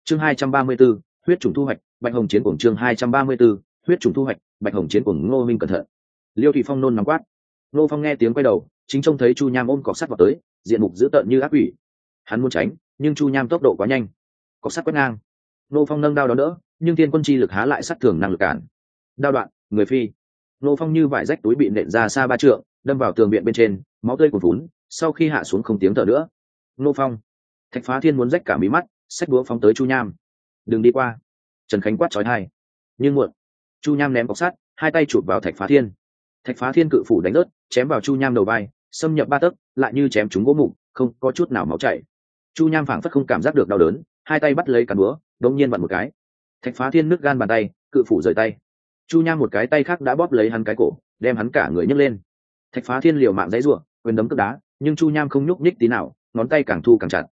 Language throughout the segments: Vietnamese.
chương 234, huyết trùng thu hoạch bạch hồng chiến cuồng. chương 234, huyết trùng thu hoạch bạch hồng chiến cuồng. Ngô minh cẩn thận. Liêu Thụy Phong nôn nóng quát. Ngô Phong nghe tiếng quay đầu, chính trông thấy Chu Nham ôm cọc sắt vào tới, diện mục dữ tợn như ác quỷ. Hắn muốn tránh, nhưng Chu Nham tốc độ quá nhanh, cọc sắt quét ngang. Ngô Phong nâng đao đó đỡ, nhưng thiên quân chi lực há lại sát thường năng lực cản. Đao đoạn, người phi. Ngô Phong như vải rách túi bị nện ra xa 3 trượng, đâm vào tường viện bên trên, máu tươi cuồn phún, sau khi hạ xuống không tiếng thở nữa. Ngô Phong. Thạch Phá Thiên muốn rách cả mí mắt, xách búa phóng tới Chu Nham. Đừng đi qua. Trần Khánh quát chói tai. Nhưng muộn. Chu Nham ném cọc sắt, hai tay chụp vào Thạch Phá Thiên. Thạch Phá Thiên cự phủ đánh rớt, chém vào Chu Nham đầu vai, xâm nhập 3 tấc, lại như chém trúng gỗ mục, không có chút nào máu chảy. Chu Nham phảng phất không cảm giác được đau đớn, hai tay bắt lấy cán búa, đống nhiên vặn một cái. Thạch Phá Thiên nứt gan bàn tay, cự phủ rời tay. Chu Nham một cái tay khác đã bóp lấy hắn cái cổ, đem hắn cả người nhấc lên. Thạch Phá Thiên liều mạng giãy giụa, quyền đấm cước đá, nhưng Chu Nham không nhúc nhích tí nào, ngón tay càng thu càng chặt.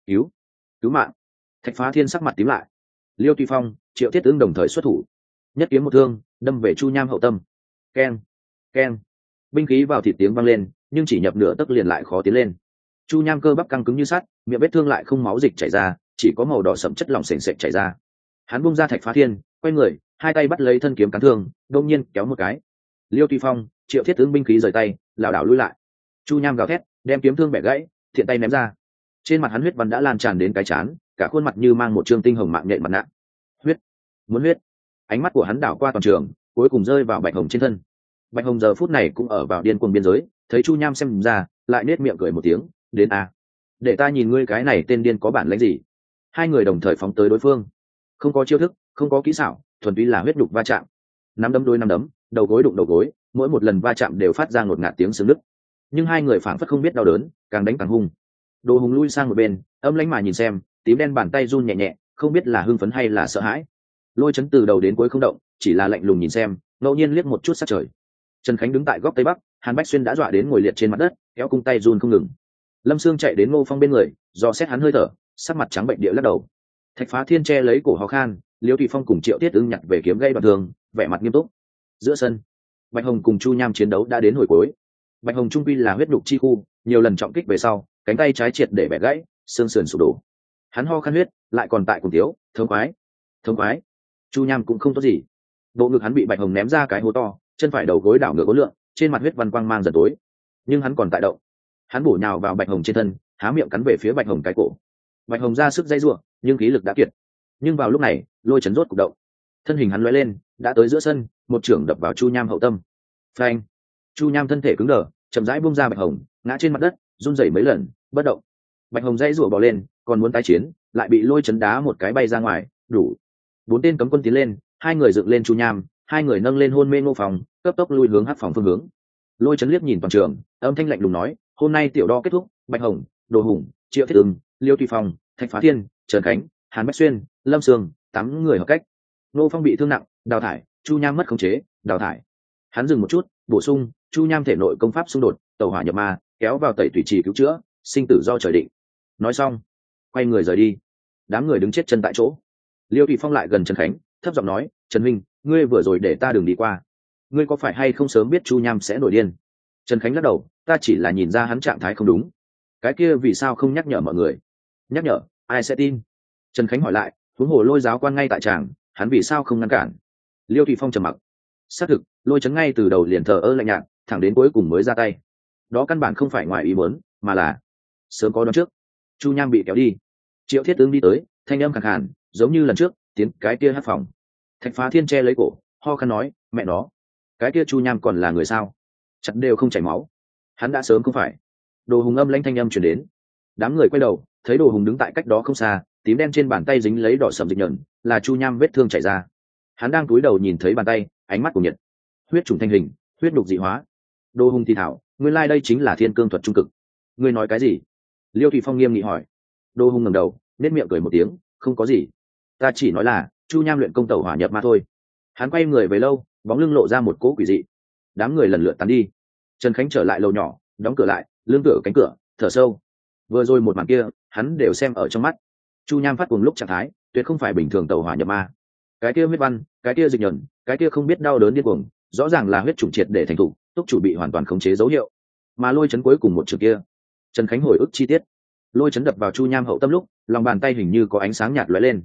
Cứu mạng. Thạch Phá Thiên sắc mặt tím lại. Liêu Thụy Phong, Triệu Thiết Ưng đồng thời xuất thủ, nhất kiếm một thương đâm về Chu Nham hậu tâm. Keng, keng, binh khí vào thịt tiếng vang lên, nhưng chỉ nhập nửa tấc liền lại khó tiến lên. Chu Nham cơ bắp căng cứng như sắt, miệng vết thương lại không máu dịch chảy ra, chỉ có màu đỏ sẫm chất lỏng sền sệt chảy ra. Hắn buông ra Thạch Phá Thiên, quay người, hai tay bắt lấy thân kiếm cán thương, đột nhiên kéo một cái. Liêu Thụy Phong, Triệu Thiết Ưng binh khí rời tay, lảo đảo lui lại. Chu Nham gào thét, đem kiếm thương bẻ gãy, thiện tay ném ra. Trên mặt hắn huyết văn đã lan tràn đến cái trán, cả khuôn mặt như mang một trương tinh hồng mạng nhện mặt nạ. Huyết, muốn huyết. Ánh mắt của hắn đảo qua toàn trường, cuối cùng rơi vào Bạch Hồng trên thân. Bạch Hồng giờ phút này cũng ở vào điên cuồng biên giới, thấy Chu Nham xem ra, lại nết miệng cười một tiếng, đến a, để ta nhìn ngươi cái này tên điên có bản lĩnh gì. Hai người đồng thời phóng tới đối phương, không có chiêu thức, không có kỹ xảo, thuần túy là huyết nhục va chạm. Nắm đấm đối nắm đấm, đầu gối đụng đầu gối, mỗi một lần va chạm đều phát ra ngột ngạt tiếng xương nứt. Nhưng hai người phảng phất không biết đau đớn, càng đánh càng hung. Đồ Hùng lui sang một bên, âm lãnh mà nhìn xem, tím đen bàn tay run nhẹ nhẹ, không biết là hưng phấn hay là sợ hãi. Lôi Chấn từ đầu đến cuối không động, chỉ là lạnh lùng nhìn xem, ngẫu nhiên liếc một chút sát trời. Trần Khánh đứng tại góc tây bắc, Hàn Bách Xuyên đã dọa đến ngồi liệt trên mặt đất, kéo cung tay run không ngừng. Lâm Sương chạy đến Ngô Phong bên người, dò xét hắn hơi thở, sắc mặt trắng bệnh địa lắc đầu. Thạch Phá Thiên che lấy cổ ho khan, Liêu Thụy Phong cùng Triệu Tiết Ưng nhặt về kiếm gây đoạn thường, vẻ mặt nghiêm túc. Giữa sân, Bạch Hồng cùng Chu Nham chiến đấu đã đến hồi cuối. Bạch Hồng trung quy là huyết nhục chi khu, nhiều lần trọng kích về sau, cánh tay trái triệt để bẻ gãy, xương sườn sụp đổ. Hắn ho khan huyết, lại còn tại cùng thiếu, thống khoái. Thống khoái. Chu Nham cũng không tốt gì. Bộ ngực hắn bị Bạch Hồng ném ra cái hố to, chân phải đầu gối đảo ngược uốn lượn, trên mặt huyết văn quang mang dần tối. Nhưng hắn còn tại động. Hắn bổ nhào vào Bạch Hồng trên thân, há miệng cắn về phía Bạch Hồng cái cổ. Bạch Hồng ra sức dây rủa, nhưng khí lực đã kiệt. Nhưng vào lúc này, Lôi Chấn rốt cục động. Thân hình hắn lóe lên, đã tới giữa sân, một chưởng đập vào Chu Nham hậu tâm. Phanh! Chu Nham thân thể cứng đờ, chậm rãi buông ra Bạch Hồng, ngã trên mặt đất, run rẩy mấy lần, bất động. Bạch Hồng dây rủa bò lên, còn muốn tái chiến, lại bị Lôi Chấn đá một cái bay ra ngoài, đủ. 4 tên cấm quân tiến lên, hai người dựng lên Chu Nham, hai người nâng lên hôn mê Ngô Phong, cấp tốc lui hướng hắc phòng phương hướng. Lôi Chấn liếc nhìn toàn trường, âm thanh lạnh lùng nói, hôm nay tiểu đo kết thúc, Bạch Hồng, Đồ Hùng, Triệu Thiết Ưng, Liêu Thụy Phong, Thạch Phá Thiên, Trần Khánh, Hàn Bách Xuyên, Lâm Sương, 8 người hợp cách. Ngô Phong bị thương nặng, đào thải. Chu Nham mất khống chế, đào thải. Hắn dừng một chút, bổ sung, Chu Nham thể nội công pháp xung đột, tẩu hỏa nhập ma, kéo vào tẩy tùy trì cứu chữa, sinh tử do trời định. Nói xong, quay người rời đi. Đám người đứng chết chân tại chỗ. Liêu Thụy Phong lại gần Trần Khánh, thấp giọng nói, Trần Minh, ngươi vừa rồi để ta đừng đi qua, ngươi có phải hay không sớm biết Chu Nham sẽ nổi điên? Trần Khánh lắc đầu, ta chỉ là nhìn ra hắn trạng thái không đúng. Cái kia vì sao không nhắc nhở mọi người? Nhắc nhở, ai sẽ tin? Trần Khánh hỏi lại, huống hồ Lôi giáo quan ngay tại tràng, hắn vì sao không ngăn cản? Liêu Thụy Phong trầm mặc. Xác thực, Lôi Chấn ngay từ đầu liền thờ ơ lạnh nhạt, thẳng đến cuối cùng mới ra tay. Đó căn bản không phải ngoài ý muốn, mà là sớm có đoán trước. Chu Nham bị kéo đi, Triệu Thiết Ưng đi tới, thanh âm khàn khàn, giống như lần trước, tiến cái kia hát phòng. Thạch Phá Thiên che lấy cổ, ho khan nói, mẹ nó, cái kia Chu Nham còn là người sao? Chặt đều không chảy máu, hắn đã sớm không phải. Đồ Hùng âm lãnh thanh âm truyền đến. Đám người quay đầu, thấy Đồ Hùng đứng tại cách đó không xa, tím đen trên bàn tay dính lấy đỏ sầm dịch nhợn, là Chu Nham vết thương chảy ra. Hắn đang cúi đầu nhìn thấy bàn tay, ánh mắt của nhiệt. Huyết trùng thanh hình, huyết đục dị hóa. Đồ Hùng thì thảo, nguyên lai đây chính là thiên cương thuật trung cực. Ngươi nói cái gì? Liêu Thụy Phong nghiêm nghị hỏi. Đồ Hùng ngẩng đầu, nét miệng cười một tiếng, không có gì. Ta chỉ nói là Chu Nham luyện công tẩu hỏa nhập ma thôi. Hắn quay người về lâu, bóng lưng lộ ra một cỗ quỷ dị. Đám người lần lượt tán đi. Trần Khánh trở lại lầu nhỏ, đóng cửa lại, lưng tựa cánh cửa, thở sâu. Vừa rồi một màn kia, hắn đều xem ở trong mắt. Chu Nham phát cùng lúc trạng thái, tuyệt không phải bình thường tẩu hỏa nhập ma. Cái kia huyết văn, cái kia dịch nhẫn, cái kia không biết đau đớn điên cuồng, rõ ràng là huyết trùng triệt để thành thủ, túc chủ bị hoàn toàn khống chế dấu hiệu. Mà Lôi Chấn cuối cùng một trường kia, Trần Khánh hồi ức chi tiết. Lôi Chấn đập vào Chu Nham hậu tâm lúc, lòng bàn tay hình như có ánh sáng nhạt lóe lên.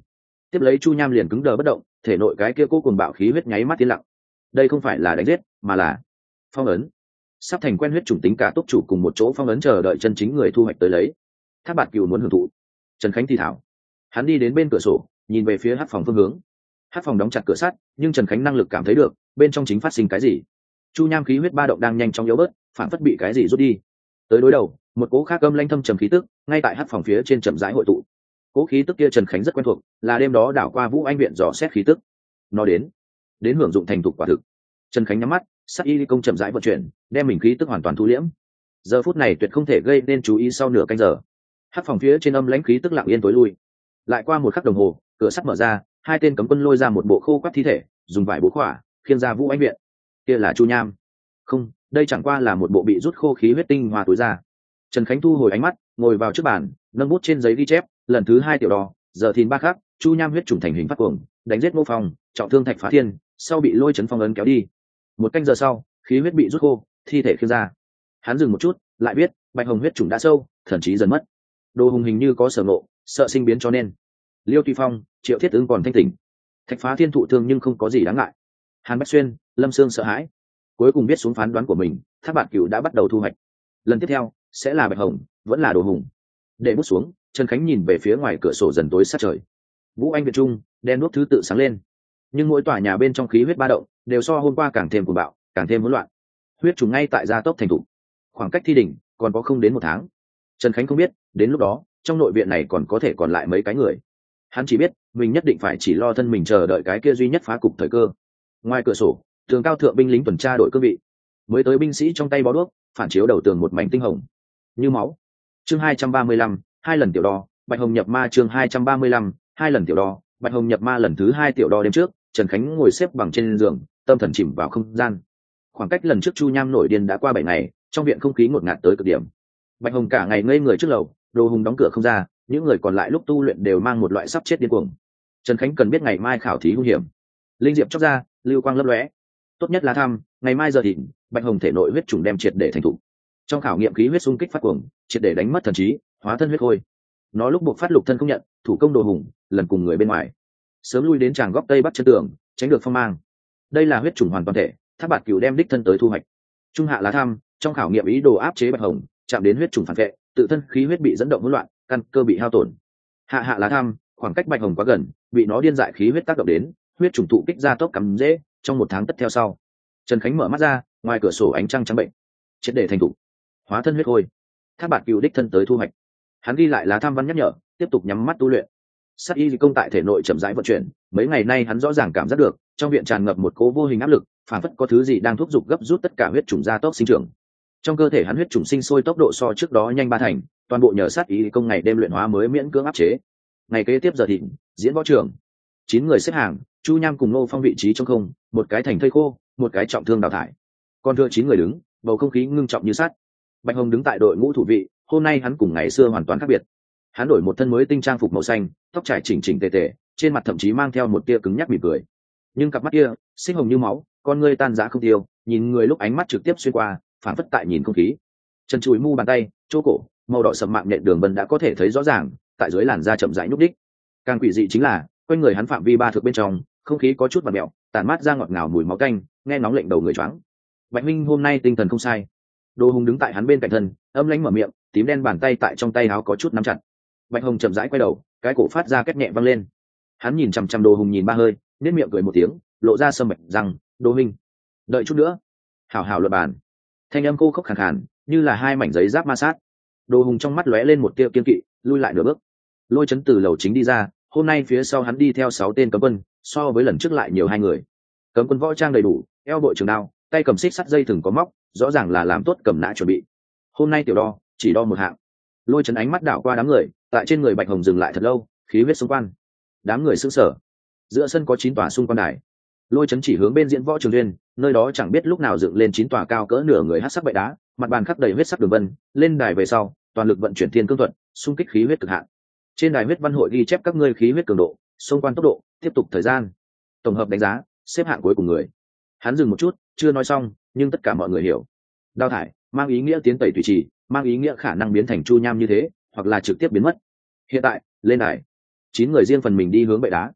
tiếp lấy chu nham liền cứng đờ bất động, thể nội cái kia cố cùng bạo khí huyết nháy mắt tiến lặng. Đây không phải là đánh giết mà là phong ấn. Sắp thành quen huyết chủng tính cả túc chủ cùng một chỗ phong ấn chờ đợi chân chính người thu hoạch tới lấy. Thác Bạt Cửu muốn hưởng thụ. Trần Khánh thì thảo. Hắn đi đến bên cửa sổ, nhìn về phía hắc phòng phương hướng. Hắc phòng đóng chặt cửa sắt, nhưng Trần Khánh năng lực cảm thấy được bên trong chính phát sinh cái gì. Chu nham khí huyết ba động đang nhanh chóng yếu bớt, phản phất bị cái gì rút đi. Tới đối đầu, một cỗ khác âm lanh thâm trầm khí tức ngay tại hắc phòng phía trên chậm rãi hội tụ. Cỗ khí tức kia Trần Khánh rất quen thuộc, là đêm đó đảo qua Vũ Anh viện dò xét khí tức. Nó đến hưởng dụng thành thục quả thực. Trần Khánh nhắm mắt, sát y công chậm rãi vận chuyển, đem mình khí tức hoàn toàn thu liễm. Giờ phút này tuyệt không thể gây nên chú ý sau nửa canh giờ. Hắc phòng phía trên âm lãnh khí tức lặng yên tối lui. Lại qua một khắc đồng hồ, cửa sắt mở ra, hai tên cấm quân lôi ra một bộ khô quắt thi thể, dùng vải bố khỏa khiêng ra Vũ Anh viện. Kia là Chu Nham. Không, đây chẳng qua là một bộ bị rút khô khí huyết tinh hoa túi ra. Trần Khánh thu hồi ánh mắt, ngồi vào trước bàn, nâng bút trên giấy ghi chép, lần thứ 2 tiểu đo, giờ thìn ba khắc, Chu Nham huyết trùng thành hình phát cuồng, đánh giết Ngô Phong, trọng thương Thạch Phá Thiên, sau bị lôi chấn phong ấn kéo đi. Một canh giờ sau, khí huyết bị rút khô, thi thể khiêng ra. Hắn dừng một chút, lại biết, Bạch Hồng huyết trùng đã sâu, thần trí dần mất. Đồ Hùng hình như có sở ngộ, sợ sinh biến cho nên. Liêu Tuy Phong, Triệu Thiết Ứng còn thanh tỉnh. Thạch Phá Thiên thụ thương nhưng không có gì đáng ngại. Hàn Bách Xuyên, Lâm Sương sợ hãi. Cuối cùng biết xuống phán đoán của mình, Thác Bạt Cửu đã bắt đầu thu hoạch. Lần tiếp theo sẽ là Bạch Hồng, vẫn là Đồ Hùng. Để bút xuống, Trần Khánh nhìn về phía ngoài cửa sổ dần tối sát trời. Vũ Anh Việt Trung, đen đuốc thứ tự sáng lên. Nhưng mỗi tòa nhà bên trong khí huyết ba động đều so hôm qua càng thêm cuồng bạo, càng thêm hỗn loạn. Huyết trùng ngay tại gia tốc thành thủ. Khoảng cách thi đỉnh còn có không đến 1 tháng. Trần Khánh không biết, đến lúc đó, trong nội viện này còn có thể còn lại mấy cái người. Hắn chỉ biết, mình nhất định phải chỉ lo thân mình chờ đợi cái kia duy nhất phá cục thời cơ. Ngoài cửa sổ, tường cao thượng binh lính tuần tra đội cương vị. Mới tới binh sĩ trong tay bó đuốc, phản chiếu đầu tường một mảnh tinh hồng như máu. Chương 235, 2 lần tiểu đo, Bạch Hồng nhập ma. Chương 235, 2 lần tiểu đo, Bạch Hồng nhập ma. Lần thứ 2 tiểu đo đêm trước, Trần Khánh ngồi xếp bằng trên giường, tâm thần chìm vào không gian. Khoảng cách lần trước Chu Nham nổi điên đã qua 7 ngày, trong viện không khí ngột ngạt tới cực điểm. Bạch Hồng cả ngày ngây người trước lầu, Đồ Hùng đóng cửa không ra, những người còn lại lúc tu luyện đều mang một loại sắp chết điên cuồng. Trần Khánh cần biết ngày mai khảo thí hung hiểm. Linh diệp chốc ra, lưu quang lấp lóe. Tốt nhất là thăm, ngày mai giờ thịnh, Bạch Hồng thể nội huyết trùng đem triệt để thành thủ. Trong khảo nghiệm khí huyết xung kích phát cuồng, triệt để đánh mất thần trí, hóa thân huyết khôi. Nó lúc buộc phát lục thân không nhận, thủ công Đồ Hùng, lần cùng người bên ngoài. Sớm lui đến tràng góc tây bắc chân tường, tránh được phong mang. Đây là huyết trùng hoàn toàn thể, Thác Bạt Cửu đem đích thân tới thu hoạch. Trung hạ lá thăm, trong khảo nghiệm ý đồ áp chế Bạch Hồng, chạm đến huyết trùng phản vệ, tự thân khí huyết bị dẫn động hỗn loạn, căn cơ bị hao tổn. Hạ lá thăm, khoảng cách Bạch Hồng quá gần, bị nó điên dại khí huyết tác động đến, huyết trùng tụ kích ra tốc cắm dễ, trong 1 tháng tất theo sau. Trần Khánh mở mắt ra, ngoài cửa sổ ánh trăng trắng bệnh, triệt để thành thủ, hóa thân huyết khôi. Thác Bạt Cửu đích thân tới thu hoạch. Hắn ghi lại lá tham văn nhắc nhở, tiếp tục nhắm mắt tu luyện. Sát y công tại thể nội chậm rãi vận chuyển, mấy ngày nay hắn rõ ràng cảm giác được, trong viện tràn ngập một cỗ vô hình áp lực, phản phất có thứ gì đang thúc giục gấp rút tất cả huyết trùng ra tốc sinh trưởng. Trong cơ thể hắn huyết trùng sinh sôi tốc độ so trước đó nhanh 3 thành, toàn bộ nhờ sát y công ngày đêm luyện hóa mới miễn cưỡng áp chế. Ngày kế tiếp giờ thịnh, diễn võ trường, 9 người xếp hàng, Chu Nham cùng Ngô Phong vị trí trong không, một cái thành thây khô, một cái trọng thương đào thải. Còn thừa 9 người đứng, bầu không khí ngưng trọng như sắt. Bạch Hồng đứng tại đội ngũ thủ vị, hôm nay hắn cùng ngày xưa hoàn toàn khác biệt. Hắn đổi một thân mới tinh trang phục màu xanh, tóc trải chỉnh chỉnh tề tề, trên mặt thậm chí mang theo một tia cứng nhắc mỉm cười. Nhưng cặp mắt kia, xích hồng như máu, con ngươi tan rã không tiêu, nhìn người lúc ánh mắt trực tiếp xuyên qua, phản phất tại nhìn không khí. Chân chùi mu bàn tay, chỗ cổ, màu đỏ sậm mạng nhện đường vân đã có thể thấy rõ ràng, tại dưới làn da chậm rãi nhúc đích. Càng quỷ dị chính là, quanh người hắn phạm vi 3 thước bên trong, không khí có chút vặn mèo, tản mát ra ngọt ngào mùi máu tanh, nghe nóng lệnh đầu người choáng. Bạch Minh hôm nay tinh thần không sai. Đồ Hùng đứng tại hắn bên cạnh thân, âm lãnh mở miệng, tím đen bàn tay tại trong tay áo có chút nắm chặt. Bạch Hồng chậm rãi quay đầu, cái cổ phát ra két nhẹ văng lên. Hắn nhìn chằm chằm Đồ Hùng nhìn 3 hơi, nét miệng cười một tiếng, lộ ra sâm bạch rằng, "Đồ Minh, đợi chút nữa." Hảo hảo luật bàn. Thanh âm cô khốc khàn khàn, như là 2 mảnh giấy giáp ma sát. Đồ Hùng trong mắt lóe lên một tia kiên kỵ, lui lại nửa bước. Lôi Chấn từ lầu chính đi ra, hôm nay phía sau hắn đi theo 6 tên cấm quân, so với lần trước lại nhiều 2 người. Cấm quân võ trang đầy đủ, eo bội trường đao, tay cầm xích sắt dây thừng có móc, rõ ràng là làm tốt cầm nã chuẩn bị. Hôm nay tiểu đo, chỉ đo 1 hạng. Lôi Chấn ánh mắt đảo qua đám người, tại trên người Bạch Hồng dừng lại thật lâu, khí huyết xung quanh. Đám người sững sờ. Giữa sân có 9 tòa xung quanh đài. Lôi Chấn chỉ hướng bên diễn võ trường duyên, nơi đó chẳng biết lúc nào dựng lên 9 tòa cao cỡ nửa người hắc sắc bệ đá, mặt bàn khắc đầy huyết sắc đường vân, lên đài về sau, toàn lực vận chuyển thiên cương thuật, xung kích khí huyết cực hạn. Trên đài huyết văn hội ghi chép các ngươi khí huyết cường độ, xung quanh tốc độ, tiếp tục thời gian, tổng hợp đánh giá, xếp hạng cuối cùng người. Hắn dừng một chút, chưa nói xong, nhưng tất cả mọi người hiểu. Đào thải, mang ý nghĩa tiến tẩy tùy trì, mang ý nghĩa khả năng biến thành Chu Nham như thế, hoặc là trực tiếp biến mất. Hiện tại, lên đài. 9 người riêng phần mình đi hướng bệ đá,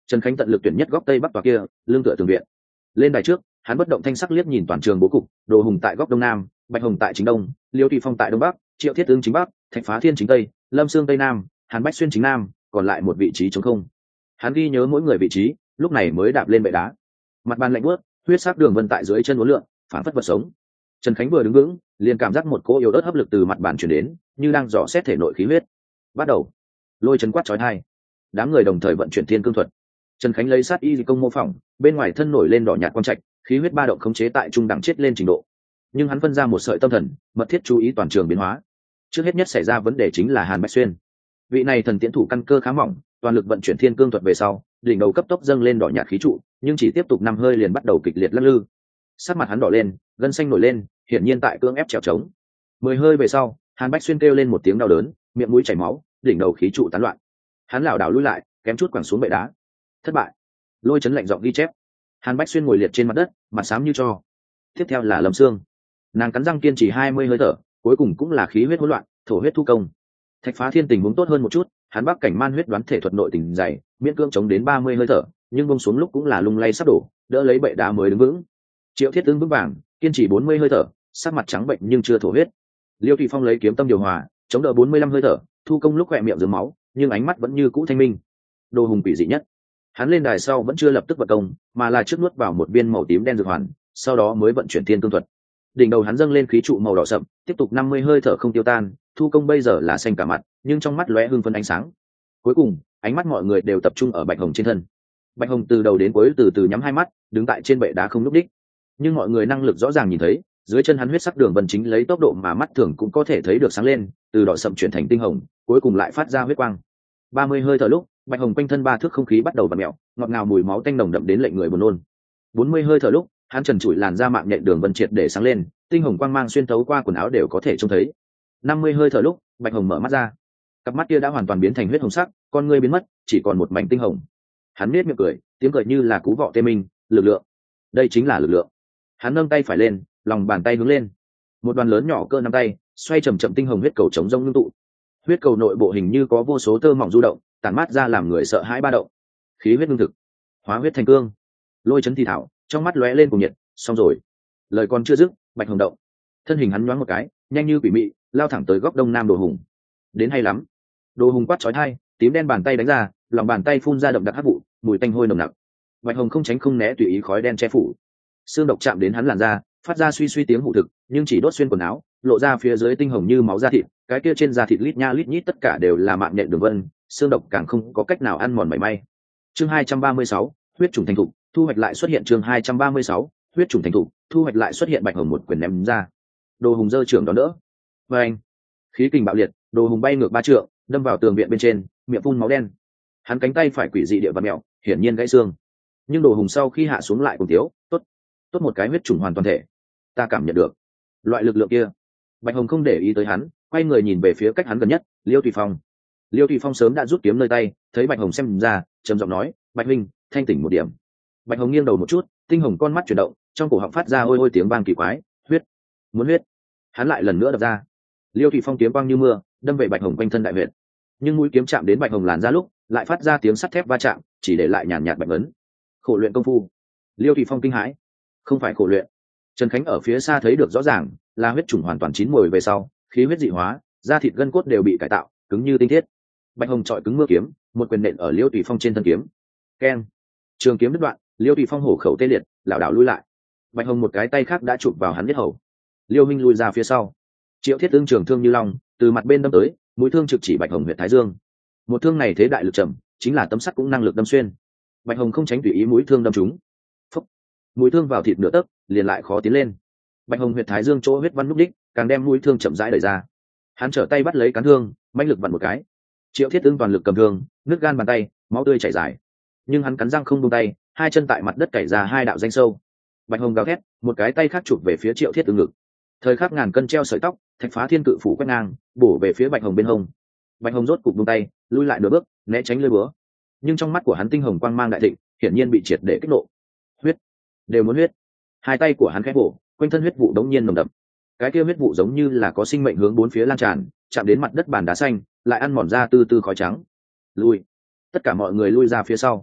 Trần Khánh tận lực tuyển nhất góc tây bắc tòa kia, lưng tựa tường viện. Lên đài trước, hắn bất động thanh sắc liếc nhìn toàn trường bố cục, Đồ Hùng tại góc đông nam, Bạch Hồng tại chính đông, Liêu Thụy Phong tại đông bắc, Triệu Thiết Ưng chính bắc, Thạch Phá Thiên chính tây, Lâm Sương tây nam, Hàn Bách Xuyên chính nam, còn lại một vị trí trống không. Hắn ghi nhớ mỗi người vị trí, lúc này mới đạp lên bệ đá. Mặt bàn lạnh buốt, huyết sắc đường vân tại dưới chân uốn lượn, phản phất vật sống. Trần Khánh vừa đứng vững, liền cảm giác một cỗ yếu ớt hấp lực từ mặt bàn truyền đến, như đang dò xét thể nội khí huyết. Bắt đầu, lôi chấn quát chói tai. Đám người đồng thời vận chuyển thiên cương thuật. Trần Khánh lấy sát y công mô phỏng, bên ngoài thân nổi lên đỏ nhạt quang trạch, khí huyết ba động khống chế tại trung đẳng chết lên trình độ. Nhưng hắn phân ra một sợi tâm thần, mật thiết chú ý toàn trường biến hóa. Trước hết nhất xảy ra vấn đề chính là Hàn Bách Xuyên. Vị này thần tiễn thủ căn cơ khá mỏng, toàn lực vận chuyển thiên cương thuật về sau, đỉnh đầu cấp tốc dâng lên đỏ nhạt khí trụ, nhưng chỉ tiếp tục 5 hơi liền bắt đầu kịch liệt lắc lư. Sắc mặt hắn đỏ lên, gân xanh nổi lên, hiển nhiên tại cưỡng ép trèo trống. 10 hơi về sau, Hàn Bách Xuyên kêu lên một tiếng đau đớn, miệng mũi chảy máu, đỉnh đầu khí trụ tán loạn. Hắn lảo đảo lùi lại, kém chút quẳng xuống bệ đá. Thất bại. Lôi chấn lạnh giọng ghi chép. Hàn Bách Xuyên ngồi liệt trên mặt đất, mặt xám như tro. Tiếp theo là Lâm Sương. Nàng cắn răng kiên trì 20 hơi thở, cuối cùng cũng là khí huyết hỗn loạn, thổ huyết thu công. Thạch Phá Thiên tình huống tốt hơn một chút, hắn bắc cảnh man huyết đoán thể thuật nội tình dày, miễn cưỡng chống đến 30 hơi thở, nhưng buông xuống lúc cũng là lung lay sắp đổ, đỡ lấy bệ đá mới đứng vững. Triệu Thiết Ưng vững vàng, kiên trì 40 hơi thở, sắc mặt trắng bệnh nhưng chưa thổ huyết. Liêu Thụy Phong lấy kiếm tâm điều hòa, chống đỡ 45 hơi thở, thu công lúc khỏe miệng rớm máu, nhưng ánh mắt vẫn như cũ thanh minh. Đồ Hùng quỷ dị nhất. Hắn lên đài sau vẫn chưa lập tức vận công, mà là trước nuốt vào một viên màu tím đen dược hoàn, sau đó mới vận chuyển thiên cương thuật. Đỉnh đầu hắn dâng lên khí trụ màu đỏ sậm, tiếp tục 50 hơi thở không tiêu tan, thu công bây giờ là xanh cả mặt, nhưng trong mắt lóe hưng phấn ánh sáng. Cuối cùng, ánh mắt mọi người đều tập trung ở Bạch Hồng trên thân. Bạch Hồng từ đầu đến cuối từ từ nhắm hai mắt, đứng tại trên bệ đá không lúc đích. Nhưng mọi người năng lực rõ ràng nhìn thấy, dưới chân hắn huyết sắc đường vân chính lấy tốc độ mà mắt thường cũng có thể thấy được sáng lên, từ đỏ sậm chuyển thành tinh hồng, cuối cùng lại phát ra huyết quang. 30 hơi thở lúc, Bạch Hồng quanh thân 3 thước không khí bắt đầu vặn mèo, ngọt ngào mùi máu tanh nồng đậm đến lệnh người buồn nôn. 40 hơi thở lúc, hắn trần trụi làn da mạng nhện đường vân triệt để sáng lên, tinh hồng quang mang xuyên thấu qua quần áo đều có thể trông thấy. 50 hơi thở lúc, Bạch Hồng mở mắt ra, cặp mắt kia đã hoàn toàn biến thành huyết hồng sắc, con ngươi biến mất, chỉ còn một mảnh tinh hồng. Hắn nhếch miệng cười, tiếng cười như là cú vọ tê minh, lực lượng. Đây chính là lực lượng. Hắn nâng tay phải lên, lòng bàn tay hướng lên, một đoàn lớn nhỏ cỡ nắm tay, xoay chậm chậm tinh hồng huyết cầu chống rông ngưng tụ. Huyết cầu nội bộ hình như có vô số tơ mỏng du động, tản mát ra làm người sợ hãi ba động. Khí huyết ngưng thực, hóa huyết thành cương. Lôi chấn thì thảo, trong mắt lóe lên cùng nhiệt, xong rồi. Lời còn chưa dứt, Bạch Hồng động, thân hình hắn nhoáng một cái, nhanh như quỷ mị, lao thẳng tới góc đông nam Đồ Hùng. Đến hay lắm. Đồ Hùng quát chói tai, tím đen bàn tay đánh ra, lòng bàn tay phun ra đậm đặc hắc vụ, mùi tanh hôi nồng nặc. Bạch Hồng không tránh không né, tùy ý khói đen che phủ. Xương độc chạm đến hắn làn da, phát ra suy suy tiếng hụ thực, nhưng chỉ đốt xuyên quần áo, lộ ra phía dưới tinh hồng như máu da thịt, cái kia trên da thịt lít nha lít nhít tất cả đều là mạng nhện đường vân, xương độc càng không có cách nào ăn mòn mảy may. Chương 236, huyết trùng thành thục, thu hoạch lại xuất hiện. Chương 236, huyết trùng thành thục, thu hoạch lại xuất hiện. Bạch Hồng một quyền ném ra. Đồ Hùng giơ trưởng đón đỡ. Và anh, khí kình bạo liệt, Đồ Hùng bay ngược 3 trượng, đâm vào tường viện bên trên, miệng phun máu đen. Hắn cánh tay phải quỷ dị địa vặn mèo, hiển nhiên gãy xương. Nhưng Đồ Hùng sau khi hạ xuống lại cùng thiếu, tốt một cái huyết trùng hoàn toàn thể. Ta cảm nhận được loại lực lượng kia. Bạch Hồng không để ý tới hắn, quay người nhìn về phía cách hắn gần nhất, Liêu Thụy Phong. Liêu Thụy Phong sớm đã rút kiếm nơi tay, thấy Bạch Hồng xem ra, trầm giọng nói, Bạch huynh, thanh tỉnh một điểm. Bạch Hồng nghiêng đầu một chút, tinh hồng con mắt chuyển động, trong cổ họng phát ra ôi ôi tiếng vang kỳ quái, huyết, muốn huyết. Hắn lại lần nữa đập ra. Liêu Thụy Phong kiếm quang như mưa, đâm về Bạch Hồng quanh thân đại huyệt. Nhưng mũi kiếm chạm đến Bạch Hồng làn ra lúc, lại phát ra tiếng sắt thép va chạm, chỉ để lại nhàn nhạt bạch ấn. Khổ luyện công phu. Liêu Thụy Phong kinh hãi. Không phải khổ luyện. Trần Khánh ở phía xa thấy được rõ ràng, là huyết trùng hoàn toàn chín mùi về sau, khí huyết dị hóa, da thịt gân cốt đều bị cải tạo, cứng như tinh thiết. Bạch Hồng chọi cứng mưa kiếm, một quyền nện ở Liêu Thụy Phong trên thân kiếm. Keng! Trường kiếm đứt đoạn, Liêu Thụy Phong hổ khẩu tê liệt, lảo đảo lui lại. Bạch Hồng một cái tay khác đã chụp vào hắn huyết hầu. Liêu Minh lùi ra phía sau. Triệu Thiết Ưng trường thương như long, từ mặt bên đâm tới, mũi thương trực chỉ Bạch Hồng huyệt thái dương. Một thương này thế đại lực trầm, chính là tấm sắt cũng năng lực đâm xuyên. Bạch Hồng không tránh tùy ý mũi thương đâm trúng. Phúc! Mũi thương vào thịt nửa tấc, liền lại khó tiến lên. Bạch Hồng huyệt thái dương chỗ huyết văn núc đích, càng đem mũi thương chậm rãi đẩy ra. Hắn trở tay bắt lấy cán thương, mãnh lực vặn một cái. Triệu Thiết Ưng toàn lực cầm thương, nứt gan bàn tay, máu tươi chảy dài. Nhưng hắn cắn răng không buông tay, hai chân tại mặt đất cày ra 2 đạo danh sâu. Bạch Hồng gào thét, một cái tay khác chụp về phía Triệu Thiết Ưng ngực. Thời khắc ngàn cân treo sợi tóc, Thạch Phá Thiên cự phủ quét ngang, bổ về phía Bạch Hồng bên hông. Bạch Hồng rốt cục buông tay, lui lại nửa bước, né tránh lưỡi búa. Nhưng trong mắt của hắn tinh hồng quang mang đại thịnh, hiển nhiên bị triệt để kích nộ. Huyết, đều muốn huyết. Hai tay của hắn khẽ bổ, quanh thân huyết vụ đống nhiên nồng đậm. Cái kia huyết vụ giống như là có sinh mệnh hướng bốn phía lan tràn, chạm đến mặt đất bàn đá xanh, lại ăn mòn ra từ từ khói trắng. Lui. Tất cả mọi người lui ra phía sau.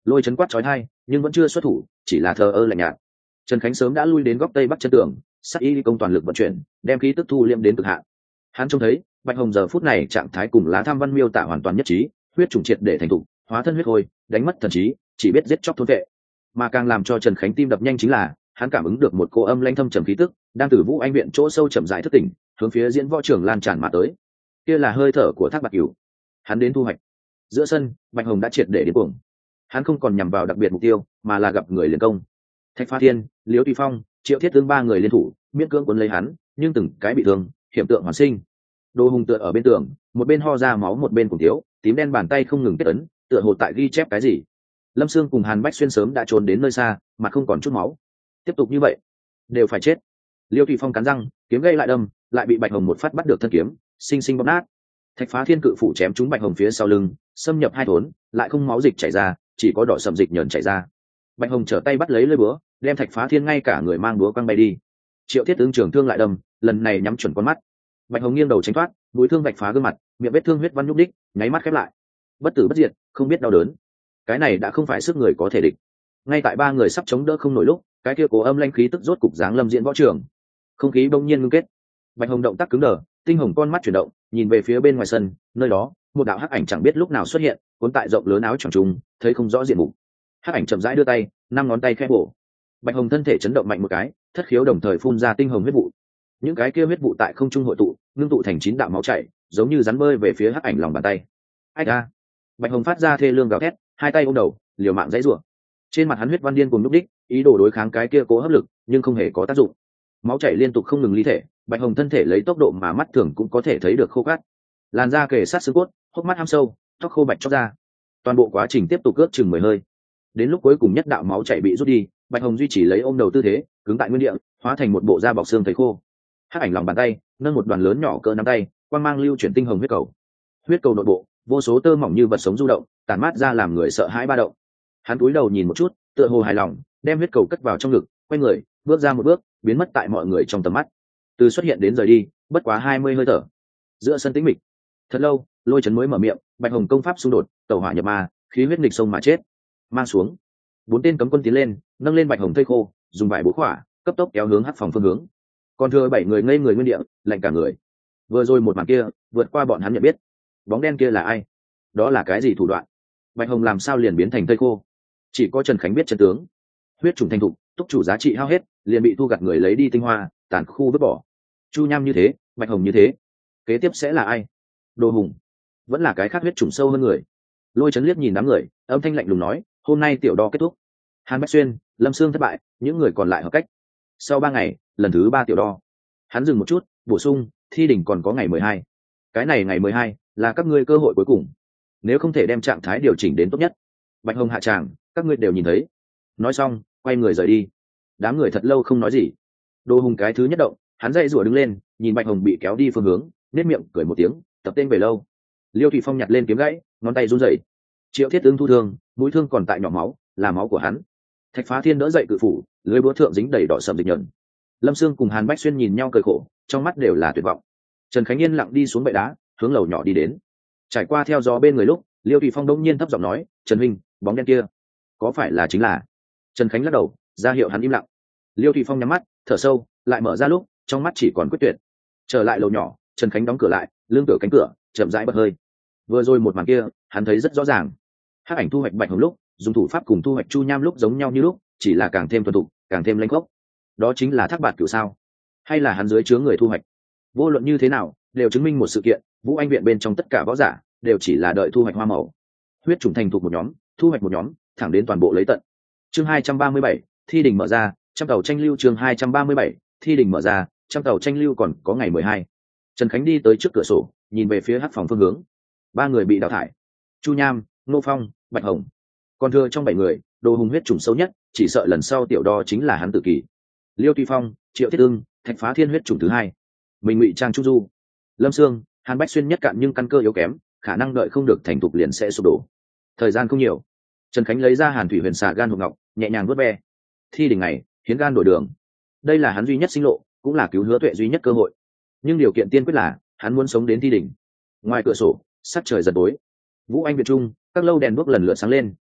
Lôi Chấn quát trói thai nhưng vẫn chưa xuất thủ, chỉ là thờ ơ lạnh nhạt. Trần Khánh sớm đã lui đến góc tây bắc chân tường, sát y công toàn lực vận chuyển, đem khí tức thu liệm đến cực hạn. Hắn trông thấy Bạch Hồng giờ phút này trạng thái cùng Lá Tham Văn miêu tả hoàn toàn nhất trí, huyết trùng triệt để thành thục, hóa thân huyết hồi, đánh mất thần trí, chỉ biết giết chóc thôn vệ. Mà càng làm cho Trần Khánh tim đập nhanh chính là hắn cảm ứng được một cô âm lãnh thâm trầm khí tức đang từ Vũ Anh viện chỗ sâu chậm rãi thức tỉnh, hướng phía diễn võ trường lan tràn mà tới. Kia là hơi thở của Thác Bạt Cửu. Hắn đến thu hoạch. Giữa sân, Bạch Hồng đã triệt để điên cuồng. Hắn không còn nhằm vào đặc biệt mục tiêu, mà là gặp người liền công. Thạch Phá Thiên, Liễu Tùy Phong, Triệu Thiết Tương ba người liên thủ, miễn cưỡng cuốn lấy hắn, nhưng từng cái bị thương, hiểm tượng hoàn sinh. Đồ Hùng tựa ở bên tường, một bên ho ra máu một bên cùng thiếu, tím đen bàn tay không ngừng kết ấn, tựa hồ tại ghi chép cái gì. Lâm Sương cùng Hàn Bách Xuyên sớm đã trốn đến nơi xa, mặt không còn chút máu. Tiếp tục như vậy, đều phải chết. Liêu Thủy Phong cắn răng, kiếm gây lại đâm, lại bị Bạch Hồng một phát bắt được thân kiếm, sinh sinh bóp nát. Thạch Phá Thiên cự phủ chém trúng Bạch Hồng phía sau lưng, xâm nhập hai thốn, lại không máu dịch chảy ra, chỉ có đỏ sậm dịch nhờn chảy ra. Bạch Hồng trở tay bắt lấy lưỡi búa, đem Thạch Phá Thiên ngay cả người mang búa quăng bay đi. Triệu Thiết Ứng trường thương lại đâm, lần này nhắm chuẩn con mắt. Bạch Hồng nghiêng đầu tránh thoát, mũi thương vạch phá gương mặt, miệng vết thương huyết văn nhúc đích, nháy mắt khép lại. Bất tử bất diệt, không biết đau đớn. Cái này đã không phải sức người có thể địch. Ngay tại ba người sắp chống đỡ không nổi lúc, cái kia cố âm lanh khí tức rốt cục giáng lâm diễn võ trường. Không khí bỗng nhiên ngưng kết. Bạch Hồng động tác cứng đờ, tinh hồng con mắt chuyển động, nhìn về phía bên ngoài sân, nơi đó, một đạo hắc ảnh chẳng biết lúc nào xuất hiện, cuốn tại rộng lớn áo choàng trùng, thấy không rõ diện mục. Hắc ảnh chậm rãi đưa tay, năm ngón tay khẽ bổ. Bạch Hồng thân thể chấn động mạnh một cái, thất khiếu đồng thời phun ra tinh hồng huyết vụ. Những cái kia huyết vụ tại không trung hội tụ, ngưng tụ thành 9 đạo máu chảy, giống như rắn bơi về phía hắc ảnh lòng bàn tay. Ách a! Bạch Hồng phát ra thê lương gào thét, hai tay ôm đầu, liều mạng giãy giụa. Trên mặt hắn huyết văn điên cùng lúc đích, ý đồ đối kháng cái kia cố hấp lực, nhưng không hề có tác dụng. Máu chảy liên tục không ngừng ly thể, Bạch Hồng thân thể lấy tốc độ mà mắt thường cũng có thể thấy được khô cát. Làn da kề sát xương cốt, hốc mắt ham sâu, tóc khô bạch chóc ra. Toàn bộ quá trình tiếp tục ước chừng 10 hơi. Đến lúc cuối cùng nhất đạo máu chảy bị rút đi, Bạch Hồng duy trì lấy ôm đầu tư thế, cứng tại nguyên địa, hóa thành một bộ da bọc xương thấy khô. Hắc ảnh lòng bàn tay, nâng một đoàn lớn nhỏ cỡ nắm tay, quang mang lưu chuyển tinh hồng huyết cầu. Huyết cầu nội bộ, vô số tơ mỏng như vật sống du động, tản mát ra làm người sợ hãi ba động. Hắn cúi đầu nhìn một chút, tựa hồ hài lòng, đem huyết cầu cất vào trong ngực, quay người, bước ra một bước, biến mất tại mọi người trong tầm mắt. Từ xuất hiện đến rời đi, bất quá 20 hơi thở. Giữa sân tĩnh mịch, thật lâu, Lôi Chấn mới mở miệng, Bạch Hồng công pháp xung đột, tẩu hỏa nhập ma, khí huyết nghịch sông mà chết. Mang xuống. 4 tên cấm quân tiến lên, nâng lên Bạch Hồng thây khô, dùng vải bố khỏa, cấp tốc kéo hướng hắc phòng phương hướng. Còn thừa 7 người ngây người nguyên địa, lạnh cả người. Vừa rồi một màn kia, vượt qua bọn hắn nhận biết. Bóng đen kia là ai? Đó là cái gì thủ đoạn? Bạch Hồng làm sao liền biến thành thây khô? Chỉ có Trần Khánh biết chân tướng. Huyết trùng thành thục, túc chủ giá trị hao hết, liền bị thu gặt người lấy đi tinh hoa, tàn khu vứt bỏ. Chu Nham như thế, Bạch Hồng như thế, kế tiếp sẽ là ai? Đồ Hùng, vẫn là cái khác huyết trùng sâu hơn người. Lôi Chấn liếc nhìn đám người, âm thanh lạnh lùng nói, hôm nay tiểu đo kết thúc. Hàn Bách Xuyên, Lâm Sương thất bại, những người còn lại hợp cách. Sau 3 ngày, lần thứ 3 tiểu đo. Hắn dừng một chút, bổ sung, thi đỉnh còn có ngày 12. Cái này ngày 12 là các ngươi cơ hội cuối cùng. Nếu không thể đem trạng thái điều chỉnh đến tốt nhất, Bạch Hồng hạ tràng, các ngươi đều nhìn thấy. Nói xong, quay người rời đi. Đám người thật lâu không nói gì. Đồ Hùng cái thứ nhất động, hắn dậy rủa đứng lên, nhìn Bạch Hồng bị kéo đi phương hướng, nét miệng cười một tiếng, tập tên về lâu. Liêu Thủy Phong nhặt lên kiếm gãy, ngón tay run rẩy. Triệu Thiết Ứng thu thương, mũi thương còn tại nhỏ máu, là máu của hắn. Thạch Phá Thiên đỡ dậy cự phủ, lưới búa thượng dính đầy đỏ sậm dịch nhẫn. Lâm Sương cùng Hàn Bách Xuyên nhìn nhau cười khổ, trong mắt đều là tuyệt vọng. Trần Khánh Yên lặng đi xuống bệ đá, hướng lầu nhỏ đi đến. Trải qua theo gió bên người lúc, Liêu Thủy Phong đông nhiên thấp giọng nói, "Trần huynh, bóng đen kia, có phải là chính là?" Trần Khánh lắc đầu, ra hiệu hắn im lặng. Liêu Thủy Phong nhắm mắt, thở sâu, lại mở ra lúc, trong mắt chỉ còn quyết tuyệt. Trở lại lầu nhỏ, Trần Khánh đóng cửa lại, lưng tựa cánh cửa, chậm rãi bật hơi. Vừa rồi một màn kia, hắn thấy rất rõ ràng. Hắc ảnh thu hoạch Bạch Hồng lúc, dùng thủ pháp cùng thu hoạch Chu Nham lúc giống nhau như lúc, chỉ là càng thêm thuần thục, càng thêm lanh khốc. Đó chính là Thác Bạt Cửu sao? Hay là hắn dưới chướng người thu hoạch? Vô luận như thế nào, đều chứng minh một sự kiện, Vũ Anh viện bên trong tất cả võ giả đều chỉ là đợi thu hoạch hoa màu. Huyết trùng thành thục một nhóm, thu hoạch một nhóm, thẳng đến toàn bộ lấy tận. Chương 237, thi đình mở ra, trăm tàu tranh lưu. Chương 237, thi đình mở ra, trăm tàu tranh lưu còn có ngày 12. Trần Khánh đi tới trước cửa sổ, nhìn về phía hắc phòng phương hướng. 3 người bị đào thải. Chu Nham, Ngô Phong, Bạch Hồng. Còn thừa trong 7 người, Đồ Hùng huyết trùng xấu nhất, chỉ sợ lần sau tiểu đo chính là hắn tự kỷ. Liêu Tuy Phong, Triệu Thiết Ưng, Thạch Phá Thiên huyết trùng thứ 2. Mình Ngụy Trang Chu Du, Lâm Sương, Hàn Bách Xuyên nhất cạn nhưng căn cơ yếu kém, khả năng đợi không được thành thục liền sẽ sụp đổ. Thời gian không nhiều. Trần Khánh lấy ra Hàn Thủy Huyền xà gan hộp ngọc, nhẹ nhàng vớt ve. Thi đỉnh này, hiến gan đổi đường. Đây là hắn duy nhất sinh lộ, cũng là cứu Hứa Tuệ duy nhất cơ hội. Nhưng điều kiện tiên quyết là hắn muốn sống đến thi đỉnh. Ngoài cửa sổ, sắc trời dần tối. Vũ Anh Việt Trung, các lâu đèn đuốc lần lượt sáng lên,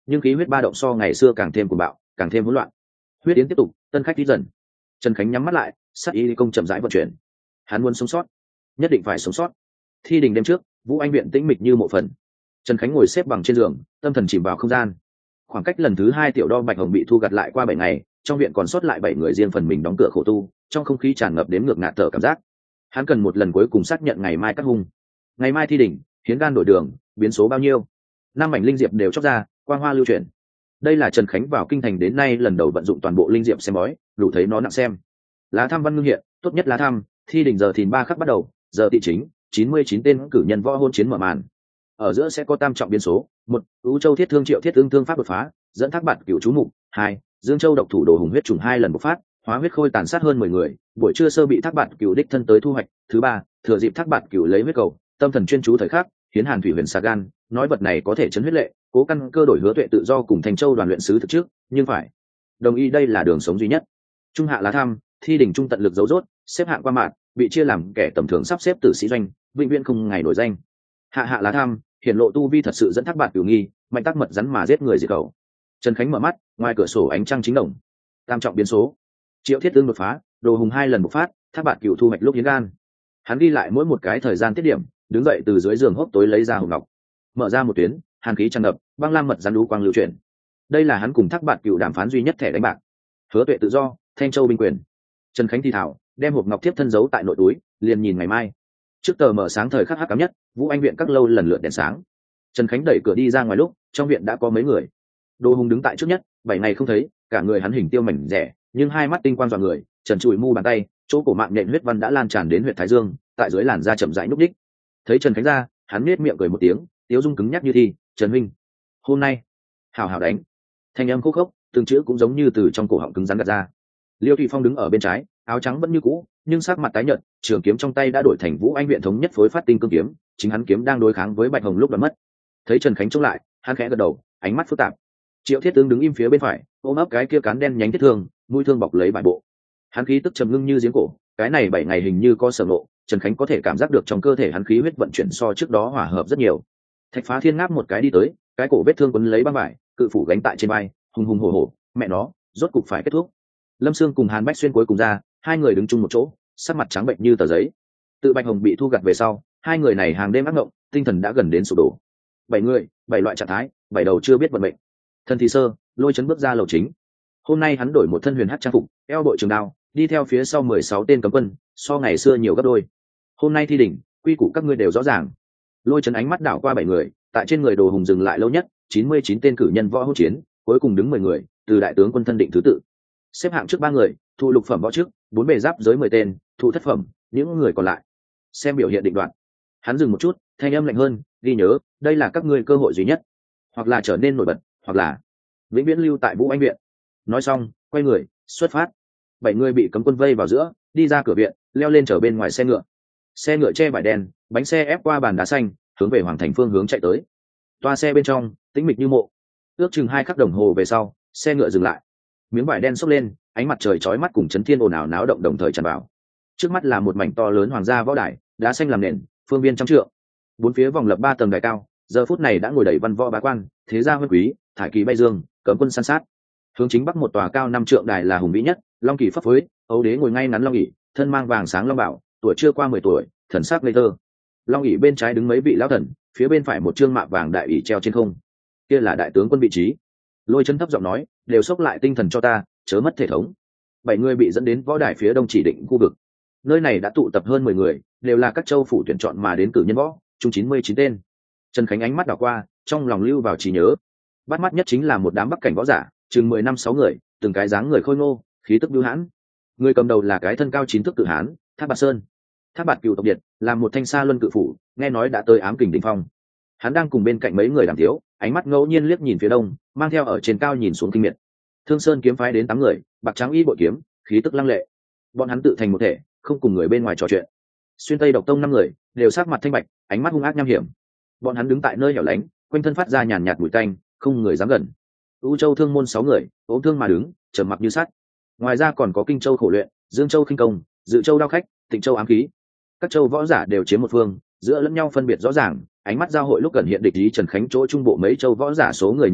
nhưng khí huyết ba động so ngày xưa càng thêm cuồng bạo, càng thêm hỗn loạn. Huyết yến tiếp tục, tân khách đi dần. Trần Khánh nhắm mắt lại, sát ý công chậm rãi vận chuyển. Hắn muốn sống sót, nhất định phải sống sót. Thi đình đêm trước, Vũ Anh viện tĩnh mịch như mộ phần. Trần Khánh ngồi xếp bằng trên giường, tâm thần chìm vào không gian. Khoảng cách lần thứ 2 tiểu đo bạch hồng bị thu gặt lại qua 7 ngày, trong viện còn sót lại 7 người riêng phần mình đóng cửa khổ tu, trong không khí tràn ngập đến ngược ngạt thở cảm giác. Hắn cần một lần cuối cùng xác nhận ngày mai cắt hung. Ngày mai thi đỉnh, hiến gan đổi đường, biến số bao nhiêu? 5 mảnh linh diệp đều chóc ra, quang hoa lưu chuyển. Đây là Trần Khánh vào kinh thành đến nay lần đầu vận dụng toàn bộ linh diệp xem bói, đủ thấy nó nặng xem. Lá thăm văn ngưng hiện, tốt nhất lá thăm, thi đỉnh giờ thìn 3 khắc bắt đầu, giờ tỵ chính, 99 tên cử nhân võ hôn chiến mở màn. Ở giữa sẽ có tam trọng biến số: 1. Ú Châu Thiết Thương Triệu Thiết Ưng thương pháp đột phá, dẫn Thác Bạt Cửu chú mục. 2. Dương Châu độc thủ đồ hùng huyết trùng 2 lần bộc phát, hóa huyết khôi tàn sát hơn 10 người, buổi trưa sơ bị Thác Bạt Cửu đích thân tới thu hoạch. Thứ 3. Thừa dịp Thác Bạt Cửu lấy huyết cầu, tâm thần chuyên chú thời khắc, hiến Hàn Thủy Huyền Sa Gan, nói vật này có thể chấn huyết lệ, cố căn cơ đổi Hứa Tuệ tự do cùng Thành Châu đoàn luyện sứ thực trước, nhưng phải đồng ý đây là đường sống duy nhất. Trung hạ lá thăm, thi đỉnh trung tận lực giấu rốt, xếp hạng qua mạng, bị chia làm kẻ tầm thường sắp xếp tử sĩ doanh, vĩnh viễn không ngày nổi danh. Hạ lá thăm, hiển lộ tu vi thật sự dẫn Thác Bạt Cửu nghi, mạnh tác mật rắn mà giết người diệt khẩu. Trần Khánh mở mắt, ngoài cửa sổ ánh trăng chính đồng. Tam trọng biến số: Triệu Thiết Ưng đột phá, đồ hùng 2 lần bộc phát, Thác Bạt Cửu thu hoạch lúc hiến gan. Hắn ghi lại mỗi một cái thời gian tiết điểm, đứng dậy từ dưới giường hốc tối lấy ra hồng ngọc, mở ra một tuyến, hàn khí tràn ngập, băng lam mật rắn lũ quang lưu chuyển. Đây là hắn cùng Thác Bạt Cửu đàm phán duy nhất thẻ đánh bạc. Hứa Tuệ tự do, Thanh Châu binh quyền. Trần Khánh thì thảo, đem hộp ngọc tiếp thân giấu tại nội túi, liền nhìn ngày mai. Trước tờ mở sáng thời khắc hắc ám nhất, Vũ Anh viện các lâu lần lượt đèn sáng. Trần Khánh đẩy cửa đi ra ngoài lúc, trong viện đã có mấy người. Đồ Hùng đứng tại trước nhất, 7 ngày không thấy, cả người hắn hình tiêu mảnh rẻ, nhưng hai mắt tinh quang dọa người, trần trụi mu bàn tay, chỗ cổ mạng nhện huyết văn đã lan tràn đến huyệt thái dương, tại dưới làn da chậm rãi núp đích. Thấy Trần Khánh ra, hắn nhếch miệng cười một tiếng, tiếu dung cứng nhắc như thi. Trần huynh, hôm nay hào hào đánh. Thanh âm khô khốc, từng chữ cũng giống như từ trong cổ họng cứng rắn gạt ra. Liêu Thụy Phong đứng ở bên trái, áo trắng vẫn như cũ, nhưng sắc mặt tái nhợt, trường kiếm trong tay đã đổi thành Vũ Anh viện thống nhất phối phát tinh cương kiếm, chính hắn kiếm đang đối kháng với Bạch Hồng lúc đã mất. Thấy Trần Khánh chống lại, hắn khẽ gật đầu, ánh mắt phức tạp. Triệu Thiết Tướng đứng im phía bên phải, ôm ấp cái kia cán đen nhánh thiết thương, mũi thương bọc lấy vải bộ. Hắn khí tức trầm ngưng như giếng cổ, cái này 7 ngày hình như có sở ngộ, Trần Khánh có thể cảm giác được trong cơ thể hắn khí huyết vận chuyển so trước đó hòa hợp rất nhiều. Thạch Phá Thiên ngáp một cái đi tới, cái cổ vết thương quấn lấy băng vải, cự phủ gánh tại trên vai, hùng hùng hổ hổ, mẹ nó, rốt cục phải kết thúc. Lâm Sương cùng Hàn Bách Xuyên cuối cùng ra, hai người đứng chung một chỗ, sắc mặt trắng bệnh như tờ giấy. Tự Bạch Hồng bị thu gặt về sau, hai người này hàng đêm ác mộng, tinh thần đã gần đến sụp đổ. 7 người, 7 loại trạng thái, 7 đầu chưa biết vận mệnh. Thần Thì Sơ, Lôi Chấn bước ra lầu chính. Hôm nay hắn đổi một thân huyền hắc trang phục, eo bội trường đao, đi theo phía sau 16 tên cấm quân, so ngày xưa nhiều gấp đôi. Hôm nay thi đỉnh, quy củ các ngươi đều rõ ràng. Lôi Chấn ánh mắt đảo qua 7 người, tại trên người Đồ Hùng dừng lại lâu nhất, 99 tên cử nhân võ hỗn chiến, cuối cùng đứng 10 người, từ đại tướng quân thân định thứ tự. Xếp hạng trước 3 người, thu lục phẩm võ trước, 4 bề giáp giới 10 tên, thu thất phẩm, những người còn lại xem biểu hiện định đoạn. Hắn dừng một chút, thanh âm lạnh hơn, ghi nhớ, đây là các ngươi cơ hội duy nhất, hoặc là trở nên nổi bật, hoặc là vĩnh viễn lưu tại Vũ Anh viện. Nói xong, quay người xuất phát. 7 người bị cấm quân vây vào giữa, đi ra cửa viện, leo lên chở bên ngoài xe ngựa. Xe ngựa che vải đen, bánh xe ép qua bàn đá xanh, hướng về hoàng thành phương hướng chạy tới. Toa xe bên trong tĩnh mịch như mộ. Ước chừng 2 khắc đồng hồ về sau, xe ngựa dừng lại. Miếng vải đen xốc lên, ánh mặt trời chói mắt cùng chấn thiên ồn ào náo động đồng thời tràn vào. Trước mắt là một mảnh to lớn hoàng gia võ đài, đá xanh làm nền, phương viên trăm trượng. 4 phía vòng lập 3 tầng đài cao, giờ phút này đã ngồi đầy văn võ bá quan, thế gia huân quý, thải kỳ bay dương, cấm quân săn sát. Hướng chính bắc một tòa cao 5 trượng đài là hùng vĩ nhất, long kỳ phấp phới, ấu đế ngồi ngay ngắn long ỷ, thân mang vàng sáng long bảo, tuổi chưa qua 10 tuổi, thần sắc ngây thơ. Long ỷ bên trái đứng mấy vị lão thần, phía bên phải một trương mạ vàng đại ỷ treo trên không. Kia là đại tướng quân vị trí. Lôi Chấn thấp giọng nói, đều xốc lại tinh thần cho ta, chớ mất thể thống. 7 người bị dẫn đến võ đài phía đông chỉ định khu vực. Nơi này đã tụ tập hơn 10 người, đều là các châu phủ tuyển chọn mà đến cử nhân võ, chung 99 tên. Trần Khánh ánh mắt đảo qua, trong lòng lưu vào trí nhớ. Bắt mắt nhất chính là một đám bắc cảnh võ giả, chừng 10 năm 6 người, từng cái dáng người khôi ngô, khí tức bưu hãn. Người cầm đầu là cái thân cao 9 thước cự hán, Thác Bạt Sơn. Thác Bạt Cửu tộc điệt, là một thanh sa luân cự phủ, nghe nói đã tới ám kình đỉnh phong. Hắn đang cùng bên cạnh mấy người đàm thiếu, ánh mắt ngẫu nhiên liếc nhìn phía đông, mang theo ở trên cao nhìn xuống kinh miệt. Thương Sơn kiếm phái đến 8 người, bạc trắng y bội kiếm, khí tức lăng lệ. Bọn hắn tự thành một thể, không cùng người bên ngoài trò chuyện. Xuyên Tây độc tông 5 người, đều sắc mặt thanh bạch, ánh mắt hung ác nham hiểm. Bọn hắn đứng tại nơi hẻo lánh, quanh thân phát ra nhàn nhạt mùi tanh, không người dám gần. U Châu thương môn 6 người, ốm thương mà đứng, trầm mặc như sắt. Ngoài ra còn có Kinh Châu khổ luyện, Dương Châu khinh công, Dự Châu đao khách, Tịnh Châu ám khí. Các châu võ giả đều chiếm một phương, giữa lẫn nhau phân biệt rõ ràng, ánh mắt giao hội lúc gần hiện địch ý. Trần Khánh chỗ trung bộ mấy châu võ giả số người nhiều nhất,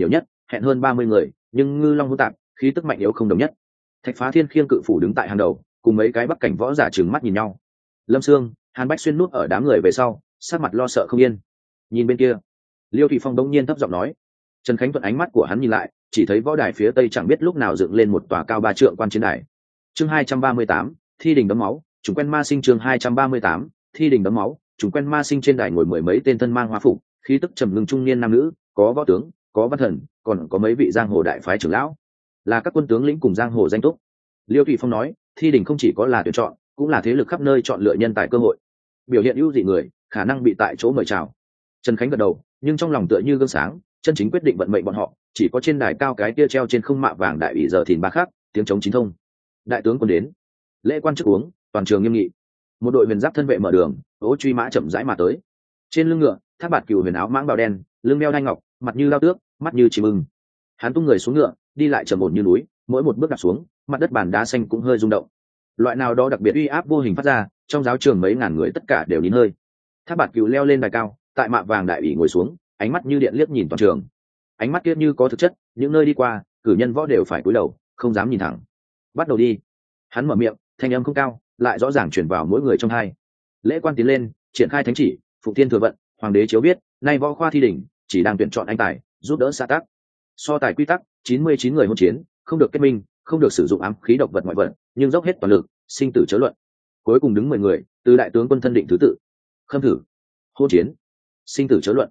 hẹn hơn 30 người, nhưng ngư long hỗn tạp, khí tức mạnh yếu không đồng nhất. Thạch Phá Thiên khiêng cự phủ đứng tại hàng đầu, cùng mấy cái bắc cảnh võ giả trừng mắt nhìn nhau. Lâm Sương, Hàn Bách Xuyên núp ở đám người về sau, sát mặt lo sợ không yên. Nhìn bên kia, Liêu Thủy Phong đống nhiên thấp giọng nói. Trần Khánh thuận ánh mắt của hắn nhìn lại, chỉ thấy võ đài phía tây chẳng biết lúc nào dựng lên một tòa cao 3 trượng quan chiến đài. Chương 238, thi đình đấm máu, chúng quen ma sinh chương 238, thi đình đấm máu, chúng quen ma sinh trên đài ngồi mười mấy tên thân mang hoa phục, khí tức trầm ngưng trung niên nam nữ, có võ tướng, có văn thần, còn có mấy vị giang hồ đại phái trưởng lão, là các quân tướng lĩnh cùng giang hồ danh túc. Liêu Thủy Phong nói, thi đình không chỉ có là tuyển chọn, cũng là thế lực khắp nơi chọn lựa nhân tài cơ hội. Biểu hiện ưu dị người, khả năng bị tại chỗ mời chào. Trần Khánh gật đầu, nhưng trong lòng tựa như gương sáng, chân chính quyết định vận mệnh bọn họ, chỉ có trên đài cao cái kia treo trên không mạ vàng đại ủy giờ thìn ba khắc, tiếng chống chính thông. Đại tướng quân đến, lễ quan chức uống, toàn trường nghiêm nghị. Một đội huyền giáp thân vệ mở đường, ố truy mã chậm rãi mà tới. Trên lưng ngựa, Thác Bạt Cừu huyền áo mãng bào đen, lưng đeo đai ngọc, mặt như lao tước, mắt như chim ưng. Hắn tung người xuống ngựa, đi lại trầm ổn như núi, mỗi một bước đạp xuống, mặt đất bàn đá xanh cũng hơi rung động. Loại nào đó đặc biệt uy áp vô hình phát ra, trong giáo trường mấy ngàn người tất cả đều nín hơi. Thác Bạt Cừu leo lên đài cao, tại mạ vàng đại ủy ngồi xuống, ánh mắt như điện liếc nhìn toàn trường. Ánh mắt kia như có thực chất, những nơi đi qua, cử nhân võ đều phải cúi đầu, không dám nhìn thẳng. Bắt đầu đi. Hắn mở miệng, thanh âm không cao, lại rõ ràng truyền vào mỗi người trong hai. Lễ quan tiến lên, triển khai thánh chỉ, phụ thiên thừa vận, hoàng đế chiếu biết, nay võ khoa thi đỉnh, chỉ đang tuyển chọn anh tài, giúp đỡ xã tác. So tài quy tắc, 99 người hôn chiến, không được kết minh, không được sử dụng ám khí độc vật ngoại vật, nhưng dốc hết toàn lực, sinh tử chớ luận. Cuối cùng đứng 10 người, từ đại tướng quân thân định thứ tự. Khâm thử, hôn chiến, sinh tử chớ luận.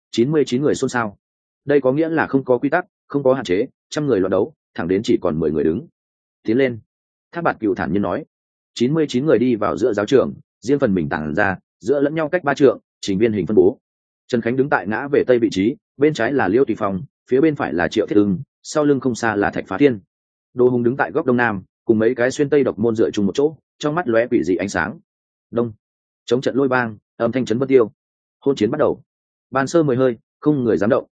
99 người xôn xao. Đây có nghĩa là không có quy tắc, không có hạn chế, trăm người loạn đấu, thẳng đến chỉ còn 10 người đứng. Tiến lên. Thác Bạt Cừu thản nhiên nói. 99 người đi vào giữa giáo trường, riêng phần mình tản ra, giữa lẫn nhau cách 3 trượng, trình viên hình phân bố. Trần Khánh đứng tại ngã về tây vị trí, bên trái là Liêu Tùy Phong, phía bên phải là Triệu Thiết Ưng, sau lưng không xa là Thạch Phá Thiên. Đồ Hùng đứng tại góc đông nam, cùng mấy cái xuyên tây độc môn dựa chung một chỗ, trong mắt lóe quỷ dị ánh sáng. Đông, chống trận lôi bang, âm thanh chấn vân tiêu. Hôn chiến bắt đầu. Ban sơ 10 hơi, không người dám động.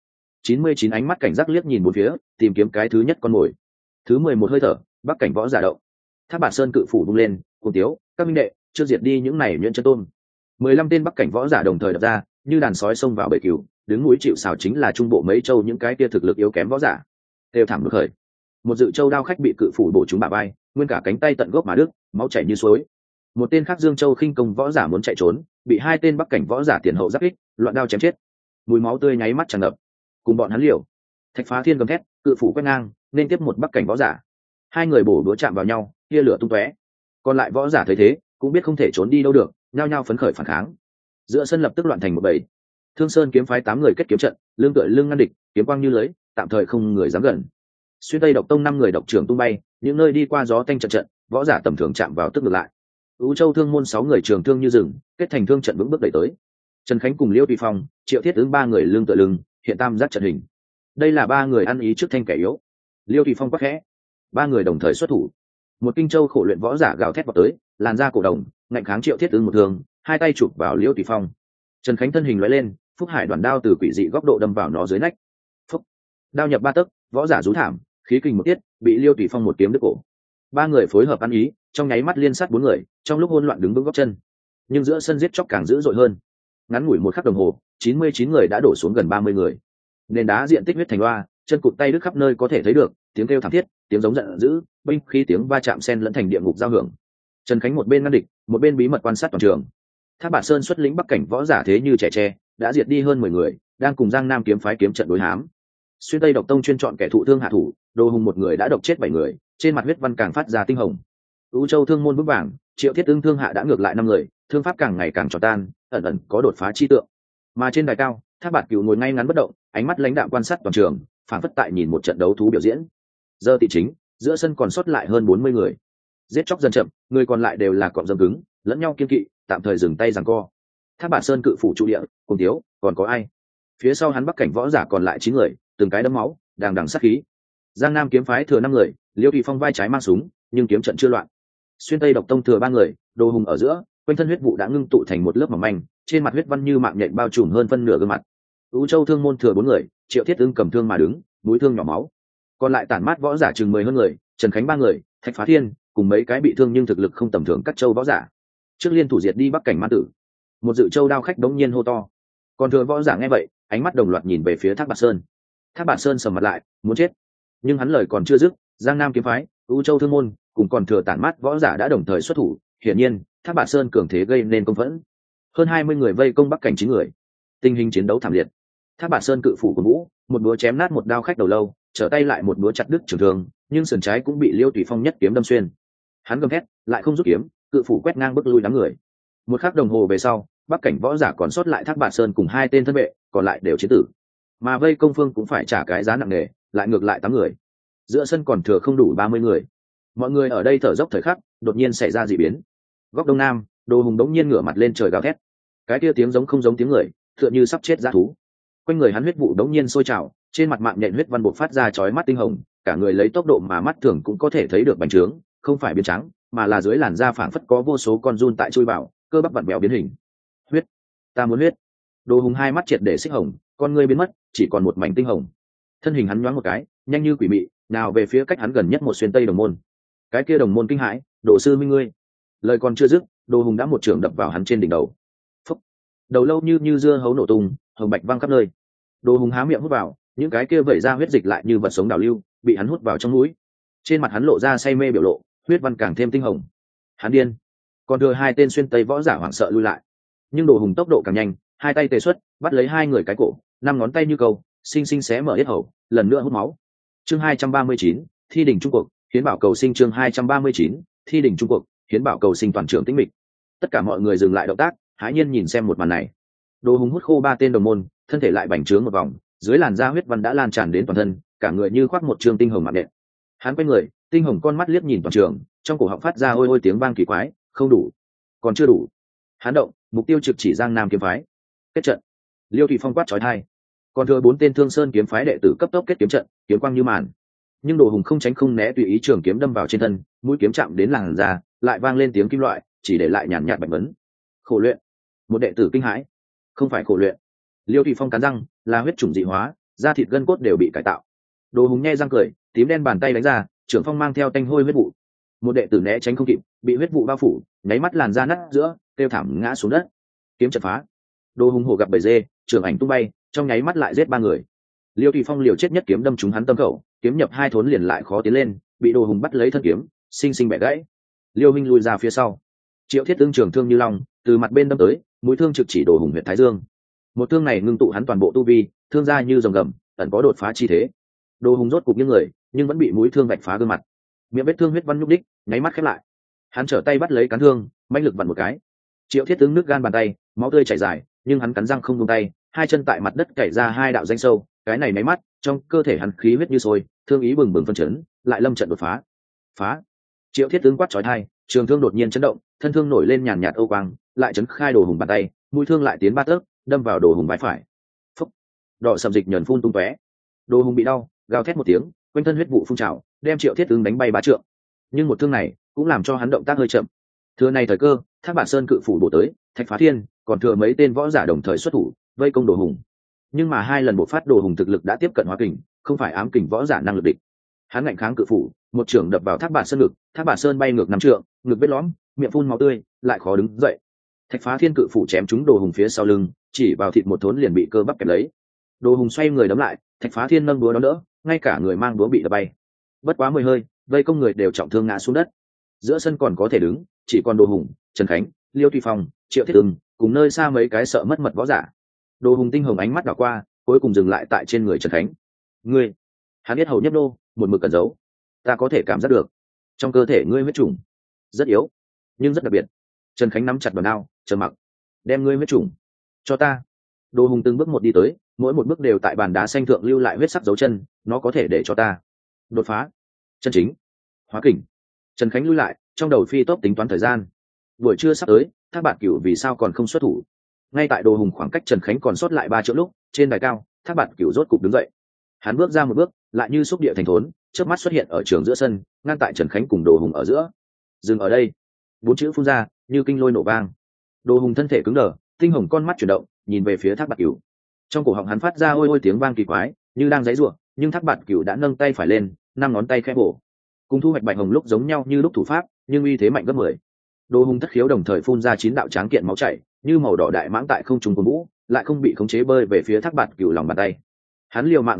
99 ánh mắt cảnh giác liếc nhìn bốn phía, tìm kiếm cái thứ nhất con mồi. Thứ 11 hơi thở, bắc cảnh võ giả động. Thác Bạt Sơn cự phủ vung lên, cùng tiếu, các minh đệ, chưa diệt đi những này nhuyễn chân tôn. 15 tên bắc cảnh võ giả đồng thời đập ra, như đàn sói xông vào bể cừu, đứng núi chịu sào chính là trung bộ mấy châu những cái kia thực lực yếu kém võ giả. Đều thảm được khởi. Một dự châu đao khách bị cự phủ bổ trúng bả vai, nguyên cả cánh tay tận gốc mà đứt, máu chảy như suối. Một tên khác Dương Châu khinh công võ giả muốn chạy trốn, bị hai tên bắc cảnh võ giả tiền hậu giáp kích, loạn đao chém chết. Mùi máu tươi nháy mắt tràn ngập. Cùng bọn hắn liều. Thạch Phá Thiên gầm thét, cự phủ quét ngang, nên tiếp một bắc cảnh võ giả. Hai người bổ đũa chạm vào nhau, tia lửa tung tóe. Còn lại võ giả thấy thế, cũng biết không thể trốn đi đâu được, nhao nhao phấn khởi phản kháng. Giữa sân lập tức loạn thành một bầy. Thương Sơn kiếm phái 8 người kết kiếm trận, lưng tựa lưng ngăn địch, kiếm quang như lưới, tạm thời không người dám gần. Xuyên Tây độc tông 5 người độc trưởng tung bay, những nơi đi qua gió tanh trận trận, võ giả tầm thường chạm vào tức ngược lại. Ú Châu thương môn 6 người trường thương như rừng, kết thành thương trận vững bước đẩy tới. Trần Khánh cùng Liêu Tùy Phong, Triệu Thiết Ứng 3 người lưng tựa lưng, hiện tam giác trận hình. Đây là 3 người ăn ý trước thanh kẻ yếu. Liêu Tùy Phong quắc khẽ, 3 người đồng thời xuất thủ. Một kinh châu khổ luyện võ giả gào thét vào tới, làn da cổ đồng, ngạnh kháng Triệu Thiết Ứng một thương, hai tay chụp vào Liêu Tùy Phong. Trần Khánh thân hình lóe lên, Phúc Hải đoàn đao từ quỷ dị góc độ đâm vào nó dưới nách. Phúc, đao nhập 3 tấc, võ giả rú thảm, khí kình một tiết, bị Liêu Tùy Phong một kiếm đứt cổ. 3 người phối hợp ăn ý, trong nháy mắt liên sát 4 người, trong lúc hỗn loạn đứng vững góc chân. Nhưng giữa sân giết chóc càng dữ dội hơn. Ngắn ngủi một khắc đồng hồ, 99 người đã đổ xuống gần 30 người. Nền đá diện tích huyết thành loa, chân cụt tay đứt khắp nơi có thể thấy được, tiếng kêu thảm thiết, tiếng giống giận dữ, binh khí tiếng va chạm xen lẫn thành địa ngục giao hưởng. Trần Khánh một bên ngăn địch, một bên bí mật quan sát toàn trường. Thác Bạt Sơn xuất lĩnh bắc cảnh võ giả thế như trẻ tre, đã diệt đi hơn 10 người, đang cùng Giang Nam kiếm phái kiếm trận đối hám. Xuyên Tây độc tông chuyên chọn kẻ thụ thương hạ thủ, Đồ Hùng một người đã độc chết 7 người, trên mặt huyết văn càng phát ra tinh hồng. Ú Châu thương môn vững vàng, Triệu Thiết Ứng thương hạ đã ngược lại 5 người, thương pháp càng ngày càng tròn tan, ẩn ẩn có đột phá chi tượng. Mà trên đài cao, Thác Bạt Cừu ngồi ngay ngắn bất động, ánh mắt lãnh đạm quan sát toàn trường, phảng phất tại nhìn một trận đấu thú biểu diễn. Giờ tỷ chính, giữa sân còn sót lại hơn 40 người. Giết chóc dần chậm, người còn lại đều là cọm dâm cứng, lẫn nhau kiên kỵ, tạm thời dừng tay giằng co. Thác Bạt Sơn cự phủ trụ địa, cùng thiếu, còn có ai? Phía sau hắn bắc cảnh võ giả còn lại 9 người, từng cái đấm máu, đằng đằng sát khí. Giang Nam kiếm phái thừa 5 người, Liêu Thủy Phong vai trái mang súng, nhưng kiếm trận chưa loạn. Xuyên Tây độc tông thừa 3 người, Đồ Hùng ở giữa, quanh thân huyết vụ đã ngưng tụ thành một lớp mỏng manh, trên mặt huyết văn như mạng nhện bao trùm hơn phân nửa gương mặt. Ú Châu thương môn thừa 4 người, Triệu Thiết Ứng cầm thương mà đứng, mũi thương nhỏ máu. Còn lại tản mát võ giả chừng 10 hơn người, Trần Khánh 3 người, Thạch Phá Thiên, cùng mấy cái bị thương nhưng thực lực không tầm thường các châu võ giả. Trước liên thủ diệt đi bắc cảnh ma tử. Một dự châu đao khách đống nhiên hô to. Còn thừa võ giả nghe vậy, ánh mắt đồng loạt nhìn về phía Thác Bạt Sơn. Thác Bạt Sơn sầm mặt lại muốn chết, nhưng hắn lời còn chưa dứt, Giang Nam kiếm phái, U Châu Thương môn cùng còn thừa tản mát võ giả đã đồng thời xuất thủ. Hiển nhiên Thác Bạt Sơn cường thế gây nên công phẫn, hơn 20 người vây công Bắc Cảnh 9 người, tình hình chiến đấu thảm liệt. Thác Bạt Sơn cự phủ của Vũ, một búa chém nát một đao khách đầu lâu, trở tay lại một búa chặt đứt trường thương, nhưng sườn trái cũng bị Liêu Tùy Phong nhất kiếm đâm xuyên. Hắn gầm thét, lại không rút kiếm, cự phủ quét ngang bức lui đám người. Một khắc đồng hồ về sau, Bắc Cảnh võ giả còn sót lại Thác Bạt Sơn cùng 2 tên thân vệ, còn lại đều chiến tử. Mà vây công phương cũng phải trả cái giá nặng nề, lại ngược lại 8 người. Giữa sân còn thừa không đủ 30 người. Mọi người ở đây thở dốc thời khắc, đột nhiên xảy ra dị biến. Góc đông nam, Đồ Hùng đống nhiên ngửa mặt lên trời gào thét. Cái kia tiếng giống không giống tiếng người, tựa như sắp chết dã thú. Quanh người hắn huyết vụ đống nhiên sôi trào, trên mặt mạng nhện huyết văn bộc phát ra chói mắt tinh hồng, cả người lấy tốc độ mà mắt thường cũng có thể thấy được bành trướng, không phải biến trắng, mà là dưới làn da phảng phất có vô số con giun tại chui vào, cơ bắp vặn vẹo biến hình. Huyết, ta muốn huyết. Đồ Hùng hai mắt triệt để xích hồng, con ngươi biến mất, chỉ còn một mảnh tinh hồng. Thân hình hắn nhoáng một cái, nhanh như quỷ mị, nào về phía cách hắn gần nhất một xuyên tây đồng môn. Cái kia đồng môn kinh hãi, Đồ sư minh ngươi. Lời còn chưa dứt, Đồ Hùng đã một trường đập vào hắn trên đỉnh đầu. Phúc. Đầu lâu như dưa hấu nổ tung, hồng bạch văng khắp nơi. Đồ Hùng há miệng hút vào, những cái kia vẩy ra huyết dịch lại như vật sống đào lưu, bị hắn hút vào trong mũi. Trên mặt hắn lộ ra say mê biểu lộ, huyết văn càng thêm tinh hồng. Hắn điên. Còn đưa 2 tên xuyên tây võ giả hoảng sợ lui lại. Nhưng Đồ Hùng tốc độ càng nhanh, 2 tay tề xuất, bắt lấy 2 người cái cổ, 5 ngón tay như câu, xinh xinh xé mở yết hầu, lần nữa hút máu. Chương 239, thi đỉnh trung cuộc, hiến bảo cầu sinh. Chương 239, thi đỉnh trung cuộc, hiến bảo cầu sinh. Toàn trường tĩnh mịch. Tất cả mọi người dừng lại động tác, hãi nhiên nhìn xem một màn này. Đồ Hùng hút khô 3 tên đồng môn, thân thể lại bành trướng một vòng, dưới làn da huyết văn đã lan tràn đến toàn thân, cả người như khoác một trường tinh hồng mạng nện. Hắn quay người, tinh hồng con mắt liếc nhìn toàn trường, trong cổ họng phát ra ôi ôi tiếng vang kỳ quái, không đủ, còn chưa đủ. Hắn động, mục tiêu trực chỉ Giang Nam kiếm phái. Kết trận. Liêu Thủy Phong quát chói tai. Còn thừa 4 tên Thương Sơn kiếm phái đệ tử cấp tốc kết kiếm trận, kiếm quang như màn. Nhưng Đồ Hùng không tránh không né, tùy ý trường kiếm đâm vào trên thân, mũi kiếm chạm đến làn da, lại vang lên tiếng kim loại, chỉ để lại nhàn nhạt bạch vấn. Khổ luyện. Một đệ tử kinh hãi. Không phải khổ luyện. Liêu Thủy Phong cắn răng, là huyết chủng dị hóa, da thịt gân cốt đều bị cải tạo. Đồ Hùng nhe răng cười, tím đen bàn tay đánh ra, trưởng phong mang theo tanh hôi huyết vụ. Một đệ tử né tránh không kịp, bị huyết vụ bao phủ, nháy mắt làn da nát giữa, kêu thảm ngã xuống đất. Kiếm trận phá. Đồ Hùng hổ gặp bầy dê, trường ảnh tung bay, trong nháy mắt lại giết 3 người. Liêu Thủy Phong liều chết nhất kiếm đâm trúng hắn tâm khẩu, kiếm nhập 2 thốn liền lại khó tiến lên, bị Đồ Hùng bắt lấy thân kiếm, sinh sinh bẻ gãy. Liêu Minh lùi ra phía sau. Triệu Thiết Tương trường thương như long, từ mặt bên đâm tới, mũi thương trực chỉ Đồ Hùng huyệt thái dương. Một thương này ngưng tụ hắn toàn bộ tu vi, thương ra như rồng gầm, ẩn có đột phá chi thế. Đồ Hùng rốt cục những người, nhưng vẫn bị mũi thương vạch phá gương mặt. Miệng vết thương huyết văn nhúc đích, nháy mắt khép lại. Hắn trở tay bắt lấy cán thương, mãnh lực vặn một cái. Triệu Thiết Tướng nước gan bàn tay, máu tươi chảy dài, nhưng hắn cắn răng không buông tay, 2 chân tại mặt đất cày ra 2 đạo danh sâu, cái này nháy mắt, trong cơ thể hắn khí huyết như sôi, thương ý bừng bừng phân chấn, lại lâm trận đột phá. Phá! Triệu Thiết Tướng quát chói tai, trường thương đột nhiên chấn động, thân thương nổi lên nhàn nhạt âu quang, lại chấn khai Đồ Hùng bàn tay, mũi thương lại tiến 3 tấc, đâm vào Đồ Hùng vai phải. Phúc! Đỏ sầm dịch nhờn phun tung tóe. Đồ Hùng bị đau, gào thét một tiếng, quanh thân huyết vụ phun trào, đem Triệu Thiết Tướng đánh bay 3 trượng. Nhưng một thương này cũng làm cho hắn động tác hơi chậm. Thừa này thời cơ, Thác Bạt Sơn cự phủ bổ tới, Thạch Phá Thiên, còn thừa mấy tên võ giả đồng thời xuất thủ, vây công Đồ Hùng. Nhưng mà 2 lần bộc phát Đồ Hùng thực lực đã tiếp cận hóa kình, không phải ám kình võ giả năng lực địch. Hắn ngạnh kháng cự phủ, một trường đập vào Thác Bạt Sơn ngực, Thác Bạt Sơn bay ngược 5 trượng, ngực vết lõm, miệng phun máu tươi, lại khó đứng dậy. Thạch Phá Thiên cự phủ chém trúng Đồ Hùng phía sau lưng, chỉ vào thịt một thốn liền bị cơ bắp kẹp lấy. Đồ Hùng xoay người đấm lại, Thạch Phá Thiên nâng búa đón đỡ, ngay cả người mang búa bị đập bay. Bất quá 10 hơi, vây công người đều trọng thương ngã xuống đất. Giữa sân còn có thể đứng, chỉ còn Đồ Hùng, Trần Khánh, Liêu Thủy Phong, Triệu Thiết Ưng, cùng nơi xa mấy cái sợ mất mật võ giả. Đồ Hùng tinh hồng ánh mắt đảo qua, cuối cùng dừng lại tại trên người Trần Khánh. Ngươi, hắn biết hầu nhấp nô, một mực cẩn giấu. Ta có thể cảm giác được, trong cơ thể ngươi huyết trùng rất yếu, nhưng rất đặc biệt. Trần Khánh nắm chặt đòn đao, trầm mặc. Đem ngươi huyết trùng cho ta. Đồ Hùng từng bước một đi tới, mỗi một bước đều tại bàn đá xanh thượng lưu lại huyết sắc dấu chân, nó có thể để cho ta đột phá chân chính hóa kình. Trần Khánh lui lại, trong đầu phi tốc tính toán thời gian. Buổi trưa sắp tới, Thác Bạt Cửu vì sao còn không xuất thủ? Ngay tại Đồ Hùng khoảng cách Trần Khánh còn sót lại 3 trượng lúc, trên đài cao, Thác Bạt Cửu rốt cục đứng dậy. Hắn bước ra một bước, lại như xúc địa thành thốn, chớp mắt xuất hiện ở trường giữa sân, ngăn tại Trần Khánh cùng Đồ Hùng ở giữa. Dừng ở đây. 4 chữ phun ra, như kinh lôi nổ vang. Đồ Hùng thân thể cứng đờ, tinh hồng con mắt chuyển động, nhìn về phía Thác Bạt Cửu. Trong cổ họng hắn phát ra ôi ôi tiếng vang kỳ quái, như đang giãy giụa, nhưng Thác Bạt Cửu đã nâng tay phải lên, 5 ngón tay khẽ bổ. Cùng Thu Hoạch Bạch Hồng lúc giống nhau như lúc thủ pháp, nhưng uy thế mạnh gấp 10. Đồ Hùng thất khiếu đồng thời phun ra 9 đạo tráng kiện máu chảy, như màu đỏ đại mãng tại không trung cuồng vũ, lại không bị khống chế bơi về phía Thác Bạt Cửu lòng bàn tay. Hắn liều mạng giãy giụa,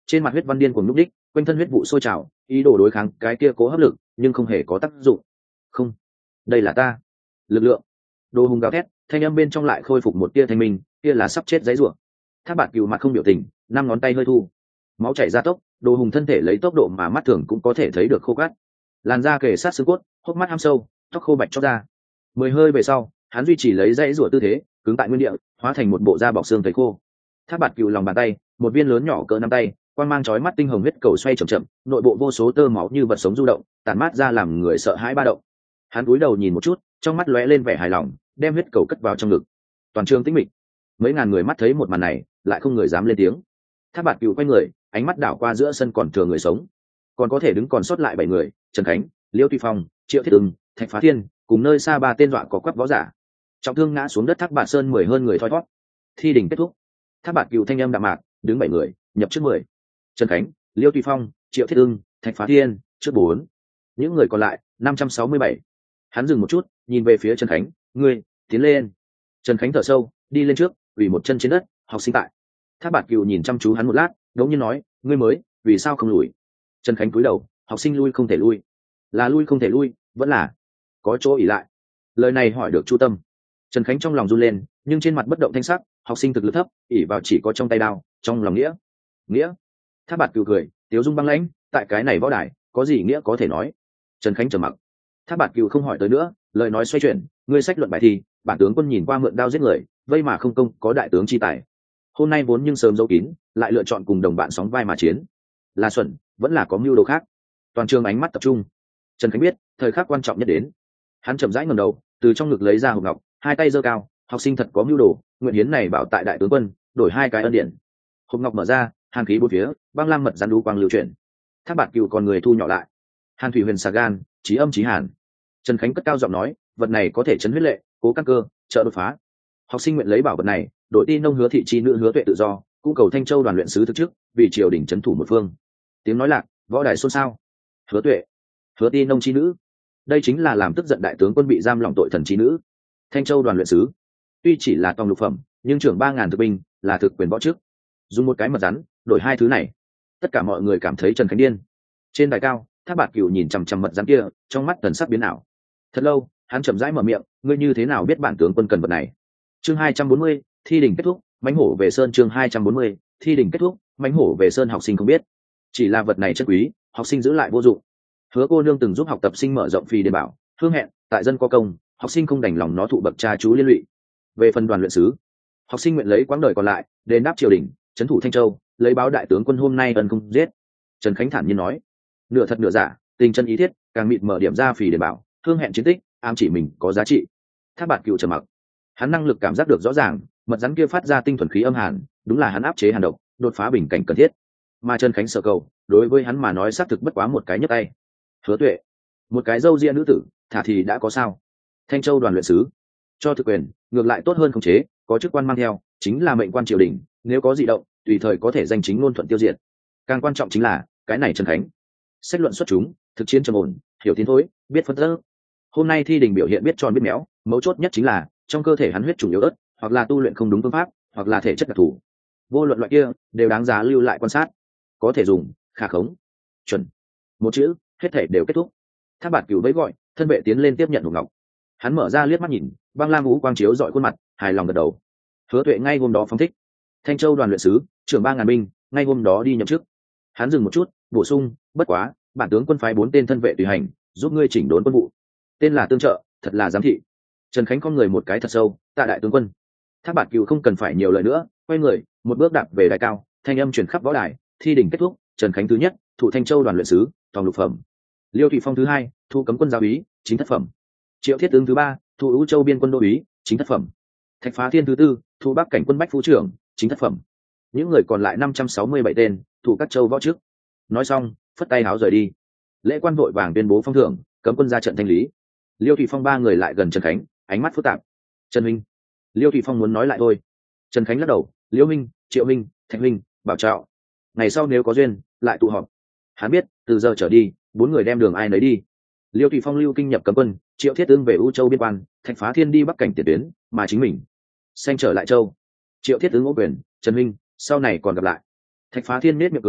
trên mặt huyết văn điên cùng nhúc đích, quanh thân huyết vụ sôi trào, ý đồ đối kháng cái kia cố hấp lực, nhưng không hề có tác dụng. Không, đây là ta lực lượng. Đồ Hùng gào thét, thanh âm bên trong lại khôi phục một tia thanh minh, kia là sắp chết giấy rủa. Thác Bạt Cửu mặt không biểu tình, năm ngón tay hơi thu, máu chảy ra tốc, Đồ Hùng thân thể lấy tốc độ mà mắt thường cũng có thể thấy được khô cát, làn da kề sát xương cốt, hốc mắt ham sâu, tóc khô bạch chóc ra. 10 hơi về sau, hắn duy trì lấy dãy rủa tư thế, cứng tại nguyên địa, hóa thành một bộ da bọc xương tấy khô. Thác Bạt Cửu lòng bàn tay, một viên lớn nhỏ cỡ nắm tay, quang mang chói mắt tinh hồng huyết cầu xoay chậm chậm, nội bộ vô số tơ máu như vật sống du động, tản mát ra làm người sợ hãi ba động. Hắn cúi đầu nhìn một chút, trong mắt lóe lên vẻ hài lòng, đem huyết cầu cất vào trong ngực. Toàn trường tĩnh mịch, mấy ngàn người mắt thấy một màn này, lại không người dám lên tiếng. Thác Bạt Cửu quay người, ánh mắt đảo qua giữa sân còn thừa người sống, còn có thể đứng còn sót lại 7 người: Trần Khánh, Liêu Tuy Phong, Triệu Thiết Ưng, Thạch Phá Thiên, cùng nơi xa 3 tên dọa có quắp võ giả. Trọng thương ngã xuống đất Thác Bạt Sơn 10 hơn người thoi thoát. Thi đình kết thúc. Thác Bạt Cửu thanh âm đạm mạc, đứng 7 người, nhập trước 10. Trần Khánh, Liêu Tuy Phong, Triệu Thiết Ưng, Thạch Phá Thiên, trước 4. Những người còn lại 567. Hắn dừng một chút, nhìn về phía Trần Khánh: "Ngươi, tiến lên." Trần Khánh thở sâu, đi lên trước, quỳ một chân trên đất: "Học sinh tại." Thác Bạt Cửu nhìn chăm chú hắn một lát, đống nhiên nói: "Ngươi mới, vì sao không lùi?" Trần Khánh cúi đầu: "Học sinh lui không thể lui." "Là lui không thể lui, vẫn là có chỗ ỉ lại?" Lời này hỏi được chu tâm. Trần Khánh trong lòng run lên, nhưng trên mặt bất động thanh sắc. Học sinh thực lực thấp, ỉ vào chỉ có trong tay đao, trong lòng nghĩa. Thác Bạt Cửu cười, tiếu dung băng lãnh: "Tại cái này võ đài, có gì nghĩa có thể nói?" Trần Khánh trầm mặc. Thác Bạt Cửu không hỏi tới nữa, lời nói xoay chuyển: "Ngươi sách luận bài thi, bản tướng quân nhìn qua mượn đao giết người, vây mà không công có đại tướng chi tài. Hôm nay vốn nhưng sớm giấu kín, lại lựa chọn cùng đồng bạn sóng vai mà chiến, là xuẩn, vẫn là có mưu đồ khác?" Toàn trường ánh mắt tập trung. Trần Khánh biết thời khắc quan trọng nhất đến. Hắn chậm rãi ngẩng đầu, từ trong ngực lấy ra hộp ngọc, hai tay giơ cao: "Học sinh thật có mưu đồ, nguyện hiến này bảo tại đại tướng quân, đổi 2 cái ân điển." Hộp ngọc mở ra, hàn khí bốn phía, băng lam mật rắn đú quang lưu chuyển. Thác Bạt Cửu còn người thu nhỏ lại: "Hàn thủy huyền xà gan, chí âm chí hàn." Trần Khánh cất cao giọng nói: "Vật này có thể chấn huyết lệ, cố căn cơ, trợ đột phá. Học sinh nguyện lấy bảo vật này, đổi ti nông hứa thị chi nữ hứa tuệ tự do, cũng cầu Thanh Châu đoàn luyện sứ thực chức, vì triều đình trấn thủ một phương." Tiếng nói lạc, võ đài xôn xao. Hứa tuệ, hứa ti nông chi nữ, đây chính là làm tức giận đại tướng quân bị giam lòng tội thần chi nữ. Thanh Châu đoàn luyện sứ, tuy chỉ là tòng lục phẩm, nhưng trưởng 3000 thực binh, là thực quyền võ chức. Dùng một cái mật rắn đổi 2 thứ này, tất cả mọi người cảm thấy Trần Khánh điên. Trên đài cao, Thác Bạt Cửu nhìn chằm chằm mật rắn kia, trong mắt thần sắc biến ảo. Thật lâu, hắn chậm rãi mở miệng: "Ngươi như thế nào biết bản tướng quân cần vật này?" Chương 240, thi đình kết thúc. Mãnh hổ về sơn. Chương 240, thi đình kết thúc. Mãnh hổ về sơn. Học sinh không biết, chỉ là vật này chân quý, học sinh giữ lại vô dụng. Hứa cô nương từng giúp học tập sinh mở rộng phi điền bảo, hương hẹn tại dân có công, học sinh không đành lòng nó thụ bậc cha chú liên lụy. Về phần đoàn luyện sứ, học sinh nguyện lấy quãng đời còn lại đền đáp triều đình, trấn thủ Thanh Châu, lấy báo đại tướng quân hôm nay ân không giết. Trần Khánh thản nhiên nói, nửa thật nửa giả, tình chân ý thiết, càng mịt mở điểm ra phì điền bảo, hương hẹn chiến tích, ám chỉ mình có giá trị. Thác Bạt Cửu trầm mặc, hắn năng lực cảm giác được rõ ràng, mật rắn kia phát ra tinh thuần khí âm hàn, đúng là hắn áp chế hàn độc, đột phá bình cảnh cần thiết. Mà Trần Khánh sở cầu, đối với hắn mà nói xác thực bất quá một cái nhấc tay. Hứa Tuệ, một cái râu ria nữ tử, thả thì đã có sao? Thanh Châu đoàn luyện sứ, cho thực quyền, ngược lại tốt hơn khống chế, có chức quan mang theo, chính là mệnh quan triều đình, nếu có dị động, tùy thời có thể danh chính ngôn thuận tiêu diệt. Càng quan trọng chính là, cái này Trần Khánh, xét luận xuất chúng, thực chiến trầm ổn, hiểu tiến thối, biết phân tích. Hôm nay thi đình biểu hiện biết tròn biết méo, mấu chốt nhất chính là trong cơ thể hắn huyết chủ yếu ớt, hoặc là tu luyện không đúng phương pháp, hoặc là thể chất đặc thù. Vô luận loại kia đều đáng giá lưu lại quan sát, có thể dùng, khả khống, chuẩn. Một chữ, hết thể đều kết thúc. Thác Bạt Cửu vẫy gọi, thân vệ tiến lên tiếp nhận hộp ngọc. Hắn mở ra liếc mắt nhìn, băng lam vũ quang chiếu dọi khuôn mặt, hài lòng gật đầu. Hứa Tuệ ngay hôm đó phóng thích. Thanh Châu đoàn luyện sứ, trưởng 3000 binh, ngay hôm đó đi nhậm chức. Hắn dừng một chút, bổ sung, bất quá, bản tướng quân phái 4 tên thân vệ tùy hành, giúp ngươi chỉnh đốn quân vụ. Tên là tương trợ, thật là giám thị. Trần Khánh con người một cái thật sâu, tạ đại tướng quân. Thác Bạt Cửu không cần phải nhiều lời nữa, quay người, một bước đạp về đài cao, thanh âm truyền khắp võ đài, thi đình kết thúc, Trần Khánh thứ nhất, thụ Thanh Châu đoàn luyện sứ, tòng lục phẩm. Liêu Thụy Phong thứ hai, thụ cấm quân giáo úy, chính thất phẩm. Triệu Thiết Ứng thứ ba, thụ Ưu Châu biên quân đô úy, chính thất phẩm. Thạch Phá Thiên thứ tư, thụ Bắc cảnh quân bách phú trưởng, chính thất phẩm. Những người còn lại 567 tên, thụ các châu võ chức. Nói xong, phất tay háo rời đi. Lễ quan vội vàng tuyên bố phong thưởng, cấm quân ra trận thanh lý. Liêu Thụy Phong 3 người lại gần Trần Khánh, ánh mắt phức tạp. Trần Minh, Liêu Thụy Phong muốn nói lại thôi. Trần Khánh lắc đầu, Liêu Minh, Triệu Minh, Thạch Minh, bảo trọng. Ngày sau nếu có duyên, lại tụ họp. Hắn biết, từ giờ trở đi, 4 người đem đường ai nấy đi. Liêu Thụy Phong lưu kinh nhập cấm quân, Triệu Thiết Ứng về Ưu Châu biên quan, Thạch Phá Thiên đi Bắc cảnh tiền tuyến, mà chính mình xanh trở lại châu. Triệu Thiết Ứng ngỗ quyền, Trần Minh, sau này còn gặp lại. Thạch Phá Thiên nết miệng cười,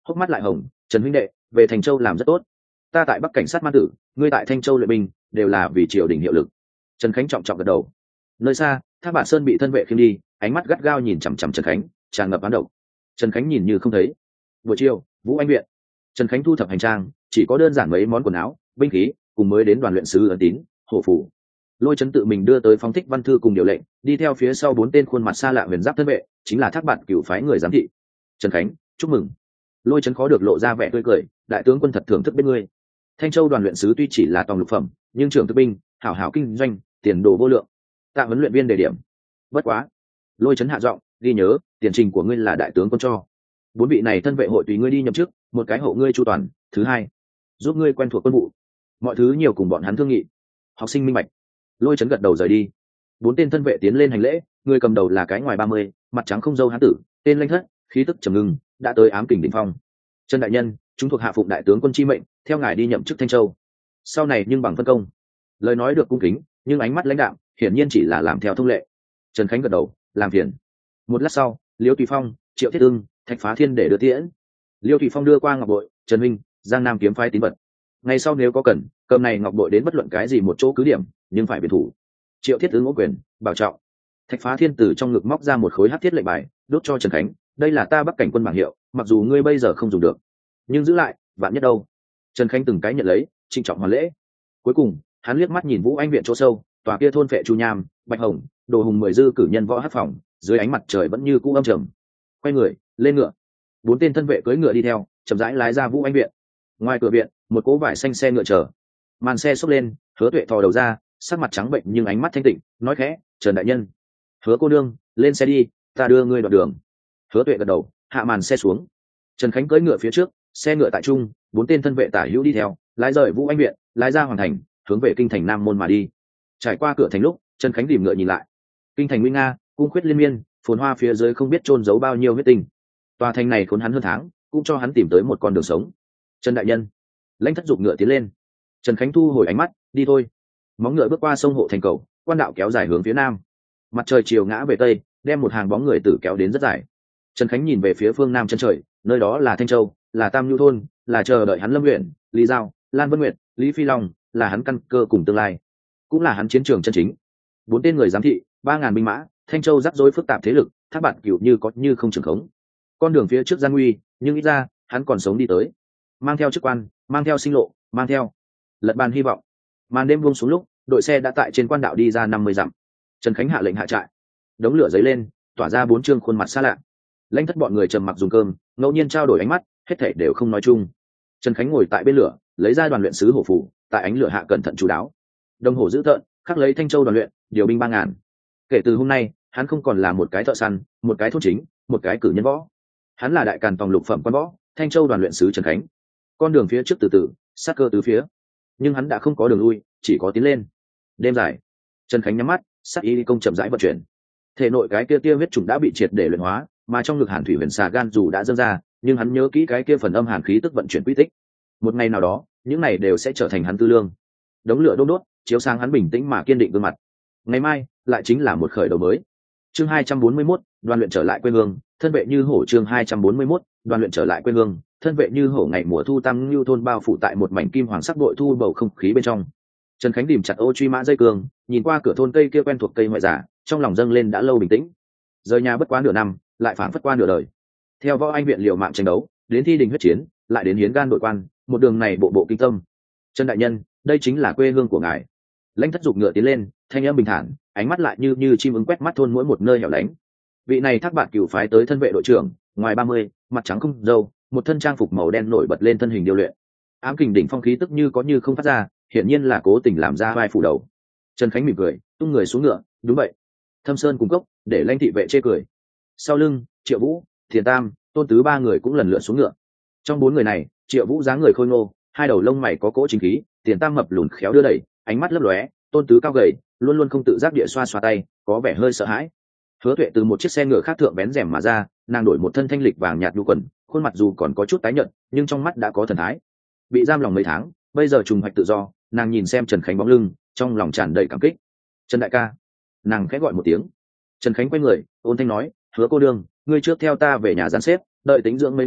hốc mắt lại hồng. Trần huynh đệ, về Thành Châu làm rất tốt. Ta tại Bắc cảnh sát man tử, ngươi tại Thanh Châu luyện binh, đều là vì triều đình hiệu lực. Trần Khánh trọng trọng gật đầu. Nơi xa, Thác Bạt Sơn bị thân vệ khiêng đi, ánh mắt gắt gao nhìn chằm chằm Trần Khánh, tràn ngập oán độc. Trần Khánh nhìn như không thấy. Buổi chiều, Vũ Anh viện. Trần Khánh thu thập hành trang, chỉ có đơn giản mấy món quần áo, binh khí, cùng mới đến đoàn luyện sứ ấn tín, hổ phủ. Lôi Chấn tự mình đưa tới phóng thích văn thư cùng điều lệnh, đi theo phía sau 4 tên khuôn mặt xa lạ huyền giáp thân vệ, chính là Thác Bạt Cửu phái người giám thị. Trần Khánh, chúc mừng. Lôi Chấn khó được lộ ra vẻ tươi cười, đại tướng quân thật thưởng thức bên ngươi. Thanh Châu đoàn luyện sứ tuy chỉ là tòng lục phẩm, nhưng trưởng tư binh, hảo hảo kinh doanh, tiền đồ vô lượng. Tạ huấn luyện viên đề điểm. Bất quá. Lôi Chấn hạ giọng, ghi nhớ, tiền trình của ngươi là đại tướng quân cho. 4 vị này thân vệ hội tùy ngươi đi nhậm chức, một cái hộ ngươi chu toàn, thứ hai, giúp ngươi quen thuộc quân vụ. Mọi thứ nhiều cùng bọn hắn thương nghị. Học sinh minh bạch. Lôi Chấn gật đầu rời đi. 4 tên thân vệ tiến lên hành lễ, người cầm đầu là cái ngoài 30, mặt trắng không râu hán tử, tên Lanh Thất, khí tức trầm ngưng, đã tới ám kình đỉnh phong. Trần đại nhân, chúng thuộc hạ phụng đại tướng quân chi mệnh, theo ngài đi nhậm chức Thanh Châu. Sau này nhưng bằng phân công. Lời nói được cung kính, nhưng ánh mắt lãnh đạm, hiển nhiên chỉ là làm theo thông lệ. Trần Khánh gật đầu, làm phiền. Một lát sau, Liêu Tùy Phong, Triệu Thiết Ưng, Thạch Phá Thiên để đưa tiễn. Liêu Tùy Phong đưa qua ngọc bội, Trần Minh, Giang Nam kiếm phái tín vật. Ngày sau nếu có cần, cầm này ngọc bội đến bất luận cái gì một chỗ cứ điểm, nhưng phải biệt thủ. Triệu Thiết Ưng ngỗ quyền, bảo trọng. Thạch Phá Thiên từ trong ngực móc ra một khối hắc thiết lệnh bài, đốt cho Trần Khánh. Đây là ta Bắc cảnh quân bảng hiệu, mặc dù ngươi bây giờ không dùng được, nhưng giữ lại, vạn nhất đâu. Trần Khánh từng cái nhận lấy, trịnh trọng hoàn lễ. Cuối cùng, hắn liếc mắt nhìn Vũ Anh viện chỗ sâu, tòa kia thôn phệ Chu Nham, Bạch Hồng, Đồ Hùng 10 dư cử nhân võ hát phòng, dưới ánh mặt trời vẫn như cũ âm trầm. Quay người, lên ngựa. 4 tên thân vệ cưỡi ngựa đi theo, chậm rãi lái ra Vũ Anh viện. Ngoài cửa viện, một cỗ vải xanh xe ngựa chờ. Màn xe xốc lên, Hứa Tuệ thò đầu ra, sắc mặt trắng bệnh nhưng ánh mắt thanh tịnh, nói khẽ, "Trần đại nhân." "Hứa cô nương, lên xe đi, ta đưa ngươi đoạn đường." Hứa Tuệ gật đầu, hạ màn xe xuống. Trần Khánh cưỡi ngựa phía trước, xe ngựa tại trung, 4 tên thân vệ tả hữu đi theo, lái rời Vũ Anh viện, lái ra hoàng thành, hướng về kinh thành Nam môn mà đi. Trải qua cửa thành lúc, Trần Khánh tìm ngựa nhìn lại. Kinh thành nguy nga, cung khuyết liên miên, phồn hoa phía dưới không biết chôn giấu bao nhiêu huyết tinh. Tòa thành này khốn hắn hơn tháng, cũng cho hắn tìm tới một con đường sống. "Trần đại nhân." Lãnh Thất giục ngựa tiến lên. Trần Khánh thu hồi ánh mắt, "Đi thôi." Móng ngựa bước qua sông hộ thành cầu, quan đạo kéo dài hướng phía nam. Mặt trời chiều ngã về tây, đem một hàng bóng người tử kéo đến rất dài. Trần Khánh nhìn về phía phương nam chân trời, nơi đó là Thanh Châu, là Tam Nhu thôn, là chờ đợi hắn Lâm Uyển, Lý Giao, Lan Vân Nguyệt, Lý Phi Long, là hắn căn cơ cùng tương lai, cũng là hắn chiến trường chân chính. 4 tên người giám thị, 3000 binh mã, Thanh Châu rắc rối phức tạp thế lực, Thác Bạt Cửu như có như không trường khống. Con đường phía trước gian nguy, nhưng ít ra hắn còn sống đi tới, mang theo chức quan, mang theo sinh lộ, mang theo lật bàn hy vọng. Màn đêm buông xuống lúc, đội xe đã tại trên quan đạo đi ra 50 dặm. Trần Khánh hạ lệnh hạ trại. Đống lửa dấy lên, tỏa ra 4 trương khuôn mặt xa lạ. Lãnh Thất bọn người trầm mặc dùng cơm, ngẫu nhiên trao đổi ánh mắt, hết thảy đều không nói chung. Trần Khánh ngồi tại bên lửa, lấy ra đoàn luyện sứ hổ phủ, tại ánh lửa hạ cẩn thận chú đáo. Đồng hồ giữ tợn, khắc lấy Thanh Châu đoàn luyện, điều binh 3000. Kể từ hôm nay, hắn không còn là một cái thợ săn, một cái thôn chính, một cái cử nhân võ. Hắn là đại càn tòng lục phẩm quan võ, Thanh Châu đoàn luyện sứ Trần Khánh. Con đường phía trước từ từ, sát cơ tứ phía, nhưng hắn đã không có đường lui, chỉ có tiến lên. Đêm dài, Trần Khánh nhắm mắt, sát ý công chậm rãi vận chuyển. Thể nội cái kia huyết trùng đã bị triệt để luyện hóa, mà trong ngực Hàn Thủy Huyền Xà gan dù đã dâng ra, nhưng hắn nhớ kỹ cái kia phần âm hàn khí tức vận chuyển quy tích. Một ngày nào đó, những này đều sẽ trở thành hắn tư lương. Đống lửa đốt đốt, chiếu sáng hắn bình tĩnh mà kiên định gương mặt. Ngày mai lại chính là một khởi đầu mới. Chương 241, đoàn luyện trở lại quê hương, thân vệ như hổ. Chương 241, đoàn luyện trở lại quê hương, thân vệ như hổ. Ngày mùa thu Tam Nhu thôn bao phủ tại một mảnh kim hoàng sắc bội thu bầu không khí bên trong. Trần Khánh tìm chặt ô truy mã dây cương, nhìn qua cửa thôn cây kia quen thuộc cây ngoại giả, trong lòng dâng lên đã lâu bình tĩnh. Rời nhà bất quá nửa năm, lại phảng phất qua nửa đời. Theo võ anh viện liều mạng tranh đấu, đến thi đình huyết chiến, lại đến hiến gan đội quan, một đường này bộ bộ kinh tâm. Trần đại nhân, đây chính là quê hương của ngài. Lãnh Thất giục ngựa tiến lên, thanh âm bình thản, ánh mắt lại như chim ưng quét mắt thôn mỗi một nơi hẻo lánh. Vị này Thác Bạt Cửu phái tới thân vệ đội trưởng, ngoài 30, mặt trắng không râu, một thân trang phục màu đen nổi bật lên thân hình điêu luyện. Ám kình đỉnh phong khí tức như có như không phát ra, hiển nhiên là cố tình làm ra vai phủ đầu. Trần Khánh mỉm cười, tung người xuống ngựa, đúng vậy. Thâm Sơn cùng cốc, để Lãnh thị vệ chê cười. Sau lưng, Triệu Vũ, Thiền Tam, Tôn Tứ 3 người cũng lần lượt xuống ngựa. Trong 4 người này, Triệu Vũ dáng người khôi ngô, hai đầu lông mày có cỗ chính khí, Tiền Tam mập lùn khéo đưa đẩy, ánh mắt lấp lóe, Tôn Tứ cao gầy, luôn luôn không tự giác địa xoa xoa tay, có vẻ hơi sợ hãi. Hứa Tuệ từ một chiếc xe ngựa khác thượng bén rèm mà ra, nàng đổi một thân thanh lịch vàng nhạt nhu quần, khuôn mặt dù còn có chút tái nhợt, nhưng trong mắt đã có thần thái. Bị giam lòng mấy tháng, bây giờ trùng hoạch tự do, nàng nhìn xem Trần Khánh bóng lưng, trong lòng tràn đầy cảm kích. "Trần đại ca." Nàng khẽ gọi một tiếng. Trần Khánh quay người, ôn thanh nói, "Hứa cô đương, ngươi trước theo ta về nhà gian xếp, đợi tính dưỡng mấy ngày,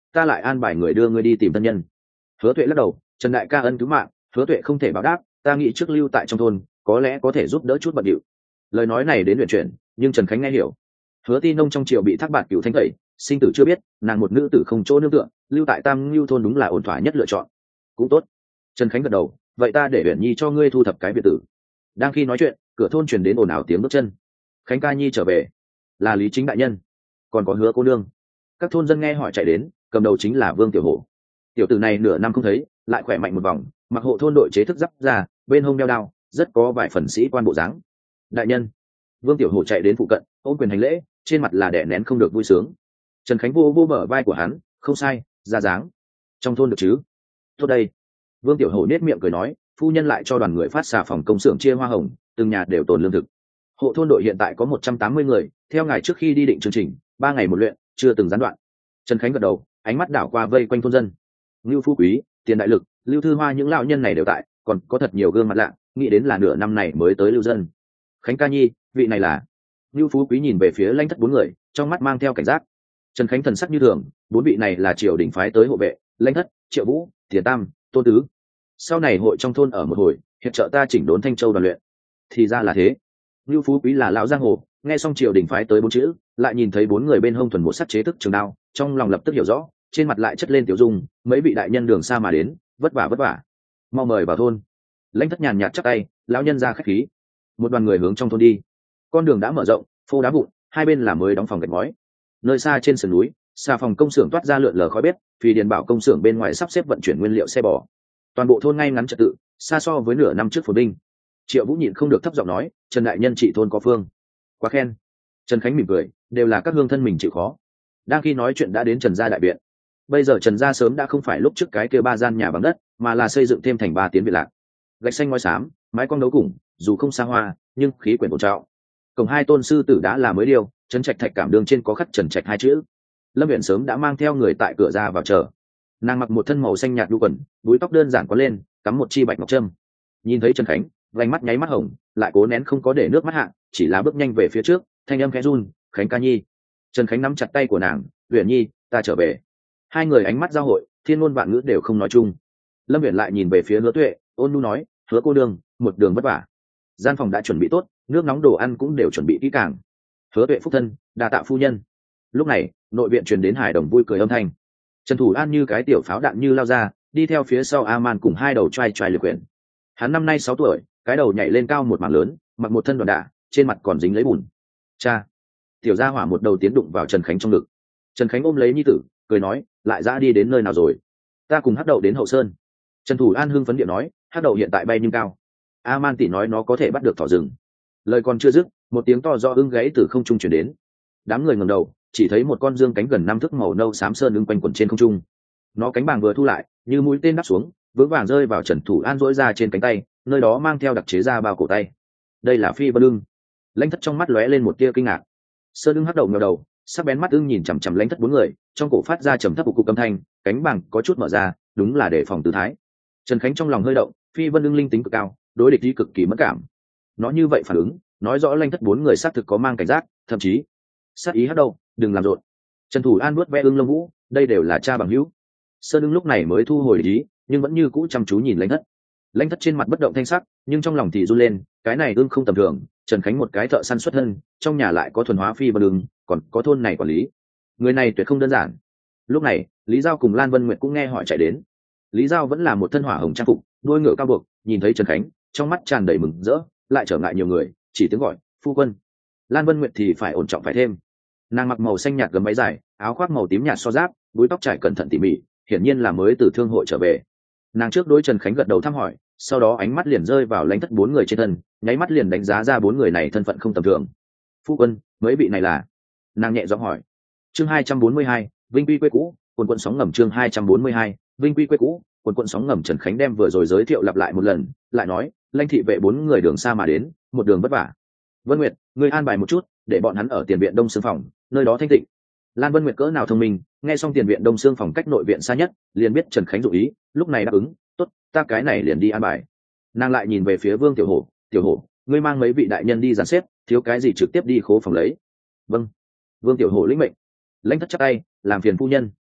ta lại an bài người đưa ngươi đi tìm thân nhân. Hứa Tuệ lắc đầu, Trần đại ca ân cứu mạng, Hứa Tuệ không thể báo đáp, ta nghĩ trước lưu tại trong thôn có lẽ có thể giúp đỡ chút bận điệu. Lời nói này đến luyện chuyển, nhưng Trần Khánh nghe hiểu. Hứa Ti Nông trong triều bị Thác Bạt Cửu thanh tẩy, sinh tử chưa biết, nàng một nữ tử không chỗ nương tựa, lưu tại Tam Ngưu thôn đúng là ổn thỏa nhất lựa chọn. Cũng tốt. Trần Khánh gật đầu, vậy ta để Uyển Nhi cho ngươi thu thập cái biệt tử. Đang khi nói chuyện, cửa thôn truyền đến ồn ào tiếng bước chân. Khánh ca nhi trở về, là Lý Chính đại nhân, còn có Hứa cô nương. Các thôn dân nghe hỏi chạy đến, cầm đầu chính là Vương Tiểu Hổ. Tiểu tử này nửa năm không thấy, lại khỏe mạnh một vòng, mặc hộ thôn đội chế thức giáp ra, bên hông đeo đao, rất có vài phần sĩ quan bộ dáng. Đại nhân. Vương Tiểu Hổ chạy đến phụ cận, ôm quyền hành lễ, trên mặt là đè nén không được vui sướng. Trần Khánh vô bờ vai của hắn, không sai, ra dáng. Trong thôn được chứ? Tốt đây. Vương Tiểu Hổ nết miệng cười nói, phu nhân lại cho đoàn người phát xà phòng công xưởng chia hoa hồng, từng nhà đều tồn lương thực. Hộ thôn đội hiện tại có 180 người, theo ngày trước khi đi định chương trình, 3 ngày một luyện, chưa từng gián đoạn. Trần Khánh gật đầu, ánh mắt đảo qua vây quanh thôn dân. Ngưu Phú Quý, Tiền Đại Lực, Lưu Thư Hoa những lão nhân này đều tại, còn có thật nhiều gương mặt lạ, nghĩ đến là nửa năm này mới tới lưu dân. Khánh ca nhi, vị này là? Ngưu Phú Quý nhìn về phía Lãnh Thất bốn người, trong mắt mang theo cảnh giác. Trần Khánh thần sắc như thường, bốn vị này là triều đình phái tới hộ vệ, Lãnh Thất, Triệu Vũ, Tiền Tam, Tôn Tứ. Sau này hội trong thôn ở một hồi, hiệp trợ ta chỉnh đốn Thanh Châu đoàn luyện. Thì ra là thế. Ngưu Phú Quý là lão giang hồ, nghe xong triều đình phái tới 4 chữ, lại nhìn thấy 4 người bên hông thuần một sắt chế thức trường đao, trong lòng lập tức hiểu rõ, trên mặt lại chất lên tiểu dung, mấy vị đại nhân đường xa mà đến, vất vả. Mau mời vào thôn. Lãnh Thất nhàn nhạt chắp tay, lão nhân ra khách khí. Một đoàn người hướng trong thôn đi. Con đường đã mở rộng, phô đá vụn, hai bên là mới đóng phòng gạch ngói. Nơi xa trên sườn núi, xà phòng công xưởng toát ra lượn lờ khói bếp, Phi Điền Bảo công xưởng bên ngoài sắp xếp vận chuyển nguyên liệu xe bò. Toàn bộ thôn ngay ngắn trật tự, xa so với nửa năm trước phồn binh. Triệu Vũ nhịn không được thấp giọng nói, Trần đại nhân trị thôn có phương. Quá khen. Trần Khánh mỉm cười, đều là các hương thân mình chịu khó. Đang khi nói chuyện đã đến Trần gia đại viện. Bây giờ Trần gia sớm đã không phải lúc trước cái kia 3 gian nhà bằng đất, mà là xây dựng thêm thành 3 tiến viện lạc. Gạch xanh ngói xám, mái cong đấu củng, dù không xa hoa, nhưng khí quyển ổn trọng. Cổng 2 tôn sư tử đã là mới điều, Trấn Trạch thạch cảm đường trên có khắc Trần Trạch 2 chữ. Lâm Viễn sớm đã mang theo người tại cửa ra vào chờ. Nàng mặc một thân màu xanh nhạt đu quần, búi tóc đơn giản có lên, cắm một chi bạch ngọc trâm. Nhìn thấy Trần Khánh, vành mắt nháy mắt hồng, lại cố nén không có để nước mắt hạ, chỉ là bước nhanh về phía trước, thanh âm khẽ run, Khánh ca nhi. Trần Khánh nắm chặt tay của nàng, Uyển Nhi, ta trở về. Hai người ánh mắt giao hội, thiên ngôn vạn ngữ đều không nói chung. Lâm Viễn lại nhìn về phía Hứa Tuệ, ôn nhu nói, Hứa cô đương, một đường vất vả. Gian phòng đã chuẩn bị tốt, nước nóng đồ ăn cũng đều chuẩn bị kỹ càng. Hứa Tuệ phúc thân, đa tạ phu nhân. Lúc này, nội viện truyền đến hài đồng vui cười âm thanh. Trần Thủ An như cái tiểu pháo đạn như lao ra, đi theo phía sau A-man cùng 2 đầu trai liệt quyển. Hắn năm nay 6 tuổi, cái đầu nhảy lên cao một mảng lớn, mặc một thân đoàn đạ, trên mặt còn dính lấy bùn. Cha. Tiểu gia hỏa một đầu tiến đụng vào Trần Khánh trong ngực. Trần Khánh ôm lấy nhi tử, cười nói, lại ra đi đến nơi nào rồi? Ta cùng Hắc Đậu đến Hậu Sơn. Trần Thủ An hưng phấn điện nói, Hắc Đậu hiện tại bay nhưng cao. A-man tỷ nói nó có thể bắt được thỏ rừng. Lời còn chưa dứt, một tiếng to do ưng gáy từ không trung truyền đến. Đám người ngẩng đầu, chỉ thấy một con dương cánh gần 5 thước màu nâu xám sơn ưng quanh quẩn trên không trung. Nó cánh bàng vừa thu lại, như mũi tên đáp xuống, vững vàng rơi vào Trần Thủ An duỗi ra trên cánh tay, nơi đó mang theo đặc chế da bao cổ tay. Đây là phi vân ưng. Lãnh Thất trong mắt lóe lên một tia kinh ngạc. Sơn ưng hắc đầu ngẩng đầu, sắc bén mắt ưng nhìn chằm chằm Lãnh Thất 4 người, trong cổ phát ra trầm thấp của cục âm thanh, cánh bàng có chút mở ra, đúng là để phòng tư thái. Trần Khánh trong lòng hơi động, phi vân ưng linh tính cực cao, đối địch ý cực kỳ mất cảm. Nó như vậy phản ứng, nói rõ Lãnh Thất 4 người xác thực có mang cảnh giác, thậm chí sát ý hắc đầu, đừng làm rộn. Trần Thủ An nuốt ve ưng lông vũ, đây đều là cha bằng hữu. Sơn ưng lúc này mới thu hồi ý, nhưng vẫn như cũ chăm chú nhìn Lãnh Thất. Lãnh Thất trên mặt bất động thanh sắc, nhưng trong lòng thì run lên, cái này ưng không tầm thường. Trần Khánh một cái thợ săn xuất thân, trong nhà lại có thuần hóa phi vân ưng, còn có thôn này quản lý, người này tuyệt không đơn giản. Lúc này, Lý Giao cùng Lan Vân Nguyệt cũng nghe hỏi chạy đến. Lý Giao vẫn là một thân hỏa hồng trang phục, đuôi ngựa cao buộc, nhìn thấy Trần Khánh, trong mắt tràn đầy mừng rỡ, lại trở ngại nhiều người, chỉ tiếng gọi, phu quân. Lan Vân Nguyệt thì phải ổn trọng phải thêm. Nàng mặc màu xanh nhạt gấm váy dài, áo khoác màu tím nhạt so giáp, búi tóc trải cẩn thận tỉ mỉ, hiển nhiên là mới từ thương hội trở về. Nàng trước đối Trần Khánh gật đầu thăm hỏi, sau đó ánh mắt liền rơi vào Lãnh Thất 4 người trên thân, nháy mắt liền đánh giá ra 4 người này thân phận không tầm thường. Phu quân, mấy vị này là? Nàng nhẹ giọng hỏi. Chương 242, Vinh quy quê cũ, quần quần sóng ngầm. Chương 242, Vinh quy quê cũ, quần quần sóng ngầm. Trần Khánh đem vừa rồi giới thiệu lặp lại một lần, lại nói, Lãnh thị vệ 4 người đường xa mà đến, một đường vất vả. Vân Nguyệt, ngươi an bài một chút, để bọn hắn ở tiền viện Đông Sương phòng, nơi đó thanh tịnh. Lan Vân Nguyệt cỡ nào thông minh, nghe xong tiền viện Đông Sương phòng cách nội viện xa nhất, liền biết Trần Khánh dụ ý, lúc này đáp ứng, tốt, ta cái này liền đi an bài. Nàng lại nhìn về phía Vương Tiểu Hổ, Tiểu Hổ, ngươi mang mấy vị đại nhân đi dàn xếp, thiếu cái gì trực tiếp đi khố phòng lấy. Vâng. Vương Tiểu Hổ lĩnh mệnh. Lãnh Thất chắp tay, làm phiền phu nhân.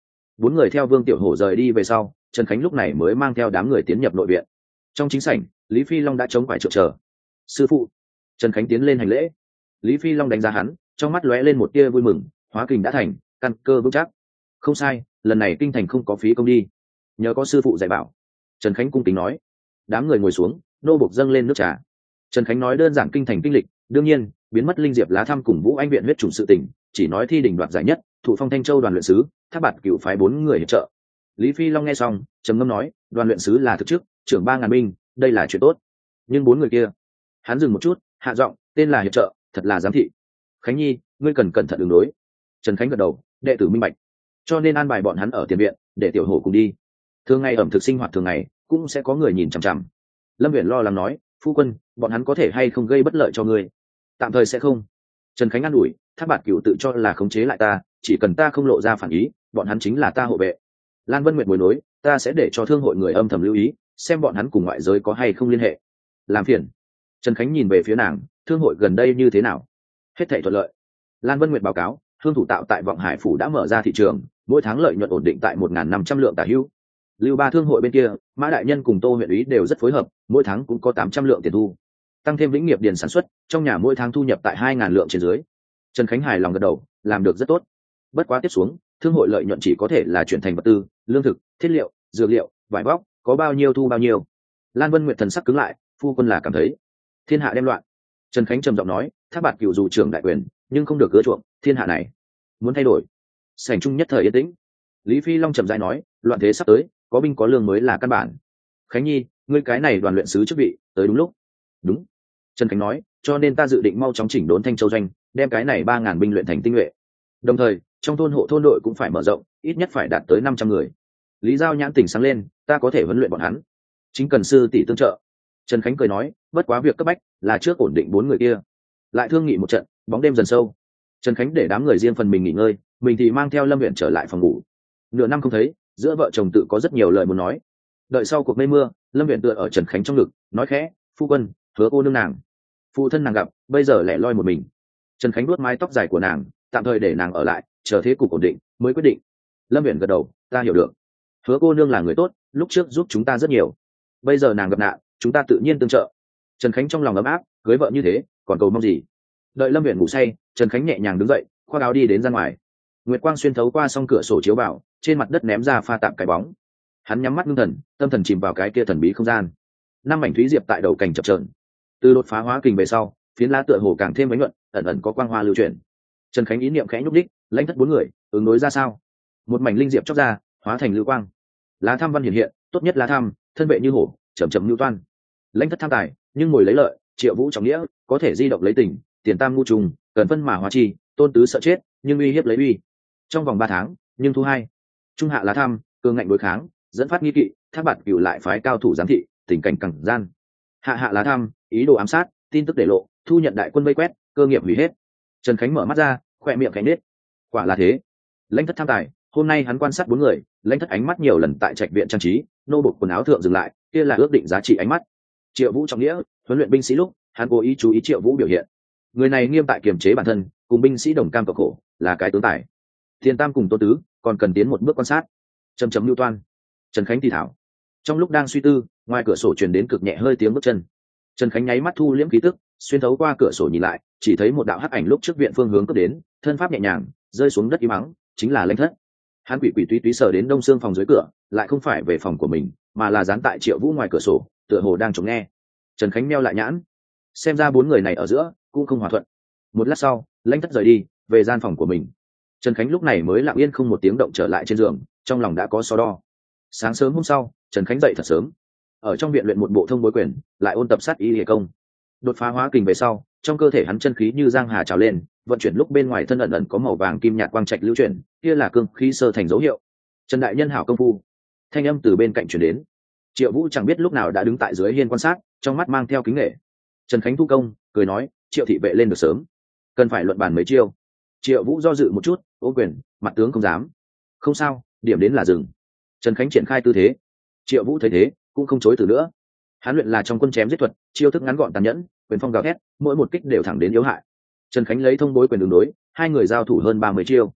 Bốn người theo Vương Tiểu Hổ rời đi về sau, Trần Khánh lúc này mới mang theo đám người tiến nhập nội viện. Trong chính sảnh, Lý Phi Long đã chống quải trượng chờ. Sư phụ. Trần Khánh tiến lên hành lễ. Lý Phi Long đánh giá hắn, trong mắt lóe lên một tia vui mừng, hóa kình đã thành, căn cơ vững chắc. Không sai, lần này kinh thành không có phí công đi, nhờ có sư phụ dạy bảo. Trần Khánh cung kính nói. Đám người ngồi xuống, nô bộc dâng lên nước trà. Trần Khánh nói đơn giản kinh thành kinh lịch, đương nhiên biến mất linh diệp lá thăm cùng Vũ Anh viện huyết trùng sự tình, chỉ nói thi đỉnh đoạt giải nhất, thủ phong Thanh Châu đoàn luyện sứ, Tháp Bạt Cửu phái 4 người hiệp trợ. Lý Phi Long nghe xong, trầm ngâm nói, đoàn luyện sứ là thực chức, trưởng 3000 binh, đây là chuyện tốt. Nhưng 4 người kia, hắn dừng một chút, hạ giọng, tên là hiệp trợ, thật là giám thị. Khánh Nhi, ngươi cần cẩn thận ứng đối. Trần Khánh gật đầu, đệ tử minh bạch, cho nên an bài bọn hắn ở tiền viện, để Tiểu Hổ cùng đi. Thường ngày ẩm thực sinh hoạt thường ngày, cũng sẽ có người nhìn chằm chằm. Lâm Viễn lo lắng nói, phu quân, bọn hắn có thể hay không gây bất lợi cho ngươi? Tạm thời sẽ không. Trần Khánh an ủi, Tháp Bạt Cửu tự cho là khống chế lại ta, chỉ cần ta không lộ ra phản ý, bọn hắn chính là ta hộ vệ. Lan Vân Nguyệt bồi nối, ta sẽ để cho thương hội người âm thầm lưu ý, xem bọn hắn cùng ngoại giới có hay không liên hệ. Làm phiền. Trần Khánh nhìn về phía nàng, thương hội gần đây như thế nào? Hết thảy thuận lợi. Lan Vân Nguyệt báo cáo, hương thủ tạo tại Vọng Hải phủ đã mở ra thị trường, mỗi tháng lợi nhuận ổn định tại 1.500 lượng tả hữu. Lưu Ba thương hội bên kia, Mã đại nhân cùng Tô huyện úy đều rất phối hợp, mỗi tháng cũng có 800 lượng tiền thu. Tăng thêm Vĩnh Nghiệp điền sản xuất, trong nhà mỗi tháng thu nhập tại 2.000 lượng trên dưới. Trần Khánh hài lòng gật đầu, làm được rất tốt. Bất quá tiếp xuống, thương hội lợi nhuận chỉ có thể là chuyển thành vật tư, lương thực, thiết liệu, dược liệu, vải vóc, có bao nhiêu thu bao nhiêu. Lan Vân Nguyệt thần sắc cứng lại, phu quân là cảm thấy thiên hạ đem loạn. Trần Khánh trầm giọng nói, Tháp Bạt Cửu dù trưởng đại quyền, nhưng không được gỡ chuộng, thiên hạ này muốn thay đổi. Sảnh trung nhất thời yên tĩnh. Lý Phi Long trầm rãi nói, loạn thế sắp tới, có binh có lương mới là căn bản. Khánh Nhi, ngươi cái này đoàn luyện sứ chức vị, tới đúng lúc. Đúng. Trần Khánh nói, cho nên ta dự định mau chóng chỉnh đốn Thanh Châu doanh, đem cái này 3000 binh luyện thành tinh nhuệ. Đồng thời, trong thôn hộ thôn đội cũng phải mở rộng, ít nhất phải đạt tới 500 người. Lý Giao nhãn tỉnh sáng lên, ta có thể huấn luyện bọn hắn, chính cần sư tỷ tương trợ. Trần Khánh cười nói, bất quá việc cấp bách là trước ổn định 4 người kia, lại thương nghị một trận. Bóng đêm dần sâu, Trần Khánh để đám người riêng phần mình nghỉ ngơi, mình thì mang theo Lâm Uyển trở lại phòng ngủ. Nửa năm không thấy, giữa vợ chồng tự có rất nhiều lời muốn nói. Đợi sau cuộc mây mưa, Lâm Uyển tựa ở Trần Khánh trong ngực, nói khẽ, phu quân, Hứa cô nương nàng, phụ thân nàng gặp, bây giờ lẻ loi một mình. Trần Khánh vuốt mái tóc dài của nàng, tạm thời để nàng ở lại, chờ thế cục ổn định mới quyết định. Lâm Uyển gật đầu, ta hiểu được. Hứa cô nương là người tốt, lúc trước giúp chúng ta rất nhiều, bây giờ nàng gặp nạn, chúng ta tự nhiên tương trợ. Trần Khánh trong lòng ấm áp, cưới vợ như thế, còn cầu mong gì? Đợi Lâm Uyển ngủ say, Trần Khánh nhẹ nhàng đứng dậy, khoác áo đi đến ra ngoài. Nguyệt quang xuyên thấu qua song cửa sổ chiếu vào, trên mặt đất ném ra pha tạm cái bóng. Hắn nhắm mắt ngưng thần, tâm thần chìm vào cái kia thần bí không gian. 5 mảnh thúy diệp tại đầu cành chập chờn. Từ đột phá hóa kình về sau, phiến lá tựa hồ càng thêm bánh nhuận, ẩn ẩn có quang hoa lưu chuyển. Trần Khánh ý niệm khẽ nhúc đích, lãnh thất 4 người, ứng đối ra sao? Một mảnh linh diệp chóc ra, hóa thành lưu quang. Lá tham văn hiện hiện, tốt nhất lá tham, thân vệ như hổ, chậm chậm lưu toan. Lãnh thất tham tài, nhưng ngồi lấy lợi, Triệu Vũ trọng nghĩa, có thể di động lấy tình, tiền tam ngu trùng, cần phân mà hóa chi, tôn tứ sợ chết, nhưng uy hiếp lấy uy. Trong vòng 3 tháng, nhưng thu 2. Trung hạ lá tham, cường ngạnh đối kháng, dẫn phát nghi kỵ, Tháp Bạt Cửu lại phái cao thủ giám thị, tình cảnh cẳng gian. Hạ lá tham, ý đồ ám sát, tin tức để lộ, thu nhận đại quân vây quét, cơ nghiệp hủy hết. Trần Khánh mở mắt ra, khỏe miệng cánh nết. Quả là thế. Lãnh thất tham tài, hôm nay hắn quan sát 4 người, lãnh thất ánh mắt nhiều lần tại trạch viện trang trí, nô bộc quần áo thượng dừng lại, kia là ước định giá trị ánh mắt. Triệu Vũ trọng nghĩa, huấn luyện binh sĩ lúc, hắn cố ý chú ý Triệu Vũ biểu hiện. Người này nghiêm tại kiềm chế bản thân, cùng binh sĩ đồng cam cộng khổ, là cái tướng tài. Tiền tam cùng Tô tứ, còn cần tiến một bước quan sát. Chấm chấm lưu toan. Trần Khánh thì thảo. Trong lúc đang suy tư, ngoài cửa sổ truyền đến cực nhẹ hơi tiếng bước chân. Trần Khánh nháy mắt thu liễm khí tức, xuyên thấu qua cửa sổ nhìn lại, chỉ thấy một đạo hắc ảnh lúc trước viện phương hướng cấp đến, thân pháp nhẹ nhàng, rơi xuống đất im ắng, chính là Lãnh Thất. Hắn quỷ quỷ túy túy sờ đến đông xương phòng dưới cửa, lại không phải về phòng của mình, mà là dán tại Triệu Vũ ngoài cửa sổ, tựa hồ đang chống nghe. Trần Khánh meo lại nhãn, xem ra 4 người này ở giữa cũng không hòa thuận. Một lát sau, Lãnh Thất rời đi, về gian phòng của mình. Trần Khánh lúc này mới lặng yên không một tiếng động trở lại trên giường, trong lòng đã có so đo. Sáng sớm hôm sau, Trần Khánh dậy thật sớm, ở trong viện luyện một bộ thông bối quyền, lại ôn tập sát y hệ công. Đột phá hóa kình về sau, trong cơ thể hắn chân khí như giang hà trào lên, vận chuyển lúc bên ngoài thân ẩn ẩn có màu vàng kim nhạt quang trạch lưu chuyển, kia là cương khí sơ thành dấu hiệu. Trần đại nhân hảo công phu. Thanh âm từ bên cạnh truyền đến. Triệu Vũ chẳng biết lúc nào đã đứng tại dưới hiên quan sát, trong mắt mang theo kính nể. Trần Khánh thu công, cười nói, Triệu thị vệ lên được sớm, cần phải luận bàn mấy chiêu. Triệu Vũ do dự một chút, ô quyền, mặt tướng không dám. Không sao, điểm đến là dừng. Trần Khánh triển khai tư thế. Triệu Vũ thấy thế, cũng không chối từ nữa. Hắn luyện là trong quân chém giết thuật, chiêu thức ngắn gọn tàn nhẫn, quyền phong gào thét, mỗi một kích đều thẳng đến yếu hại. Trần Khánh lấy thông bối quyền đường đối, hai người giao thủ hơn 30 chiêu.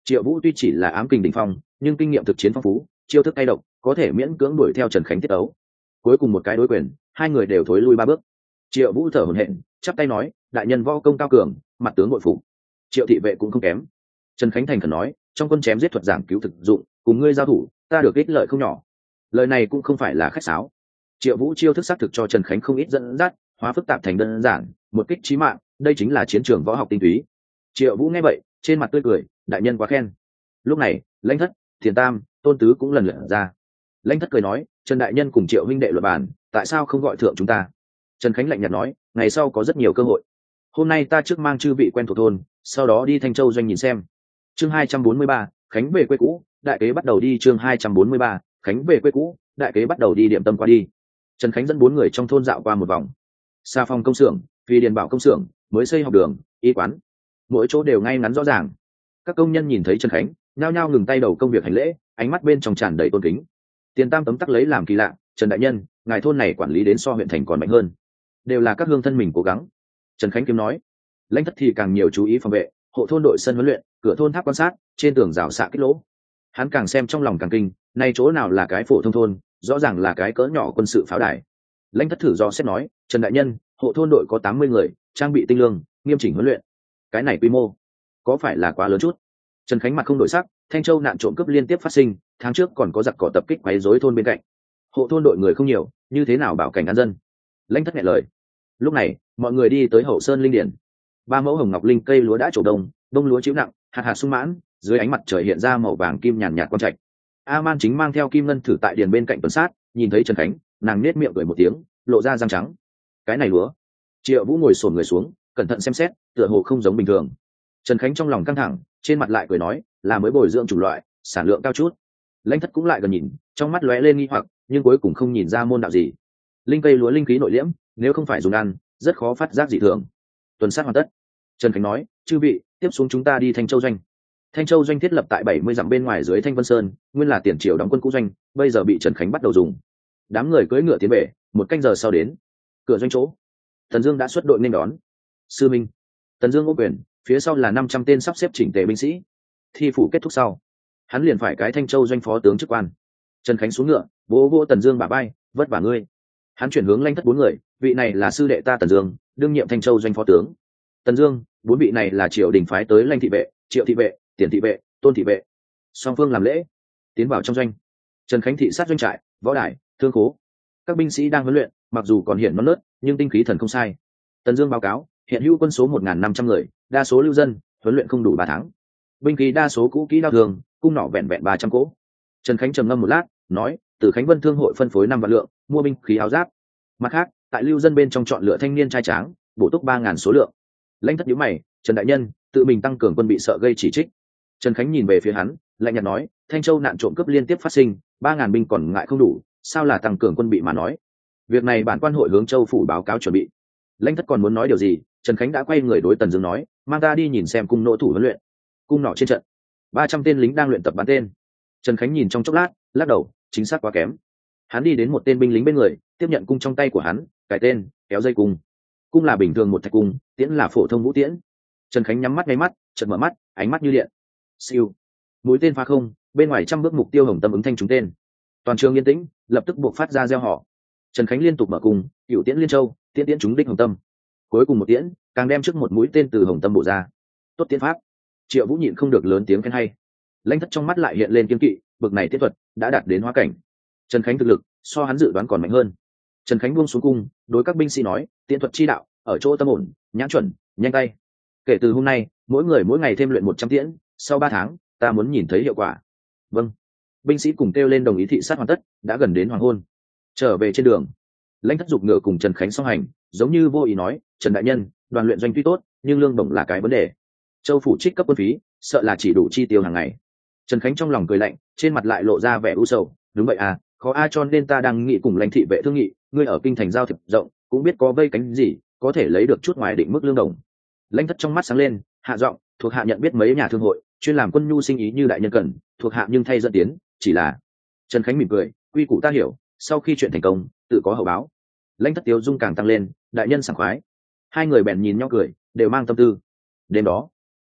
Triệu Vũ tuy chỉ là ám kình đỉnh phong, nhưng kinh nghiệm thực chiến phong phú, chiêu thức tay độc, có thể miễn cưỡng đuổi theo Trần Khánh tiết ấu. Cuối cùng một cái đối quyền, hai người đều thối lui 3 bước. Triệu Vũ thở hổn hển, chắp tay nói, đại nhân võ công cao cường, mặt tướng bội phục. Triệu thị vệ cũng không kém. Trần Khánh thành khẩn nói, trong quân chém giết thuật giảm cứu thực dụng, cùng ngươi giao thủ, ta được ích lợi không nhỏ. Lời này cũng không phải là khách sáo. Triệu Vũ chiêu thức xác thực cho Trần Khánh không ít dẫn dắt, hóa phức tạp thành đơn giản, một kích chí mạng, đây chính là chiến trường võ học tinh túy. Triệu Vũ nghe vậy, trên mặt tươi cười, đại nhân quá khen. Lúc này, Lãnh Thất, Thiền Tam, Tôn Tứ cũng lần lượt ra. Lãnh Thất cười nói, Trần đại nhân cùng Triệu huynh đệ luận bàn, tại sao không gọi thượng chúng ta? Trần Khánh lạnh nhạt nói, ngày sau có rất nhiều cơ hội. Hôm nay ta trước mang chư vị quen thuộc thôn, sau đó đi Thanh Châu doanh nhìn xem. Chương 243, Khánh về quê cũ, đại kế bắt đầu đi. Chương 243, Khánh về quê cũ, đại kế bắt đầu đi. Điểm tâm qua đi. Trần Khánh dẫn 4 người trong thôn dạo qua một vòng. Xa Phong công xưởng, Phi Điền Bảo công xưởng, mới xây học đường, y quán, mỗi chỗ đều ngay ngắn rõ ràng. Các công nhân nhìn thấy Trần Khánh, nhao nhao ngừng tay đầu công việc hành lễ, ánh mắt bên trong tràn đầy tôn kính. Tiền Tam tấm tắc lấy làm kỳ lạ, Trần đại nhân, ngài thôn này quản lý đến so huyện thành còn mạnh hơn, đều là các hương thân mình cố gắng. Trần Khánh kiếm nói. Lãnh Thất thì càng nhiều chú ý phòng vệ, hộ thôn đội sân huấn luyện, cửa thôn tháp quan sát, trên tường rào xạ kích lỗ. Hắn càng xem trong lòng càng kinh, nay chỗ nào là cái phổ thông thôn, rõ ràng là cái cỡ nhỏ quân sự pháo đài. Lãnh Thất thử do xét nói, Trần đại nhân, hộ thôn đội có 80 người, trang bị tinh lương, nghiêm chỉnh huấn luyện, cái này quy mô có phải là quá lớn chút? Trần Khánh mặt không đổi sắc, Thanh Châu nạn trộm cướp liên tiếp phát sinh, tháng trước còn có giặc cỏ tập kích quấy rối thôn bên cạnh. Hộ thôn đội người không nhiều, như thế nào bảo cảnh an dân? Lãnh Thất nghe lời. Lúc này, mọi người đi tới hậu sơn linh điển. 3 mẫu hồng ngọc linh cây lúa đã trổ đông, đông lúa chịu nặng, hạt hạt sung mãn, dưới ánh mặt trời hiện ra màu vàng kim nhàn nhạt quang trạch. A-man chính mang theo kim ngân thử tại điền bên cạnh tuần sát, nhìn thấy Trần Khánh, nàng nết miệng cười một tiếng, lộ ra răng trắng. Cái này lúa. Triệu Vũ ngồi xổm người xuống, cẩn thận xem xét, tựa hồ không giống bình thường. Trần Khánh trong lòng căng thẳng, trên mặt lại cười nói, là mới bồi dưỡng chủng loại, sản lượng cao chút. Lãnh Thất cũng lại gần nhìn, trong mắt lóe lên nghi hoặc, nhưng cuối cùng không nhìn ra môn đạo gì. Linh cây lúa linh khí nội liễm, nếu không phải dùng ăn, rất khó phát giác dị thường. Tuần sát hoàn tất. Trần Khánh nói, chư vị, tiếp xuống chúng ta đi Thanh Châu doanh. Thanh Châu doanh thiết lập tại 70 dặm bên ngoài dưới Thanh Vân Sơn, nguyên là tiền triều đóng quân cũ doanh, bây giờ bị Trần Khánh bắt đầu dùng. Đám người cưỡi ngựa tiến về, 1 canh giờ sau đến cửa doanh chỗ. Tần Dương đã xuất đội nên đón. Sư minh. Tần Dương ô quyền, phía sau là 500 tên sắp xếp chỉnh tề binh sĩ. Thi phủ kết thúc sau, hắn liền phải cái Thanh Châu doanh phó tướng chức quan. Trần Khánh xuống ngựa, vỗ vỗ Tần Dương bả vai, vất vả ngươi. Hắn chuyển hướng Lãnh Thất 4 người, vị này là sư đệ ta Tần Dương, đương nhiệm Thanh Châu doanh phó tướng. Tần Dương, 4 vị này là triều đình phái tới Lãnh thị vệ, Triệu thị vệ, Tiền thị vệ, Tôn thị vệ. Song phương làm lễ, tiến vào trong doanh. Trần Khánh thị sát doanh trại, võ đài, thương khố. Các binh sĩ đang huấn luyện, mặc dù còn hiện non nớt, nhưng tinh khí thần không sai. Tần Dương báo cáo, hiện hữu quân số 1.500 người, đa số lưu dân, huấn luyện không đủ 3 tháng. Binh khí đa số cũ kỹ đao thường, cung nỏ vẹn vẹn 300 cỗ. Trần Khánh trầm ngâm một lát, nói, từ Khánh Vân Thương hội phân phối 5 vạn lượng, mua binh khí áo giáp. Mặt khác, tại lưu dân bên trong chọn lựa thanh niên trai tráng, bổ túc 3.000 số lượng. Lãnh Thất nhíu mày, Trần đại nhân, tự mình tăng cường quân bị sợ gây chỉ trích. Trần Khánh nhìn về phía hắn, lạnh nhạt nói, Thanh Châu nạn trộm cướp liên tiếp phát sinh, 3.000 binh còn ngại không đủ, sao là tăng cường quân bị mà nói? Việc này bản quan hội hướng Châu phủ báo cáo chuẩn bị. Lãnh Thất còn muốn nói điều gì, Trần Khánh đã quay người đối Tần Dương nói, mang ta đi nhìn xem cung nỗ thủ huấn luyện. Cung nỏ trên trận, 300 tên lính đang luyện tập bắn tên. Trần Khánh nhìn trong chốc lát, lắc đầu, chính xác quá kém. Hắn đi đến một tên binh lính bên người, tiếp nhận cung trong tay của hắn, cài tên, kéo dây cung. Cung là bình thường một thạch cung, tiễn là phổ thông vũ tiễn. Trần Khánh nhắm mắt ngay mắt, chợt mở mắt, ánh mắt như điện. Siêu, mũi tên phá không, bên ngoài trăm bước mục tiêu Hồng Tâm ứng thanh trúng tên. Toàn trường yên tĩnh, lập tức buộc phát ra reo hò. Trần Khánh liên tục mở cung, cựu tiễn liên châu, tiễn tiễn trúng đích Hồng Tâm. Cuối cùng một tiễn, càng đem trước một mũi tên từ Hồng Tâm bổ ra. Tốt tiễn pháp. Triệu Vũ nhịn không được lớn tiếng khen hay. Lãnh Thất trong mắt lại hiện lên kiên kỵ, bực này tiễn thuật đã đạt đến hóa cảnh. Trần Khánh thực lực so hắn dự đoán còn mạnh hơn. Trần Khánh buông xuống cung, đối các binh sĩ nói, tiễn thuật chi đạo ở chỗ tâm ổn, nhãn chuẩn, nhanh tay. Kể từ hôm nay, mỗi người mỗi ngày thêm luyện 100 tiễn, sau 3 tháng, ta muốn nhìn thấy hiệu quả. Vâng. Binh sĩ cùng kêu lên đồng ý thị sát hoàn tất, đã gần đến hoàng hôn. Trở về trên đường, Lãnh Thất giục ngựa cùng Trần Khánh song hành, giống như vô ý nói, Trần đại nhân, đoàn luyện doanh tuy tốt, nhưng lương bổng là cái vấn đề. Châu phủ trích cấp quân phí, sợ là chỉ đủ chi tiêu hàng ngày. Trần Khánh trong lòng cười lạnh, trên mặt lại lộ ra vẻ u sầu. Đúng vậy à, khó ai, cho nên ta đang nghị cùng Lãnh thị vệ thương nghị, ngươi ở kinh thành giao thiệp rộng, cũng biết có vây cánh gì, có thể lấy được chút ngoài định mức lương đồng. Lãnh Thất trong mắt sáng lên, hạ giọng, thuộc hạ nhận biết mấy nhà thương hội, chuyên làm quân nhu sinh ý như đại nhân cần, thuộc hạ nhưng thay dẫn tiến, chỉ là. Trần Khánh mỉm cười, quy củ ta hiểu, sau khi chuyện thành công, tự có hậu báo. Lãnh Thất tiêu dung càng tăng lên, đại nhân sảng khoái. Hai người bèn nhìn nhau cười, đều mang tâm tư. Đêm đó,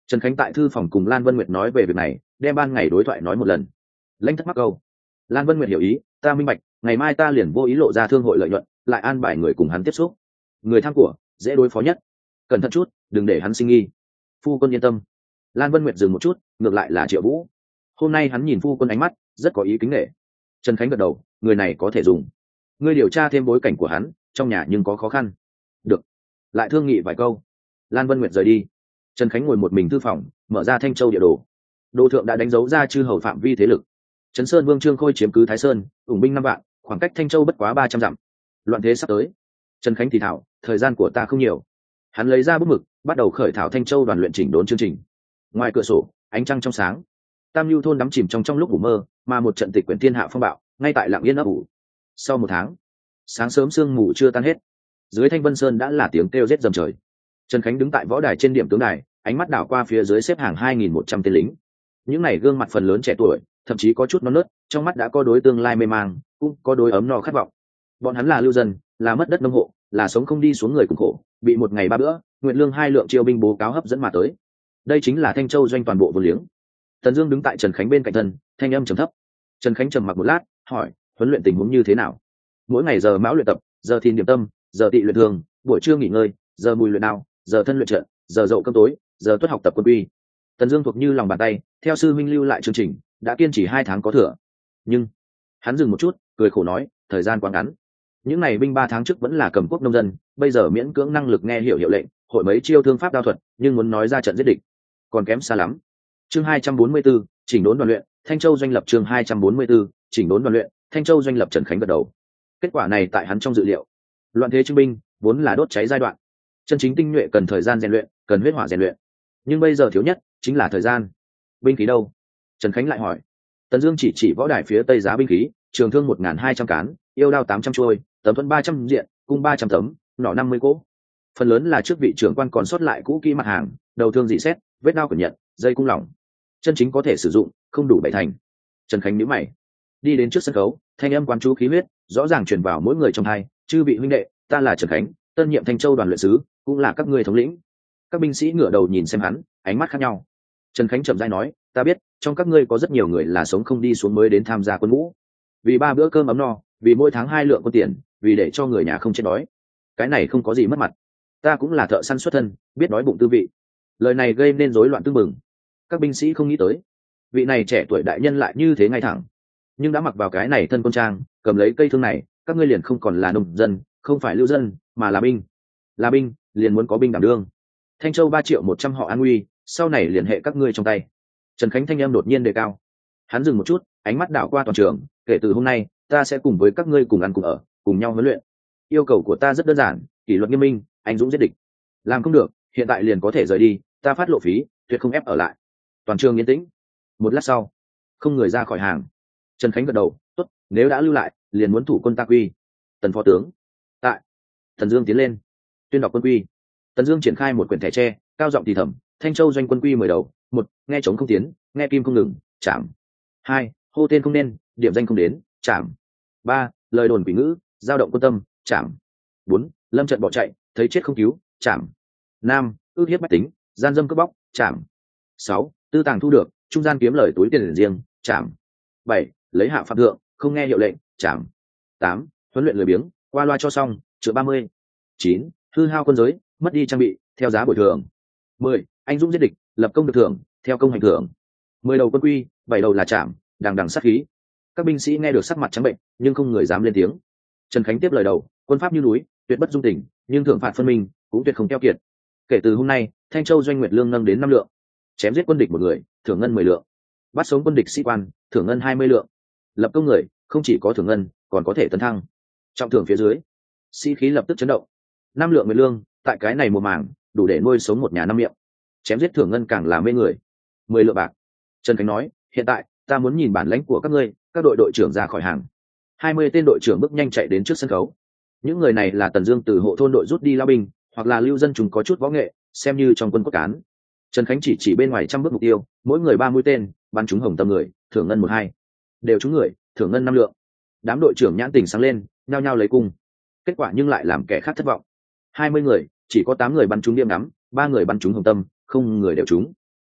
Trần Khánh tại thư phòng cùng Lan Vân Nguyệt nói về việc này, đem ban ngày đối thoại nói một lần. Lãnh Thất mắc câu. Lan Vân Nguyệt hiểu ý, ta minh bạch, ngày mai ta liền vô ý lộ ra thương hội lợi nhuận, lại an bài người cùng hắn tiếp xúc. Người tham của, dễ đối phó nhất. Cẩn thận chút, đừng để hắn sinh nghi. Phu quân yên tâm. Lan Vân Nguyệt dừng một chút, ngược lại là Triệu Vũ. Hôm nay hắn nhìn phu quân ánh mắt rất có ý kính nể. Trần Khánh gật đầu, người này có thể dùng. Ngươi điều tra thêm bối cảnh của hắn, trong nhà nhưng có khó khăn. Được. Lại thương nghị vài câu. Lan Vân Nguyệt rời đi. Trần Khánh ngồi một mình thư phòng, mở ra Thanh Châu địa đồ. Đô thượng đã đánh dấu ra chư hầu phạm vi thế lực. Trấn Sơn Vương Trương Khôi chiếm cứ Thái Sơn, ủng binh 5 vạn, khoảng cách Thanh Châu bất quá 300 dặm. Loạn thế sắp tới. Trần Khánh thì thảo, thời gian của ta không nhiều. Hắn lấy ra bút mực, bắt đầu khởi thảo Thanh Châu đoàn luyện chỉnh đốn chương trình. Ngoài cửa sổ, ánh trăng trong sáng. Tam Nhu thôn đắm chìm trong lúc ngủ mơ, mà một trận tịch quyển thiên hạ phong bạo, ngay tại lặng yên ấp ủ. Sau 1 tháng, sáng sớm sương mù chưa tan hết, dưới Thanh Vân Sơn đã là tiếng kêu rết dầm trời. Trần Khánh đứng tại võ đài trên điểm tướng đài, ánh mắt đảo qua phía dưới xếp hàng 2.100 tên lính. Những này gương mặt phần lớn trẻ tuổi, thậm chí có chút non nớt, trong mắt đã có đối tương lai mê mang, cũng có đối ấm no khát vọng. Bọn hắn là lưu dân, là mất đất nông hộ, là sống không đi xuống người cùng khổ, bị một ngày 3 bữa, nguyện lương 2 lượng chiêu binh bố cáo hấp dẫn mà tới. Đây chính là Thanh Châu doanh toàn bộ vô liếng. Tần Dương đứng tại Trần Khánh bên cạnh thân, thanh âm trầm thấp. Trần Khánh trầm mặc một lát, hỏi: huấn luyện tình huống như thế nào? Mỗi ngày giờ mão luyện tập, giờ thìn điểm tâm, giờ tị luyện thường, buổi trưa nghỉ ngơi, giờ mùi luyện đao, giờ thân luyện trận, giờ dậu cơm tối, giờ tuất học tập quân quy. Tần Dương thuộc như lòng bàn tay, theo sư minh lưu lại chương trình, đã kiên trì 2 tháng có thừa. Nhưng hắn dừng một chút, cười khổ nói: thời gian quá ngắn. Những này binh 3 tháng trước vẫn là cầm quốc nông dân, bây giờ miễn cưỡng năng lực nghe hiểu hiệu lệnh, hội mấy chiêu thương pháp đao thuật, nhưng muốn nói ra trận giết địch, còn kém xa lắm. Chương 244, chỉnh đốn đoàn luyện, Thanh Châu doanh lập. Chương 244, chỉnh đốn đoàn luyện, Thanh Châu doanh lập. Trần Khánh gật đầu. Kết quả này tại hắn trong dự liệu. Loạn thế trưng binh vốn là đốt cháy giai đoạn, chân chính tinh nhuệ cần thời gian rèn luyện, cần huyết hỏa rèn luyện. Nhưng bây giờ thiếu nhất chính là thời gian. Binh khí đâu? Trần Khánh lại hỏi. Tần Dương chỉ võ đài phía tây giá binh khí, trường thương 1.200 cán, yêu đao 800 chuôi, tấm thuẫn 300 diện, cung 300 tấm, nỏ 50 cỗ. Phần lớn là trước vị trưởng quan còn sót lại cũ kỹ mặt hàng, đầu thương dị xét, vết đao cẩn nhận, dây cung lỏng. Chân chính có thể sử dụng không đủ 7 thành. Trần Khánh nhíu mày, đi đến trước sân khấu, thanh âm quán chú khí huyết rõ ràng truyền vào mỗi người trong tai. Chư vị huynh đệ, ta là Trần Khánh, tân nhiệm Thanh Châu đoàn luyện sứ, cũng là các ngươi thống lĩnh. Các binh sĩ ngửa đầu nhìn xem hắn, ánh mắt khác nhau. Trần Khánh chậm rãi nói: ta biết trong các ngươi có rất nhiều người là sống không đi xuống mới đến tham gia quân ngũ, vì 3 bữa cơm ấm no, vì mỗi tháng 2 lượng quân tiền, vì để cho người nhà không chết đói. Cái này không có gì mất mặt. Ta cũng là thợ săn xuất thân, biết đói bụng tư vị. Lời này gây nên rối loạn tương mừng. Các binh sĩ không nghĩ tới vị này trẻ tuổi đại nhân lại như thế ngay thẳng, nhưng đã mặc vào cái này thân quân trang, cầm lấy cây thương này, các ngươi liền không còn là nông dân, không phải lưu dân, mà là binh. Là binh liền muốn có binh đảm đương. Thanh Châu 3.100.000 họ an nguy, sau này liền hệ các ngươi trong tay. Trần Khánh thanh âm đột nhiên đề cao. Hắn dừng một chút, ánh mắt đảo qua toàn trường. Kể từ hôm nay, ta sẽ cùng với các ngươi cùng ăn cùng ở, cùng nhau huấn luyện. Yêu cầu của ta rất đơn giản: kỷ luật nghiêm minh, anh dũng giết địch. Làm không được, hiện tại liền có thể rời đi, ta phát lộ phí, tuyệt không ép ở lại. Toàn trường yên tĩnh. Một lát sau, không người ra khỏi hàng. Trần Khánh gật đầu: tốt, nếu đã lưu lại, liền muốn thủ quân ta quy. Tần phó tướng tại. Thần Dương tiến lên, tuyên đọc quân quy. Tần Dương triển khai một quyển thẻ tre, cao giọng thì thầm: Thanh Châu doanh quân quy 10 đầu. 1. Nghe trống không tiến, nghe kim không ngừng, chạm. 2. Hô tên không nên, điểm danh không đến, chạm. 3. Lời đồn quỷ ngữ, dao động quân tâm, chạm. 4. Lâm trận bỏ chạy, thấy chết không cứu, chạm. 5. Ước hiếp bách tính, gian dâm cướp bóc, chạm. 6. Tư tàng thu được, trung gian kiếm lời túi tiền riêng, chạm. 7. Lấy hạ phạm thượng, không nghe hiệu lệnh, chạm. 8. Huấn luyện lười biếng, qua loa cho xong, chữa 30. 9. Hư hao quân giới, mất đi trang bị, theo giá bồi thường. 10. Anh dũng giết địch, lập công được thưởng, theo công hành thưởng. 10 đầu quân quy, 7 đầu là chạm, đằng đằng sát khí. Các binh sĩ nghe được sắc mặt trắng bệnh, nhưng không người dám lên tiếng. Trần Khánh tiếp lời đầu: quân pháp như núi, tuyệt bất dung tình, nhưng thưởng phạt phân minh, cũng tuyệt không keo kiệt. Kể từ hôm nay, Thanh Châu doanh nguyệt lương nâng đến 5 lượng. Chém giết quân địch 1 người, thưởng ngân 10 lượng. Bắt sống quân địch sĩ quan, thưởng ngân 20 lượng. Lập công người, không chỉ có thưởng ngân, còn có thể tấn thăng. Trọng thưởng phía dưới, sĩ khí lập tức chấn động. 5 lượng nguyệt lương, tại cái này mùa màng, đủ để nuôi sống một nhà 5 miệng. Chém giết thưởng ngân càng là mê người. 10 lượng bạc. Trần Khánh nói: hiện tại ta muốn nhìn bản lãnh của các ngươi. Các đội trưởng ra khỏi hàng. 20 tên đội trưởng bước nhanh chạy đến trước sân khấu. Những người này là Tần Dương từ hộ thôn đội rút đi lao binh, hoặc là lưu dân chúng có chút võ nghệ, xem như trong quân cốt cán. Trần Khánh chỉ bên ngoài trăm bước mục tiêu, mỗi người 3 mũi tên, bắn trúng hồng tâm người, thưởng ngân 1-2. Đều trúng người, thưởng ngân 5 lượng. Đám đội trưởng nhãn tình sáng lên, nhao nhao lấy cung. Kết quả nhưng lại làm kẻ khác thất vọng. 20 người, chỉ có 8 người bắn trúng điểm ngắm, 3 người bắn trúng hồng tâm, không người đều trúng.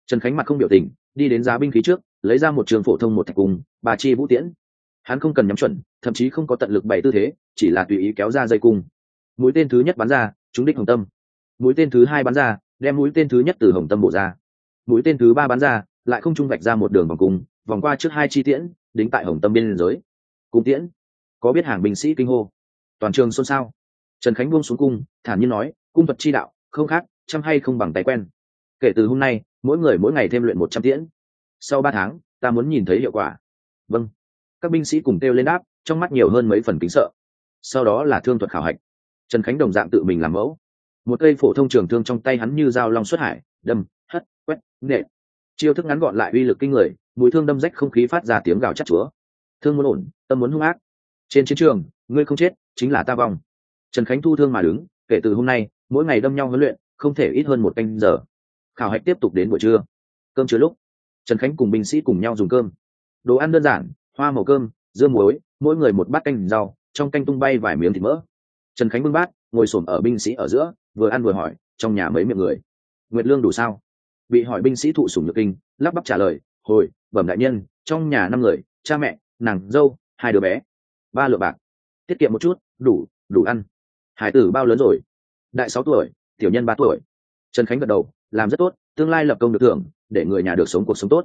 Trần Khánh mặt không biểu tình, đi đến giá binh khí trước, lấy ra một trường phổ thông một thạch cung, bà chi vũ tiễn. Hắn không cần nhắm chuẩn, thậm chí không có tận lực bày tư thế, chỉ là tùy ý kéo ra dây cung. Mũi tên thứ nhất bắn ra, trúng đích hồng tâm. Mũi tên thứ hai bắn ra, đem mũi tên thứ nhất từ hồng tâm bổ ra. Mũi tên thứ ba bắn ra, lại không trung vạch ra một đường vòng cung, vòng qua trước hai chi tiễn, đính tại hồng tâm biên giới. Cung tiễn, có biết hàng binh sĩ kinh hô. Toàn trường xôn xao. Trần Khánh buông xuống cung, thản nhiên nói, cung thuật chi đạo, không khác, chăm hay không bằng tay quen. Kể từ hôm nay, mỗi người mỗi ngày thêm luyện 100 tiễn. Sau 3 tháng, ta muốn nhìn thấy hiệu quả. Vâng. Các binh sĩ cùng kêu lên đáp, trong mắt nhiều hơn mấy phần kính sợ. Sau đó là thương thuật khảo hạch. Trần Khánh đồng dạng tự mình làm mẫu. Một cây phổ thông trường thương trong tay hắn như dao long xuất hải, đâm, hất, quét, nện. Chiêu thức ngắn gọn lại uy lực kinh người, mũi thương đâm rách không khí phát ra tiếng gào chát chúa. Thương muốn ổn, tâm muốn hung ác. Trên chiến trường, ngươi không chết, chính là ta vong. Trần Khánh thu thương mà đứng, kể từ hôm nay, mỗi ngày đâm nhau huấn luyện, không thể ít hơn 1 canh giờ. Khảo hạch tiếp tục đến buổi trưa. Cơm trưa lúc, Trần Khánh cùng binh sĩ cùng nhau dùng cơm. Đồ ăn đơn giản, hoa màu cơm, dưa muối, mỗi người một bát canh rau, trong canh tung bay vài miếng thịt mỡ. Trần Khánh bưng bát, ngồi xổm ở binh sĩ ở giữa, vừa ăn vừa hỏi, trong nhà mấy miệng người, nguyệt lương đủ sao? Bị hỏi binh sĩ thụ sủng nhược kinh, lắp bắp trả lời, hồi, bẩm đại nhân, trong nhà 5 người, cha mẹ, nàng dâu, 2 đứa bé, 3 lượng bạc, tiết kiệm một chút, đủ ăn. Hải tử bao lớn rồi? Đại 6 tuổi, tiểu nhân 3 tuổi. Trần Khánh gật đầu, làm rất tốt, tương lai lập công được thưởng, để người nhà được sống cuộc sống tốt.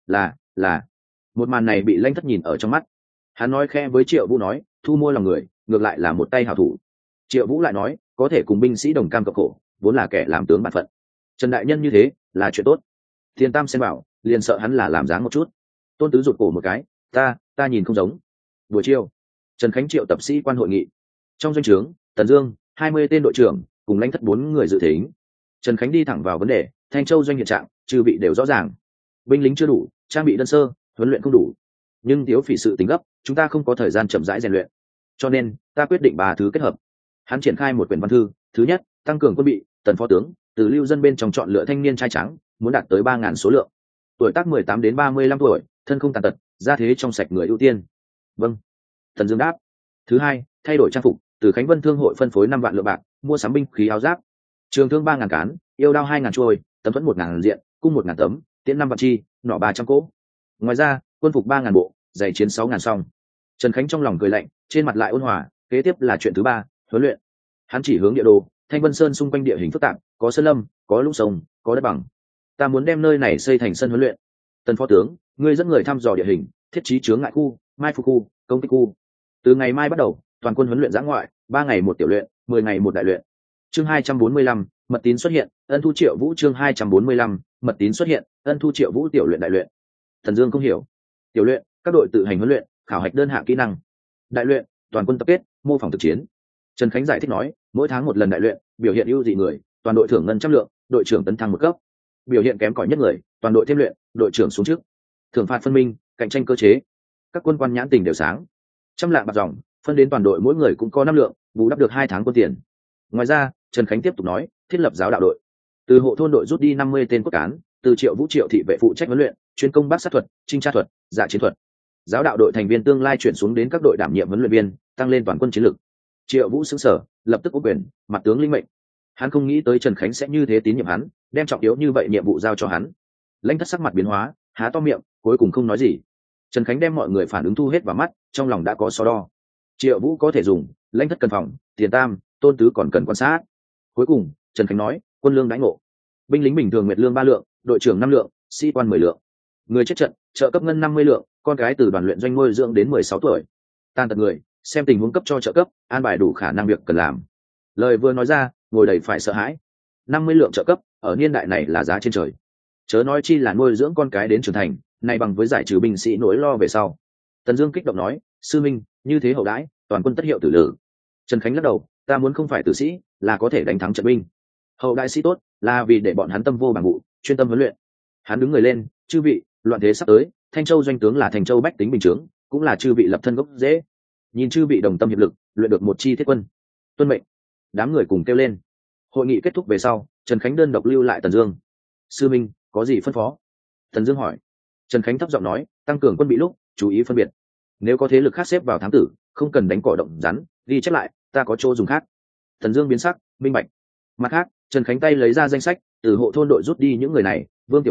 Là. Một màn này bị Lãnh Thất nhìn ở trong mắt. Hắn nói khẽ với Triệu Vũ nói, thu mua lòng người, ngược lại là một tay hảo thủ. Triệu Vũ lại nói, có thể cùng binh sĩ đồng cam cộng khổ, vốn là kẻ làm tướng bổn phận. Trần đại nhân như thế, là chuyện tốt. Thiên Tam xem bảo, liền sợ hắn là làm dáng một chút. Tôn Tứ rụt cổ một cái, ta nhìn không giống. Buổi chiều, Trần Khánh triệu tập sĩ quan hội nghị. Trong doanh trướng, Tần Dương, 20 tên đội trưởng, cùng Lãnh Thất 4 người dự thính. Trần Khánh đi thẳng vào vấn đề, Thanh Châu doanh hiện trạng, chư vị đều rõ ràng. Binh lính chưa đủ, trang bị đơn sơ, huấn luyện không đủ. Nhưng thiếu phỉ sự tính gấp, chúng ta không có thời gian chậm rãi rèn luyện. Cho nên, ta quyết định 3 thứ kết hợp. Hắn triển khai một quyển văn thư, thứ nhất, tăng cường quân bị, Tần phó tướng, từ lưu dân bên trong chọn lựa thanh niên trai trắng, muốn đạt tới 3000 số lượng. Tuổi tác 18 đến 35 tuổi, thân không tàn tật, gia thế trong sạch người ưu tiên. Vâng. Tần Dương đáp. Thứ hai, thay đổi trang phục, từ Khánh Vân Thương hội phân phối 5 vạn lượng bạc, mua sắm binh khí áo giáp. Trường thương 3000 cán, yêu đao 2000 chuôi, tấm thuẫn 1000 diện, cung 1000 tấm, tiễn 5 vạn chi, nỏ 300 cỗ. Ngoài ra, quân phục 3000 bộ, giày chiến 6000 song. Trần Khánh trong lòng cười lạnh, trên mặt lại ôn hòa, kế tiếp là chuyện thứ 3, huấn luyện. Hắn chỉ hướng địa đồ, Thanh Vân Sơn xung quanh địa hình phức tạp, có sơn lâm, có lũng sông, có đất bằng. Ta muốn đem nơi này xây thành sân huấn luyện. Tần phó tướng, ngươi dẫn người thăm dò địa hình, thiết trí chướng ngại khu, mai phục khu, công kích khu. Từ ngày mai bắt đầu, toàn quân huấn luyện dã ngoại, 3 ngày 1 tiểu luyện, 10 ngày 1 đại luyện. Chương 245, mật tín xuất hiện, Ân Thu Triệu Vũ. Chương 245, mật tín xuất hiện, Ân Thu Triệu Vũ. Tiểu luyện đại luyện. Thần Dương không hiểu. Tiểu luyện, các đội tự hành huấn luyện, khảo hạch đơn hạng kỹ năng. Đại luyện, toàn quân tập kết, mô phỏng thực chiến. Trần Khánh giải thích nói, mỗi tháng 1 lần đại luyện, biểu hiện ưu dị người, toàn đội thưởng ngân trăm lượng, đội trưởng tấn thăng 1 cấp. Biểu hiện kém cỏi nhất người, toàn đội thêm luyện, đội trưởng xuống trước. Thưởng phạt phân minh, cạnh tranh cơ chế. Các quân quan nhãn tình đều sáng. Trăm lạng bạc dòng, phân đến toàn đội mỗi người cũng có 5 lượng, bù đắp được 2 tháng quân tiền. Ngoài ra, Trần Khánh tiếp tục nói, thiết lập giáo đạo đội. Từ hộ thôn đội rút đi 50 tên cốt cán, từ Triệu Vũ Triệu thị vệ phụ trách huấn luyện, chuyên công bác sát thuật, trinh tra thuật, dạ chiến thuật. Giáo đạo đội thành viên tương lai chuyển xuống đến các đội đảm nhiệm huấn luyện viên, tăng lên toàn quân chiến lực. Triệu Vũ sững sờ, lập tức ôm quyền, mặt tướng linh mệnh. Hắn không nghĩ tới Trần Khánh sẽ như thế tín nhiệm hắn, đem trọng yếu như vậy nhiệm vụ giao cho hắn. Lãnh Thất sắc mặt biến hóa, há to miệng, cuối cùng không nói gì. Trần Khánh đem mọi người phản ứng thu hết vào mắt, trong lòng đã có so đo. Triệu Vũ có thể dùng, Lãnh Thất cần phòng, Tiền Tam, Tôn Tứ còn cần quan sát. Cuối cùng, Trần Khánh nói, quân lương đãi ngộ. Binh lính bình thường nguyệt lương 3 lượng, đội trưởng 5 lượng, sĩ quan 10 lượng. Người chết trận, trợ cấp ngân 50 lượng, con gái từ đoàn luyện doanh nuôi dưỡng đến 16 tuổi. Tàn tật người, xem tình huống cấp cho trợ cấp, an bài đủ khả năng việc cần làm. Lời vừa nói ra, ngồi đầy phải sợ hãi. 50 lượng trợ cấp, ở niên đại này là giá trên trời. Chớ nói chi là nuôi dưỡng con cái đến trưởng thành, này bằng với giải trừ binh sĩ nỗi lo về sau. Tần Dương kích động nói, sư minh, như thế hậu đãi, toàn quân tất hiệu tử lử. Trần Khánh lắc đầu, ta muốn không phải tử sĩ, là có thể đánh thắng trận binh. Hậu đại sĩ tốt, là vì để bọn hắn tâm vô bằng vụ, chuyên tâm huấn luyện. Hắn đứng người lên, chư vị, loạn thế sắp tới, Thanh Châu doanh tướng là Thành Châu bách tính bình chướng, cũng là chư vị lập thân gốc dễ. Nhìn chư vị đồng tâm hiệp lực, luyện được một chi thiết quân. Tuân mệnh. Đám người cùng kêu lên. Hội nghị kết thúc về sau, Trần Khánh đơn độc lưu lại Tần Dương. Sư minh, có gì phân phó? Tần Dương hỏi. Trần Khánh thấp giọng nói, tăng cường quân bị lúc, chú ý phân biệt. Nếu có thế lực khác xếp vào thám tử, không cần đánh cỏ động rắn, ghi chép lại, ta có chỗ dùng khác. Tần Dương biến sắc, minh bạch. Mặt khác, Trần Khánh tay lấy ra danh sách, từ hộ thôn đội rút đi những người này, Vương Tiểu Hổ,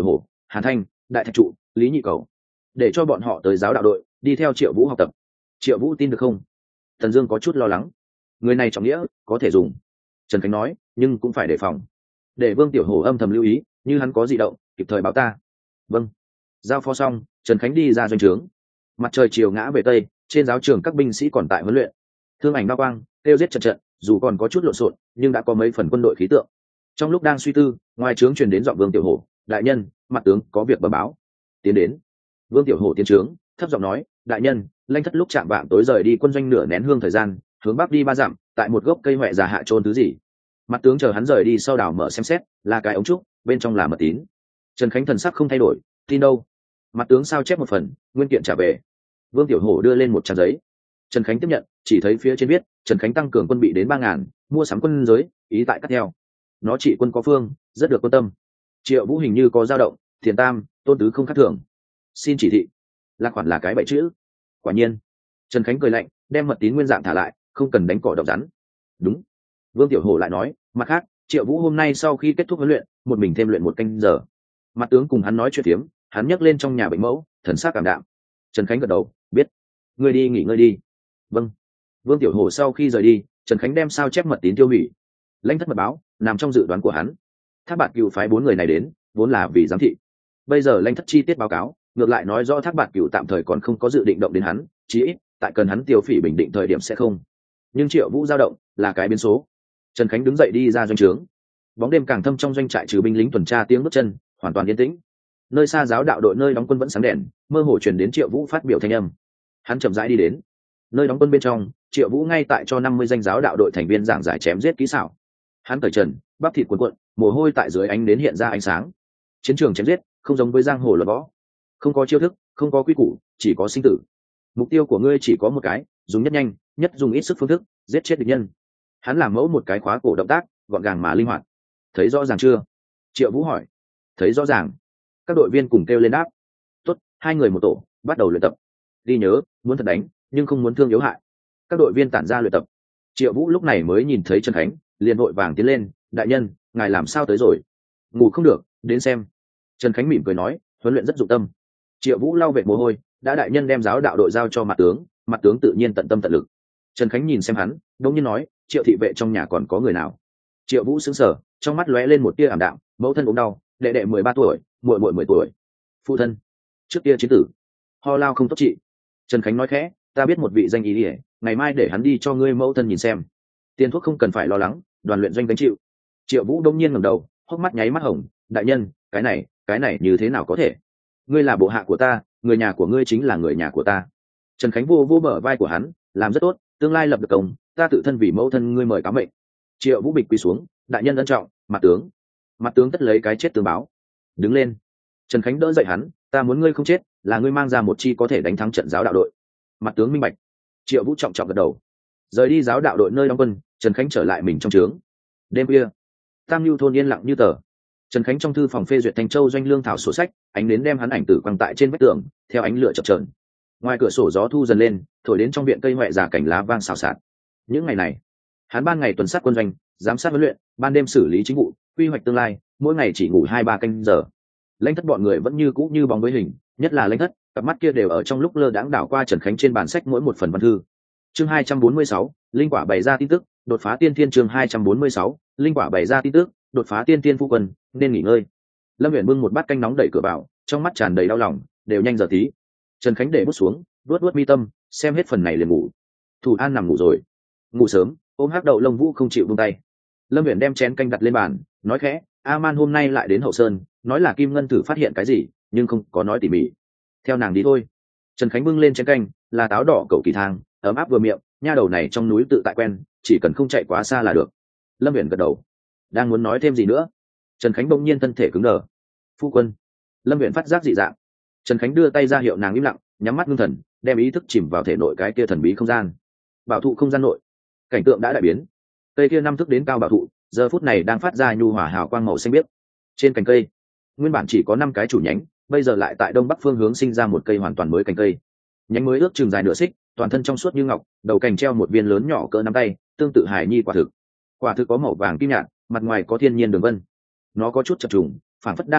Hàn Thanh, Đại Thạch Trụ, Lý Nhị Cầu, để cho bọn họ tới giáo đạo đội đi theo Triệu Vũ học tập. Triệu Vũ tin được không? Tần Dương có chút lo lắng. Người này trọng nghĩa có thể dùng, Trần Khánh nói, nhưng cũng phải đề phòng. Để Vương Tiểu Hổ âm thầm lưu ý, như hắn có dị động kịp thời báo ta. Vâng. Giao phó xong, Trần Khánh đi ra doanh trướng. Mặt trời chiều ngã về tây, trên giáo trường các binh sĩ còn tại huấn luyện. Thương ảnh bao quang, tiêu giết trận trận, dù còn có chút lộn xộn, nhưng đã có mấy phần quân đội khí tượng. Trong lúc đang suy tư, ngoài trướng truyền đến giọng Vương Tiểu Hổ, đại nhân, mặt tướng có việc bẩm báo. Tiến đến. Vương Tiểu Hổ tiến trướng, thấp giọng nói, đại nhân, Lanh Thất lúc chạm vạng tối rời đi quân doanh nửa nén hương thời gian, hướng bắc đi 3 dặm, tại một gốc cây hoè già hạ trôn thứ gì. Mặt tướng chờ hắn rời đi sau đảo mở xem xét, là cái ống trúc, bên trong là mật tín. Trần Khánh thần sắc không thay đổi, tin đâu? Mặt tướng sao chép một phần, nguyên kiện trả về. Vương Tiểu Hổ đưa lên một trang giấy. Trần Khánh tiếp nhận, chỉ thấy phía trên viết, Trần Khánh tăng cường quân bị đến 3.000, mua sắm quân giới, ý tại cắt theo. Nó trị quân có phương, rất được quan tâm. Triệu Vũ hình như có dao động, Thiền Tam, Tôn Tứ không khác thường. Xin chỉ thị. Là khoản là cái bậy chữ. Quả nhiên. Trần Khánh cười lạnh, đem mật tín nguyên dạng thả lại, không cần đánh cỏ động rắn. Đúng. Vương Tiểu Hổ lại nói, mặt khác, Triệu Vũ hôm nay sau khi kết thúc huấn luyện, một mình thêm luyện 1 canh giờ. Mặt tướng cùng hắn nói chuyện tiếm, hắn nhấc lên trong nhà bệnh mẫu, thần sắc cảm đạm. Trần Khánh gật đầu, biết. Ngươi đi nghỉ ngơi đi. Vâng. Vương Tiểu Hổ sau khi rời đi, Trần Khánh đem sao chép mật tín tiêu hủy. Lãnh Thất mật báo nằm trong dự đoán của hắn. Thác Bạt Cửu phái 4 người này đến, vốn là vì giám thị. Bây giờ Lãnh Thất chi tiết báo cáo, ngược lại nói rõ Thác Bạt Cửu tạm thời còn không có dự định động đến hắn, chí ít tại cần hắn tiêu phỉ bình định thời điểm sẽ không. Nhưng Triệu Vũ dao động là cái biến số. Trần Khánh đứng dậy đi ra doanh trướng. Bóng đêm càng thâm trong doanh trại, trừ binh lính tuần tra tiếng bước chân, hoàn toàn yên tĩnh. Nơi xa giáo đạo đội nơi đóng quân vẫn sáng đèn, mơ hồ truyền đến Triệu Vũ phát biểu thanh âm. Hắn chậm rãi đi đến nơi đóng quân bên trong. Triệu Vũ ngay tại cho 50 danh giáo đạo đội thành viên giảng giải chém giết kỹ xảo. Hắn cởi trần, bắp thịt cuộn cuộn, mồ hôi tại dưới ánh nến hiện ra ánh sáng. Chiến trường chém giết không giống với giang hồ luật võ, không có chiêu thức, không có quy củ, chỉ có sinh tử. Mục tiêu của ngươi chỉ có một cái, dùng nhất nhanh, nhất dùng ít sức phương thức, giết chết địch nhân. Hắn làm mẫu một cái khóa cổ động tác, gọn gàng mà linh hoạt. Thấy rõ ràng chưa? Triệu Vũ hỏi. Thấy rõ ràng. Các đội viên cùng kêu lên đáp. Tốt, 2 người một tổ, bắt đầu luyện tập. Ghi nhớ, muốn thật đánh, nhưng không muốn thương yếu hại. Các đội viên tản ra luyện tập. Triệu Vũ lúc này mới nhìn thấy Trần Khánh, liền vội vàng tiến lên, đại nhân, ngài làm sao tới rồi? Ngủ không được, đến xem. Trần Khánh mỉm cười nói, huấn luyện rất dụng tâm. Triệu Vũ lau vệt mồ hôi, đã đại nhân đem giáo đạo đội giao cho mặt tướng tự nhiên tận tâm tận lực. Trần Khánh nhìn xem hắn, đống nhiên nói, Triệu thị vệ trong nhà còn có người nào? Triệu Vũ sững sờ, trong mắt lóe lên một tia ảm đạm, mẫu thân ốm đau, đệ đệ 13 tuổi, muội muội 10 tuổi. Phụ thân, trước kia chiến tử, ho lao không tốt trị. Trần Khánh nói khẽ, ta biết một vị danh y y, ngày mai để hắn đi cho ngươi mẫu thân nhìn xem. Tiền thuốc không cần phải lo lắng, đoàn luyện doanh gánh chịu. Triệu Vũ đông nhiên ngẩng đầu, hốc mắt nháy mắt hồng, đại nhân, cái này như thế nào có thể? Ngươi là bộ hạ của ta, người nhà của ngươi chính là người nhà của ta. Trần Khánh vô bờ vai của hắn, làm rất tốt, tương lai lập được công, ta tự thân vì mẫu thân ngươi mời cáo mệnh. Triệu Vũ bịch quỳ xuống, đại nhân ân trọng, mặt tướng tất lấy cái chết tương báo. Đứng lên. Trần Khánh đỡ dậy hắn, ta muốn ngươi không chết, là ngươi mang ra một chi có thể đánh thắng trận giáo đạo đội. Mặt tướng minh bạch. Triệu Vũ trọng trọng gật đầu. Rời đi giáo đạo đội nơi đóng quân, Trần Khánh trở lại mình trong trướng. Đêm khuya, Tam Nhu thôn yên lặng như tờ. Trần Khánh trong thư phòng phê duyệt Thanh Châu doanh lương thảo sổ sách, ánh nến đem hắn ảnh tử quăng tại trên vách tường, theo ánh lửa chập chờn. Ngoài cửa sổ gió thu dần lên, thổi đến trong viện cây hoè già cảnh lá vang xào xạc. Những ngày này, hắn ban ngày tuần sát quân doanh, giám sát huấn luyện, ban đêm xử lý chính vụ, quy hoạch tương lai, mỗi ngày chỉ ngủ 2-3 canh giờ. Lãnh Thất bọn người vẫn như cũ như bóng với hình, nhất là Lãnh Thất, cặp mắt kia đều ở trong lúc lơ đãng đảo qua Trần Khánh trên bản sách mỗi một phần văn thư. Chương 246, linh quả bày ra tin tức, đột phá tiên thiên. Chương 246, linh quả bày ra tin tức, đột phá tiên thiên. Phu quân nên nghỉ ngơi. Lâm Uyển bưng một bát canh nóng đẩy cửa vào, trong mắt tràn đầy đau lòng, đều nhanh giờ tí. Trần Khánh để bút xuống, vuốt mi tâm, xem hết phần này liền ngủ. Thủ An nằm ngủ rồi, ngủ sớm, ôm hắc đậu lông vũ không chịu buông tay. Lâm Uyển đem chén canh đặt lên bàn, nói khẽ, A Man hôm nay lại đến Hậu Sơn, nói là Kim Ngân Tử phát hiện cái gì, nhưng không có nói tỉ mỉ. Theo nàng đi thôi. Trần Khánh bưng lên chén canh, là táo đỏ cậu kỳ thang, ấm áp vừa miệng, nha đầu này trong núi tự tại quen, chỉ cần không chạy quá xa là được. Lâm Uyển gật đầu, đang muốn nói thêm gì nữa, Trần Khánh bỗng nhiên thân thể cứng đờ. Phu quân. Lâm Uyển phát giác dị dạng. Trần Khánh đưa tay ra hiệu nàng im lặng, nhắm mắt ngưng thần, đem ý thức chìm vào thể nội cái kia thần bí không gian. Bảo thụ không gian nội, cảnh tượng đã đại biến. Cây kia 5 thước đến cao bảo thụ, giờ phút này đang phát ra nhu hòa hào quang màu xanh biếc. Trên cành cây, nguyên bản chỉ có 5 cái chủ nhánh, bây giờ lại tại đông bắc phương hướng sinh ra một cây hoàn toàn mới cành cây. Nhánh mới ước chừng dài nửa xích, toàn thân trong suốt như ngọc, đầu cành treo một viên lớn nhỏ cỡ nắm tay, tương tự hài nhi quả thực. Quả thực có màu vàng kim nhạt, mặt ngoài có thiên nhiên đường vân. Nó có chút chập trùng, phản phất đang hô hấp,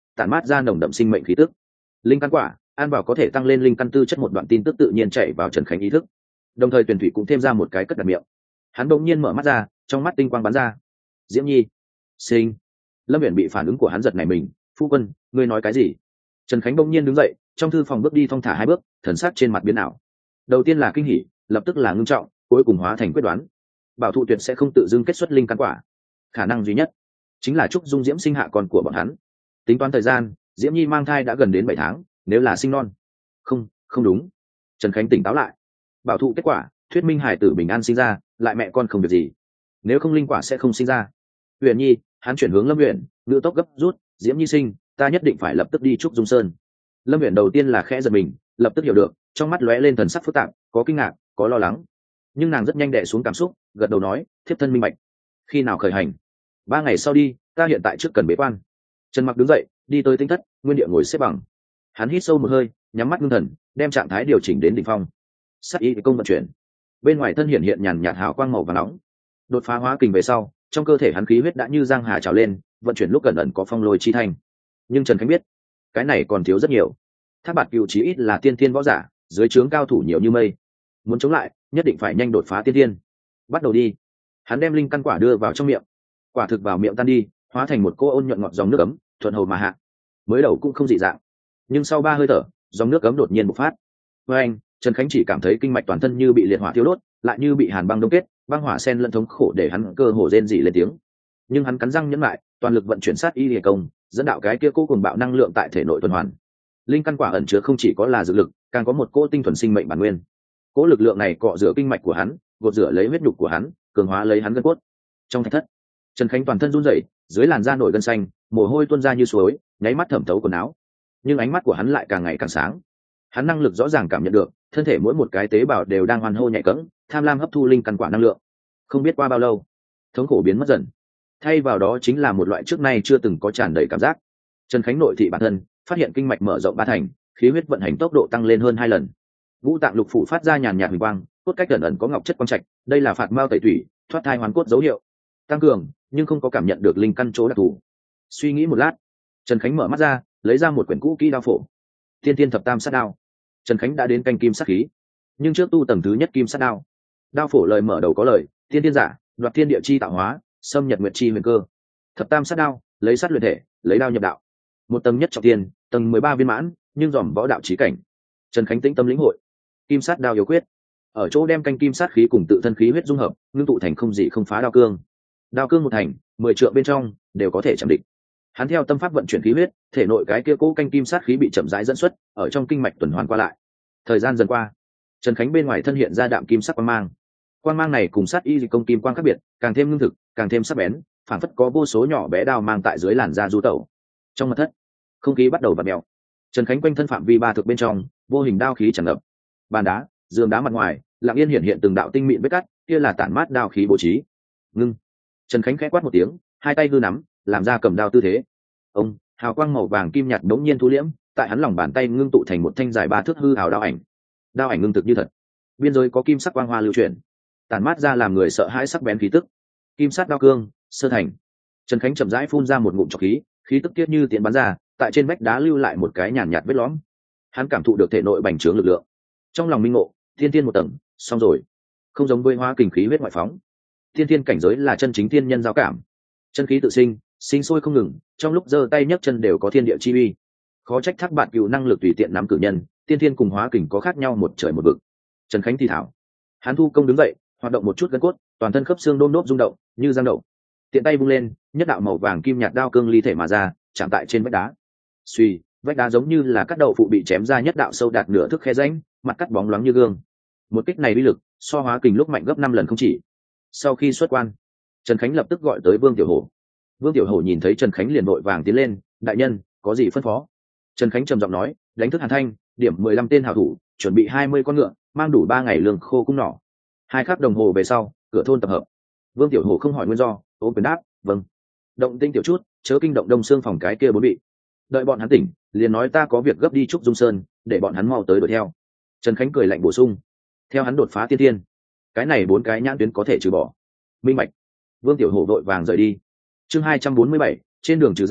tản mát ra nồng đậm sinh mệnh khí tức. Linh căn quả ăn vào có thể tăng lên linh căn tư chất, một đoạn tin tức tự nhiên chạy vào Trần Khánh ý thức. Đồng thời Tuyền Thủy cũng thêm ra một cái cất đặt miệng. Hắn đột nhiên mở mắt ra, trong mắt tinh quang bắn ra. Diễm Nhi, sinh. Lâm Viễn bị phản ứng của hắn giật nảy mình. Phu quân, ngươi nói cái gì? Trần Khánh bỗng nhiên đứng dậy, trong thư phòng bước đi thong thả 2 bước, thần sắc trên mặt biến ảo. Đầu tiên là kinh hỉ, lập tức là ngưng trọng, cuối cùng hóa thành quyết đoán. Bảo Thụ Tuyệt sẽ không tự dưng kết xuất linh căn quả. Khả năng duy nhất chính là Trúc Dung Diễm sinh hạ con của bọn hắn. Tính toán thời gian, Diễm Nhi mang thai đã gần đến 7 tháng, nếu là sinh non. Không đúng. Trần Khánh tỉnh táo lại. Bảo thụ kết quả, thuyết minh hải tử bình an sinh ra, lại mẹ con không việc gì. Nếu không linh quả sẽ không sinh ra. Huyền Nhi, hắn chuyển hướng Lâm Huyền, ngữ tốc gấp rút, Diễm Nhi sinh, ta nhất định phải lập tức đi Trúc Dung Sơn. Lâm Huyền đầu tiên là khẽ giật mình, lập tức hiểu được, trong mắt lóe lên thần sắc phức tạp, có kinh ngạc, có lo lắng. Nhưng nàng rất nhanh đè xuống cảm xúc, gật đầu nói, thiếp thân minh bạch. Khi nào khởi hành? 3 ngày sau đi, ta hiện tại trước cần bế quan. Trần Mặc đứng dậy, đi tới tinh thất, nguyên địa ngồi xếp bằng. Hắn hít sâu một hơi, nhắm mắt ngưng thần, đem trạng thái điều chỉnh đến đỉnh phong. Sát ý công vận chuyển, bên ngoài thân hiện nhàn nhạt hào quang màu vàng nóng. Đột phá hóa kình về sau, trong cơ thể hắn khí huyết đã như giang hà trào lên, vận chuyển lúc gần ẩn có phong lôi chi thành. Nhưng Trần Khánh biết, cái này còn thiếu rất nhiều. Thác Bạt Cửu chí ít là tiên thiên võ giả, dưới trướng cao thủ nhiều như mây. Muốn chống lại, nhất định phải nhanh đột phá tiên thiên. Bắt đầu đi. Hắn đem linh căn quả đưa vào trong miệng. Quả thực vào miệng tan đi, hóa thành một cô ôn nhuận ngọt dòng nước ấm, thuận hầu mà hạ. Mới đầu cũng không dị dạng, nhưng sau 3 hơi thở, dòng nước ấm đột nhiên bộc phát. Với anh, Trần Khánh chỉ cảm thấy kinh mạch toàn thân như bị liệt hỏa thiêu đốt, lại như bị hàn băng đông kết, băng hỏa xen lẫn thống khổ để hắn cơ hồ rên rỉ lên tiếng. Nhưng hắn cắn răng nhẫn lại, toàn lực vận chuyển sát y liệt công, dẫn đạo cái kia cố cùng bạo năng lượng tại thể nội tuần hoàn. Linh căn quả ẩn chứa không chỉ có là dược lực, càng có một cỗ tinh thuần sinh mệnh bản nguyên. Cỗ lực lượng này cọ rửa kinh mạch của hắn, gột rửa lấy huyết nhục của hắn, cường hóa lấy hắn gân cốt. Trong thạch thất, Trần Khánh toàn thân run rẩy, dưới làn da nổi gân xanh, mồ hôi tuôn ra như suối, nháy mắt thẩm thấu quần áo. Nhưng ánh mắt của hắn lại càng ngày càng sáng. Hắn năng lực rõ ràng cảm nhận được, thân thể mỗi một cái tế bào đều đang hoan hô nhạy cẫng, tham lam hấp thu linh căn quả năng lượng. Không biết qua bao lâu, thống khổ biến mất dần, thay vào đó chính là một loại trước nay chưa từng có tràn đầy cảm giác. Trần Khánh nội thị bản thân, phát hiện kinh mạch mở rộng 3 thành, khí huyết vận hành tốc độ tăng lên hơn 2 lần. Ngũ tạng lục phủ phát ra nhàn nhạt huỳnh quang, cốt cách ẩn ẩn có ngọc chất quang trạch, đây là phạt mao tẩy thủy, thoát thai hoàn cốt dấu hiệu. Tăng cường, nhưng không có cảm nhận được linh căn chỗ đặc thù. Suy nghĩ một lát, Trần Khánh mở mắt ra, lấy ra một quyển cũ kỹ đao phổ. Tiên tiên thập tam sát đao. Trần Khánh đã đến canh kim sát khí, nhưng trước tu tầng thứ nhất kim sát đao. Đao phổ lời mở đầu có lời, tiên tiên giả, đoạt thiên địa chi tạo hóa, xâm nhật nguyệt chi huyền cơ. Thập tam sát đao, lấy sát luyện thể, lấy đao nhập đạo. Một tầng nhất trọng tiên, tầng 13 viên mãn, nhưng dòm võ đạo chí cảnh. Trần Khánh tĩnh tâm lĩnh hội. Kim sát đao yếu quyết, ở chỗ đem canh kim sát khí cùng tự thân khí huyết dung hợp, ngưng tụ thành không gì không phá đao cương. Đao cương một thành, 10 trượng bên trong đều có thể chạm địch. Hắn theo tâm pháp vận chuyển khí huyết, thể nội cái kia cố canh kim sát khí bị chậm rãi dẫn xuất, ở trong kinh mạch tuần hoàn qua lại. Thời gian dần qua, Trần Khánh bên ngoài thân hiện ra đạm kim sắc quang mang. Quang mang này cùng sát y dịch công kim quang khác biệt, càng thêm ngưng thực, càng thêm sắc bén, phản phất có vô số nhỏ bé đao mang tại dưới làn da du tẩu. Trong mật thất, không khí bắt đầu vặn mèo. Trần Khánh quanh thân phạm vi 3 thước bên trong, vô hình đao khí tràn ngập. Bàn đá, giường đá mặt ngoài, lặng yên hiện từng đạo tinh mịn vết cắt, kia là tản mát đao khí bố trí. Ngưng. Trần Khánh khẽ quát một tiếng, hai tay hư nắm, làm ra cầm đao tư thế. Ông, hào quang màu vàng kim nhạt đống nhiên thu liễm, tại hắn lòng bàn tay ngưng tụ thành một thanh dài 3 thước hư hào đao ảnh. Đao ảnh ngưng thực như thật, biên giới có kim sắc quang hoa lưu chuyển, tản mát ra làm người sợ hãi sắc bén khí tức. Kim sắc đao cương, sơ thành. Trần Khánh chậm rãi phun ra một ngụm trọc khí, khí tức tiết như tiện bắn ra, tại trên vách đá lưu lại một cái nhàn nhạt vết lõm. Hắn cảm thụ được thể nội bành trướng lực lượng. Trong lòng minh ngộ, thiên tiên một tầng, xong rồi. Không giống với hóa kình khí huyết ngoại phóng, thiên tiên cảnh giới là chân chính thiên nhân giao cảm, chân khí tự sinh, sinh sôi không ngừng, trong lúc giơ tay nhấc chân đều có thiên địa chi uy. Khó trách Thác Bạt Cửu năng lực tùy tiện nắm cử nhân, tiên thiên cùng hóa kình có khác nhau một trời một vực. Trần Khánh thì thảo. Hắn thu công đứng dậy, hoạt động một chút gân cốt, toàn thân khớp xương đôm đốp rung động, như giang đậu. Tiện tay vung lên, nhất đạo màu vàng kim nhạt đao cương ly thể mà ra, chạm tại trên vách đá. Suy, vách đá giống như là cắt đậu phụ bị chém ra nhất đạo sâu đạt nửa thước khe rãnh, mặt cắt bóng loáng như gương. Một kích này uy lực, so hóa kình lúc mạnh gấp 5 lần không chỉ. Sau khi xuất quan, Trần Khánh lập tức gọi tới Vương Tiểu Hổ. Vương Tiểu Hổ nhìn thấy Trần Khánh liền vội vàng tiến lên, đại nhân, có gì phân phó? Trần Khánh trầm giọng nói, đánh thức Hàn Thanh, điểm 15 tên hảo thủ, chuẩn bị 20 con ngựa, mang đủ 3 ngày lương khô cung nỏ. 2 khắc đồng hồ về sau, cửa thôn tập hợp. Vương Tiểu Hổ không hỏi nguyên do, ôm quyền đáp, vâng. Động tinh tiểu chút, chớ kinh động Đông Xương phòng cái kia 4 vị. Đợi bọn hắn tỉnh, liền nói ta có việc gấp đi Trúc Dung Sơn, để bọn hắn mau tới đuổi theo. Trần Khánh cười lạnh bổ sung, theo hắn đột phá tiên tiên, cái này 4 cái nhãn tuyến có thể trừ bỏ. Minh bạch. Vương Tiểu Hổ vội vàng rời đi. Chương 247, trên đường trừ gian,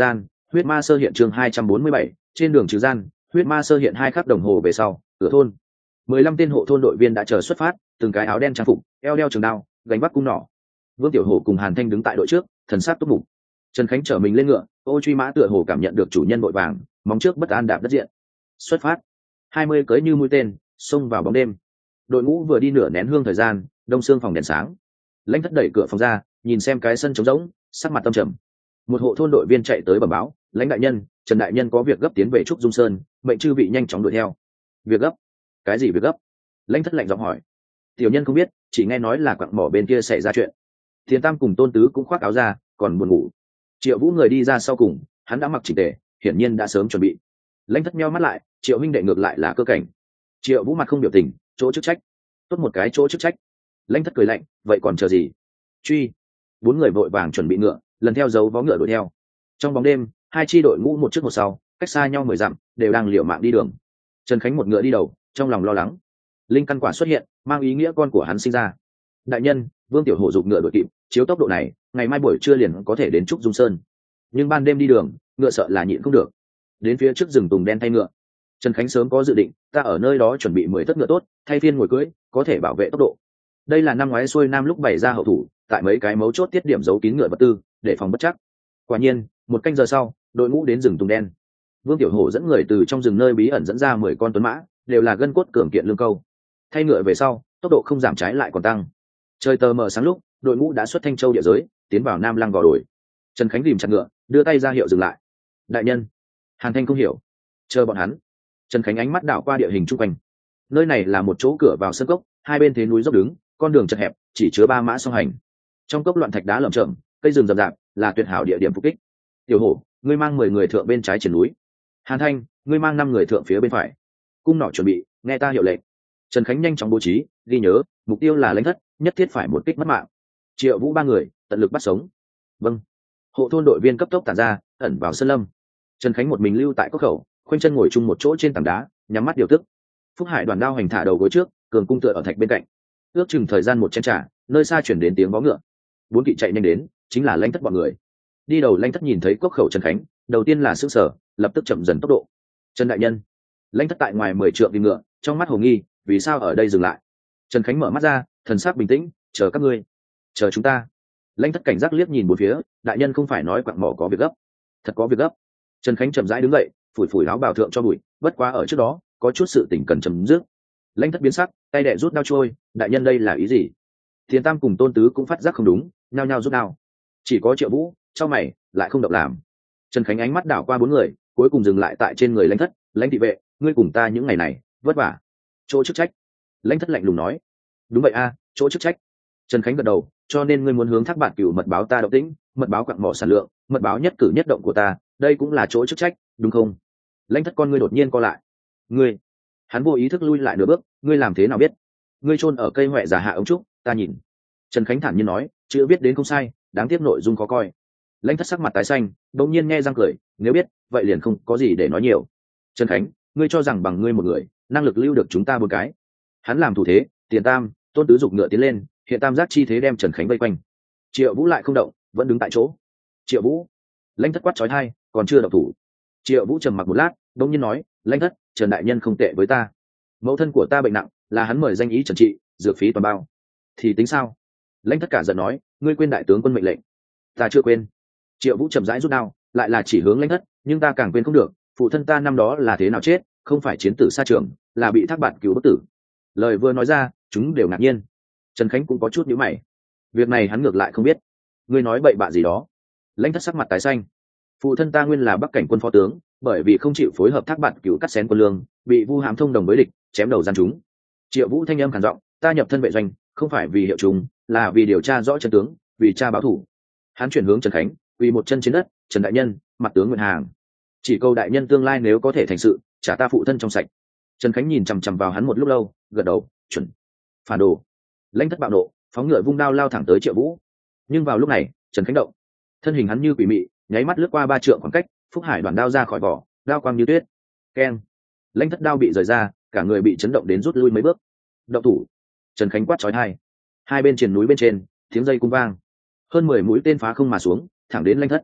huyết ma sơ hiện chương 247, trên đường trừ gian, huyết ma sơ hiện 2 khắc đồng hồ về sau, cửa thôn. 15 tên hộ thôn đội viên đã chờ xuất phát, từng cái áo đen trang phục, eo đeo trường đao, gánh vác cung nỏ. Vương Tiểu Hổ cùng Hàn Thanh đứng tại đội trước, thần sắc túc mục. Trần Khánh chở mình lên ngựa, ô truy mã tựa hồ cảm nhận được chủ nhân vội vàng, móng trước bất an đạp đất diện. Xuất phát. 20 cưỡi như mũi tên, xông vào bóng đêm. Đội ngũ vừa đi nửa nén hương thời gian, đông xương phòng đèn sáng. Lãnh Thất đẩy cửa phòng ra, nhìn xem cái sân trống rỗng, sắc mặt tâm trầm. Một hộ thôn đội viên chạy tới bẩm báo, lãnh đại nhân, Trần đại nhân có việc gấp tiến về trúc Dung Sơn, mệnh chư vị nhanh chóng đuổi theo. Việc gấp? Cái gì việc gấp? Lãnh Thất lạnh giọng hỏi. Tiểu nhân không biết, chỉ nghe nói là quặng mỏ bên kia xảy ra chuyện. Thiền Tam cùng Tôn Tứ cũng khoác áo ra, còn buồn ngủ. Triệu Vũ người đi ra sau cùng, hắn đã mặc chỉnh tề, hiển nhiên đã sớm chuẩn bị. Lãnh Thất nheo mắt lại, Triệu huynh đệ ngược lại là cơ cảnh. Triệu Vũ mặt không biểu tình, chỗ chức trách. Tốt một cái chỗ chức trách. Lãnh Thất cười lạnh, vậy còn chờ gì? Truy. 4 người vội vàng chuẩn bị ngựa, lần theo dấu vó ngựa đuổi theo. Trong bóng đêm, 2 chi đội ngũ một trước một sau, cách xa nhau 10 dặm, đều đang liều mạng đi đường. Trần Khánh một ngựa đi đầu, trong lòng lo lắng. Linh căn quả xuất hiện, mang ý nghĩa con của hắn sinh ra. Đại nhân, Vương Tiểu Hổ giục ngựa đuổi kịp, chiếu tốc độ này, ngày mai buổi trưa liền có thể đến trúc Dung Sơn. Nhưng ban đêm đi đường, ngựa sợ là nhịn không được. Đến phía trước rừng tùng đen thay ngựa. Trần Khánh sớm có dự định, ta ở nơi đó chuẩn bị 10 thất ngựa tốt, thay phiên ngồi cưỡi, có thể bảo vệ tốc độ. Đây là năm ngoái xuôi nam lúc bày ra hậu thủ, tại mấy cái mấu chốt tiết điểm giấu kín ngựa vật tư, để phòng bất chắc. Quả nhiên, 1 canh giờ sau, đội ngũ đến rừng tùng đen. Vương Tiểu Hổ dẫn người từ trong rừng nơi bí ẩn dẫn ra 10 con tuấn mã, đều là gân cốt cường kiện lương câu. Thay ngựa về sau, tốc độ không giảm trái lại còn tăng. Trời tờ mờ sáng lúc, đội ngũ đã xuất Thanh Châu địa giới, tiến vào Nam Lăng Gò Đồi. Trần Khánh rìm chặt ngựa, đưa tay ra hiệu dừng lại. Đại nhân. Hàn Thanh không hiểu. Chờ bọn hắn. Trần Khánh ánh mắt đảo qua địa hình chung quanh. Nơi này là một chỗ cửa vào sân cốc, 2 bên thế núi dốc đứng, con đường chật hẹp, chỉ chứa 3 mã song hành. Trong cốc loạn thạch đá lởm chởm, cây rừng rậm rạp, là tuyệt hảo địa điểm phục kích. Tiểu Hổ, ngươi mang 10 người thượng bên trái triển núi. Hàn Thanh, ngươi mang 5 người thượng phía bên phải. Cung nỏ chuẩn bị, nghe ta hiệu lệnh. Trần Khánh nhanh chóng bố trí, ghi nhớ, mục tiêu là Lãnh Thất, nhất thiết phải một kích mất mạng. Triệu Vũ 3 người, tận lực bắt sống. Vâng. Hộ thôn đội viên cấp tốc tản ra, ẩn vào sơn lâm. Trần Khánh một mình lưu tại cốc khẩu, khoanh chân ngồi chung một chỗ trên tảng đá, nhắm mắt điều tức. Phúc Hải đoàn đao hành thả đầu gối trước, cường cung tựa ở thạch bên cạnh. Ước chừng thời gian một chén trà, nơi xa chuyển đến tiếng vó ngựa. 4 kỵ chạy nhanh đến, chính là Lãnh Thất bọn người. Đi đầu Lãnh Thất nhìn thấy cốc khẩu Trần Khánh, đầu tiên là sửng sở, lập tức chậm dần tốc độ. Trần đại nhân. Lãnh Thất tại ngoài 10 trượng đi ngựa, trong mắt hồ nghi, vì sao ở đây dừng lại? Trần Khánh mở mắt ra, thần sắc bình tĩnh, chờ các ngươi. Chờ chúng ta. Lãnh Thất cảnh giác liếc nhìn bốn phía, đại nhân không phải nói quặng mỏ có việc gấp. Thật có việc gấp. Trần Khánh chậm rãi đứng dậy, phủi phủi áo bào thượng cho bụi, bất quá ở trước đó, có chút sự tình cần chấm dứt. Lãnh Thất biến sắc, tay đệ rút đao trôi, đại nhân đây là ý gì? Thiền Tam cùng Tôn Tứ cũng phát giác không đúng, nhao nhao rút đao. Chỉ có Triệu Vũ, cho mày, lại không động làm. Trần Khánh ánh mắt đảo qua 4 người, cuối cùng dừng lại tại trên người Lãnh Thất, Lãnh thị vệ, ngươi cùng ta những ngày này, vất vả. Chỗ chức trách. Lãnh Thất lạnh lùng nói. Đúng vậy a, chỗ chức trách. Trần Khánh gật đầu, cho nên ngươi muốn hướng Thác Bạt Cửu mật báo ta động tĩnh, mật báo quặng mỏ sản lượng, mật báo nhất cử nhất động của ta, đây cũng là chỗ chức trách, đúng không? Lãnh Thất con ngươi đột nhiên co lại. Ngươi? Hắn vô ý thức lui lại nửa bước, ngươi làm thế nào biết? Ngươi chôn ở cây hoè giả hạ ống trúc, ta nhìn. Trần Khánh thản nhiên nói, chữ viết đến không sai, đáng tiếc nội dung khó coi. Lãnh Thất sắc mặt tái xanh, đột nhiên nghe răng cười, nếu biết, vậy liền không có gì để nói nhiều. Trần Khánh, ngươi cho rằng bằng ngươi một người, năng lực lưu được chúng ta 4 cái? Hắn làm thủ thế, Tiền Tam, Tôn Tứ giục ngựa tiến lên, hiện tam giác chi thế đem Trần Khánh vây quanh. Triệu Vũ lại không động, vẫn đứng tại chỗ. Triệu Vũ. Lãnh Thất quát chói tai, còn chưa động thủ. Triệu Vũ trầm mặc một lát, đống nhiên nói, Lãnh Thất, Trần đại nhân không tệ với ta. Mẫu thân của ta bệnh nặng, là hắn mời danh ý trần trị, dược phí toàn bao. Thì tính sao? Lãnh Thất cả giận nói, ngươi quên đại tướng quân mệnh lệnh. Ta chưa quên. Triệu Vũ chậm rãi rút đao, lại là chỉ hướng Lãnh Thất, nhưng ta càng quên không được, phụ thân ta năm đó là thế nào chết, không phải chiến tử xa trường, là bị Thác Bạt cứu bất tử. Lời vừa nói ra, chúng đều ngạc nhiên. Trần Khánh cũng có chút nhíu mày. Việc này hắn ngược lại không biết. Ngươi nói bậy bạ gì đó? Lãnh Thất sắc mặt tái xanh. Phụ thân ta nguyên là Bắc cảnh quân phó tướng, bởi vì không chịu phối hợp Thác Bạt Cửu cắt xén quân lương, bị Vu Hàm thông đồng với địch, chém đầu gian chúng. Triệu Vũ thanh âm khàn giọng, ta nhập thân vệ doanh, không phải vì hiệu chúng, là vì điều tra rõ chân tướng, vì cha báo thù. Hắn chuyển hướng Trần Khánh, vì một chân trên đất, Trần đại nhân, mặt tướng nguyện hàng. Chỉ câu đại nhân tương lai nếu có thể thành sự, trả ta phụ thân trong sạch. Trần Khánh nhìn chằm chằm vào hắn một lúc lâu, gật đầu, chuẩn. Phản đồ. Lãnh Thất bạo nộ, phóng ngựa vung đao lao thẳng tới Triệu Vũ. Nhưng vào lúc này, Trần Khánh động, thân hình hắn như quỷ mị, nháy mắt lướt qua 3 trượng khoảng cách, Phúc Hải đoàn đao ra khỏi vỏ, đao quang như tuyết. Keng. Lãnh Thất đao bị rời ra, cả người bị chấn động đến rút lui mấy bước. Động thủ. Trần Khánh quát chói tai. Hai bên triền núi bên trên, tiếng dây cung vang. Hơn 10 mũi tên phá không mà xuống, thẳng đến Lãnh Thất.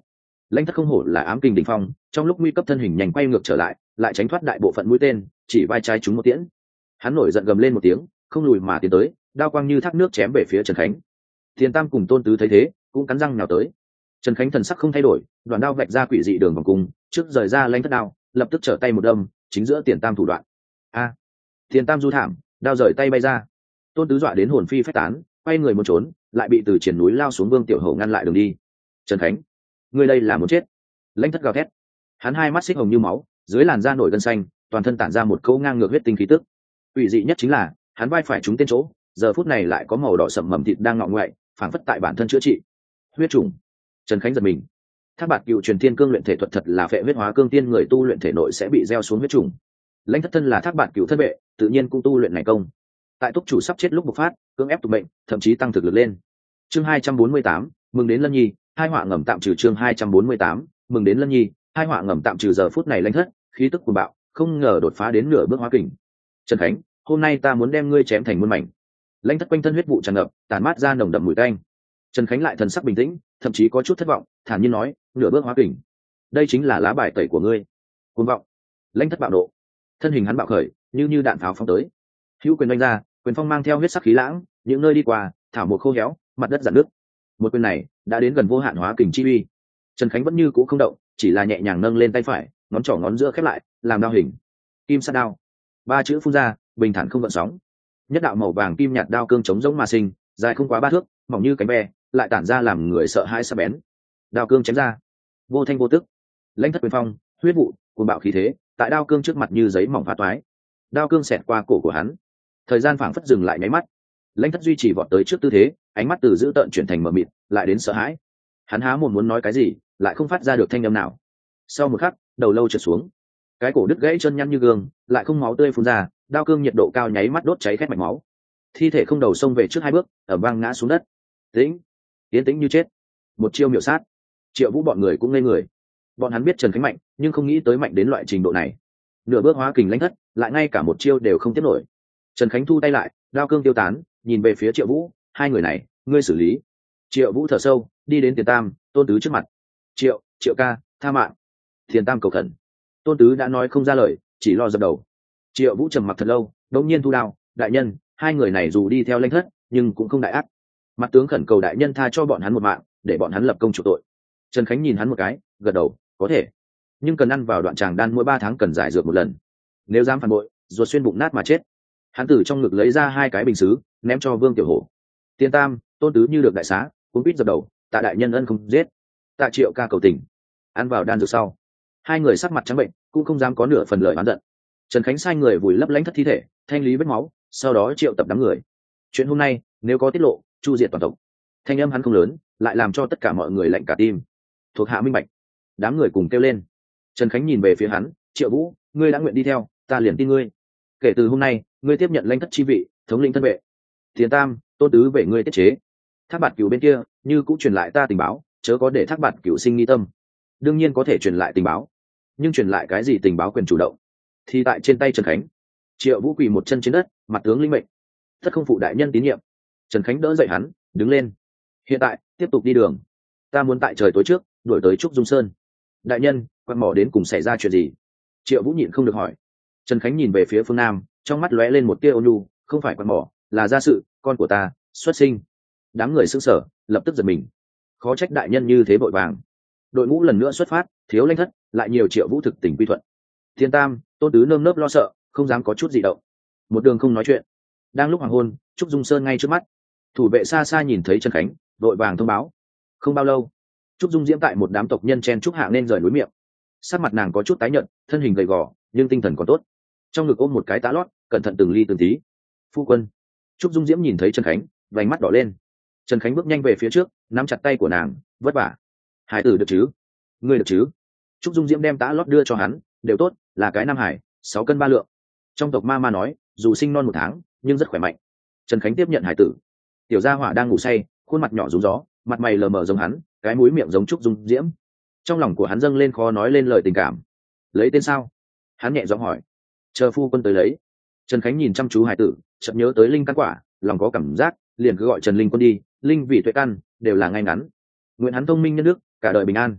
Lãnh Thất không hổ là ám kình đỉnh phong, trong lúc nguy cấp thân hình nhanh quay ngược trở lại, lại tránh thoát đại bộ phận mũi tên, chỉ vai trái trúng một tiễn. Hắn nổi giận gầm lên một tiếng, không lùi mà tiến tới, đao quang như thác nước chém về phía Trần Khánh. Tiền Tam cùng Tôn Tứ thấy thế, cũng cắn răng nhào tới. Trần Khánh thần sắc không thay đổi, đoạn đao vạch ra quỷ dị đường vòng cung, trước rời ra Lãnh Thất đao, lập tức trở tay một đâm, chính giữa Tiền Tam thủ đoạn. A! Tiền Tam du thảm, đao rời tay bay ra. Tôn Tứ dọa đến hồn phi phách tán, quay người muốn trốn, lại bị từ triển núi lao xuống Vương Tiểu Hổ ngăn lại đường đi. Trần Khánh, ngươi đây là muốn chết! Lãnh Thất gào thét, hắn hai mắt xích hồng như máu, dưới làn da nổi gân xanh, toàn thân tản ra một câu ngang ngược huyết tinh khí tức. Quỷ dị nhất chính là, hắn vai phải trúng tên chỗ, giờ phút này lại có màu đỏ sậm mầm thịt đang ngọ ngoại, phảng phất tại bản thân chữa trị. Huyết trùng. Trần Khánh giật mình. Thác Bạt Cựu truyền thiên cương luyện thể thuật thật là phệ huyết hóa cương tiên, người tu luyện thể nội sẽ bị gieo xuống huyết trùng. Lãnh Thất thân là Thác Bạt Cựu thân vệ, tự nhiên cũng tu luyện này công. Tại túc chủ sắp chết lúc bộc phát, cưỡng ép tục mệnh, thậm chí tăng thực lực lên. Chương 248, mừng đến Lân Nhi, hai họa ngầm tạm trừ. Chương 248, mừng đến Lân Nhi, hai họa ngầm tạm trừ. Giờ phút này Lãnh Thất, khí tức cuồng bạo, không ngờ đột phá đến nửa bước hóa kình. Trần Khánh, hôm nay ta muốn đem ngươi chém thành muôn mảnh. Lãnh Thất quanh thân huyết vụ tràn ngập, tản mát ra nồng đậm mùi tanh. Trần Khánh lại thần sắc bình tĩnh, thậm chí có chút thất vọng, thản nhiên nói, nửa bước hóa kình, đây chính là lá bài tẩy của ngươi. Cuồng vọng. Lãnh Thất bạo nộ, thân hình hắn bạo khởi, như đạn pháo phóng tới. Hữu quyền đánh ra, quyền phong mang theo huyết sắc khí lãng, những nơi đi qua, thảo mộc khô héo, mặt đất rạn nước. Một quyền này đã đến gần vô hạn hóa kình chi uy. Trần Khánh vẫn như cũ không động, chỉ là nhẹ nhàng nâng lên tay phải, ngón trỏ ngón giữa khép lại, làm đao hình. Kim sát đao. Ba chữ phun ra, bình thản không gợn sóng. Nhất đạo màu vàng kim nhạt đao cương chống giống mà sinh, dài không quá 3 thước, mỏng như cánh ve, lại tản ra làm người sợ hãi sắc bén. Đao cương chém ra, vô thanh vô tức. Lãnh Thất quyền phong, huyết vụ, cuồng bạo khí thế, tại đao cương trước mặt như giấy mỏng phá toái. Đao cương xẹt qua cổ của hắn, thời gian phảng phất dừng lại nháy mắt. Lãnh Thất duy trì vọt tới trước tư thế, ánh mắt từ dữ tợn chuyển thành mờ mịt, lại đến sợ hãi. Hắn há mồm muốn nói cái gì, lại không phát ra được thanh âm nào. Sau một khắc, đầu lâu trượt xuống, cái cổ đứt gãy, chân nhăn như gương, lại không máu tươi phun ra, đao cương nhiệt độ cao nháy mắt đốt cháy khét mạch máu. Thi thể không đầu xông về trước 2 bước, ầm vang ngã xuống đất. Tĩnh, tiến tĩnh như chết. Một chiêu miểu sát. Triệu Vũ bọn người cũng ngây người. Bọn hắn biết Trần Khánh mạnh, nhưng không nghĩ tới mạnh đến loại trình độ này. Nửa bước hóa kình Lãnh Thất, lại ngay cả một chiêu đều không tiếp nổi. Trần Khánh thu tay lại, đao cương tiêu tán, nhìn về phía Triệu Vũ, hai người này, ngươi xử lý. Triệu Vũ thở sâu, đi đến Tiền Tam, Tôn Tứ trước mặt. Triệu ca, tha mạng. Tiền Tam cầu khẩn. Tôn Tứ đã nói không ra lời, chỉ lo dập đầu. Triệu Vũ trầm mặc thật lâu, đột nhiên thu đao, đại nhân, hai người này dù đi theo Lãnh Thất, nhưng cũng không đại ác. Mặt tướng khẩn cầu đại nhân tha cho bọn hắn một mạng, để bọn hắn lập công chuộc tội. Trần Khánh nhìn hắn một cái, gật đầu, có thể, nhưng cần ăn vào đoạn tràng đan mỗi 3 tháng cần giải dược một lần. Nếu dám phản bội, ruột xuyên bụng nát mà chết. Hắn từ trong ngực lấy ra 2 cái bình sứ, ném cho Vương Tiểu Hổ. Tiền Tam, Tôn Tứ như được đại xá, cuống quýt dập đầu, tạ đại nhân ân không giết, tạ Triệu ca cầu tình. Ăn vào đan dược sau, hai người sắc mặt trắng bệnh, cũng không dám có nửa phần lời oán giận. Trần Khánh sai người vùi lấp Lãnh Thất thi thể, thanh lý vết máu, sau đó triệu tập đám người. Chuyện hôm nay nếu có tiết lộ, chu diệt toàn tộc. Thanh âm hắn không lớn, lại làm cho tất cả mọi người lạnh cả tim. Thuộc hạ minh bạch. Đám người cùng kêu lên. Trần Khánh nhìn về phía hắn, Triệu Vũ, ngươi đã nguyện đi theo, ta liền tin ngươi. Kể từ hôm nay, ngươi tiếp nhận Lãnh Thất chi vị, thống lĩnh thân vệ. Tiền Tam, Tôn Tứ về ngươi tiết chế. Thác Bạt Cửu bên kia, như cũng truyền lại ta tình báo, chớ có để Thác Bạt Cửu sinh nghi tâm. Đương nhiên có thể truyền lại tình báo, nhưng truyền lại cái gì tình báo quyền chủ động, thì tại trên tay Trần Khánh. Triệu Vũ quỳ một chân trên đất, mặt tướng linh mệnh, tất không phụ đại nhân tín nhiệm. Trần Khánh đỡ dậy hắn, đứng lên. Hiện tại tiếp tục đi đường, ta muốn tại trời tối trước đuổi tới Trúc Dung Sơn. Đại nhân, quan mỏ đến cùng xảy ra chuyện gì? Triệu Vũ nhịn không được hỏi. Trần Khánh nhìn về phía phương nam, trong mắt lóe lên một tia ôn nhu, không phải quan mỏ, là gia sự, con của ta xuất sinh. Đám người sững sờ, lập tức giật mình. Khó trách đại nhân như thế vội vàng. Đội ngũ lần nữa xuất phát, thiếu Lãnh Thất, lại nhiều Triệu Vũ thực tình quy thuận. Thiên Tam, Tôn Tứ nơm nớp lo sợ, không dám có chút gì động. Một đường không nói chuyện. Đang lúc hoàng hôn, Trúc Dung Sơn ngay trước mắt. Thủ vệ xa xa nhìn thấy Trần Khánh, đội vàng thông báo. Không bao lâu, Trúc Dung Diễm tại một đám tộc nhân chen trúc hạ nên rời núi miệng. Sắc mặt nàng có chút tái nhợt, thân hình gầy gò, nhưng tinh thần còn tốt. Trong ngực ôm một cái tã lót, cẩn thận từng ly từng tí. Phu quân. Trúc Dung Diễm nhìn thấy Trần Khánh, vành mắt đỏ lên. Trần Khánh bước nhanh về phía trước, nắm chặt tay của nàng, vất vả. Hải tử được chứ? Ngươi được chứ? Trúc Dung Diễm đem tã lót đưa cho hắn, đều tốt, là cái nam hải, 6 cân 3 lượng. Trong tộc ma nói, dù sinh non 1 tháng, nhưng rất khỏe mạnh. Trần Khánh tiếp nhận hải tử. Tiểu gia hỏa đang ngủ say, khuôn mặt nhỏ rúng gió, mặt mày lờ mờ giống hắn, cái mũi miệng giống Trúc Dung Diễm. Trong lòng của hắn dâng lên khó nói lên lời tình cảm. Lấy tên sao? Hắn nhẹ giọng hỏi. Chờ phu quân tới lấy. Trần Khánh nhìn chăm chú hải tử, chợt nhớ tới linh căn quả, lòng có cảm giác, liền cứ gọi Trần Linh Quân đi. Linh vị tuệ căn đều là ngay ngắn. Nguyện hắn thông minh nhân đức, cả đời bình an.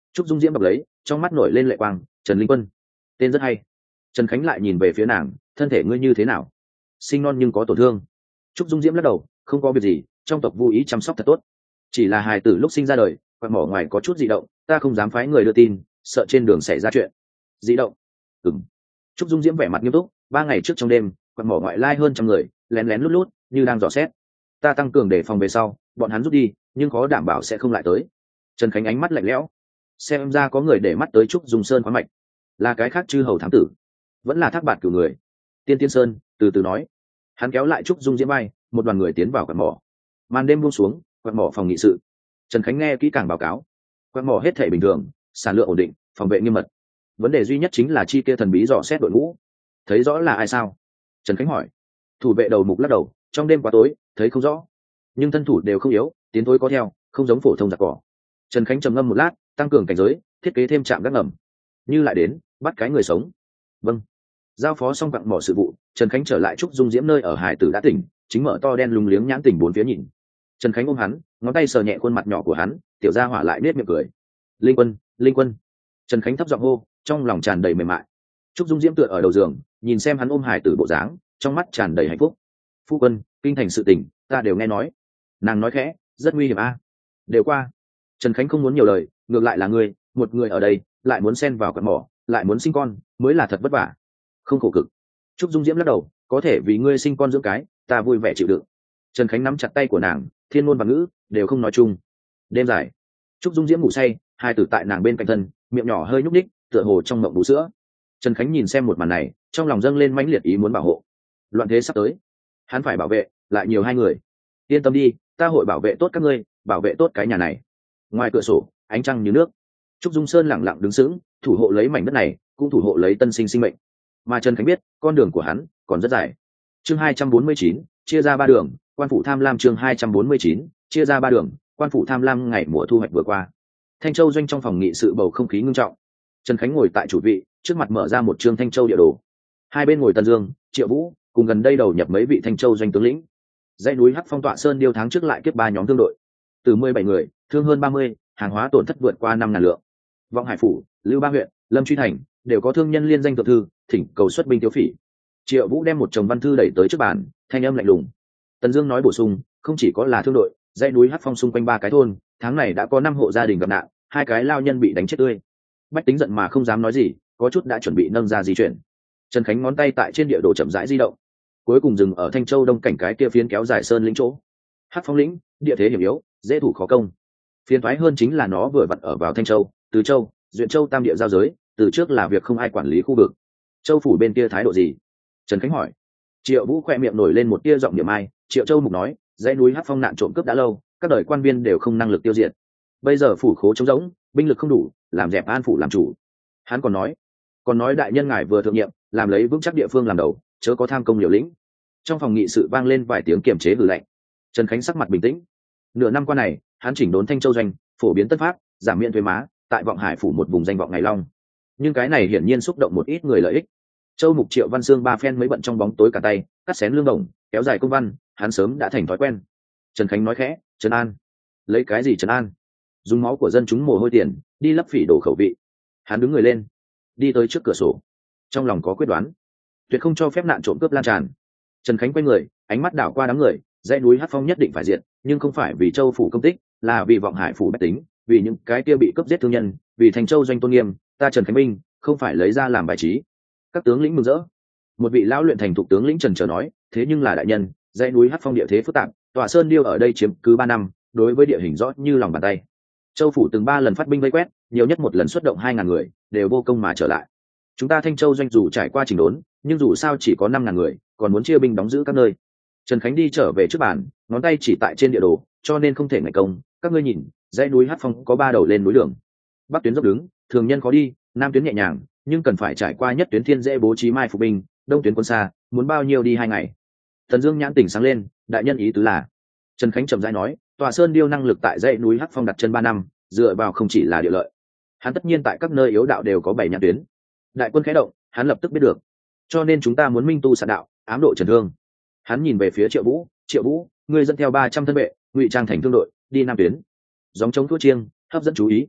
Trúc Dung Diễm đọc lấy, trong mắt nổi lên lệ quang. Trần Linh Quân, tên rất hay. Trần Khánh lại nhìn về phía nàng, thân thể ngươi như thế nào? Sinh non nhưng có tổn thương. Trúc Dung Diễm lắc đầu, không có việc gì, trong tộc vô ý chăm sóc thật tốt. Chỉ là hài tử lúc sinh ra đời, quạt mỏ ngoài có chút dị động, ta không dám phái người đưa tin, sợ trên đường xảy ra chuyện. Dị động? Ừm. Trúc Dung Diễm vẻ mặt nghiêm túc, 3 ngày trước trong đêm, quạt mỏ ngoại lai hơn trăm người, lén lén lút lút, như đang dò xét. Ta tăng cường đề phòng về sau, bọn hắn rút đi, nhưng khó đảm bảo sẽ không lại tới. Trần Khánh ánh mắt lạnh lẽo, xem ra có người để mắt tới Trúc Dung Sơn khoáng mạch, là cái khác chư hầu thám tử, vẫn là thác bạt cử người. Tiên Tiên Sơn từ từ nói. Hắn kéo lại Trúc Dung Diễm bay, một đoàn người tiến vào quạt mỏ. Màn đêm buông xuống, quạt mỏ phòng nghị sự. Trần Khánh nghe kỹ càng báo cáo. Quạt mỏ hết thể bình thường, sản lượng ổn định, phòng vệ nghiêm mật. Vấn đề duy nhất chính là chi kia thần bí dò xét đội ngũ. Thấy rõ là ai sao? Trần Khánh hỏi. Thủ vệ đầu mục lắc đầu, trong đêm quá tối, thấy không rõ. Nhưng thân thủ đều không yếu, tiến thối có theo, không giống phổ thông giặc cỏ. Trần Khánh trầm ngâm một lát, tăng cường cảnh giới, thiết kế thêm trạm gác ngầm. Như lại đến, bắt cái người sống. Vâng. Giao phó xong quặng mỏ sự vụ, Trần Khánh trở lại Trúc Dung Diễm nơi ở hải tử đã tỉnh, chính mở to đen lùng liếng nhãn tỉnh bốn phía nhìn. Trần Khánh ôm hắn, ngón tay sờ nhẹ khuôn mặt nhỏ của hắn, tiểu gia hỏa lại nết miệng cười. Linh Quân, Linh Quân. Trần Khánh thấp giọng hô, trong lòng tràn đầy mềm mại. Trúc Dung Diễm tựa ở đầu giường, nhìn xem hắn ôm hải tử bộ dáng, trong mắt tràn đầy hạnh phúc. Phu quân, kinh thành sự tình, ta đều nghe nói. Nàng nói khẽ, rất nguy hiểm a. Đều qua. Trần Khánh không muốn nhiều lời, ngược lại là ngươi, một người ở đây, lại muốn xen vào quặng mỏ, lại muốn sinh con, mới là thật vất vả. Không khổ cực. Trúc Dung Diễm lắc đầu, có thể vì ngươi sinh con dưỡng cái, ta vui vẻ chịu đựng. Trần Khánh nắm chặt tay của nàng, thiên ngôn và ngữ đều không nói chung. Đêm dài, Trúc Dung Diễm ngủ say, hai tử tại nàng bên cạnh thân, miệng nhỏ hơi nhúc ních, tựa hồ trong mộng bú sữa. Trần Khánh nhìn xem một màn này, trong lòng dâng lên mãnh liệt ý muốn bảo hộ. Loạn thế sắp tới, hắn phải bảo vệ lại nhiều hai người. Yên tâm đi, ta hội bảo vệ tốt các ngươi, bảo vệ tốt cái nhà này. Ngoài cửa sổ, ánh trăng như nước. Trúc Dung Sơn lặng lặng đứng sững, thủ hộ lấy mảnh đất này, cũng thủ hộ lấy tân sinh sinh mệnh. Mà Trần Khánh biết, con đường của hắn còn rất dài. Chương 249, chia ra ba đường, quan phủ tham lam. Chương 249, chia ra ba đường, quan phủ tham lam. Ngày mùa thu hoạch vừa qua, Thanh Châu doanh trong phòng nghị sự bầu không khí ngưng trọng. Trần Khánh ngồi tại chủ vị, trước mặt mở ra một chương Thanh Châu địa đồ. Hai bên ngồi Tần Dương, Triệu Vũ, cùng gần đây đầu nhập mấy vị Thanh Châu doanh tướng lĩnh. Dãy núi Hắc Phong Tọa Sơn điêu tháng trước lại kết 3 nhóm thương đội, từ 17 người, thương hơn 30, hàng hóa tổn thất vượt qua 5.000 lượng. Vọng Hải phủ, Lưu Ba huyện, Lâm Truy thành đều có thương nhân liên danh thượng thư, thỉnh cầu xuất binh tiêu phỉ. Triệu Vũ đem một chồng văn thư đẩy tới trước bàn, thanh âm lạnh lùng. Tần Dương nói bổ sung, không chỉ có là thương đội, dãy núi Hắc Phong xung quanh 3 cái thôn, tháng này đã có 5 hộ gia đình gặp nạn, 2 cái lao nhân bị đánh chết tươi. Bách tính giận mà không dám nói gì, có chút đã chuẩn bị nâng ra di chuyển. Trần Khánh ngón tay tại trên địa đồ chậm rãi di động, cuối cùng dừng ở Thanh Châu đông cảnh cái kia phiến kéo dài sơn lĩnh chỗ. Hắc Phong lĩnh, địa thế hiểm yếu, dễ thủ khó công. Phiền toái hơn chính là nó vừa vặn ở vào Thanh Châu, Từ Châu, Duyện Châu tam địa giao giới, từ trước là việc không ai quản lý khu vực. Châu phủ bên kia thái độ gì? Trần Khánh hỏi. Triệu Vũ khoe miệng nổi lên một tia giọng niệm ai. Triệu Châu mục nói, dãy núi Hắc Phong nạn trộm cướp đã lâu, các đời quan viên đều không năng lực tiêu diệt. Bây giờ phủ khố trống rỗng, binh lực không đủ, làm dẹp an phủ làm chủ. Hắn còn nói đại nhân ngài vừa thượng nhiệm, làm lấy vững chắc địa phương làm đầu, chớ có tham công liều lĩnh. Trong phòng nghị sự vang lên vài tiếng kiềm chế hừ lạnh. Trần Khánh sắc mặt bình tĩnh. Nửa năm qua này, hắn chỉnh đốn Thanh Châu doanh, phổ biến tân pháp, giảm miễn thuế má, tại Vọng Hải phủ một vùng danh vọng ngày long. Nhưng cái này hiển nhiên xúc động một ít người lợi ích. Châu mục Triệu Văn Xương ba phen mới bận trong bóng tối cả tay, cắt xén lương đồng, kéo dài công văn, hắn sớm đã thành thói quen. Trần Khánh nói khẽ, trấn an. Lấy cái gì trấn an? Dùng máu của dân chúng mồ hôi tiền, đi lấp phỉ đổ khẩu vị. Hắn đứng người lên, đi tới trước cửa sổ, trong lòng có quyết đoán, tuyệt không cho phép nạn trộm cướp lan tràn. Trần Khánh quay người, ánh mắt đảo qua đám người, dãy núi Hắc Phong nhất định phải diệt, nhưng không phải vì Châu phủ công tích, là vì Vọng Hải phủ bách tính, vì những cái kia bị cướp giết thương nhân, vì Thành Châu doanh tôn nghiêm, ta Trần Khánh Minh không phải lấy ra làm bài trí. Các tướng lĩnh mừng rỡ. Một vị lão luyện thành thục tướng lĩnh trần trờ nói, thế nhưng là đại nhân, dãy núi Hắc Phong địa thế phức tạp, Tọa Sơn điêu ở đây chiếm cứ 3 năm, đối với địa hình rõ như lòng bàn tay. Châu phủ từng 3 lần phát binh vây quét, nhiều nhất một lần xuất động 2.000 người, đều vô công mà trở lại. Chúng ta Thanh Châu doanh dù trải qua chỉnh đốn, nhưng dù sao chỉ có 5.000 người, còn muốn chia binh đóng giữ các nơi. Trần Khánh đi trở về trước bàn, ngón tay chỉ tại trên địa đồ, cho nên không thể ngại công. Các ngươi nhìn, dãy núi Hắc Phong có 3 đầu lên núi đường. Bắc tuyến dốc đứng, thường nhân khó đi, nam tuyến nhẹ nhàng, nhưng cần phải trải qua nhất tuyến thiên dễ bố trí mai phục binh, đông tuyến quân xa, muốn bao nhiêu đi 2 ngày. Thần Dương nhãn tỉnh sáng lên, đại nhân ý tứ là. Trần Khánh trầm rãi nói, Tọa Sơn điêu năng lực tại dãy núi Hắc Phong đặt chân 3 năm, dựa vào không chỉ là địa lợi. Hắn tất nhiên tại các nơi yếu đạo đều có 7 nhãn tuyến. Đại quân khẽ động, hắn lập tức biết được. Cho nên chúng ta muốn minh tu sạn đạo, ám độ Trần Thương. Hắn nhìn về phía Triệu Vũ, Triệu Vũ, ngươi dẫn theo 300 thân vệ, ngụy trang thành thương đội, đi nam tuyến, gióng chống thua chiêng, hấp dẫn chú ý.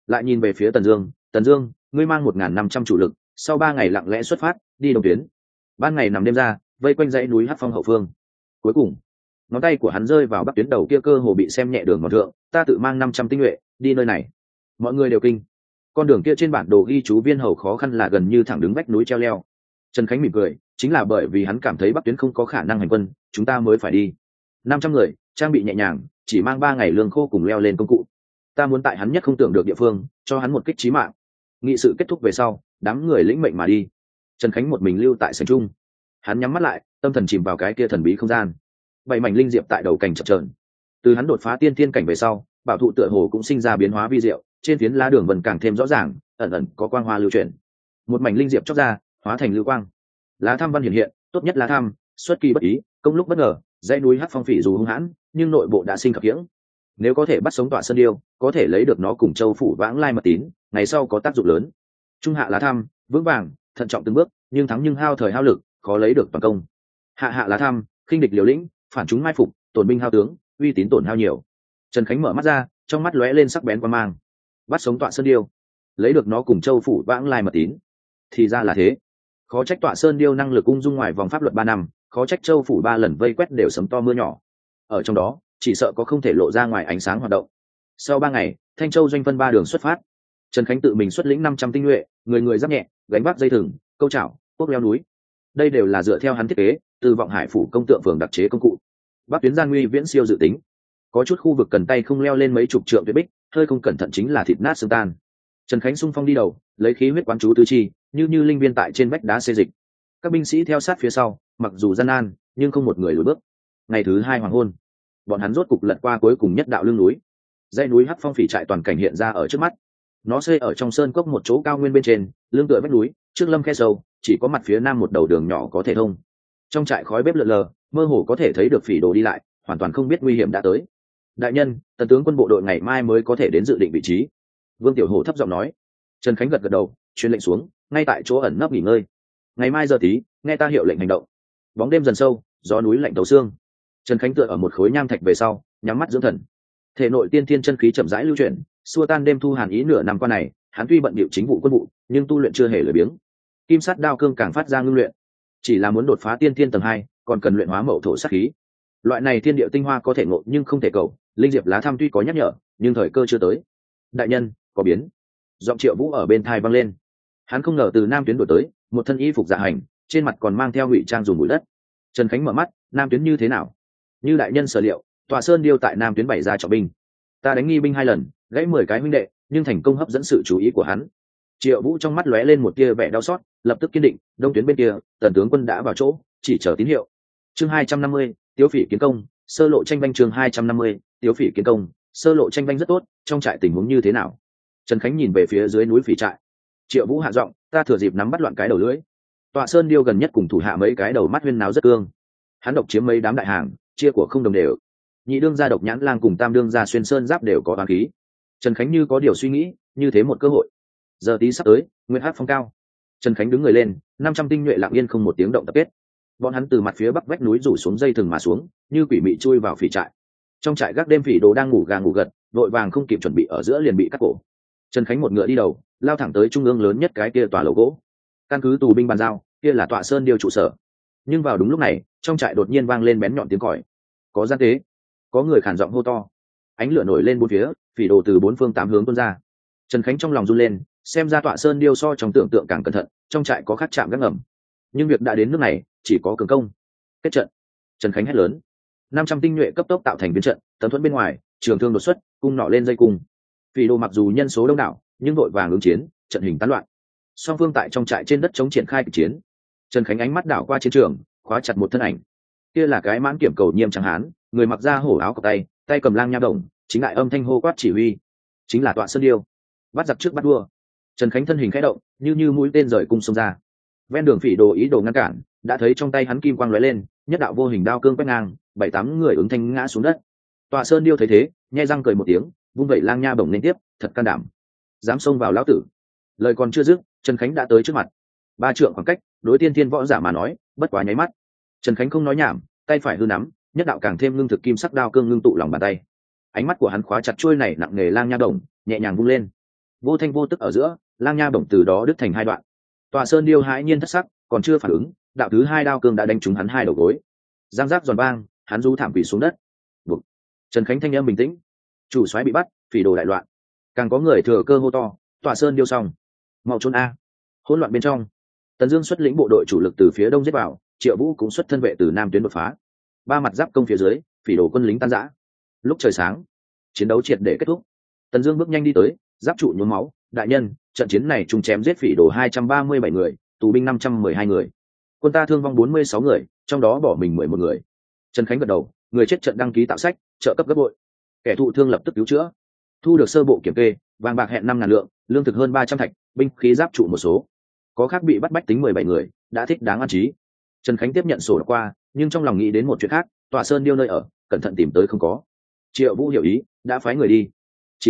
lại nhìn về phía Tần Dương, ngươi mang 1.500 chủ lực, sau 3 ngày lặng lẽ xuất phát đi đông tuyến, ban ngày nằm đêm ra vây quanh dãy núi Hắc Phong hậu phương. Cuối cùng ngón tay của hắn rơi vào bắc tuyến đầu kia cơ hồ bị xem nhẹ đường mòn thượng, ta tự mang 500 tinh nhuệ đi nơi này. Mọi người đều kinh. Con đường kia trên bản đồ ghi chú viên hầu khó khăn là gần như thẳng đứng vách núi treo leo. Trần Khánh mỉm cười, chính là bởi vì hắn cảm thấy bắc tuyến không có khả năng hành quân, chúng ta mới phải đi. 500 người trang bị nhẹ nhàng, chỉ mang 3 ngày lương khô cùng leo lên công cụ. Ta muốn tại hắn nhất không tưởng được địa phương cho hắn một kích chí mạng. Nghị sự kết thúc về sau, đám người lĩnh mệnh mà đi. Trần Khánh một mình lưu tại sảnh trung. Hắn nhắm mắt lại, tâm thần chìm vào cái kia thần bí không gian. 7 mảnh linh diệp tại đầu cảnh chập chờn. Từ hắn đột phá tiên thiên cảnh về sau, bảo thụ tựa hồ cũng sinh ra biến hóa vi diệu, trên phiến lá đường vần càng thêm rõ ràng, ẩn ẩn có quang hoa lưu chuyển. Một mảnh linh diệp chóc ra, hóa thành lưu quang. Lá thăm văn hiện hiện, tốt nhất lá thăm, xuất kỳ bất ý, công lúc bất ngờ, dãy núi Hắc Phong phỉ dù hung hãn, nhưng nội bộ đã sinh khập khiễng. Nếu có thể bắt sống Tọa Sơn Điêu, có thể lấy được nó cùng Châu phủ vãng lai mật tín, ngày sau có tác dụng lớn. Trung hạ lá thăm, vững vàng, thận trọng từng bước, nhưng thắng nhưng hao thời hao lực, khó lấy được toàn công. Hạ lá thăm, khinh địch liều lĩnh, phản chúng mai phục, tổn binh hao tướng, uy tín tổn hao nhiều. Trần Khánh mở mắt ra, trong mắt lóe lên sắc bén quan mang. Bắt sống Tọa Sơn Điêu, lấy được nó cùng Châu phủ vãng lai mật tín. Thì ra là thế. Khó trách Tọa Sơn Điêu năng lực ung dung ngoài vòng pháp luật 3 năm, khó trách Châu phủ 3 lần vây quét đều sấm to mưa nhỏ. Ở trong đó, chỉ sợ có không thể lộ ra ngoài ánh sáng hoạt động. Sau 3 ngày, Thanh Châu doanh phân 3 đường xuất phát. Trần Khánh tự mình xuất lĩnh 500 tinh nhuệ, người người giáp nhẹ, gánh vác dây thừng, câu chảo, cuốc leo núi. Đây đều là dựa theo hắn thiết kế, từ Vọng Hải phủ công tượng phường đặc chế công cụ. Bắc tuyến gian nguy viễn siêu dự tính. Có chút khu vực cần tay không leo lên mấy chục trượng tuyệt bích, hơi không cẩn thận chính là thịt nát xương tan. Trần Khánh xung phong đi đầu, lấy khí huyết quán chú tứ chi, như linh viên tại trên vách đá xê dịch. Các binh sĩ theo sát phía sau, mặc dù gian nan, nhưng không một người lùi bước. Ngày thứ 2 hoàng hôn, bọn hắn rốt cục lật qua cuối cùng nhất đạo lưng núi. Dãy núi Hắc Phong phỉ trại toàn cảnh hiện ra ở trước mắt. Nó xây ở trong sơn cốc một chỗ cao nguyên bên trên, lưng tựa vách núi, trước lâm khe sâu, chỉ có mặt phía nam một đầu đường nhỏ có thể thông. Trong trại khói bếp lượn lờ, mơ hồ có thể thấy được phỉ đồ đi lại, hoàn toàn không biết nguy hiểm đã tới. Đại nhân, Tần tướng quân bộ đội ngày mai mới có thể đến dự định vị trí. Vương Tiểu Hổ thấp giọng nói. Trần Khánh gật gật đầu, truyền lệnh xuống, ngay tại chỗ ẩn nấp nghỉ ngơi. Ngày mai giờ tí, nghe ta hiệu lệnh hành động. Bóng đêm dần sâu, gió núi lạnh thấu xương. Trần Khánh tựa ở một khối nham thạch về sau, nhắm mắt dưỡng thần. Thể nội tiên thiên chân khí chậm rãi lưu chuyển, xua tan đêm thu hàn ý. Nửa năm qua này, hắn tuy bận bịu chính vụ quân vụ, nhưng tu luyện chưa hề lười biếng. Kim sắt đao cương càng phát ra ngưng luyện. Chỉ là muốn đột phá tiên thiên tầng 2, còn cần luyện hóa mậu thổ sát khí. Loại này thiên địa tinh hoa có thể ngộ nhưng không thể cầu, linh diệp lá thăm tuy có nhắc nhở, nhưng thời cơ chưa tới. Đại nhân, có biến. Giọng Triệu Vũ ở bên tai vang lên. Hắn không ngờ từ nam tuyến đổi tới, một thân y phục dạ hành, trên mặt còn mang theo ngụy trang dùng bụi đất. Trần Khánh mở mắt, nam tuyến như thế nào? Như đại nhân sở liệu, Tọa Sơn Điêu tại nam tuyến bày ra trọng binh. Ta đánh nghi binh 2 lần, gãy 10 cái huynh đệ, nhưng thành công hấp dẫn sự chú ý của hắn. Triệu Vũ trong mắt lóe lên một tia vẻ đau xót, lập tức kiên định, đông tuyến bên kia, Tần tướng quân đã vào chỗ, chỉ chờ tín hiệu. Chương 250, Tiếu Phỉ kiến công, sơ lộ tranh banh. Chương 250, Tiếu Phỉ kiến công, sơ lộ tranh banh rất tốt, trong trại tình huống như thế nào? Trần Khánh nhìn về phía dưới núi phỉ trại. Triệu Vũ hạ giọng, ta thừa dịp nắm bắt loạn cái đầu lưỡi. Tọa Sơn Điêu gần nhất cùng thủ hạ mấy cái đầu mắt huyên náo rất cương. Hắn độc chiếm mấy đám đại hàng, chia của không đồng đều. Nhị đương gia Độc Nhãn Lang cùng tam đương gia Xuyên Sơn Giáp đều có oán khí. Trần Khánh như có điều suy nghĩ, như thế một cơ hội. Giờ tí sắp tới, nguyên hát phong cao. Trần Khánh đứng người lên, 500 tinh nhuệ lặng yên không một tiếng động tập kết. Bọn hắn từ mặt phía bắc vách núi rủ xuống dây thừng mà xuống, như quỷ mị chui vào phỉ trại. Trong trại gác đêm phỉ đồ đang ngủ gà ngủ gật, vội vàng không kịp chuẩn bị ở giữa liền bị cắt cổ. Trần Khánh một ngựa đi đầu, lao thẳng tới trung ương lớn nhất cái kia tòa lầu gỗ. Căn cứ tù binh bàn giao, kia là Tọa Sơn Điêu trụ sở. Nhưng vào đúng lúc này, trong trại đột nhiên vang lên bén nhọn tiếng còi. Có gian tế, có người khản giọng hô to. Ánh lửa nổi lên bốn phía, phỉ đồ từ 4 phương 8 hướng tuôn ra. Trần Khánh trong lòng run lên, xem ra Tọa Sơn Điêu so trong tưởng tượng càng cẩn thận, trong trại có khắc chạm gác ngầm. Nhưng việc đã đến nước này, chỉ có cường công. Kết trận. Trần Khánh hét lớn. 500 tinh nhuệ cấp tốc tạo thành biến trận, tấn thuẫn bên ngoài, trường thương đột xuất, cung nọ lên dây cung. Phỉ đồ mặc dù nhân số đông đảo, nhưng vội vàng ứng chiến, trận hình tán loạn. Song phương tại trong trại trên đất chống triển khai kịch chiến. Trần Khánh ánh mắt đảo qua chiến trường, khóa chặt một thân ảnh. Kia là cái mãn kiểm cầu nhiêm trắng hán, người mặc da hổ áo cộc tay, tay cầm lang nha đồng, chính đại âm thanh hô quát chỉ huy, chính là Tọa Sơn Điêu. Bắt giặc trước bắt đua. Trần Khánh thân hình khẽ động, như mũi tên rời cung xông ra. Ven đường phỉ đồ ý đồ ngăn cản, đã thấy trong tay hắn kim quang lóe lên, nhất đạo vô hình đao cương quét ngang, 7-8 người ứng thanh ngã xuống đất. Tọa Sơn Điêu thấy thế, nhe răng cười một tiếng, vung vẩy lang nha bổng lên tiếp, thật can đảm, dám xông vào lão tử. Lời còn chưa dứt, Trần Khánh đã tới trước mặt. 3 trượng khoảng cách, đối tiên thiên võ giả mà nói, bất quá nháy mắt. Trần Khánh không nói nhảm, tay phải hư nắm, nhất đạo càng thêm ngưng thực kim sắc đao cương ngưng tụ lòng bàn tay. Ánh mắt của hắn khóa chặt chuôi này nặng nghề lang nha đồng, nhẹ nhàng vung lên. vô thanh vô tức ở giữa, lang nha bổng từ đó đứt thành hai đoạn. Tòa Sơn Điêu hãi nhiên thất sắc, còn chưa phản ứng, đạo thứ hai đao cương đã đánh trúng hắn hai đầu gối. Giang giác giòn vang, hắn du thảm quỳ xuống đất. Bụp. Trần Khánh thanh âm bình tĩnh, chủ soái bị bắt, phỉ đồ đại loạn. Càng có người thừa cơ hô to, Tòa Sơn Điêu xong, mau trốn a. Hỗn loạn bên trong, Tần Dương xuất lĩnh bộ đội chủ lực từ phía đông giết vào, Triệu Vũ cũng xuất thân vệ từ nam tuyến đột phá. Ba mặt giáp công phía dưới, phỉ đồ quân lính tan rã. Lúc trời sáng, chiến đấu triệt để kết thúc. Tần Dương bước nhanh đi tới, giáp trụ nhuốm máu, đại nhân, trận chiến này trùng chém giết phỉ đồ 237 người, tù binh 512 người. Quân ta thương vong 46 người, trong đó bỏ mình 11 người. Trần Khánh gật đầu, người chết trận đăng ký tạo sách, trợ cấp gấp bội. Kẻ thụ thương lập tức cứu chữa. Thu được sơ bộ kiểm kê, vàng bạc hẹn 5.000 lượng, lương thực hơn 300 thạch, binh khí giáp trụ một số. Có khác bị bắt bách tính 17 người, đã thích đáng an trí. Trần Khánh tiếp nhận sổ qua, nhưng trong lòng nghĩ đến một chuyện khác, Tòa Sơn Điêu nơi ở, cẩn thận tìm tới không có. Triệu Vũ hiểu ý, đã phái người đi. Chỉ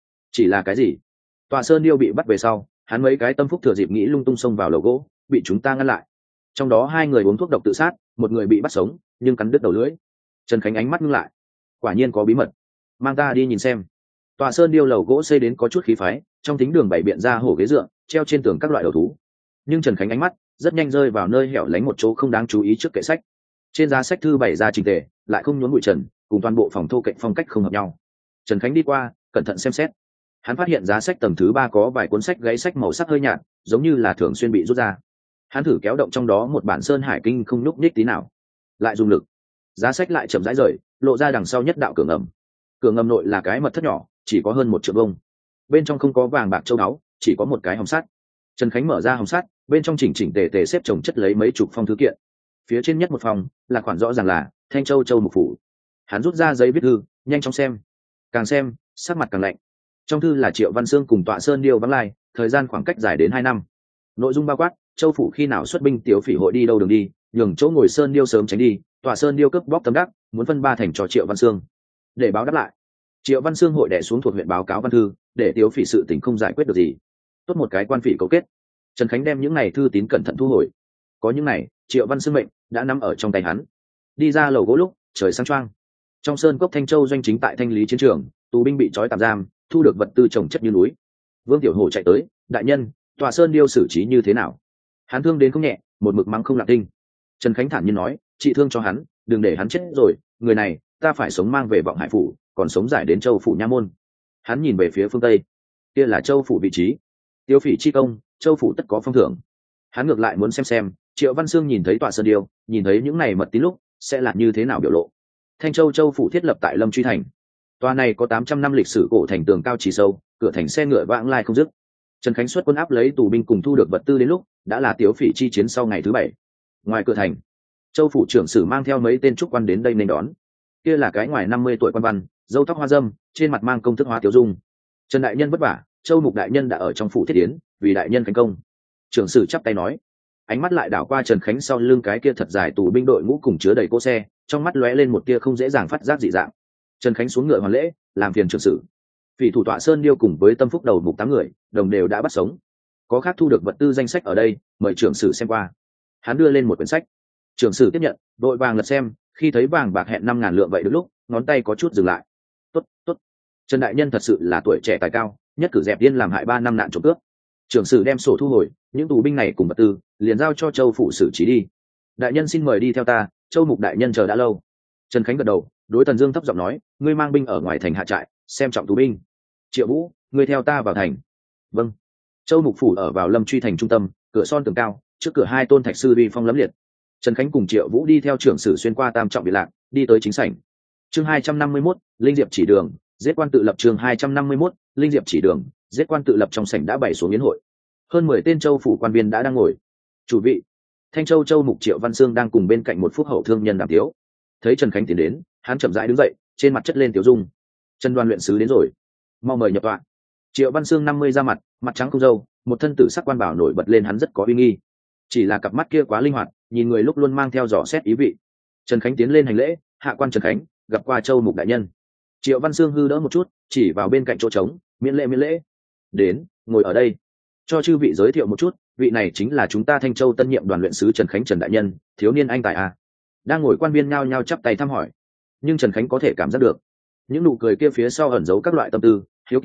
là cái gì? Tòa Sơn Điêu bị bắt về sau, hắn mấy cái tâm phúc thừa dịp nghĩ lung tung xông vào lầu gỗ, bị chúng ta ngăn lại. Trong đó 2 người uống thuốc độc tự sát, một người bị bắt sống, nhưng cắn đứt đầu lưỡi. Trần Khánh ánh mắt ngưng lại, quả nhiên có bí mật, mang ta đi nhìn xem. Tòa Sơn Điêu lầu gỗ xây đến có chút khí phái, trong thính đường bày biện ra hổ ghế dựa, treo trên tường các loại đầu thú. Nhưng Trần Khánh ánh mắt rất nhanh rơi vào nơi hẻo lánh một chỗ không đáng chú ý trước kệ sách. Trên giá sách thư bày ra chỉnh tề, lại không nhốn bụi trần, cùng toàn bộ phòng thô kệch phong cách không hợp nhau. Trần Khánh đi qua, cẩn thận xem xét. Hắn phát hiện giá sách tầng thứ 3 có vài cuốn sách gáy sách màu sắc hơi nhạt, giống như là thường xuyên bị rút ra. Hắn thử kéo động trong đó một bản Sơn Hải Kinh không nhúc nhích tí nào, lại dùng lực, giá sách lại chậm rãi rời, lộ ra đằng sau nhất đạo cửa ngầm. Cửa ngầm nội là cái mật thất nhỏ, chỉ có hơn 1 trượng vuông. Bên trong không có vàng bạc châu báu, chỉ có một cái hòm sắt. Trần Khánh mở ra hòm sắt, bên trong chỉnh chỉnh tề tề xếp chồng chất lấy mấy chục phong thư kiện. Phía trên nhất một phòng là khoản rõ ràng là Thanh Châu Châu Mục Phủ. Hắn rút ra giấy viết thư, nhanh chóng xem. Càng xem, sắc mặt càng lạnh. Trong thư là Triệu Văn Xương cùng Tọa Sơn Điêu vắng lai, thời gian khoảng cách dài đến 2 năm. Nội dung bao quát: Châu phủ khi nào xuất binh, tiểu phỉ hội đi đâu đường đi, nhường chỗ ngồi Sơn Điêu sớm tránh đi, Tọa Sơn Điêu cướp bóc tâm đắc, muốn phân 3 thành cho Triệu Văn Xương. Để báo đáp lại, Triệu Văn Xương hội đè xuống thuộc huyện báo cáo văn thư, để tiểu phỉ sự tình không giải quyết được gì. Tốt một cái quan phỉ cấu kết. Trần Khánh đem những này thư tín cẩn thận thu hồi. Có những này, Triệu Văn Xương mệnh đã nắm ở trong tay hắn. Đi ra lầu gỗ lúc trời sáng choang. Trong sơn cốc Thanh Châu doanh chính tại thanh lý chiến trường, tù binh bị trói tạm giam, thu được vật tư trồng chất như núi. Vương Tiểu Hổ chạy tới, đại nhân, Tòa Sơn Điêu xử trí như thế nào? Hắn thương đến không nhẹ, một mực mắng không lặng tinh. Trần Khánh thản nhiên nói, trị thương cho hắn, đừng để hắn chết rồi, người này ta phải sống mang về Vọng Hải phủ, còn sống giải đến Châu phủ nha môn. Hắn nhìn về phía phương tây, kia là Châu phủ vị trí, tiêu phỉ chi công, Châu phủ tất có phong thưởng. Hắn ngược lại muốn xem Triệu Văn Xương nhìn thấy Tòa Sơn Điêu, nhìn thấy những này mật tín lúc sẽ là như thế nào biểu lộ. Thanh Châu Châu phủ thiết lập tại Lâm Truy thành. Tòa này có 800 năm lịch sử cổ thành, tường cao chỉ sâu, cửa thành xe ngựa vãng lai không dứt. Trần Khánh xuất quân áp lấy tù binh cùng thu được vật tư đến lúc đã là tiếu phỉ chi chiến sau ngày thứ 7. Ngoài cửa thành, Châu phủ trưởng sử mang theo mấy tên trúc quan đến đây nên đón. Kia là cái ngoài 50 tuổi quan văn, râu tóc hoa râm, trên mặt mang công thức hóa tiểu dung. Trần đại nhân vất vả, Châu mục đại nhân đã ở trong phủ thiết tiến, vì đại nhân thành công. Trưởng sử chắp tay nói, ánh mắt lại đảo qua Trần Khánh sau lưng cái kia thật dài tù binh đội ngũ cùng chứa đầy cỗ xe, trong mắt lóe lên một tia không dễ dàng phát giác dị dạng. Trần Khánh xuống ngựa hoàn lễ, làm phiền trưởng sử. Vì thủ Tọa Sơn Điêu cùng với tâm phúc đầu mục 8 người, đồng đều đã bắt sống. Có khác thu được vật tư danh sách ở đây, mời trưởng sử xem qua. Hắn đưa lên một quyển sách. Trưởng sử tiếp nhận, đội vàng lật xem, khi thấy vàng bạc hẹn 5.000 lượng vậy được lúc, ngón tay có chút dừng lại. Tốt. Trần đại nhân thật sự là tuổi trẻ tài cao, nhất cử dẹp điên làm hại 3 năm nạn trộm cướp. Trưởng sử đem sổ thu hồi, những tù binh này cùng vật tư, liền giao cho Châu phủ xử trí đi. Đại nhân xin mời đi theo ta, Châu mục đại nhân chờ đã lâu. Trần Khánh gật đầu, đối Tần Dương thấp giọng nói, ngươi mang binh ở ngoài thành hạ trại, xem trọng tù binh. Triệu Vũ, ngươi theo ta vào thành. Vâng. Châu mục phủ ở vào Lâm Truy thành trung tâm, cửa son tường cao, trước cửa 2 tôn thạch sư uy phong lẫm liệt. Trần Khánh cùng Triệu Vũ đi theo trưởng sử xuyên qua Tam trọng biệt lạc, đi tới chính sảnh. Chương 251, Linh Diệp chỉ đường, giết quan tự lập. Chương 251, Linh Diệp chỉ đường, giết quan tự lập. Trong sảnh đã bày xuống yến hội. Hơn 10 tên Châu phủ quan viên đã đang ngồi. Chủ vị, Thanh Châu Châu mục Triệu Văn Xương đang cùng bên cạnh một phúc hậu thương nhân đàm tiếu. Thấy Trần Khánh tiến đến, hắn chậm rãi đứng dậy, trên mặt chất lên tiểu dung. Trần Đoàn luyện sứ đến rồi, mau mời nhập tọa. Triệu Văn Xương 50 ra mặt, mặt trắng không râu, một thân tử sắc quan bảo nổi bật lên hắn rất có uy nghi. Chỉ là cặp mắt kia quá linh hoạt, nhìn người lúc luôn mang theo dò xét ý vị. Trần Khánh tiến lên hành lễ, hạ quan Trần Khánh, gặp qua Châu mục đại nhân. Triệu Văn Xương hư đỡ một chút, chỉ vào bên cạnh chỗ trống, miễn lễ. Đến, ngồi ở đây. Cho chư vị giới thiệu một chút, vị này chính là chúng ta Thanh Châu tân nhiệm đoàn luyện sứ Trần Khánh Trần đại nhân, thiếu niên anh tài à. Đang ngồi quan viên nhao nhao chắp tay thăm hỏi, nhưng Trần Khánh có thể cảm giác được những nụ cười kia phía sau ẩn giấu các loại tâm tư, hiếu kỳ,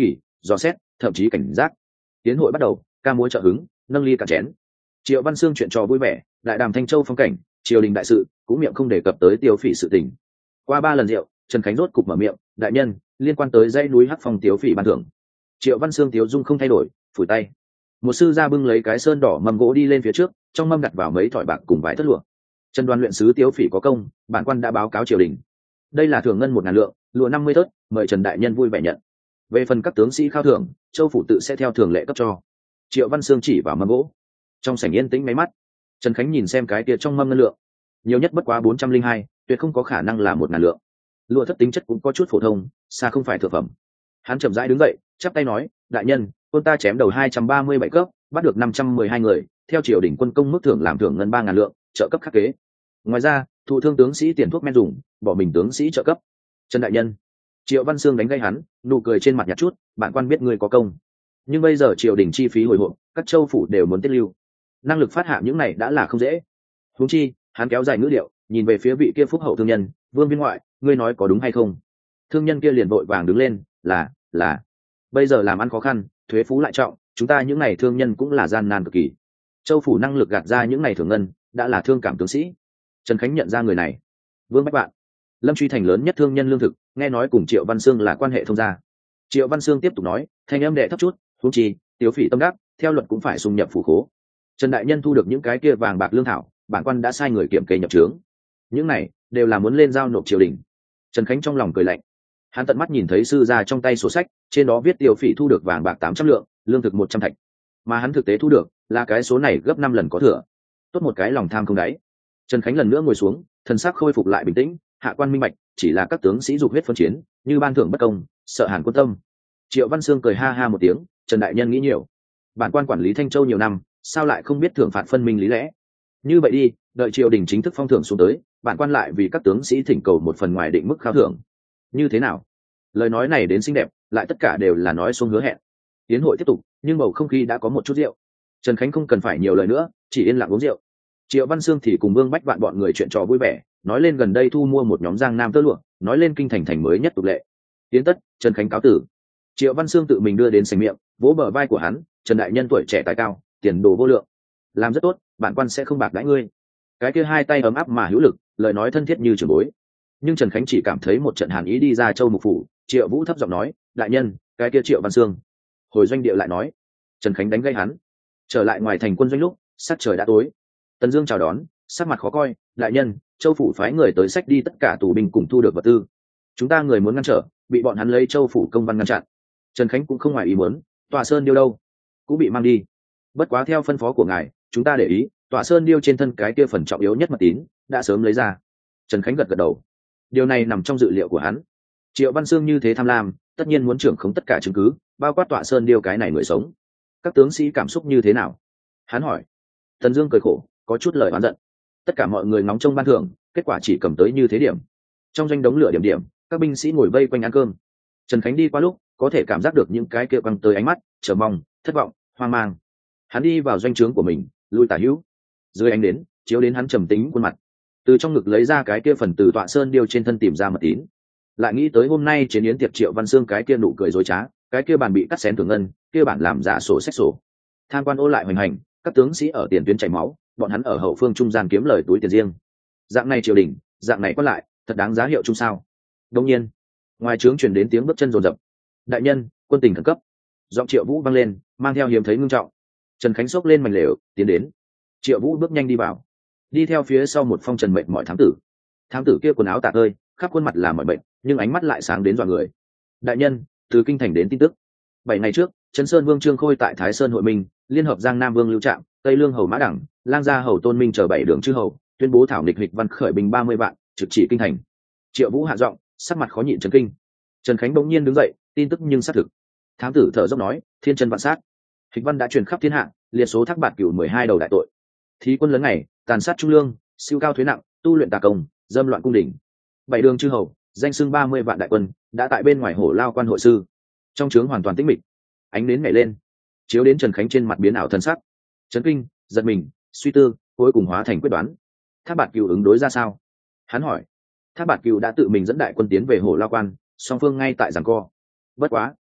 dò xét, thậm chí cảnh giác. Tiến hội bắt đầu, ca múa trợ hứng, nâng ly cạn chén. Triệu Văn Xương chuyện trò vui vẻ, lại đàm Thanh Châu phong cảnh, triều đình đại sự, cũng miệng không đề cập tới Tiêu Phỉ sự tình. Qua 3 lần rượu, Trần Khánh rốt cục mở miệng, đại nhân, liên quan tới dãy núi Hắc Phong Tiêu Phỉ ban thưởng. Triệu Văn Xương tiếu dung không thay đổi, phủi tay. Một sư gia bưng lấy cái sơn đỏ mâm gỗ đi lên phía trước, trong mâm đặt vào mấy thỏi bạc cùng vài thất lụa. Trần Đoàn luyện sứ Tiêu Phỉ có công, bản quan đã báo cáo triều đình. Đây là thưởng ngân 1000 lượng, lụa 50 thớt, mời Trần đại nhân vui vẻ nhận. Về phần các tướng sĩ khao thưởng, châu phủ tự sẽ theo thường lệ cấp cho. Triệu Văn Xương chỉ vào mâm gỗ. Trong sảnh yên tĩnh mấy mắt, Trần Khánh nhìn xem cái kia trong mâm ngân lượng, nhiều nhất bất quá 402, tuyệt không có khả năng là 1000 lượng. Lụa thất tính chất cũng có chút phổ thông, xa không phải thượng phẩm. Hắn chậm rãi đứng dậy, chắp tay nói, đại nhân, quân ta chém đầu 237 cấp, bắt được 512 người, theo triều đình quân công mức thưởng làm thưởng ngân 3000 lượng, trợ cấp khắc kế. Ngoài ra, thụ thương tướng sĩ tiền thuốc men dùng, bỏ mình tướng sĩ trợ cấp. Trần đại nhân. Triệu Văn Xương đánh gây hắn, nụ cười trên mặt nhạt chút, bản quan biết ngươi có công, nhưng bây giờ triều đình chi phí hồi hộp, các châu phủ đều muốn tiết lưu, năng lực phát hạ những này đã là không dễ. Huống chi, hắn kéo dài ngữ điệu, nhìn về phía vị kia phúc hậu thương nhân, Vương Viên ngoại, ngươi nói có đúng hay không? Thương nhân kia liền vội vàng đứng lên, là, bây giờ làm ăn khó khăn, thuế phú lại trọng, chúng ta những này thương nhân cũng là gian nan cực kỳ. Châu phủ năng lực gạt ra những này thưởng ngân, đã là thương cảm tướng sĩ. Trần Khánh nhận ra người này, Vương Bách Bạn, Lâm Truy thành lớn nhất thương nhân lương thực, nghe nói cùng Triệu Văn Xương là quan hệ thông gia. Triệu Văn Xương tiếp tục nói, thanh âm đệ thấp chút, huống chi, Tiếu Phỉ tâm đắc, theo luật cũng phải xung nhập phủ khố. Trần đại nhân thu được những cái kia vàng bạc lương thảo, bản quan đã sai người kiểm kê nhập trướng. Những này đều là muốn lên giao nộp triều đình. Trần Khánh trong lòng cười lạnh, hắn tận mắt nhìn thấy sư gia trong tay sổ sách, trên đó viết Tiêu Phỉ thu được vàng bạc 800 lượng, lương thực 100 thạch, mà hắn thực tế thu được là cái số này gấp 5 lần có thừa. Tốt một cái lòng tham không đáy. Trần Khánh lần nữa ngồi xuống, thần sắc khôi phục lại bình tĩnh, hạ quan minh bạch, chỉ là các tướng sĩ dục huyết phân chiến, như ban thưởng bất công, sợ hàn quân tâm. Triệu Văn Xương cười ha ha một tiếng, Trần đại nhân nghĩ nhiều, bản quan quản lý Thanh Châu nhiều năm, sao lại không biết thưởng phạt phân minh lý lẽ. Như vậy đi, đợi triều đình chính thức phong thưởng xuống tới, bản quan lại vì các tướng sĩ thỉnh cầu một phần ngoài định mức khao thưởng, như thế nào? Lời nói này đến xinh đẹp, lại tất cả đều là nói xuống hứa hẹn. Tiến hội tiếp tục, nhưng bầu không khí đã có một chút rượu. Trần Khánh không cần phải nhiều lời nữa, chỉ yên lặng uống rượu. Triệu Văn Xương thì cùng Vương Bách Vạn bọn người chuyện trò vui vẻ, nói lên gần đây thu mua một nhóm giang nam tơ lụa, nói lên kinh thành thành mới nhất tục lệ. Tiến tất, Trần Khánh cáo tử. Triệu Văn Xương tự mình đưa đến sảnh miệng, vỗ bờ vai của hắn, Trần đại nhân tuổi trẻ tài cao, tiền đồ vô lượng, làm rất tốt, bản quan sẽ không bạc đãi ngươi. Cái kia hai tay ấm áp mà hữu lực, lời nói thân thiết như trưởng bối. Nhưng Trần Khánh chỉ cảm thấy một trận hàn ý đi ra châu mục phủ. Triệu Vũ thấp giọng nói, đại nhân, cái kia Triệu Văn Xương. Hồi doanh địa lại nói. Trần Khánh đánh gây hắn. Trở lại ngoài thành quân doanh lúc sắc trời đã tối. Tần Dương chào đón, sắc mặt khó coi, đại nhân, châu phủ phái người tới xách đi tất cả tù binh cùng thu được vật tư, chúng ta người muốn ngăn trở, bị bọn hắn lấy châu phủ công văn ngăn chặn. Trần Khánh cũng không ngoài ý muốn, Tòa Sơn điêu đâu, cũng bị mang đi. Bất quá theo phân phó của ngài, chúng ta để ý, Tòa Sơn điêu trên thân cái kia phần trọng yếu nhất mật tín đã sớm lấy ra. Trần Khánh gật gật đầu, điều này nằm trong dự liệu của hắn. Triệu Văn Xương như thế tham lam, tất nhiên muốn trưởng khống tất cả chứng cứ, bao quát Tòa Sơn điêu cái này người sống. Các tướng sĩ cảm xúc như thế nào? Hắn hỏi. Tần Dương cười khổ, có chút lời oán giận. Tất cả mọi người ngóng trông ban thưởng, kết quả chỉ cầm tới như thế điểm. Trong doanh đống lửa điểm điểm, các binh sĩ ngồi vây quanh ăn cơm. Trần Khánh đi qua lúc, có thể cảm giác được những cái kia băng tới ánh mắt, chờ mong, thất vọng, hoang mang. Hắn đi vào doanh trướng của mình, lui tả hữu. Dưới ánh đến, chiếu đến hắn trầm tính khuôn mặt. Từ trong ngực lấy ra cái kia phần từ Tọa Sơn điêu trên thân tìm ra mật tín. Lại nghĩ tới hôm nay chiến yến tiệc Triệu Văn Xương cái kia nụ cười dối trá, cái kia bàn bị cắt xén thưởng ngân, kia bản làm giả sổ sách sổ. Tham quan ô lại hoành hành, các tướng sĩ ở tiền tuyến chảy máu, bọn hắn ở hậu phương trung gian kiếm lời túi tiền riêng. Dạng này triều đình, dạng này quan lại, thật đáng giá hiệu chung sao? Đương nhiên, ngoài trướng truyền đến tiếng bước chân rồn rập. Đại nhân, quân tình khẩn cấp. Giọng Triệu Vũ vang lên, mang theo hiếm thấy ngưng trọng. Trần Khánh xốc lên mảnh lều, tiến đến. Triệu Vũ bước nhanh đi vào, đi theo phía sau một phong trần mệnh mọi thám tử. Thám tử kia quần áo tả tơi, khắp khuôn mặt là mọi bệnh, nhưng ánh mắt lại sáng đến dọa người. Đại nhân, từ kinh thành đến tin tức. 7 ngày trước, Trấn Sơn Vương Trương Khôi tại Thái Sơn hội minh, liên hợp Giang Nam Vương Lưu Trạm, Tây Lương hầu Mã Đẳng, Lang Gia hầu Tôn Minh chờ 7 đường chư hầu, tuyên bố thảo nghịch hịch văn khởi binh 30 vạn, trực chỉ kinh thành. Triệu Vũ hạ giọng, sắc mặt khó nhịn chấn kinh. Trần Khánh bỗng nhiên đứng dậy, tin tức nhưng xác thực. Thám tử thở dốc nói, thiên chân vạn sát, hịch văn đã truyền khắp thiên hạ, liệt số Thác Bạt Cửu 12 đầu đại tội. Thí quân lớn ngày, tàn sát trung lương, siêu cao thuế nặng, tu luyện tà công, dâm loạn cung đình. 7 đường chư hầu, danh xưng 30 vạn đại quân, đã tại bên ngoài hổ lao quan hội sư. Trong trướng hoàn toàn tĩnh mịch, ánh nến nhảy lên, chiếu đến Trần Khánh trên mặt biến ảo thần sắc, chấn kinh, giật mình, suy tư, cuối cùng hóa thành quyết đoán. Thác Bạt Cửu ứng đối ra sao? Hắn hỏi. Thác Bạt Cửu đã tự mình dẫn đại quân tiến về hồ lao quan, song phương ngay tại giằng co. Bất quá,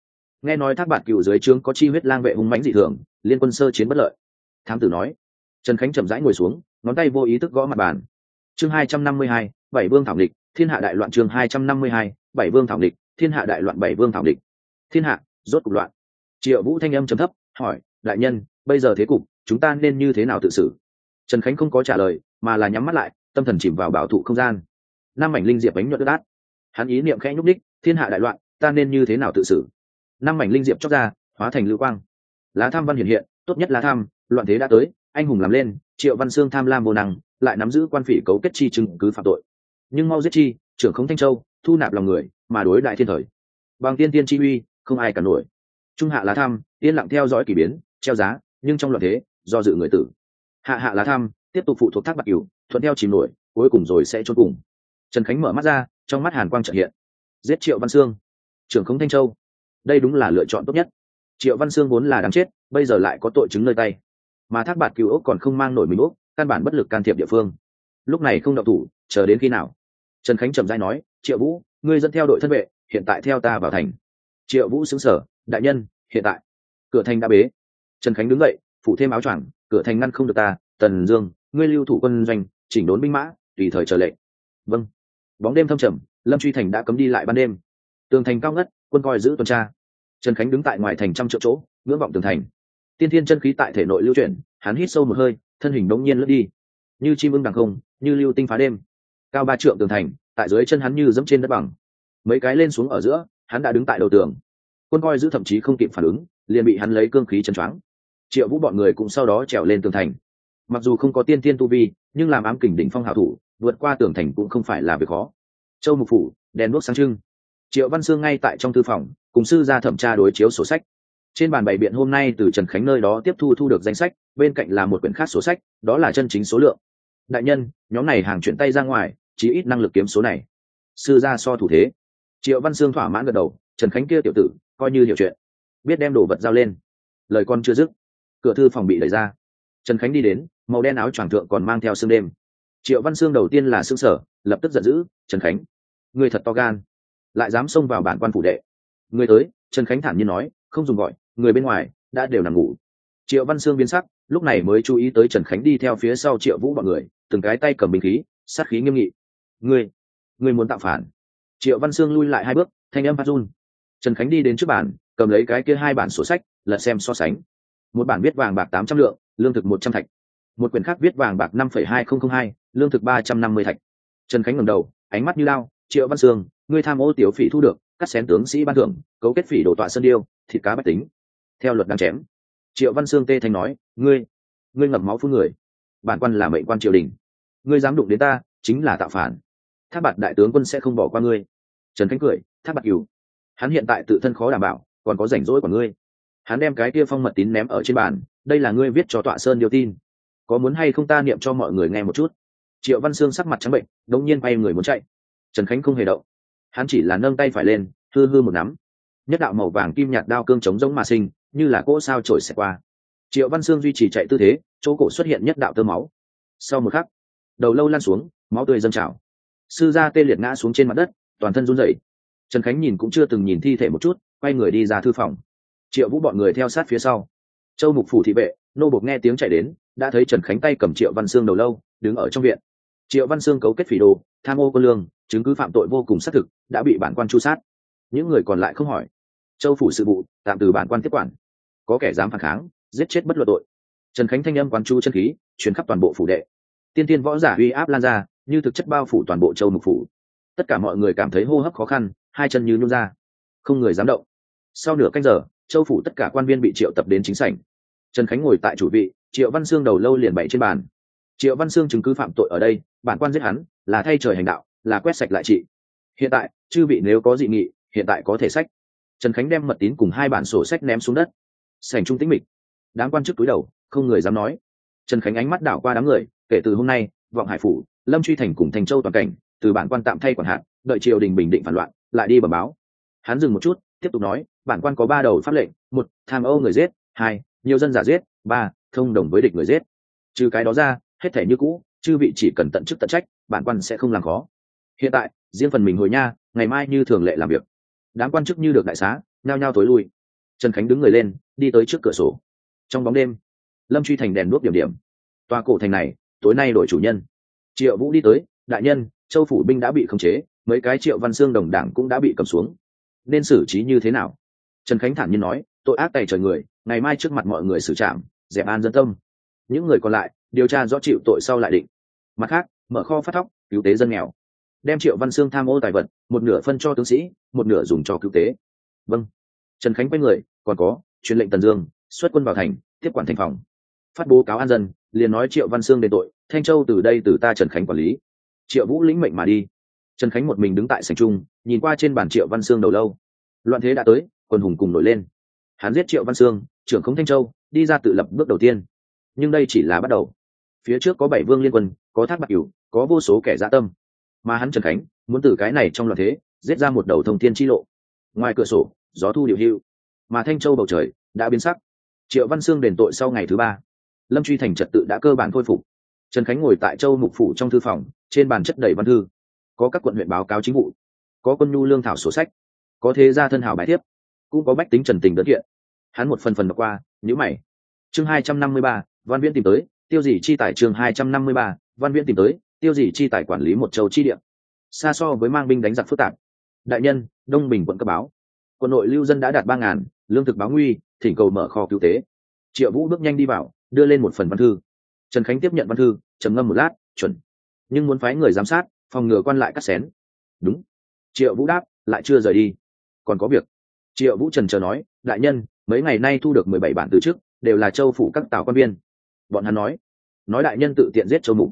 Nghe nói Thác Bạt Cửu dưới trướng có chi huyết lang vệ hung mãnh dị thường, liên quân sơ chiến bất lợi. Thám tử nói. Trần Khánh chậm rãi ngồi xuống, ngón tay vô ý thức gõ mặt bàn. Chương 252, Bảy Vương thảo địch, thiên hạ đại loạn. Chương 252, Bảy Vương thảo địch, thiên hạ đại loạn. Bảy Vương thảo địch, thiên hạ rốt cục loạn. Triệu Vũ thanh âm trầm thấp hỏi, đại nhân, bây giờ thế cục, chúng ta nên như thế nào tự xử? Trần Khánh không có trả lời, mà là nhắm mắt lại, tâm thần chìm vào bảo thụ không gian. Năm mảnh linh diệp bánh nhuận đát. Hắn ý niệm khẽ nhúc đích, thiên hạ đại loạn, ta nên như thế nào tự xử? Năm mảnh linh diệp chóc ra, hóa thành lưu quang. Lá tham văn hiện hiện, tốt nhất lá tham, loạn thế đã tới, anh hùng làm lên. Triệu Văn Xương tham lam vô năng, lại nắm giữ quan phỉ cấu kết chi chứng cứ phạm tội. Nhưng mau giết chi, trưởng khống Thanh Châu, thu nạp lòng người, mà đối đại thiên thời. Bằng tiên tiên chi uy, không ai cản nổi. Trung hạ lá tham, yên lặng theo dõi kỳ biến, treo giá, nhưng trong loạn thế, do dự người tử. Hạ lá tham, tiếp tục phụ thuộc Thác Bạt Cửu, thuận theo chìm nổi, cuối cùng rồi sẽ chôn cùng. Trần Khánh mở mắt ra, trong mắt hàn quang chợt hiện. Giết Triệu Văn Xương, trưởng khống Thanh Châu, đây đúng là lựa chọn tốt nhất. Triệu Văn Xương vốn là đáng chết, bây giờ lại có tội chứng nơi tay, mà Thác Bạt Cửu ốc còn không mang nổi mình ốc, căn bản bất lực can thiệp địa phương. Lúc này không động thủ, chờ đến khi nào? Trần Khánh trầm rãi nói, Triệu Vũ, ngươi dẫn theo đội thân vệ, hiện tại theo ta vào thành. Triệu Vũ sững sờ, đại nhân, hiện tại cửa thành đã bế. Trần Khánh đứng dậy, phủ thêm áo choàng, cửa thành ngăn không được ta. Tần Dương, ngươi lưu thủ quân doanh, chỉnh đốn binh mã, tùy thời chờ lệnh. Vâng. Bóng đêm thâm trầm, Lâm Truy thành đã cấm đi lại ban đêm. Tường thành cao ngất, quân coi giữ tuần tra. Trần Khánh đứng tại ngoài thành trăm triệu chỗ, ngưỡng vọng tường thành. Tiên thiên chân khí tại thể nội lưu chuyển, hắn hít sâu một hơi, thân hình đống nhiên lướt đi, như chim ưng đằng không, như lưu tinh phá đêm. Cao 3 trượng tường thành, tại dưới chân hắn như dẫm trên đất bằng. Mấy cái lên xuống ở giữa, hắn đã đứng tại đầu tường. Quân coi giữ thậm chí không kịp phản ứng, liền bị hắn lấy cương khí chấn choáng. Triệu Vũ bọn người cũng sau đó trèo lên tường thành. Mặc dù không có tiên thiên tu vi, nhưng làm ám kình đỉnh phong hảo thủ, vượt qua tường thành cũng không phải là việc khó. Châu Mục phủ, đèn đuốc sáng trưng. Triệu Văn Xương ngay tại trong thư phòng, cùng sư gia thẩm tra đối chiếu sổ sách. Trên bàn bày biện hôm nay từ Trần Khánh nơi đó tiếp thu được danh sách, bên cạnh là một quyển khác sổ sách, đó là chân chính số lượng. Đại nhân, nhóm này hàng chuyển tay ra ngoài, chí ít năng lực kiếm số này. Sư gia so thủ thế. Triệu Văn Xương thỏa mãn gật đầu, Trần Khánh kia tiểu tử, coi như hiểu chuyện, biết đem đồ vật giao lên. Lời con chưa dứt, cửa thư phòng bị đẩy ra. Trần Khánh đi đến, màu đen áo choàng thượng còn mang theo sương đêm. Triệu Văn Xương đầu tiên là sương sở, lập tức giận dữ, Trần Khánh, ngươi thật to gan, lại dám xông vào bản quan phủ đệ. Ngươi tới. Trần Khánh thản nhiên nói, không dùng gọi, người bên ngoài đã đều nằm ngủ. Triệu Văn Xương biến sắc, lúc này mới chú ý tới Trần Khánh đi theo phía sau Triệu Vũ bọn người, từng cái tay cầm binh khí, sát khí nghiêm nghị. Ngươi muốn tạo phản? Triệu Văn Xương lui lại 2 bước, thanh âm phát run. Trần Khánh đi đến trước bàn, cầm lấy cái kia 2 bản sổ sách, lật xem so sánh. Một bản viết vàng bạc 800 lượng, lương thực 100 thạch. Một quyển khác viết vàng bạc 5,2002, lương thực 350 thạch. Trần Khánh ngẩng đầu, ánh mắt như lao, Triệu Văn Xương, ngươi tham ô tiểu phỉ thu được, cắt xén tướng sĩ ban thưởng, cấu kết phỉ đổ tọa sơn điêu, thịt cá bách tính, theo luật đang chém. Triệu Văn Xương tê thanh nói, ngươi ngậm máu phun người, bản quan là mệnh quan triều đình, ngươi dám đụng đến ta, chính là tạo phản. Thác Bạt đại tướng quân sẽ không bỏ qua ngươi. Trần Khánh cười, Thác Bạt Cửu, hắn hiện tại tự thân khó đảm bảo, còn có rảnh rỗi của ngươi. Hắn đem cái kia phong mật tín ném ở trên bàn, đây là ngươi viết cho tọa sơn điêu tin, có muốn hay không ta niệm cho mọi người nghe một chút? Triệu Văn Xương sắc mặt trắng bệnh, đống nhiên bay người muốn chạy. Trần Khánh không hề động, hắn chỉ là nâng tay phải lên, hư một nắm, nhất đạo màu vàng kim nhạt đao cương chống giống mà sinh, như là cỗ sao trổi xẹt qua. Triệu Văn Xương duy trì chạy tư thế, chỗ cổ xuất hiện nhất đạo tơ máu. Sau một khắc, đầu lâu lan xuống, máu tươi dâng trào. Sư gia tê liệt ngã xuống trên mặt đất, toàn thân run rẩy. Trần Khánh nhìn cũng chưa từng nhìn thi thể một chút, quay người đi ra thư phòng. Triệu Vũ bọn người theo sát phía sau. Châu Mục phủ thị vệ, nô bộc nghe tiếng chạy đến, đã thấy Trần Khánh tay cầm Triệu Văn Xương đầu lâu, đứng ở trong viện. Triệu Văn Xương cấu kết phỉ đồ, tham ô quân lương, chứng cứ phạm tội vô cùng xác thực, đã bị bản quan tru sát. Những người còn lại không hỏi. Châu phủ sự vụ tạm từ bản quan tiếp quản, có kẻ dám phản kháng, giết chết bất luận tội. Trần Khánh thanh âm quán chu chân khí, truyền khắp toàn bộ phủ đệ. Tiên tiên võ giả uy áp lan ra, như thực chất bao phủ toàn bộ Châu Mục phủ. Tất cả mọi người cảm thấy hô hấp khó khăn, hai chân như nhún ra, không người dám động. Sau nửa canh giờ, Châu phủ tất cả quan viên bị triệu tập đến chính sảnh. Trần Khánh ngồi tại chủ vị, Triệu Văn Xương đầu lâu liền bày trên bàn. Triệu Văn Xương chứng cứ phạm tội ở đây, bản quan giết hắn là thay trời hành đạo, là quét sạch lại trị. Hiện tại chư vị nếu có dị nghị, hiện tại có thể sách. Trần Khánh đem mật tín cùng 2 bản sổ sách ném xuống đất. Sảnh trung tĩnh mịch, đám quan chức cúi đầu, không người dám nói. Trần Khánh ánh mắt đảo qua đám người, kể từ hôm nay, Vọng Hải phủ, Lâm Truy thành cùng Thành Châu toàn cảnh, từ bản quan tạm thay quản hạt, đợi triều đình bình định phản loạn, lại đi bẩm báo. Hắn dừng một chút, tiếp tục nói, bản quan có 3 đầu pháp lệnh: 1, tham ô người giết; 2, nhiều dân giả giết; 3, thông đồng với địch người giết. Trừ cái đó ra, hết thể như cũ, chư vị chỉ cần tận chức tận trách, bản quan sẽ không làm khó. Hiện tại, riêng phần mình hồi nha, ngày mai như thường lệ làm việc. Đám quan chức như được đại xá, nhao nhao tối lui. Trần Khánh đứng người lên đi tới trước cửa sổ. Trong bóng đêm, Lâm Truy thành đèn đuốc điểm điểm. Tòa cổ thành này tối nay đổi chủ nhân. Triệu Vũ đi tới. Đại nhân, Châu phủ binh đã bị khống chế, mấy cái Triệu Văn Xương đồng đảng cũng đã bị cầm xuống, nên xử trí như thế nào? Trần Khánh thản nhiên nói, tội ác tày trời người, ngày mai trước mặt mọi người xử trảm, dẹp an dân tâm. Những người còn lại điều tra rõ chịu tội sau lại định. Mặt khác, mở kho phát thóc, cứu tế dân nghèo, đem Triệu Văn Xương tham ô tài vật, một nửa phân cho tướng sĩ, một nửa dùng cho cứu tế. Vâng. Trần Khánh quay người, còn có truyền lệnh Tần Dương xuất quân vào thành, tiếp quản thành phòng, phát bố cáo an dân, liền nói Triệu Văn Xương đền tội, Thanh Châu từ đây từ ta Trần Khánh quản lý. Triệu Vũ lĩnh mệnh mà đi. Trần Khánh một mình đứng tại sảnh trung, nhìn qua trên bàn Triệu Văn Xương đầu lâu. Loạn thế đã tới, quân hùng cùng nổi lên. Hắn giết Triệu Văn Xương, trưởng khống Thanh Châu, đi ra tự lập bước đầu tiên. Nhưng đây chỉ là bắt đầu. Phía trước có 7 vương liên quân, có Thác Bạt Cửu, có vô số kẻ dã tâm. Mà hắn Trần Khánh muốn từ cái này trong loạn thế, giết ra một đầu thông thiên chi lộ. Ngoài cửa sổ, gió thu điệu hưu, mà Thanh Châu bầu trời đã biến sắc. Triệu Văn Xương đền tội sau ngày thứ 3. Lâm Truy thành trật tự đã cơ bản khôi phục. Trần Khánh ngồi tại Châu mục phủ trong thư phòng, trên bàn chất đầy văn thư, có các quận huyện báo cáo chính vụ, có quân nhu lương thảo sổ sách, có thế gia thân hào bài thiếp, cũng có bách tính trần tình đơn kiện. Hắn một phần đọc qua, nhíu mày. Chương 253, Văn Viễn tìm tới, tiêu gì chi tài. Chương 253, Văn Viễn tìm tới, tiêu gì chi tài quản lý một châu chi địa. Xa so với mang binh đánh giặc phức tạp. Đại nhân, Đông Bình quận cấp báo, quân nội lưu dân đã đạt 3.000, lương thực báo nguy, thỉnh cầu mở kho cứu tế. Triệu Vũ bước nhanh đi vào, đưa lên một phần văn thư. Trần Khánh tiếp nhận văn thư, trầm ngâm một lát, chuẩn, nhưng muốn phái người giám sát, phòng ngừa quan lại cắt xén. Đúng. Triệu Vũ đáp, lại chưa rời đi, còn có việc. Triệu Vũ trần chờ nói, đại nhân, mấy ngày nay thu được 17 bản từ chức, đều là châu phủ các tào quan viên. Bọn hắn nói đại nhân tự tiện giết Châu Mục,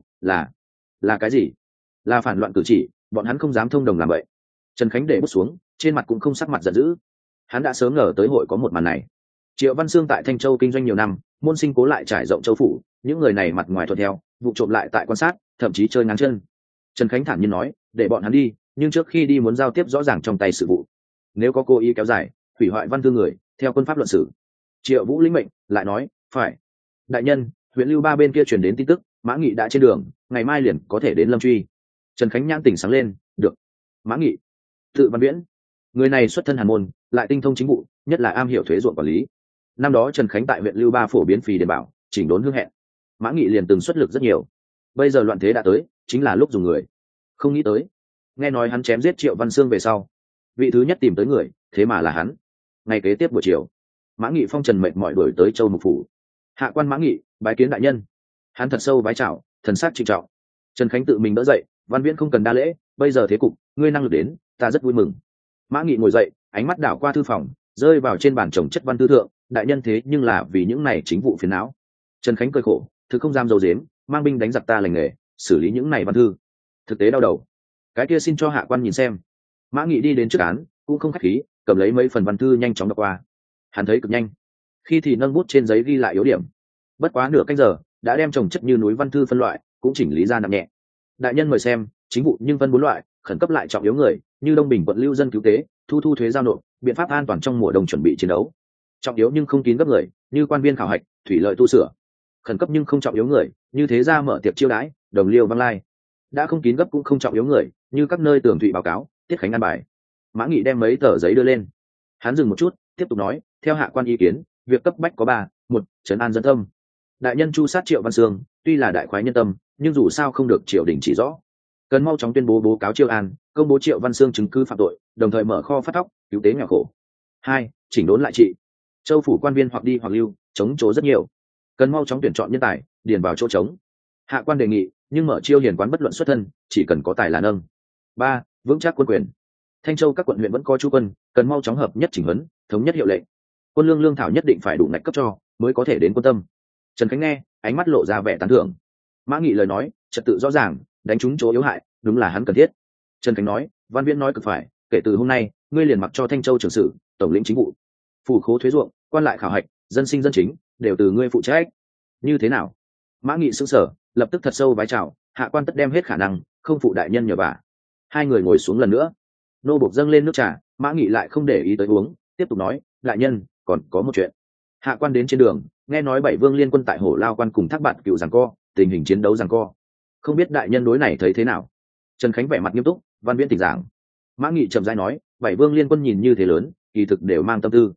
là cái gì? Là phản loạn cử chỉ, bọn hắn không dám thông đồng làm vậy. Trần Khánh để bút xuống, trên mặt cũng không sắc mặt giận dữ. Hắn đã sớm ngờ tới hội có một màn này. Triệu Văn Xương tại Thanh Châu kinh doanh nhiều năm, môn sinh cố lại trải rộng châu phủ, những người này mặt ngoài thuận theo, vụ trộm lại tại quan sát, thậm chí chơi ngang chân. Trần Khánh thản nhiên nói, để bọn hắn đi, nhưng trước khi đi muốn giao tiếp rõ ràng trong tay sự vụ. Nếu có cố ý kéo dài, hủy hoại văn thư người, theo quân pháp luận xử. Triệu Vũ lĩnh mệnh, lại nói, phải. Đại nhân, huyện Lưu Ba bên kia truyền đến tin tức, Mã Nghị đã trên đường, ngày mai liền có thể đến Lâm Truy. Trần Khánh nhãn tỉnh sáng lên, được. Mã Nghị, tự Văn Viễn, người này xuất thân hàn môn, lại tinh thông chính vụ, nhất là am hiểu thuế ruộng quản lý. Năm đó Trần Khánh tại huyện Lưu Ba phổ biến phì đền bảo, chỉnh đốn hương hẹn. Mã Nghị liền từng xuất lực rất nhiều. Bây giờ loạn thế đã tới, chính là lúc dùng người. Không nghĩ tới, nghe nói hắn chém giết Triệu Văn Xương về sau, vị thứ nhất tìm tới người, thế mà là hắn. Ngày kế tiếp buổi chiều, Mã Nghị phong trần mệt mỏi đuổi tới Châu mục phủ. Hạ quan Mã Nghị bái kiến đại nhân. Hắn thật sâu vái chào, thần sắc trịnh trọng. Trần Khánh tự mình đỡ dậy, Văn Viễn không cần đa lễ, bây giờ thế cục, ngươi năng lực đến, ta rất vui mừng. Mã Nghị ngồi dậy, ánh mắt đảo qua thư phòng, rơi vào trên bàn chồng chất văn thư thượng. Đại nhân thế nhưng là vì những này chính vụ phiền não. Trần Khánh cười khổ, thực không dám dầu dếm, mang binh đánh giặc ta lành nghề, xử lý những này văn thư thực tế đau đầu. Cái kia xin cho hạ quan nhìn xem. Mã Nghị đi đến trước án, cũng không khách khí, cầm lấy mấy phần văn thư nhanh chóng đọc qua. Hắn thấy cực nhanh, khi thì nâng bút trên giấy ghi lại yếu điểm. Bất quá nửa canh giờ, đã đem chồng chất như núi văn thư phân loại, cũng chỉnh lý ra nặng nhẹ. Đại nhân mời xem, chính vụ nhưng phân 4 loại, khẩn cấp lại trọng yếu người, như Đông Bình quận lưu dân cứu tế, thu thuế giao nộp, biện pháp an toàn trong mùa đông chuẩn bị chiến đấu. Trọng yếu nhưng không kín gấp người, như quan viên khảo hạch, thủy lợi tu sửa. Khẩn cấp nhưng không trọng yếu người, như thế gia mở tiệc chiêu đãi, đồng liêu văng lai. Đã không kín gấp cũng không trọng yếu người, như các nơi tường thụy báo cáo, tiết khánh an bài. Mã Nghị đem mấy tờ giấy đưa lên. Hắn dừng một chút, tiếp tục nói, theo hạ quan ý kiến, việc cấp bách có 3: 1. Trấn an dân tâm. Đại nhân chu sát Triệu Văn Xương, tuy là đại khoái nhân tâm, nhưng dù sao không được triều đình chỉ rõ, cần mau chóng tuyên bố báo cáo Chiêu An, công bố Triệu Văn Xương chứng cứ phạm tội, đồng thời mở kho phát thóc, cứu tế nghèo khổ. 2. Chỉnh đốn lại trị. Châu phủ quan viên hoặc đi hoặc lưu, chống chỗ rất nhiều, cần mau chóng tuyển chọn nhân tài, điền vào chỗ trống. Hạ quan đề nghị, nhưng mở chiêu hiền quán bất luận xuất thân, chỉ cần có tài là nâng. 3. Vững chắc quân quyền. Thanh Châu các quận huyện vẫn có chú quân, cần mau chóng hợp nhất chỉnh huấn, thống nhất hiệu lệnh. Quân lương lương thảo nhất định phải đủ ngạch cấp cho, mới có thể đến quân tâm. Trần Khánh nghe, ánh mắt lộ ra vẻ tán thưởng. Mã Nghị lời nói, trật tự rõ ràng, đánh trúng chỗ yếu hại, đúng là hắn cần thiết. Trần Khánh nói, Văn Viễn nói cực phải, kể từ hôm nay, ngươi liền mặc cho Thanh Châu trưởng sử, tổng lĩnh chính vụ, phủ khố thuế ruộng, quan lại khảo hạch, dân sinh dân chính, đều từ ngươi phụ trách. Như thế nào? Mã Nghị sững sờ, lập tức thật sâu vái chào, hạ quan tất đem hết khả năng, không phụ đại nhân nhờ vả. Hai người ngồi xuống lần nữa, nô bộc dâng lên nước trà. Mã Nghị lại không để ý tới uống, tiếp tục nói, đại nhân, còn có một chuyện. Hạ quan đến trên đường, nghe nói 7 vương liên quân tại Hổ Lao quan cùng Thác Bạt Cựu giằng co, tình hình chiến đấu giằng co, không biết đại nhân đối này thấy thế nào? Trần Khánh vẻ mặt nghiêm túc, Văn Viễn tỉnh giảng. Mã Nghị chậm rãi nói, 7 vương liên quân nhìn như thế lớn, kỳ thực đều mang tâm tư.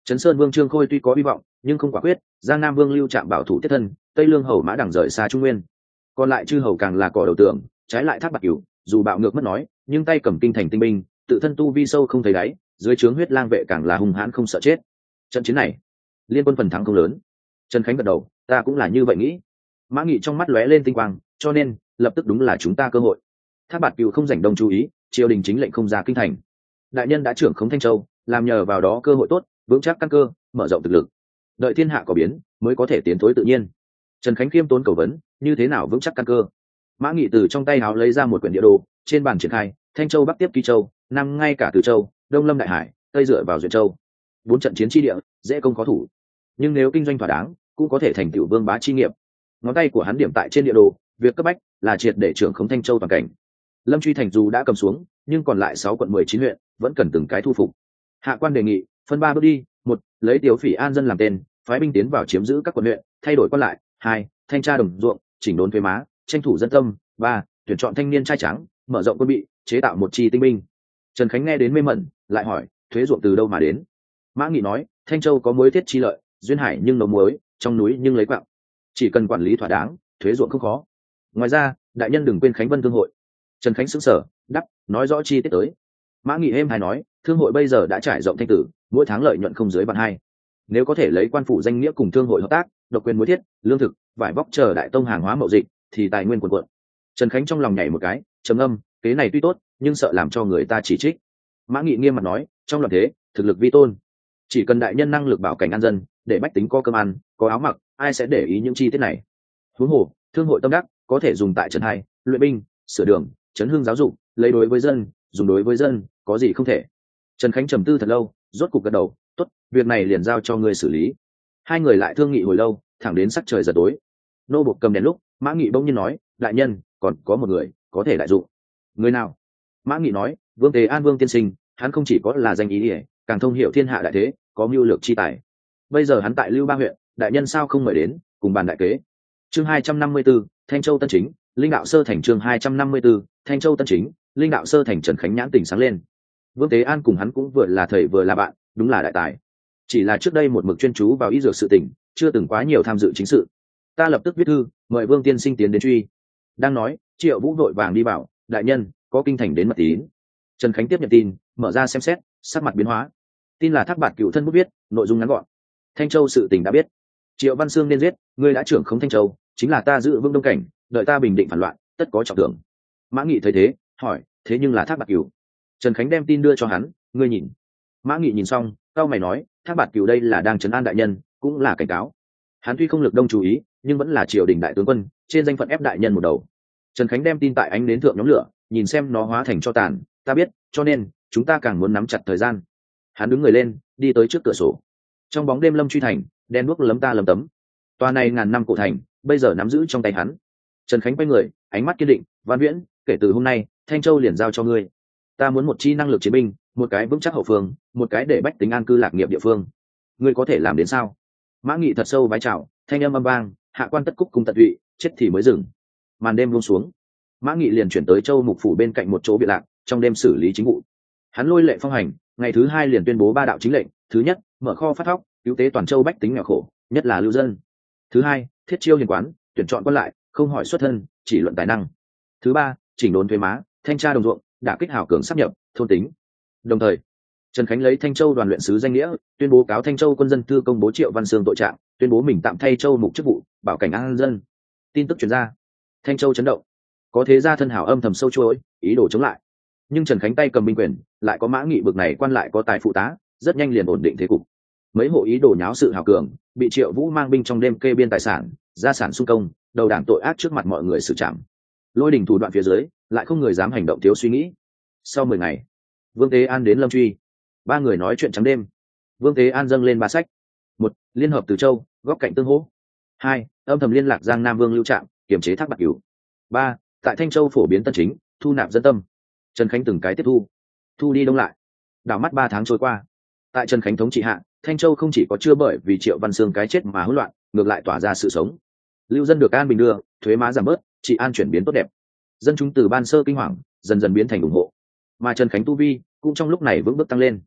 Trấn Sơn Vương Trương Khôi tuy có hy vọng nhưng không quả quyết, Giang Nam Vương Lưu Trạm bảo thủ tiếp thân, Tây Lương hầu Mã Đằng rời xa Trung Nguyên, còn lại chư hầu càng là cỏ đầu tường. Trái lại Thác Bạt Cửu dù bạo ngược mất nói nhưng tay cầm kinh thành tinh binh, tự thân tu vi sâu không thấy đáy, dưới trướng huyết lang vệ càng là hung hãn không sợ chết. Trận chiến này liên quân phần thắng không lớn. Trần Khánh gật đầu, ta cũng là như vậy nghĩ. Mã Nghị trong mắt lóe lên tinh quang, cho nên lập tức đúng là chúng ta cơ hội. Thác Bạt Cửu không rảnh đông chú ý, triều đình chính lệnh không ra kinh thành, đại nhân đã trưởng khống Thanh Châu, làm nhờ vào đó cơ hội tốt, vững chắc căn cơ, mở rộng thực lực, đợi thiên hạ có biến mới có thể tiến thối tự nhiên. Trần Khánh khiêm tốn cầu vấn, như thế nào vững chắc căn cơ? Mã Nghị từ trong tay áo lấy ra một quyển địa đồ, trên bàn triển khai, Thanh Châu bắc tiếp Ký Châu, nam ngay cả Từ Châu, đông lâm Đại Hải, tây dựa vào Duyện Châu, 4 trận chiến chi địa, dễ công khó thủ, nhưng nếu kinh doanh thỏa đáng cũng có thể thành tựu vương bá chi nghiệp. Ngón tay của hắn điểm tại trên địa đồ, việc cấp bách là triệt để trưởng khống Thanh Châu toàn cảnh. Lâm Truy thành dù đã cầm xuống, nhưng còn lại 6 quận 19 huyện vẫn cần từng cái thu phục. Hạ quan đề nghị phân 3 bước đi: 1, lấy Tiếu Phỉ an dân làm tên, phái binh tiến vào chiếm giữ các quận huyện, thay đổi quan lại. 2, thanh tra đồng ruộng, chỉnh đốn thuế má, tranh thủ dân tâm. 3, tuyển chọn thanh niên trai trắng, mở rộng quân bị, chế tạo một chi tinh binh. Trần Khánh nghe đến mê mẩn, lại hỏi, thuế ruộng từ đâu mà đến? Mã Nghị nói, Thanh Châu có muối thiết chi lợi, duyên hải nhưng nấu muối, trong núi nhưng lấy quặng, chỉ cần quản lý thỏa đáng, thuế ruộng không khó. Ngoài ra, đại nhân đừng quên Khánh Vân thương hội. Trần Khánh sững sờ, đáp, nói rõ chi tiết tới. Mã Nghị êm hay nói, thương hội bây giờ đã trải rộng Thanh Tử, mỗi tháng lợi nhuận không dưới vạn 2. Nếu có thể lấy quan phủ danh nghĩa cùng thương hội hợp tác, độc quyền muối thiết, lương thực, vải vóc chờ đại tông hàng hóa mậu dịch, thì tài nguyên quần quận. Trần Khánh trong lòng nhảy một cái, trầm âm, kế này tuy tốt, nhưng sợ làm cho người ta chỉ trích. Mã Nghị nghiêm mặt nói, trong loạn thế, thực lực vi tôn, chỉ cần đại nhân năng lực bảo cảnh an dân, để bách tính có cơm ăn, có áo mặc, ai sẽ để ý những chi tiết này? Huống hồ, thương hội tâm đắc có thể dùng tại trấn hai, luyện binh, sửa đường, trấn hương giáo dục, lấy đối với dân, dùng đối với dân, có gì không thể? Trần Khánh trầm tư thật lâu, rốt cục gật đầu, tốt, việc này liền giao cho ngươi xử lý. Hai người lại thương nghị hồi lâu, thẳng đến sắc trời dần tối. Nô bộc cầm đèn lúc, Mã Nghị bỗng nhiên nói, đại nhân, còn có một người có thể đại dụng. Người nào? Mã Nghị nói, Vương Tế An Vương tiên sinh, hắn không chỉ có là danh ý ỉa, càng thông hiểu thiên hạ đại thế, có mưu lược chi tài. Bây giờ hắn tại Lưu Ba huyện, đại nhân sao không mời đến cùng bàn đại kế? Chương 254, Thanh Châu Tân Chính, Linh Đạo Sơ Thành. Chương 254, Thanh Châu Tân Chính, Linh Đạo Sơ Thành. Trần Khánh nhãn tỉnh sáng lên. Vương Tế An cùng hắn cũng vừa là thầy vừa là bạn, đúng là đại tài. Chỉ là trước đây một mực chuyên chú vào y dược sự tình, chưa từng quá nhiều tham dự chính sự. Ta lập tức viết thư mời Vương tiên sinh tiến đến truy. Đang nói, Triệu Vũ vội vàng đi bảo, đại nhân, có kinh thành đến mật tín. Trần Khánh tiếp nhận tin, mở ra xem xét, sắc mặt biến hóa. Tin là Thác Bạt Cửu thân bút viết, nội dung ngắn gọn. Thanh Châu sự tình đã biết, Triệu Văn Xương nên giết, ngươi đã trưởng khống Thanh Châu, chính là ta giữ vững đông cảnh, đợi ta bình định phản loạn, tất có trọng thưởng. Mã Nghị thấy thế, hỏi, thế nhưng là Thác Bạt Cửu? Trần Khánh đem tin đưa cho hắn, ngươi nhìn. Mã Nghị nhìn xong, cao mày nói, Thác Bạt Cửu đây là đang trấn an đại nhân, cũng là cảnh cáo. Hắn tuy không lực đông chú ý, nhưng vẫn là triều đình đại tướng quân, trên danh phận ép đại nhân một đầu. Trần Khánh đem tin tại ánh đến thượng nhóm lửa, nhìn xem nó hóa thành cho tàn. Ta biết, cho nên chúng ta càng muốn nắm chặt thời gian. Hắn đứng người lên, đi tới trước cửa sổ. Trong bóng đêm Lâm Truy thành, đen đuốc lấm ta lấm tấm. Tòa này ngàn năm cổ thành, bây giờ nắm giữ trong tay hắn. Trần Khánh quay người, ánh mắt kiên định, Văn Viễn, kể từ hôm nay, Thanh Châu liền giao cho ngươi. Ta muốn một chi năng lực chiến binh, một cái vững chắc hậu phương, một cái để bách tính an cư lạc nghiệp địa phương. Ngươi có thể làm đến sao? Mã Nghị thật sâu vái chào, thanh âm âm vang, hạ quan tất cúc cung tận tụy, chết thì mới dừng. Màn đêm buông xuống, Mã Nghị liền chuyển tới Châu Mục phủ bên cạnh một chỗ biệt lạc, trong đêm xử lý chính vụ. Hắn lôi lệ phong hành, ngày thứ 2 liền tuyên bố 3 đạo chính lệnh. Thứ nhất, mở kho phát thóc, cứu tế toàn châu bách tính nghèo khổ, nhất là lưu dân. Thứ hai, thiết chiêu hiền quán, tuyển chọn quan lại, không hỏi xuất thân, chỉ luận tài năng. Thứ ba, chỉnh đốn thuế má, thanh tra đồng ruộng, đả kích hảo cường sáp nhập, thôn tính. Đồng thời, Trần Khánh lấy Thanh Châu đoàn luyện sứ danh nghĩa, tuyên bố cáo Thanh Châu quân dân thư công bố Triệu Văn Xương tội trạng, tuyên bố mình tạm thay Châu Mục chức vụ, bảo cảnh an dân. Tin tức truyền ra, Thanh Châu chấn động, có thế gia thân hảo âm thầm sâu chuỗi, ý đồ chống lại. Nhưng Trần Khánh tay cầm binh quyền, lại có Mã Nghị bực này quan lại có tài phụ tá, rất nhanh liền ổn định thế cục. Mấy hộ ý đồ nháo sự hảo cường, bị Triệu Vũ mang binh trong đêm kê biên tài sản, gia sản xung công, đầu đảng tội ác trước mặt mọi người xử trảm. Lôi đình thủ đoạn phía dưới, lại không người dám hành động thiếu suy nghĩ. Sau 10 ngày, Vương Tế An đến Lâm Truy. 3 người nói chuyện trắng đêm. Vương Tế An dâng lên 3 sách. 1, liên hợp Từ Châu, góc cạnh tương hỗ. 2, âm thầm liên lạc Giang Nam Vương Lưu Trạm, kiềm chế Thác Bạt Cửu. 3, tại Thanh Châu phổ biến tân chính, thu nạp dân tâm. Trần Khánh từng cái tiếp thu đi đông lại. Đảo mắt 3 tháng trôi qua, tại Trần Khánh thống trị hạ, Thanh Châu không chỉ có chưa bởi vì Triệu Văn Xương cái chết mà hỗn loạn, ngược lại tỏa ra sự sống. Lưu dân được an bình đưa, thuế má giảm bớt, trị an chuyển biến tốt đẹp. Dân chúng từ ban sơ kinh hoàng, dần dần biến thành ủng hộ. Mà Trần Khánh tu vi cũng trong lúc này vững bước tăng lên.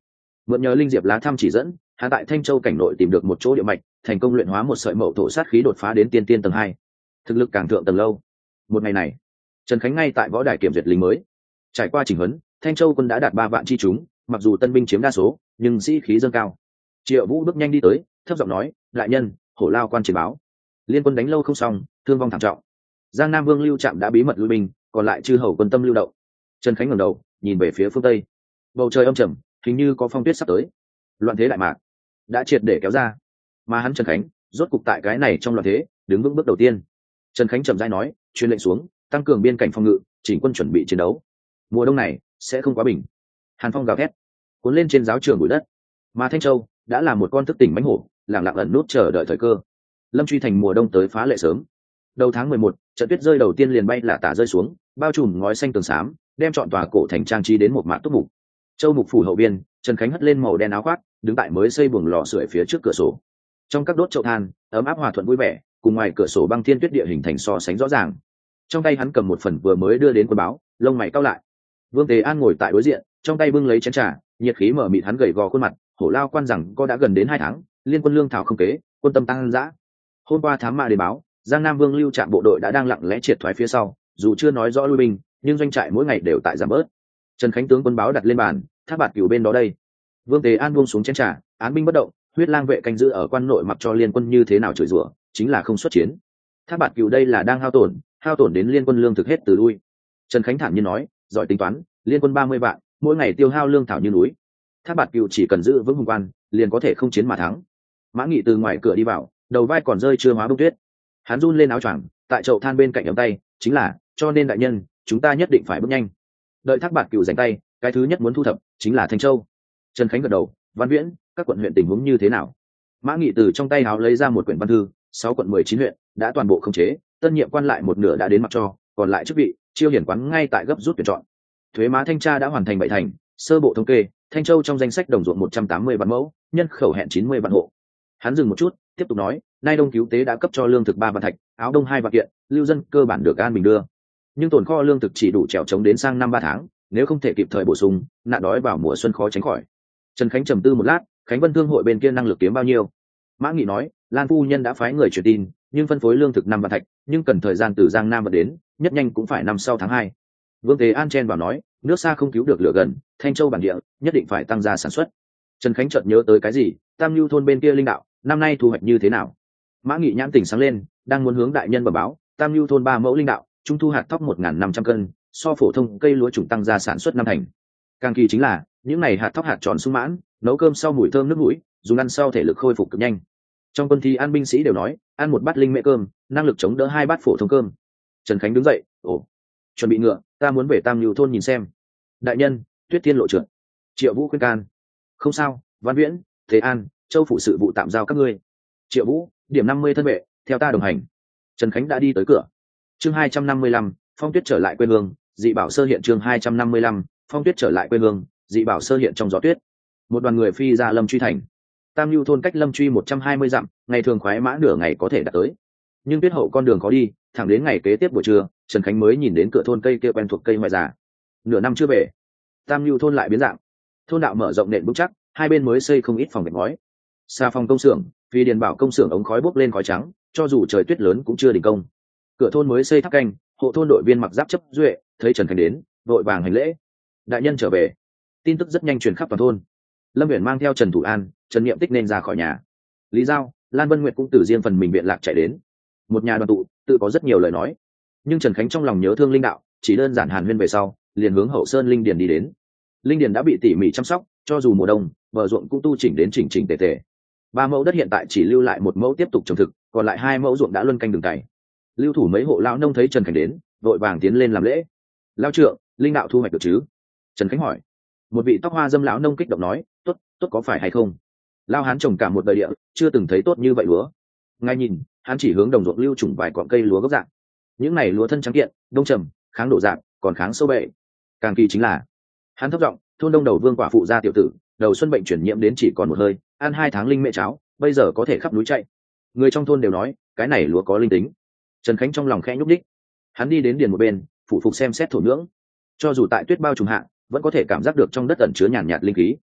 Mượn nhờ linh diệp lá thăm chỉ dẫn, hắn tại Thanh Châu cảnh nội tìm được một chỗ địa mạch, thành công luyện hóa một sợi mậu thổ sát khí đột phá đến tiên tiên tầng 2, thực lực càng thượng tầng lâu. Một ngày này, Trần Khánh ngay tại võ đài kiểm duyệt lính mới. Trải qua chỉnh huấn, Thanh Châu quân đã đạt 3 vạn chi chúng, mặc dù tân binh chiếm đa số, nhưng sĩ khí dâng cao. Triệu Vũ bước nhanh đi tới, thấp giọng nói: "Đại nhân, Hổ Lao quan chiến báo, liên quân đánh lâu không xong, thương vong thảm trọng. Giang Nam Vương Lưu Trạm đã bí mật lui binh, còn lại chư hầu quân tâm lưu động." Trần Khánh ngẩng đầu, nhìn về phía phương tây. Bầu trời âm trầm, hình như có phong tuyết sắp tới. Loạn thế đại mạc đã triệt để kéo ra, mà hắn Trần Khánh rốt cục tại cái này trong loạn thế đứng vững bước đầu tiên. Trần Khánh trầm rãi nói: "Truyền lệnh xuống, tăng cường biên cảnh phòng ngự, chỉnh quân chuẩn bị chiến đấu. Mùa đông này sẽ không quá bình." Hàn phong gào thét, cuốn lên trên giáo trường bụi đất. Mà Thanh Châu đã là một con thức tỉnh mãnh hổ, lặng lặng ẩn nút chờ đợi thời cơ. Lâm Truy thành mùa đông tới phá lệ sớm. Đầu tháng 11, trận tuyết rơi đầu tiên liền bay là tả rơi xuống, bao trùm ngói xanh tường xám, đem trọn tòa cổ thành trang trí đến một mạc túc mục. Châu mục phủ hậu biên, Trần Khánh hất lên màu đen áo khoác, đứng tại mới xây buồng lò sưởi phía trước cửa sổ. Trong các đốt chậu than, ấm áp hòa thuận vui vẻ, cùng ngoài cửa sổ băng thiên tuyết địa hình thành so sánh rõ ràng. Trong tay hắn cầm một phần vừa mới đưa đến quân báo, lông mày cau lại. Vương Tế An ngồi tại đối diện, trong tay bưng lấy chén trà, nhiệt khí mở mịt, hắn gầy gò khuôn mặt, Hổ Lao quan rằng có đã gần đến 2 tháng, liên quân lương thảo không kế, quân tâm tăng dã. Hôm qua thám mã đến báo, Giang Nam Vương Lưu Trạm bộ đội đã đang lặng lẽ triệt thoái phía sau, dù chưa nói rõ lui binh, nhưng doanh trại mỗi ngày đều tại giảm bớt. Trần Khánh tướng quân báo đặt lên bàn, Thác Bạt Cửu bên đó đây. Vương Tế An buông xuống chén trà, án binh bất động, huyết lang vệ canh giữ ở quan nội mặc cho liên quân như thế nào chửi rủa, chính là không xuất chiến. Thác Bạt Cửu đây là đang hao tổn đến liên quân lương thực hết từ lui. Trần Khánh thản nhiên nói: "Giỏi tính toán, liên quân 30 vạn, mỗi ngày tiêu hao lương thảo như núi. Thác Bạt Cửu chỉ cần giữ vững hùng quan, liền có thể không chiến mà thắng." Mã Nghị từ ngoài cửa đi vào, đầu vai còn rơi chưa hóa bông tuyết. Hắn run lên áo choàng, tại chậu than bên cạnh ấm tay, chính là, cho nên đại nhân, chúng ta nhất định phải bước nhanh. Đợi Thác Bạt Cửu giành tay, cái thứ nhất muốn thu thập chính là Thanh Châu. Trần Khánh gật đầu: "Văn Viễn, các quận huyện tình huống như thế nào?" Mã Nghị từ trong tay áo lấy ra một quyển văn thư, 6 quận 19 huyện đã toàn bộ khống chế, tân nhiệm quan lại một nửa đã đến mặc cho, còn lại chức vị, chiêu hiển quán ngay tại gấp rút tuyển chọn. Thuế má thanh tra đã hoàn thành 7 thành, sơ bộ thống kê, Thanh Châu trong danh sách đồng ruộng 180 vạn mẫu, nhân khẩu hẹn 90 vạn hộ. Hắn dừng một chút, tiếp tục nói: "Nay Đông cứu tế đã cấp cho lương thực 3 vạn thạch, áo đông 2 vạn kiện, lưu dân cơ bản được an bình đưa. Nhưng tồn kho lương thực chỉ đủ trèo chống đến sang năm 3 tháng, nếu không thể kịp thời bổ sung, nạn đói vào mùa xuân khó tránh khỏi." Trần Khánh trầm tư một lát: "Khánh Vân Thương hội bên kia năng lực kiếm bao nhiêu?" Mã Nghị nói: "Lan phu nhân đã phái người truyền tin, nhưng phân phối lương thực 5 vạn thạch, nhưng cần thời gian từ Giang Nam vận đến, nhất nhanh cũng phải năm sau tháng 2. Vương Tế An chen vào nói: "Nước xa không cứu được lửa gần, Thanh Châu bản địa nhất định phải tăng gia sản xuất." Trần Khánh chợt nhớ tới cái gì: "Tam Nhu thôn bên kia linh đạo, năm nay thu hoạch như thế nào?" Mã Nghị nhãn tỉnh sáng lên, đang muốn hướng đại nhân bẩm báo: "Tam Nhu thôn 3 mẫu linh đạo, trung thu hạt thóc 1.500 cân, so phổ thông cây lúa trùng tăng gia sản xuất 5 thành. Càng kỳ chính là, những này hạt thóc hạt tròn sung mãn, nấu cơm sau mùi thơm nước mũi, dùng ăn sau thể lực khôi phục cực nhanh. Trong quân thi an binh sĩ đều nói, ăn một bát linh mễ cơm, năng lực chống đỡ 2 bát phổ thông cơm." Trần Khánh đứng dậy: "Ồ, chuẩn bị ngựa, ta muốn về Tam Nhu thôn nhìn xem." "Đại nhân, Tuyết Thiên lộ trượt." Triệu Vũ khuyên can: "Không sao, Văn Viễn, Thế An, Châu phụ sự vụ tạm giao các ngươi." "Triệu Vũ, điểm 50 thân vệ, theo ta đồng hành." Trần Khánh đã đi tới cửa. Chương 255, phong tuyết trở lại quê hương, dị bảo sơ hiện. Chương 255, phong tuyết trở lại quê hương, dị bảo sơ hiện trong gió tuyết. Một đoàn người phi ra Lâm Truy thành. Tam Nhu thôn cách Lâm Truy 120 dặm, ngày thường khoái mã nửa ngày có thể đạt tới. Nhưng tuyết hậu con đường khó đi, thẳng đến ngày kế tiếp buổi trưa, Trần Khánh mới nhìn đến cửa thôn cây kia quen thuộc cây ngoại già. Nửa năm chưa về, Tam Nhu thôn lại biến dạng. Thôn đạo mở rộng nền vững chắc, hai bên mới xây không ít phòng gạch ngói. Xa phòng công xưởng, vì điền bảo công xưởng ống khói bốc lên khói trắng, cho dù trời tuyết lớn cũng chưa đình công. Cửa thôn mới xây tháp canh, hộ thôn đội viên mặc giáp chấp duệ, thấy Trần Khánh đến, vội vàng hành lễ. "Đại nhân trở về." Tin tức rất nhanh truyền khắp toàn thôn. Lâm Viễn mang theo Trần Thủ An, Trần Niệm Tích nên ra khỏi nhà. Lý Giao, Lan Vân Nguyệt cũng từ riêng phần mình viện lạc chạy đến. Một nhà đoàn tụ, tự có rất nhiều lời nói. Nhưng Trần Khánh trong lòng nhớ thương linh đạo, chỉ đơn giản hàn huyên về sau, liền hướng Hậu Sơn linh điền đi đến. Linh điền đã bị tỉ mỉ chăm sóc, cho dù mùa đông, bờ ruộng cũng tu chỉnh đến chỉnh chỉnh tề tề. 3 mẫu đất hiện tại chỉ lưu lại 1 mẫu tiếp tục trồng thực, còn lại 2 mẫu ruộng đã luân canh đường cày. Lưu thủ mấy hộ lão nông thấy Trần Khánh đến, vội vàng tiến lên làm lễ. "Lão trưởng, linh đạo thu hoạch được chứ?" Trần Khánh hỏi. Một vị tóc hoa dâm lão nông kích động nói: "Tốt, tốt, có phải hay không? Lao hán trồng cả một đời địa, chưa từng thấy tốt như vậy lúa." Ngay nhìn, hắn chỉ hướng đồng ruộng lưu trùng vài cọng cây lúa gốc dạng. Những này lúa thân trắng kiện, đông trầm, kháng độ dạng, còn kháng sâu bệ. Càng kỳ chính là, hắn thấp giọng: "Thôn đông đầu vương quả phụ gia tiểu tử, đầu xuân bệnh chuyển nhiễm đến chỉ còn một hơi, ăn 2 tháng linh mẹ cháo, bây giờ có thể khắp núi chạy. Người trong thôn đều nói, cái này lúa có linh tính." Trần Khánh trong lòng khẽ nhúc đích. Hắn đi đến điền một bên, phụ phục xem xét thổ nhưỡng. Cho dù tại tuyết bao trùm hạ, vẫn có thể cảm giác được trong đất ẩn chứa nhàn nhạt linh khí.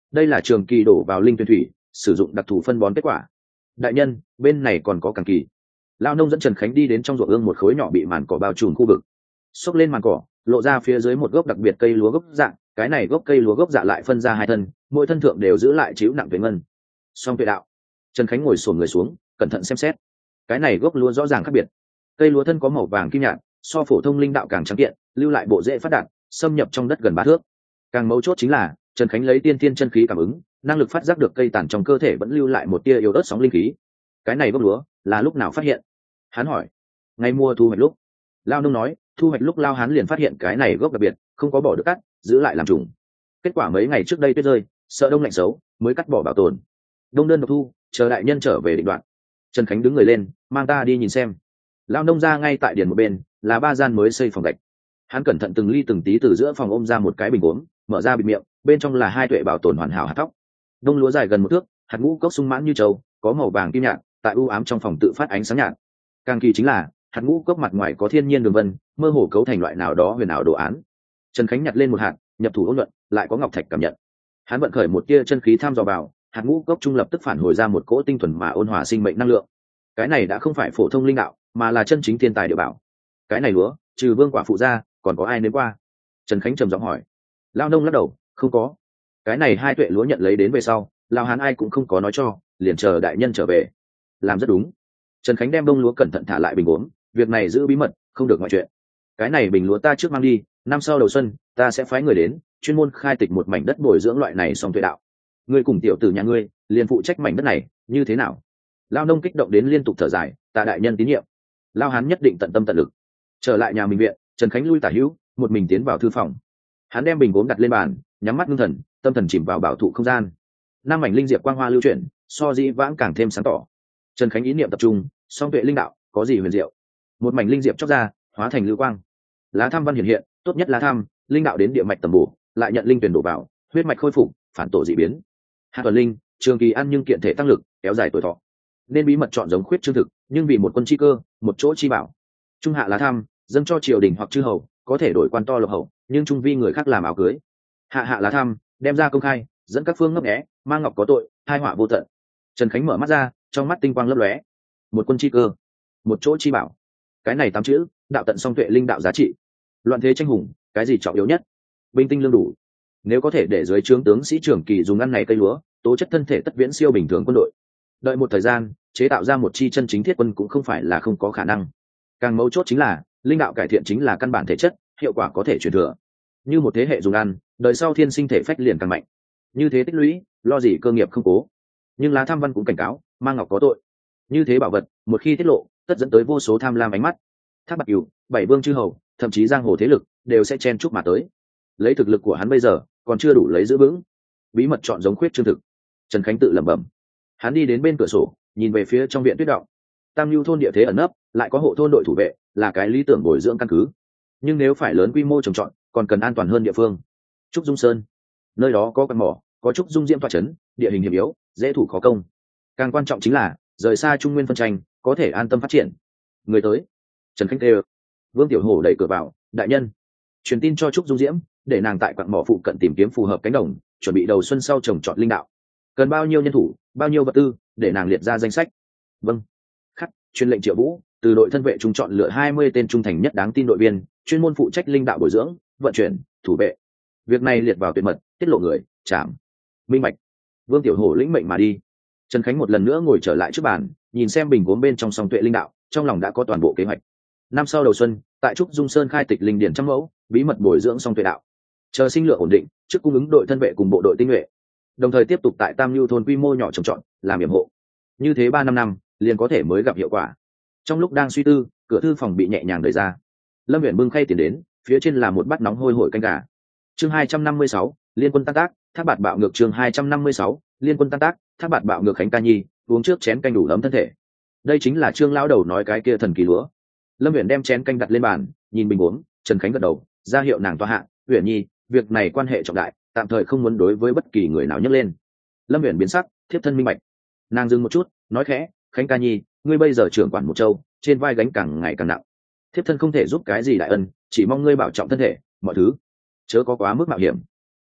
đây là trường kỳ đổ vào linh tuyển thủy sử dụng đặc thù phân bón kết quả. Đại nhân, bên này còn có càng kỳ. Lao nông dẫn Trần Khánh đi đến trong ruộng ương một khối nhỏ bị màn cỏ bao trùm khu vực, xốc lên màn cỏ, lộ ra phía dưới một gốc đặc biệt cây lúa gốc dạng. Cái này gốc cây lúa gốc dạ lại phân ra hai thân, mỗi thân thượng đều giữ lại chịu nặng tuệ ngân. Song tuệ đạo. Trần Khánh ngồi xổm người xuống, cẩn thận xem xét. Cái này gốc lúa rõ ràng khác biệt. Cây lúa thân có màu vàng kim nhạt, so phổ thông linh đạo càng trắng kiện, lưu lại bộ rễ phát đạt, xâm nhập trong đất gần 3 thước. Càng mấu chốt chính là Trần Khánh lấy tiên thiên chân khí cảm ứng, năng lực phát giác được cây tàn trong cơ thể vẫn lưu lại một tia yếu ớt sóng linh khí. Cái này gốc lúa là lúc nào phát hiện? Hắn hỏi. Ngay mùa thu hoạch lúc. Lao nông nói, thu hoạch lúc Lao Hán liền phát hiện cái này gốc đặc biệt, không có bỏ được cắt, giữ lại làm trùng. Kết quả mấy ngày trước đây tuyết rơi, sợ đông lạnh xấu, mới cắt bỏ bảo tồn. Đông đơn độc thu, chờ đại nhân trở về định đoạn. Trần Khánh đứng người lên, mang ta đi nhìn xem. Lao nông ra ngay tại điền một bên, là 3 gian mới xây phòng gạch. Hắn cẩn thận từng ly từng tí từ giữa phòng ôm ra một cái bình uống, mở ra bịt miệng, bên trong là 2 tuệ bảo tồn hoàn hảo hạt thóc. Đông lúa dài gần 1 thước, hạt ngũ cốc sung mãn như trâu, có màu vàng kim nhạt, tại u ám trong phòng tự phát ánh sáng nhạt. Càng kỳ chính là hạt ngũ cốc mặt ngoài có thiên nhiên đường vân, mơ hồ cấu thành loại nào đó huyền ảo đồ án. Trần Khánh nhặt lên một hạt, nhập thủ ôn luận, lại có ngọc thạch cảm nhận. Hắn vận khởi một tia chân khí tham dò vào, hạt ngũ cốc trung lập tức phản hồi ra một cỗ tinh thuần mà ôn hòa sinh mệnh năng lượng. Cái này đã không phải phổ thông linh đạo, mà là chân chính thiên tài địa bảo. Cái này lúa, trừ Vương quả phụ ra, còn có ai nếm qua? Trần Khánh trầm giọng hỏi. Lao nông lắc đầu, không có. Cái này 2 tuệ lúa nhận lấy đến về sau, Lao Hán ai cũng không có nói cho, liền chờ đại nhân trở về. Làm rất đúng. Trần Khánh đem đông lúa cẩn thận thả lại bình uống, việc này giữ bí mật, không được ngoại chuyện. Cái này bình lúa ta trước mang đi, năm sau đầu xuân ta sẽ phái người đến, chuyên môn khai tịch một mảnh đất bồi dưỡng loại này song tuệ đạo. Ngươi cùng tiểu tử nhà ngươi liền phụ trách mảnh đất này, như thế nào? Lao nông kích động đến liên tục thở dài, tạ đại nhân tín nhiệm. Lao Hán nhất định tận tâm tận lực. Trở lại nhà mình viện, Trần Khánh lui tả hữu, một mình tiến vào thư phòng. Hắn đem bình gốm đặt lên bàn, nhắm mắt ngưng thần, tâm thần chìm vào bảo thụ không gian. 5 mảnh linh diệp quang hoa lưu chuyển, so dĩ vãng càng thêm sáng tỏ. Trần Khánh ý niệm tập trung, song tuệ linh đạo có gì huyền diệu? Một mảnh linh diệp chóc ra, hóa thành lưu quang. Lá tham văn hiện hiện, tốt nhất lá tham, linh đạo đến địa mạch tầm bổ, lại nhận linh tuyển đổ vào, huyết mạch khôi phục, phản tổ dị biến. Hạt tuần linh, trường kỳ ăn nhưng kiện thể tăng lực, kéo dài tuổi thọ. Nên bí mật chọn giống khuyết trương thực, nhưng vì một quân chi cơ, một chỗ chi bảo. Trung hạ lá tham, dâng cho triều đình hoặc chư hầu, có thể đổi quan to lộc hậu, nhưng trung vi người khác làm áo cưới. Hạ lá tham, đem ra công khai, dẫn các phương ngấp nghé, mang ngọc có tội, hai họa vô tận. Trần Khánh mở mắt ra, trong mắt tinh quang lấp lóe. Một quân chi cơ, một chỗ chi bảo. Cái này 8 chữ, đạo tận song tuệ linh đạo giá trị. Loạn thế tranh hùng, cái gì trọng yếu nhất? Binh tinh lương đủ. Nếu có thể để dưới trướng tướng sĩ trưởng kỳ dùng ăn này cây lúa, tố chất thân thể tất viễn siêu bình thường quân đội. Đợi một thời gian, chế tạo ra một chi chân chính thiết quân cũng không phải là không có khả năng. Càng mấu chốt chính là linh đạo cải thiện chính là căn bản thể chất, hiệu quả có thể truyền thừa. Như một thế hệ dùng ăn, đời sau thiên sinh thể phách liền càng mạnh. Như thế tích lũy, lo gì cơ nghiệp không cố. Nhưng lá tham văn cũng cảnh cáo, mang ngọc có tội. Như thế bảo vật, một khi tiết lộ, tất dẫn tới vô số tham lam ánh mắt. Thác Bạt Cửu, 7 vương chư hầu, thậm chí giang hồ thế lực đều sẽ chen chúc mà tới. Lấy thực lực của hắn bây giờ, còn chưa đủ lấy giữ vững. Bí mật chọn giống khuyết trương thực. Trần Khánh tự lẩm bẩm. Hắn đi đến bên cửa sổ, nhìn về phía trong viện tuyết động. Tam Nhu thôn địa thế ẩn nấp, lại có hộ thôn đội thủ vệ, là cái lý tưởng bồi dưỡng căn cứ. Nhưng nếu phải lớn quy mô trồng trọt, còn cần an toàn hơn địa phương. Trúc Dung Sơn, nơi đó có quan mỏ, có Trúc Dung Diễm tọa trấn, địa hình hiểm yếu, dễ thủ khó công. Càng quan trọng chính là rời xa Trung Nguyên phân tranh, có thể an tâm phát triển. Người tới. Trần Khánh kêu. Vương Tiểu Hổ đẩy cửa vào, đại nhân, truyền tin cho Trúc Dung Diễm, để nàng tại quặng mỏ phụ cận tìm kiếm phù hợp cánh đồng, chuẩn bị đầu xuân sau trồng trọt linh đạo. Cần bao nhiêu nhân thủ, bao nhiêu vật tư, để nàng liệt ra danh sách. Vâng. Khắc, truyền lệnh Triệu Vũ, từ đội thân vệ trung chọn lựa 20 tên trung thành nhất đáng tin đội viên, chuyên môn phụ trách linh đạo bồi dưỡng, vận chuyển, thủ vệ. Việc này liệt vào tuyệt mật, tiết lộ người, trảm. Minh bạch. Vương Tiểu Hổ lĩnh mệnh mà đi. Trần Khánh một lần nữa ngồi trở lại trước bàn, nhìn xem bình gốm bên trong song tuệ linh đạo, trong lòng đã có toàn bộ kế hoạch. Năm sau đầu xuân, tại Trúc Dung Sơn khai tịch linh điển trăm mẫu, bí mật bồi dưỡng song tuệ đạo. Chờ sinh lượng ổn định, trước cung ứng đội thân vệ cùng bộ đội tinh nhuệ. Đồng thời tiếp tục tại Tam Nhu thôn quy mô nhỏ trồng trọt, làm yểm hộ. Như thế 3-5 năm, liền có thể mới gặp hiệu quả. Trong lúc đang suy tư, cửa thư phòng bị nhẹ nhàng đẩy ra. Lâm Viễn bưng khay tiền đến, phía trên là một bát nóng hôi hổi canh gà. Chương 256, liên quân tan tác, Thác Bạt bạo ngược. Chương 256, liên quân tan tác, Thác Bạt bạo ngược. Khánh ca nhi, uống trước chén canh đủ ấm thân thể. Đây chính là Trương lão đầu nói cái kia thần kỳ lúa. Lâm Viễn đem chén canh đặt lên bàn, nhìn bình uống, Trần Khánh gật đầu, ra hiệu nàng toa hạ. Viễn nhi, việc này quan hệ trọng đại, tạm thời không muốn đối với bất kỳ người nào nhắc lên. Lâm Viễn biến sắc, thiếp thân minh bạch. Nàng dừng một chút, nói khẽ, Khánh ca nhi, ngươi bây giờ trưởng quản một châu, trên vai gánh càng ngày càng nặng. Thiếp thân không thể giúp cái gì đại ân, chỉ mong ngươi bảo trọng thân thể, mọi thứ chớ có quá mức mạo hiểm.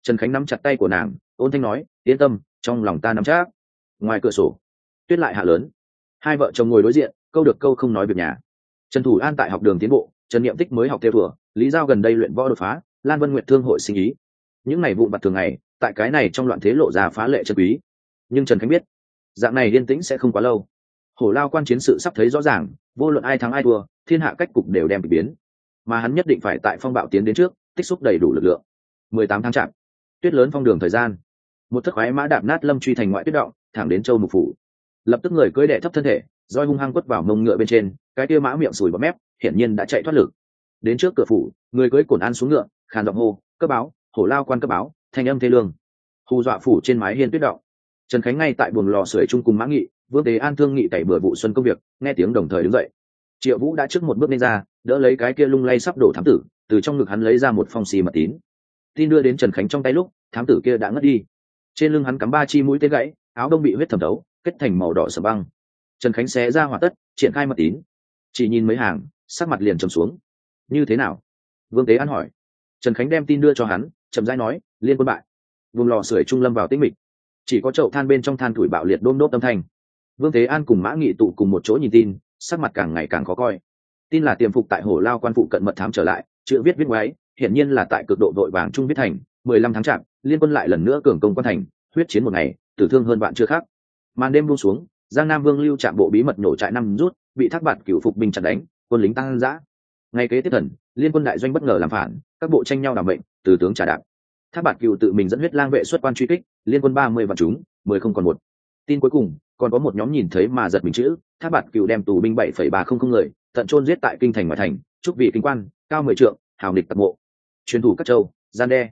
Trần Khánh nắm chặt tay của nàng, ôn thanh nói, yên tâm, trong lòng ta nắm chắc. Ngoài cửa sổ tuyết lại hạ lớn, hai vợ chồng ngồi đối diện, câu được câu không nói việc nhà. Trần Thủ An tại học đường tiến bộ, Trần Niệm Tích mới học theo thừa, Lý Giao gần đây luyện võ đột phá, Lan Vân Nguyệt thương hội sinh ý. Những ngày vụn vặt thường ngày, tại cái này trong loạn thế lộ ra phá lệ chân quý. Nhưng Trần Khánh biết, dạng này yên tĩnh sẽ không quá lâu. Hổ Lao quan chiến sự sắp thấy rõ ràng, vô luận ai thắng ai thua, thiên hạ cách cục đều đem bị biến. Mà hắn nhất định phải tại phong bạo tiến đến trước, tích xúc đầy đủ lực lượng. 18 tháng chạp, tuyết lớn phong đường thời gian, một thất khoái mã đạp nát lâm truy thành ngoại tuyết động, thẳng đến châu mục phủ. Lập tức người cưỡi đệ thấp thân thể, roi hung hăng quất vào mông ngựa bên trên, cái kia mã miệng sùi bọt mép, hiển nhiên đã chạy thoát lực. Đến trước cửa phủ, người cưỡi cổn ăn xuống ngựa, khàn giọng hô, cấp báo, Hổ Lao quan cấp báo, thanh âm thê lương. Hù dọa phủ trên mái hiên tuyết động. Trần Khánh ngay tại buồng lò sưởi chung cùng Mã Nghị, Vương Tế An thương nghị tẩy bừa vụ xuân công việc, nghe tiếng đồng thời đứng dậy. Triệu Vũ đã trước một bước lên ra, đỡ lấy cái kia lung lay sắp đổ thám tử, từ trong ngực hắn lấy ra một phong xì mật tín. Tin đưa đến Trần Khánh trong tay lúc, thám tử kia đã ngất đi. Trên lưng hắn cắm 3 chi mũi tên gãy, áo đông bị huyết thẩm thấu, kết thành màu đỏ sẫm băng. Trần Khánh xé ra hỏa tất, triển khai mật tín. Chỉ nhìn mấy hàng, sắc mặt liền trầm xuống. Như thế nào? Vương Tế An hỏi. Trần Khánh đem tin đưa cho hắn, chậm rãi nói, liên quân bại. Vùng lò sưởi trung lâm vào tĩnh mịch, chỉ có chậu than bên trong than tuổi bạo liệt đôm đốp âm thanh. Vương Tế An cùng Mã Nghị tụ cùng một chỗ nhìn tin, sắc mặt càng ngày càng khó coi. Tin là tiềm phục tại Hổ Lao quan phụ cận mật thám trở lại, chữ viết viết ngoáy, hiển nhiên là tại cực độ vội vàng trung viết thành. 15 tháng chạp, liên quân lại lần nữa cường công quan thành, huyết chiến một ngày, tử thương hơn vạn chưa khác. Màn đêm buông xuống, Giang Nam Vương Lưu Trạm bộ bí mật nổ trại năm rút, bị Thác Bạt Cửu phục binh chặn đánh, quân lính tăng dã. Ngay kế tiếp thần, liên quân đại doanh bất ngờ làm phản, các bộ tranh nhau đảm mệnh, từ tướng trả đạp. Thác Bạt Cửu tự mình dẫn huyết lang vệ xuất quan truy kích, liên quân 30 vạn chúng, 10 không còn một. Tin cuối cùng, còn có một nhóm nhìn thấy mà giật mình chữ, Thác Bạt Cửu đem tù binh 7,300 người, tận chôn giết tại kinh thành ngoại thành, chúc vị kinh quan, cao 10 trượng, hào địch tập mộ. Truyền thủ các châu, gian đe.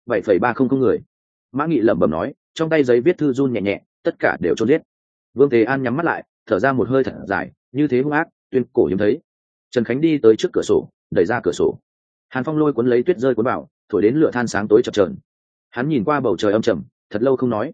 7,300 người. Mã Nghị lẩm bẩm nói, trong tay giấy viết thư run nhẹ nhẹ, tất cả đều chôn giết. Vương Thế An nhắm mắt lại, thở ra một hơi thật dài, như thế hung ác, tuyên cổ hiếm thấy. Trần Khánh đi tới trước cửa sổ, đẩy ra cửa sổ. Hàn phong lôi cuốn lấy tuyết rơi cuốn vào, thổi đến lửa than sáng tối chập chờn. Hắn nhìn qua bầu trời âm trầm, thật lâu không nói.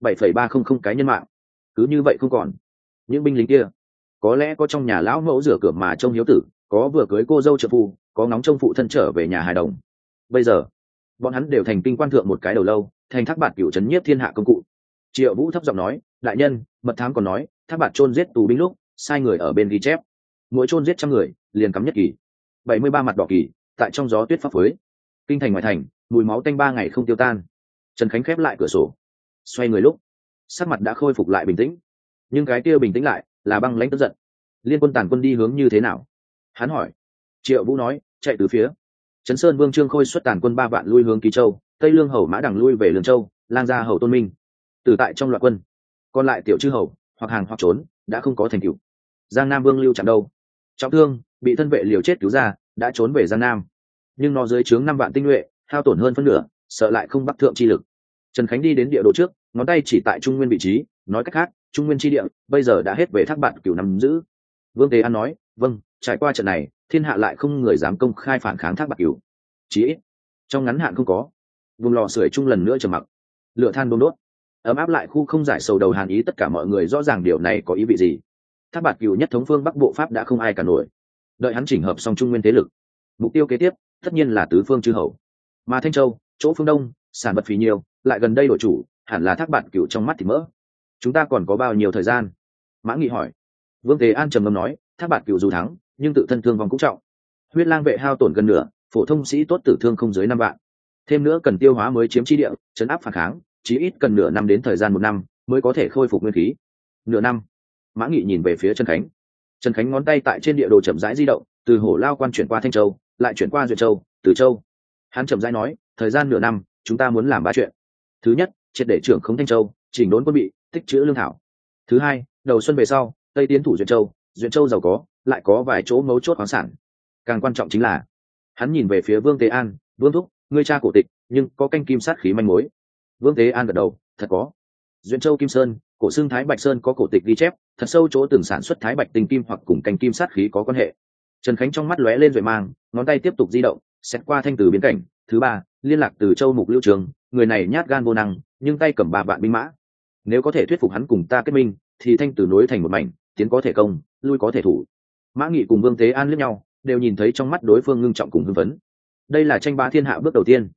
7,300 cái nhân mạng, cứ như vậy không còn. Những binh lính kia, có lẽ có trong nhà lão mẫu rửa cửa mà trông hiếu tử, có vừa cưới cô dâu trợ phu, có ngóng trông phụ thân trở về nhà hài đồng. Bây giờ, bọn hắn đều thành kinh quan thượng một cái đầu lâu, thành Thác Bạt Cửu trấn nhiếp thiên hạ công cụ. Triệu Vũ thấp giọng nói, đại nhân, mật thám còn nói, Thác Bạt chôn giết tù binh lúc, sai người ở bên ghi chép, mỗi chôn giết 100 người, liền cắm nhất kỳ. 73 mặt đỏ kỳ, tại trong gió tuyết phấp phới. Kinh thành ngoại thành, mùi máu tanh 3 ngày không tiêu tan. Trần Khánh khép lại cửa sổ, xoay người lúc, sắc mặt đã khôi phục lại bình tĩnh, nhưng cái kia bình tĩnh lại là băng lãnh tức giận. Liên quân tàn quân đi hướng như thế nào? Hắn hỏi. Triệu Vũ nói, chạy từ phía Trấn Sơn Vương Trương Khôi xuất tàn quân 3 vạn lui hướng Ký Châu, Tây Lương hầu Mã Đằng lui về Lương Châu, Lang gia hầu Tôn Minh tử tại trong loạn quân, còn lại tiểu chư hầu hoặc hàng hoặc trốn, đã không có thành tựu. Giang Nam Vương Lưu Trạm đâu? Trọng thương, bị thân vệ liều chết cứu ra, đã trốn về Giang Nam, nhưng nó dưới trướng 5 vạn tinh nhuệ, hao tổn hơn phân nửa, sợ lại không bắc thượng chi lực. Trần Khánh đi đến địa đồ trước, ngón tay chỉ tại Trung Nguyên vị trí, nói cách khác, Trung Nguyên chi địa bây giờ đã hết về Thác Bạt Cửu nắm giữ. Vương Tế An nói, vâng, trải qua trận này, thiên hạ lại không người dám công khai phản kháng Thác Bạt Cửu, chí ít trong ngắn hạn không có. Vùng lò sưởi chung lần nữa trầm mặc, lửa than đôn đốt, ấm áp lại khu không giải sầu đầu hàn ý. Tất cả mọi người rõ ràng điều này có ý vị gì. Thác Bạt Cửu nhất thống phương Bắc bộ pháp đã không ai cả nổi, đợi hắn chỉnh hợp xong Trung Nguyên thế lực, mục tiêu kế tiếp tất nhiên là tứ phương chư hầu. Mà Thanh Châu, chỗ phương Đông, sản vật phí nhiều, lại gần đây đổi chủ, hẳn là Thác Bạt Cửu trong mắt thì mỡ. Chúng ta còn có bao nhiêu thời gian? Mã Nghị hỏi. Vương Thế An trầm ngâm nói, Thác Bạt Cửu dù thắng, nhưng tự thân thương vong cũng trọng. Huyết lang vệ hao tổn gần nửa, phổ thông sĩ tốt tử thương không dưới 5 vạn. Thêm nữa cần tiêu hóa mới chiếm chi địa, trấn áp phản kháng, chí ít cần nửa năm đến thời gian 1 năm mới có thể khôi phục nguyên khí. Nửa năm? Mã Nghị nhìn về phía Trần Khánh. Trần Khánh ngón tay tại trên địa đồ chậm rãi di động, từ Hổ Lao quan chuyển qua Thanh Châu, lại chuyển qua Duyệt Châu, Từ Châu. Hắn chậm rãi nói, thời gian nửa năm, chúng ta muốn làm 3 chuyện. Thứ nhất, triệt để trưởng khống Thanh Châu, chỉnh đốn quân bị, tích trữ lương thảo. Thứ hai, đầu xuân về sau, tây tiến thủ Duyệt Châu giàu có, lại có vài chỗ mấu chốt khoáng sản. Càng quan trọng chính là, hắn nhìn về phía Vương Tế An, Vương thúc, ngươi cha cổ tịch, nhưng có canh kim sát khí manh mối. Vương Tế An gật đầu, thật có. Duyện Châu Kim Sơn, cổ xương Thái Bạch Sơn có cổ tịch ghi chép, thật sâu chỗ từng sản xuất Thái Bạch tinh kim hoặc cùng canh kim sát khí có quan hệ. Trần Khánh trong mắt lóe lên rồi mang, ngón tay tiếp tục di động, xét qua Thanh Từ biến cảnh. Thứ ba, liên lạc từ Châu Mục Lưu Trường, người này nhát gan vô năng, nhưng tay cầm 3 vạn binh mã. Nếu có thể thuyết phục hắn cùng ta kết minh, thì Thanh Từ nối thành một mảnh, tiến có thể công, lui có thể thủ. Mã Nghị cùng Vương Tế An liếc nhau, đều nhìn thấy trong mắt đối phương ngưng trọng cùng hưng phấn. Đây là tranh bá thiên hạ bước đầu tiên.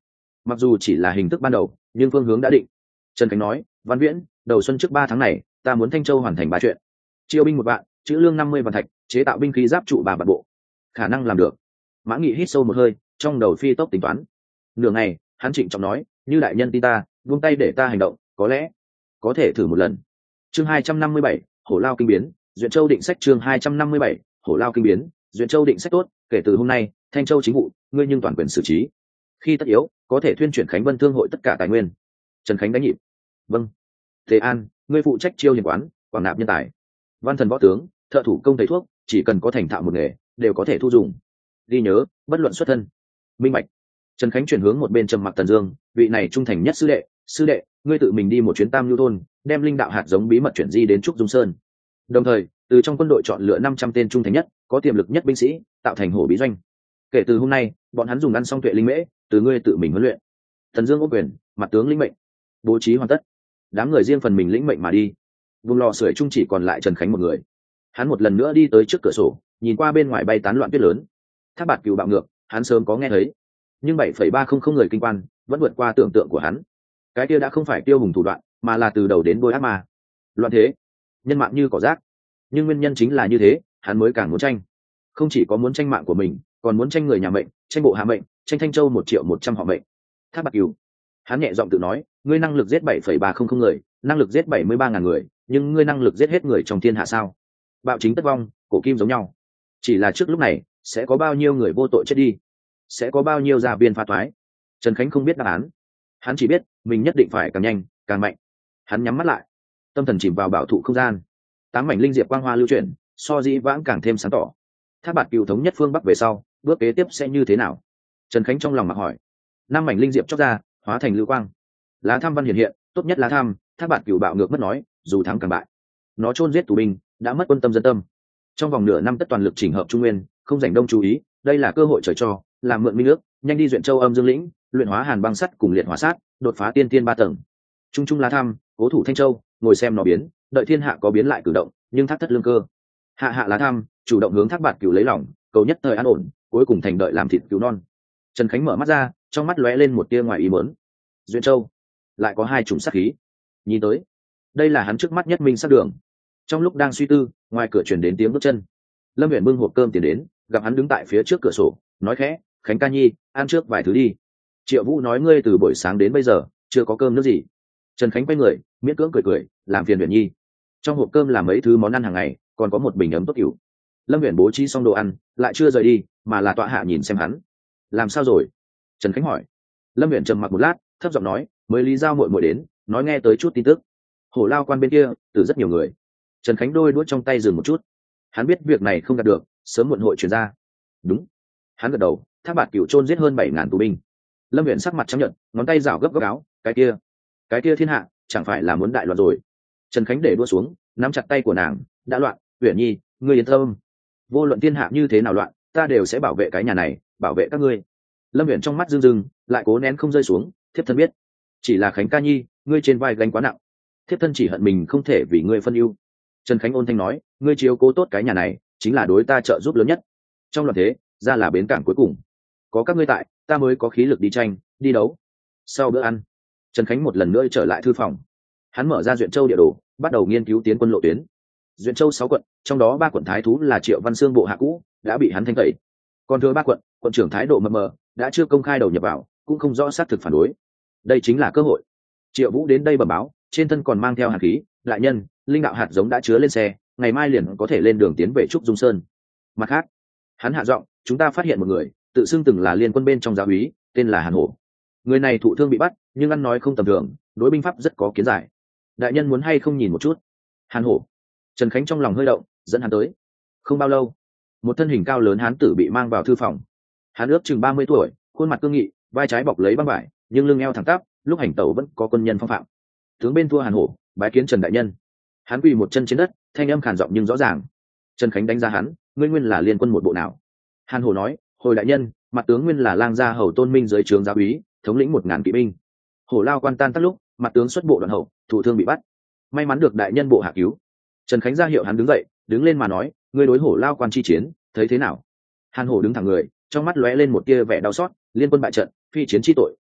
mặc dù chỉ là hình thức ban đầu nhưng phương hướng đã định. Trần Khánh nói, Văn Viễn, đầu xuân trước 3 tháng này ta muốn Thanh Châu hoàn thành 3 chuyện: chiêu binh 1 vạn, chữ lương 50 vạn thạch, chế tạo binh khí giáp trụ 3 vạn bộ. Khả năng làm được. Mã Nghị hít sâu một hơi, trong đầu phi tốc tính toán. Nửa ngày hắn trịnh trọng nói, như đại nhân tin ta, buông tay để ta hành động, có lẽ có thể thử một lần. Chương 257, Hổ Lao kinh biến, Duyện Châu định sách. Chương 257, Hổ Lao kinh biến, Duyện Châu định sách. Tốt, kể từ hôm nay Thanh Châu chính vụ ngươi nhưng toàn quyền xử trí, khi tất yếu có thể thuyên chuyển Khánh Vân thương hội tất cả tài nguyên. Trần Khánh đánh nhịp. Vâng. Thế An, ngươi phụ trách chiêu hiền quán, quảng nạp nhân tài. Văn thần võ tướng, thợ thủ công thầy thuốc, chỉ cần có thành thạo một nghề đều có thể thu dùng. Ghi nhớ, bất luận xuất thân. Minh bạch. Trần Khánh chuyển hướng một bên trầm mặc Tần Dương, vị này trung thành nhất sư đệ, ngươi tự mình đi một chuyến Tam Nhu thôn, đem linh đạo hạt giống bí mật chuyển di đến Trúc Dung Sơn. Đồng thời, từ trong quân đội chọn lựa 500 tên trung thành nhất, có tiềm lực nhất binh sĩ, tạo thành hổ bí doanh. Kể từ hôm nay, bọn hắn dùng ăn xong tuệ linh mễ, từ ngươi tự mình huấn luyện. Tần Dương ô quyền, mặt tướng lĩnh mệnh. Bố trí hoàn tất. Đám người riêng phần mình lĩnh mệnh mà đi. Vùng lò sưởi chung chỉ còn lại Trần Khánh một người. Hắn một lần nữa đi tới trước cửa sổ, nhìn qua bên ngoài bay tán loạn tuyết lớn. Thác Bạt Cừu bạo ngược, hắn sớm có nghe thấy, nhưng 7,300 người kinh quan vẫn vượt qua tưởng tượng của hắn. Cái kia đã không phải Tiêu Hùng thủ đoạn, mà là từ đầu đến đuôi ác ma. Loạn thế, nhân mạng như cỏ rác. Nhưng nguyên nhân chính là như thế, hắn mới càng muốn tranh. Không chỉ có muốn tranh mạng của mình, còn muốn tranh người nhà mệnh, tranh bộ hạ mệnh, tranh Thanh Châu 1.100.000 họ mệnh. Thác Bạt Cừu, hắn nhẹ giọng tự nói, ngươi năng lực giết 7,300 người, năng lực giết 73.000 người, nhưng ngươi năng lực giết hết người trong thiên hạ sao? Bạo chính tất vong, cổ kim giống nhau. Chỉ là trước lúc này, sẽ có bao nhiêu người vô tội chết đi, sẽ có bao nhiêu gia viên phá toái. Trần Khánh không biết đáp án, hắn chỉ biết mình nhất định phải càng nhanh càng mạnh. Hắn nhắm mắt lại, tâm thần chìm vào bảo thụ không gian. 8 mảnh linh diệp quang hoa lưu chuyển, so dĩ vãng càng thêm sáng tỏ. Thác Bạt Cừu thống nhất phương bắc về sau, bước kế tiếp sẽ như thế nào? Trần Khánh trong lòng mặc hỏi. 5 mảnh linh diệp chóc ra, hóa thành lưu quang. Lá tham văn hiện, tốt nhất lá tham. Thác Bạt Cừu bạo ngược mất nói, dù thắng càng bại. Nó chôn giết tù binh, đã mất quân tâm dân tâm. Trong vòng nửa năm tất toàn lực chỉnh hợp Trung Nguyên, không rảnh đông chú ý, đây là cơ hội trời cho, làm mượn minh nước, nhanh đi Duyện Châu Âm Dương lĩnh, luyện hóa hàn băng sắt cùng liệt hỏa sát, đột phá tiên tiên 3 tầng. Trung trung lá tham, cố thủ Thanh Châu, ngồi xem nó biến, đợi thiên hạ có biến lại cử động, nhưng thác thất lương cơ. Hạ lá tham, chủ động hướng Thác Bạt Cừu lấy lòng, cầu nhất thời an ổn, cuối cùng thành đợi làm thịt cứu non. Trần Khánh mở mắt ra, trong mắt lóe lên một tia ngoài ý muốn. Duyện Châu lại có 2 chủng sát khí. Nhìn tới, đây là hắn trước mắt nhất minh sát đường. Trong lúc đang suy tư, ngoài cửa truyền đến tiếng bước chân. Lâm Uyển bưng hộp cơm tiền đến, gặp hắn đứng tại phía trước cửa sổ, nói khẽ, Khánh ca nhi, ăn trước vài thứ đi. Triệu Vũ nói ngươi từ buổi sáng đến bây giờ chưa có cơm nước gì. Trần Khánh quay người, miễn cưỡng cười, làm phiền Uyển nhi. Trong hộp cơm là mấy thứ món ăn hàng ngày, còn có một bình ấm tốt cửu. Lâm Uyển bố trí xong đồ ăn, lại chưa rời đi, mà là tọa hạ nhìn xem hắn. Làm sao rồi? Trần Khánh hỏi. Lâm Uyển trầm mặc một lát, thấp giọng nói, mới Lý Giao muội muội đến, nói nghe tới chút tin tức. Hổ Lao quan bên kia, từ rất nhiều người. Trần Khánh đôi đũa trong tay dừng một chút. Hắn biết việc này không đạt được, sớm muộn hội chuyển ra. Đúng. Hắn gật đầu, Thác Bạt Cừu chôn giết hơn 7.000 tù binh. Lâm Uyển sắc mặt trắng nhợt, ngón tay rảo gấp áo, cái kia thiên hạ, chẳng phải là muốn đại loạn rồi. Trần Khánh để đũa xuống, nắm chặt tay của nàng, đã loạn, Uyển nhi, ngươi yên tâm. Vô luận thiên hạ như thế nào loạn, ta đều sẽ bảo vệ cái nhà này, bảo vệ các ngươi. Lâm Uyển trong mắt rưng rưng, lại cố nén không rơi xuống, thiếp thân biết. Chỉ là Khánh ca nhi, ngươi trên vai gánh quá nặng. Thiếp thân chỉ hận mình không thể vì ngươi phân ưu. Trần Khánh ôn thanh nói, ngươi chiếu cố tốt cái nhà này, chính là đối ta trợ giúp lớn nhất. Trong loạn thế, ra là bến cảng cuối cùng. Có các ngươi tại, ta mới có khí lực đi tranh, đi đấu. Sau bữa ăn, Trần Khánh một lần nữa trở lại thư phòng. Hắn mở ra Duyện Châu địa đồ, bắt đầu nghiên cứu tiến quân lộ tuyến. Duyện Châu 6 quận, trong đó 3 quận thái thú là Triệu Văn Xương bộ hạ cũ, đã bị hắn thanh tẩy. Còn thừa 3 quận, quận trưởng thái độ mờ mờ, đã chưa công khai đầu nhập vào, cũng không rõ xác thực phản đối. Đây chính là cơ hội. Triệu Vũ đến đây bẩm báo, trên thân còn mang theo hàn khí, đại nhân, linh đạo hạt giống đã chứa lên xe, ngày mai liền có thể lên đường tiến về Trúc Dung Sơn. Mặt khác, hắn hạ giọng, chúng ta phát hiện một người, tự xưng từng là liên quân bên trong giáo úy, tên là Hàn Hổ. Người này thụ thương bị bắt, nhưng ăn nói không tầm thường, đối binh pháp rất có kiến giải. Đại nhân muốn hay không nhìn một chút? Hàn Hổ. Trần Khánh trong lòng hơi động, dẫn hắn tới. Không bao lâu, một thân hình cao lớn hán tử bị mang vào thư phòng. Hắn ước chừng 30 tuổi, khuôn mặt cương nghị, vai trái bọc lấy băng vải, nhưng lưng eo thẳng tắp, lúc hành tẩu vẫn có quân nhân phong phạm. Tướng bên thua Hàn Hổ, bái kiến Trần đại nhân. Hắn quỳ một chân trên đất, thanh âm khàn giọng nhưng rõ ràng. Trần Khánh đánh giá hắn, ngươi nguyên là liên quân một bộ nào? Hàn Hổ nói, hồi đại nhân, mặt tướng nguyên là lang gia hầu Tôn Minh dưới trướng giáo úy, thống lĩnh 1000 kỵ binh. Hổ Lao quan tan tác lúc, mặt tướng xuất bộ đoàn hậu, thủ thương bị bắt, may mắn được đại nhân bộ hạ cứu. Trần Khánh ra hiệu hắn đứng dậy, đứng lên mà nói, ngươi đối Hổ Lao quan chi chiến, thấy thế nào? Hàn Hổ đứng thẳng người, trong mắt lóe lên một tia vẻ đau xót, liên quân bại trận, phi chiến chi tội,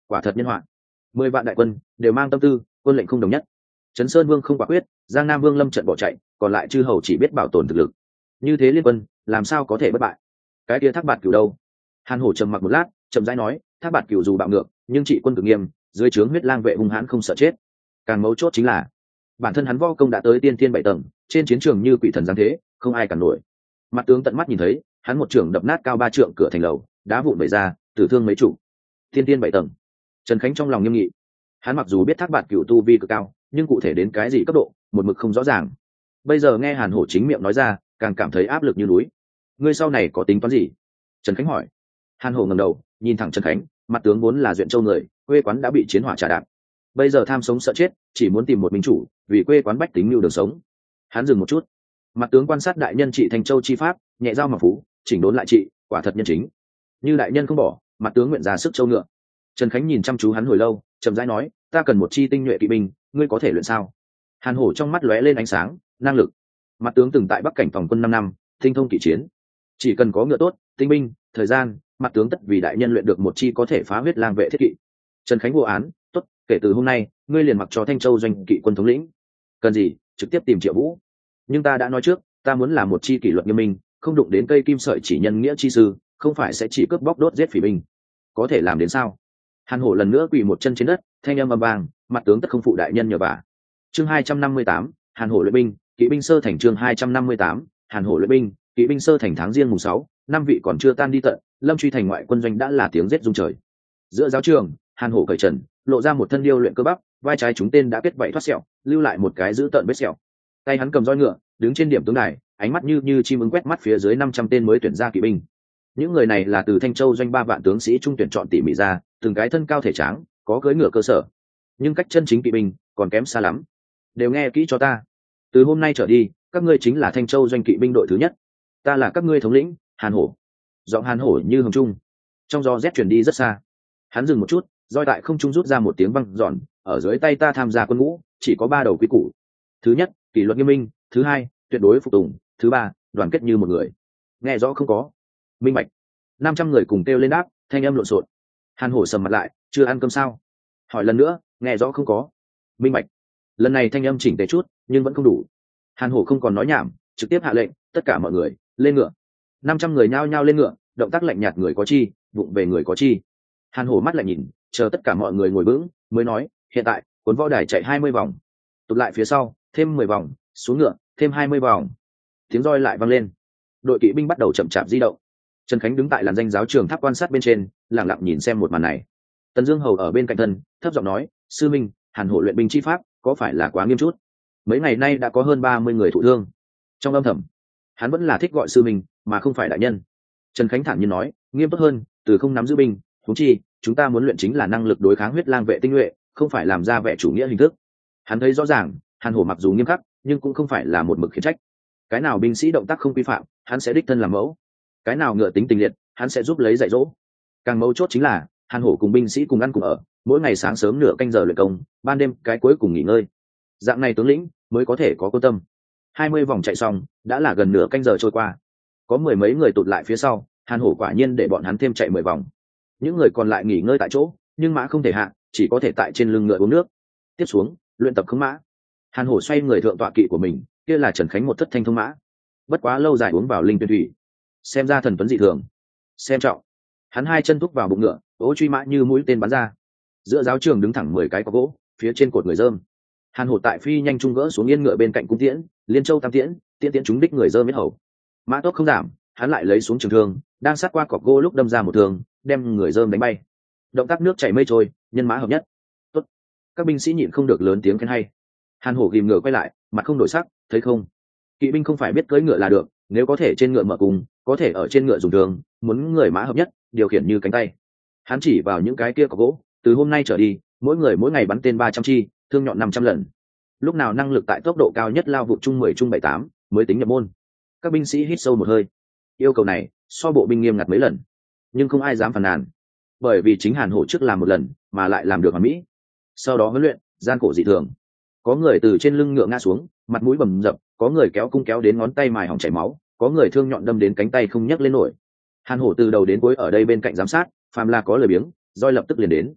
quả thật nhân họa. 10 vạn đại quân đều mang tâm tư, quân lệnh không đồng nhất. Trấn Sơn Vương không quả quyết, Giang Nam Vương lâm trận bỏ chạy, còn lại chư hầu chỉ biết bảo tồn thực lực. Như thế liên quân, làm sao có thể bất bại? Cái kia Thác Bạt Cửu đâu? Hàn Hổ trầm mặc một lát, chậm rãi nói, Thác Bạt Cửu dù bạo ngược, nhưng trị quân cực nghiêm, dưới trướng huyết lang vệ hung hãn không sợ chết. Càng mấu chốt chính là, bản thân hắn võ công đã tới tiên thiên 7 tầng, trên chiến trường như quỷ thần giáng thế, không ai cản nổi. Mặt tướng tận mắt nhìn thấy, hắn một trường đập nát cao 3 trượng cửa thành lầu, đá vụn bể ra, tử thương mấy chủ. Tiên thiên 7 tầng. Trần Khánh trong lòng nghiêm nghị. Hắn mặc dù biết Thác Bạt Cửu tu vi cực cao, nhưng cụ thể đến cái gì cấp độ, một mực không rõ ràng. Bây giờ nghe Hàn Hổ chính miệng nói ra, càng cảm thấy áp lực như núi. Ngươi sau này có tính toán gì? Trần Khánh hỏi. Hàn Hổ ngẩng đầu, nhìn thẳng Trần Khánh, mặt tướng vốn là duyện châu người, quê quán đã bị chiến hỏa trả đạp. Bây giờ tham sống sợ chết, chỉ muốn tìm một minh chủ, vì quê quán bách tính mưu đường sống. Hắn dừng một chút. Mặt tướng quan sát đại nhân trị Thanh Châu chi pháp, nhẹ giao mà phú, chỉnh đốn lại trị, quả thật nhân chính. Như đại nhân không bỏ, mặt tướng nguyện ra sức châu ngựa. Trần Khánh nhìn chăm chú hắn hồi lâu, chậm rãi nói, ta cần một chi tinh nhuệ kỵ binh, ngươi có thể luyện sao? Hàn Hổ trong mắt lóe lên ánh sáng, năng lực. Mặt tướng từng tại Bắc Cảnh phòng quân 5 năm, tinh thông kỵ chiến, chỉ cần có ngựa tốt, tinh binh, thời gian, mặt tướng tất vì đại nhân luyện được một chi có thể phá huyết lang vệ thiết kỵ. Trần Khánh vô án, tốt, kể từ hôm nay, ngươi liền mặc cho Thanh Châu doanh kỵ quân thống lĩnh. Cần gì, trực tiếp tìm Triệu Vũ. Nhưng ta đã nói trước, ta muốn làm một chi kỷ luật nghiêm minh, không đụng đến cây kim sợi chỉ nhân nghĩa chi sư, không phải sẽ chỉ cướp bóc đốt giết phỉ binh. Có thể làm đến sao? Hàn Hổ lần nữa quỳ một chân trên đất, thanh âm ầm vang, mặt tướng tất không phụ đại nhân nhờ vả. Chương 258, Hàn Hổ luyện binh, kỵ binh sơ thành chương 258, Hàn Hổ luyện binh, kỵ binh sơ thành tháng Giêng mùng 6, năm vị còn chưa tan đi tận, Lâm Truy thành ngoại quân doanh đã là tiếng rết rung trời. Giữa giáo trường, Hàn Hổ cởi trần, lộ ra một thân điêu luyện cơ bắp, vai trái chúng tên đã kết vảy thoát sẹo, lưu lại một cái giữ tợn vết sẹo. Tay hắn cầm roi ngựa, đứng trên điểm tướng đài, ánh mắt như chim ưng quét mắt phía dưới 500 tên mới tuyển ra kỵ binh. Những người này là từ Thanh Châu doanh 3 vạn tướng sĩ trung tuyển chọn tỉ mỉ ra, từng cái thân cao thể tráng, có cưỡi ngựa cơ sở, nhưng cách chân chính kỵ binh còn kém xa lắm. Đều nghe kỹ cho ta, từ hôm nay trở đi, các ngươi chính là Thanh Châu doanh kỵ binh đội thứ nhất, ta là các ngươi thống lĩnh Hàn Hổ. Giọng Hàn Hổ như hồng trung, trong gió rét truyền đi rất xa. Hắn dừng một chút, roi tại không trung rút ra một tiếng vang giòn, ở dưới tay ta tham gia quân ngũ chỉ có 3 đầu quy củ. Thứ nhất, kỷ luật nghiêm minh. Thứ hai, tuyệt đối phục tùng. Thứ ba, đoàn kết như một người. Nghe rõ không có? Minh bạch. 500 người cùng kêu lên đáp, thanh âm lộn xộn. Hàn Hổ sầm mặt lại, chưa ăn cơm sao? Hỏi lần nữa, nghe rõ không có? Minh bạch. Lần này thanh âm chỉnh tề chút, nhưng vẫn không đủ. Hàn Hổ không còn nói nhảm, trực tiếp hạ lệnh, tất cả mọi người lên ngựa. 500 người nhao nhao lên ngựa, động tác lạnh nhạt người có chi, vụng về người có chi. Hàn Hổ mắt lại nhìn, chờ tất cả mọi người ngồi vững, mới nói, hiện tại cuốn võ đài chạy 20 vòng, tụt lại phía sau, thêm 10 vòng, xuống ngựa, thêm 20 vòng. Tiếng roi lại vang lên, đội kỵ binh bắt đầu chậm chạp di động. Trần Khánh đứng tại làn danh giáo trường tháp quan sát bên trên, lặng lặng nhìn xem một màn này. Tần Dương Hầu ở bên cạnh thân, thấp giọng nói, sư minh, Hàn Hổ luyện binh chi pháp có phải là quá nghiêm chút? Mấy ngày nay đã có hơn 30 người thụ thương. Trong âm thầm, hắn vẫn là thích gọi sư minh, mà không phải đại nhân. Trần Khánh thản nhiên nói, nghiêm tốt hơn, từ không nắm giữ binh, huống chi chúng ta muốn luyện chính là năng lực đối kháng huyết lang vệ tinh nhuệ, không phải làm ra vẻ chủ nghĩa hình thức. Hắn thấy rõ ràng, Hàn Hổ mặc dù nghiêm khắc, nhưng cũng không phải là một mực khiển trách. Cái nào binh sĩ động tác không quy phạm, hắn sẽ đích thân làm mẫu. Cái nào ngựa tính tình liệt, hắn sẽ giúp lấy dạy dỗ. Càng mấu chốt chính là, Hàn Hổ cùng binh sĩ cùng ăn cùng ở, mỗi ngày sáng sớm nửa canh giờ luyện công, ban đêm cái cuối cùng nghỉ ngơi. Dạng này tướng lĩnh mới có thể có quân tâm. 20 vòng chạy xong, đã là gần nửa canh giờ trôi qua. Có 10 mấy người tụt lại phía sau, Hàn Hổ quả nhiên để bọn hắn thêm chạy 10 vòng. Những người còn lại nghỉ ngơi tại chỗ, nhưng mã không thể hạ, chỉ có thể tại trên lưng ngựa uống nước. Tiếp xuống, luyện tập khống mã. Hàn Hổ xoay người thượng tọa kỵ của mình, kia là Trần Khánh một thất thanh thông mã. Bất quá lâu dài uống vào linh tuyển thủy, xem ra thần tuấn dị thường. Xem trọng, hắn hai chân thúc vào bụng ngựa, ố truy mã như mũi tên bắn ra. Giữa giáo trường đứng thẳng 10 cái có gỗ, phía trên cột người dơm. Hàn Hổ tại phi nhanh trung gỡ xuống yên ngựa bên cạnh cung tiễn, liên châu tam tiễn, tiễn tiễn trúng đích người dơm biết hầu. Mã tốc không giảm, hắn lại lấy xuống trường thương, đang sát qua cọc gỗ lúc đâm ra một thương, đem người dơm đánh bay. Động tác nước chảy mây trôi, nhân mã hợp nhất. Tốt. Các binh sĩ nhịn không được lớn tiếng khen hay. Hàn Hổ ghim ngựa quay lại, mặt không đổi sắc, thấy không? Kỵ binh không phải biết cưỡi ngựa là được, nếu có thể trên ngựa mở cung, có thể ở trên ngựa dùng thương, muốn người mã hợp nhất, điều khiển như cánh tay. Hắn chỉ vào những cái kia cọc gỗ, từ hôm nay trở đi, mỗi người mỗi ngày bắn tên 300 chi, thương nhọn 500 lần. Lúc nào năng lực tại tốc độ cao nhất lao vụ trung 10 trung 78, mới tính nhập môn. Các binh sĩ hít sâu một hơi. Yêu cầu này so bộ binh nghiêm ngặt mấy lần, nhưng không ai dám phàn nàn, bởi vì chính Hàn Hổ trước làm một lần mà lại làm được hoàn mỹ. Sau đó huấn luyện gian khổ dị thường, có người từ trên lưng ngựa ngã xuống, mặt mũi bầm dập, có người kéo cung kéo đến ngón tay mài hỏng chảy máu, có người thương nhọn đâm đến cánh tay không nhấc lên nổi. Hàn Hổ từ đầu đến cuối ở đây bên cạnh giám sát, phàm là có lời biếng, roi lập tức liền đến.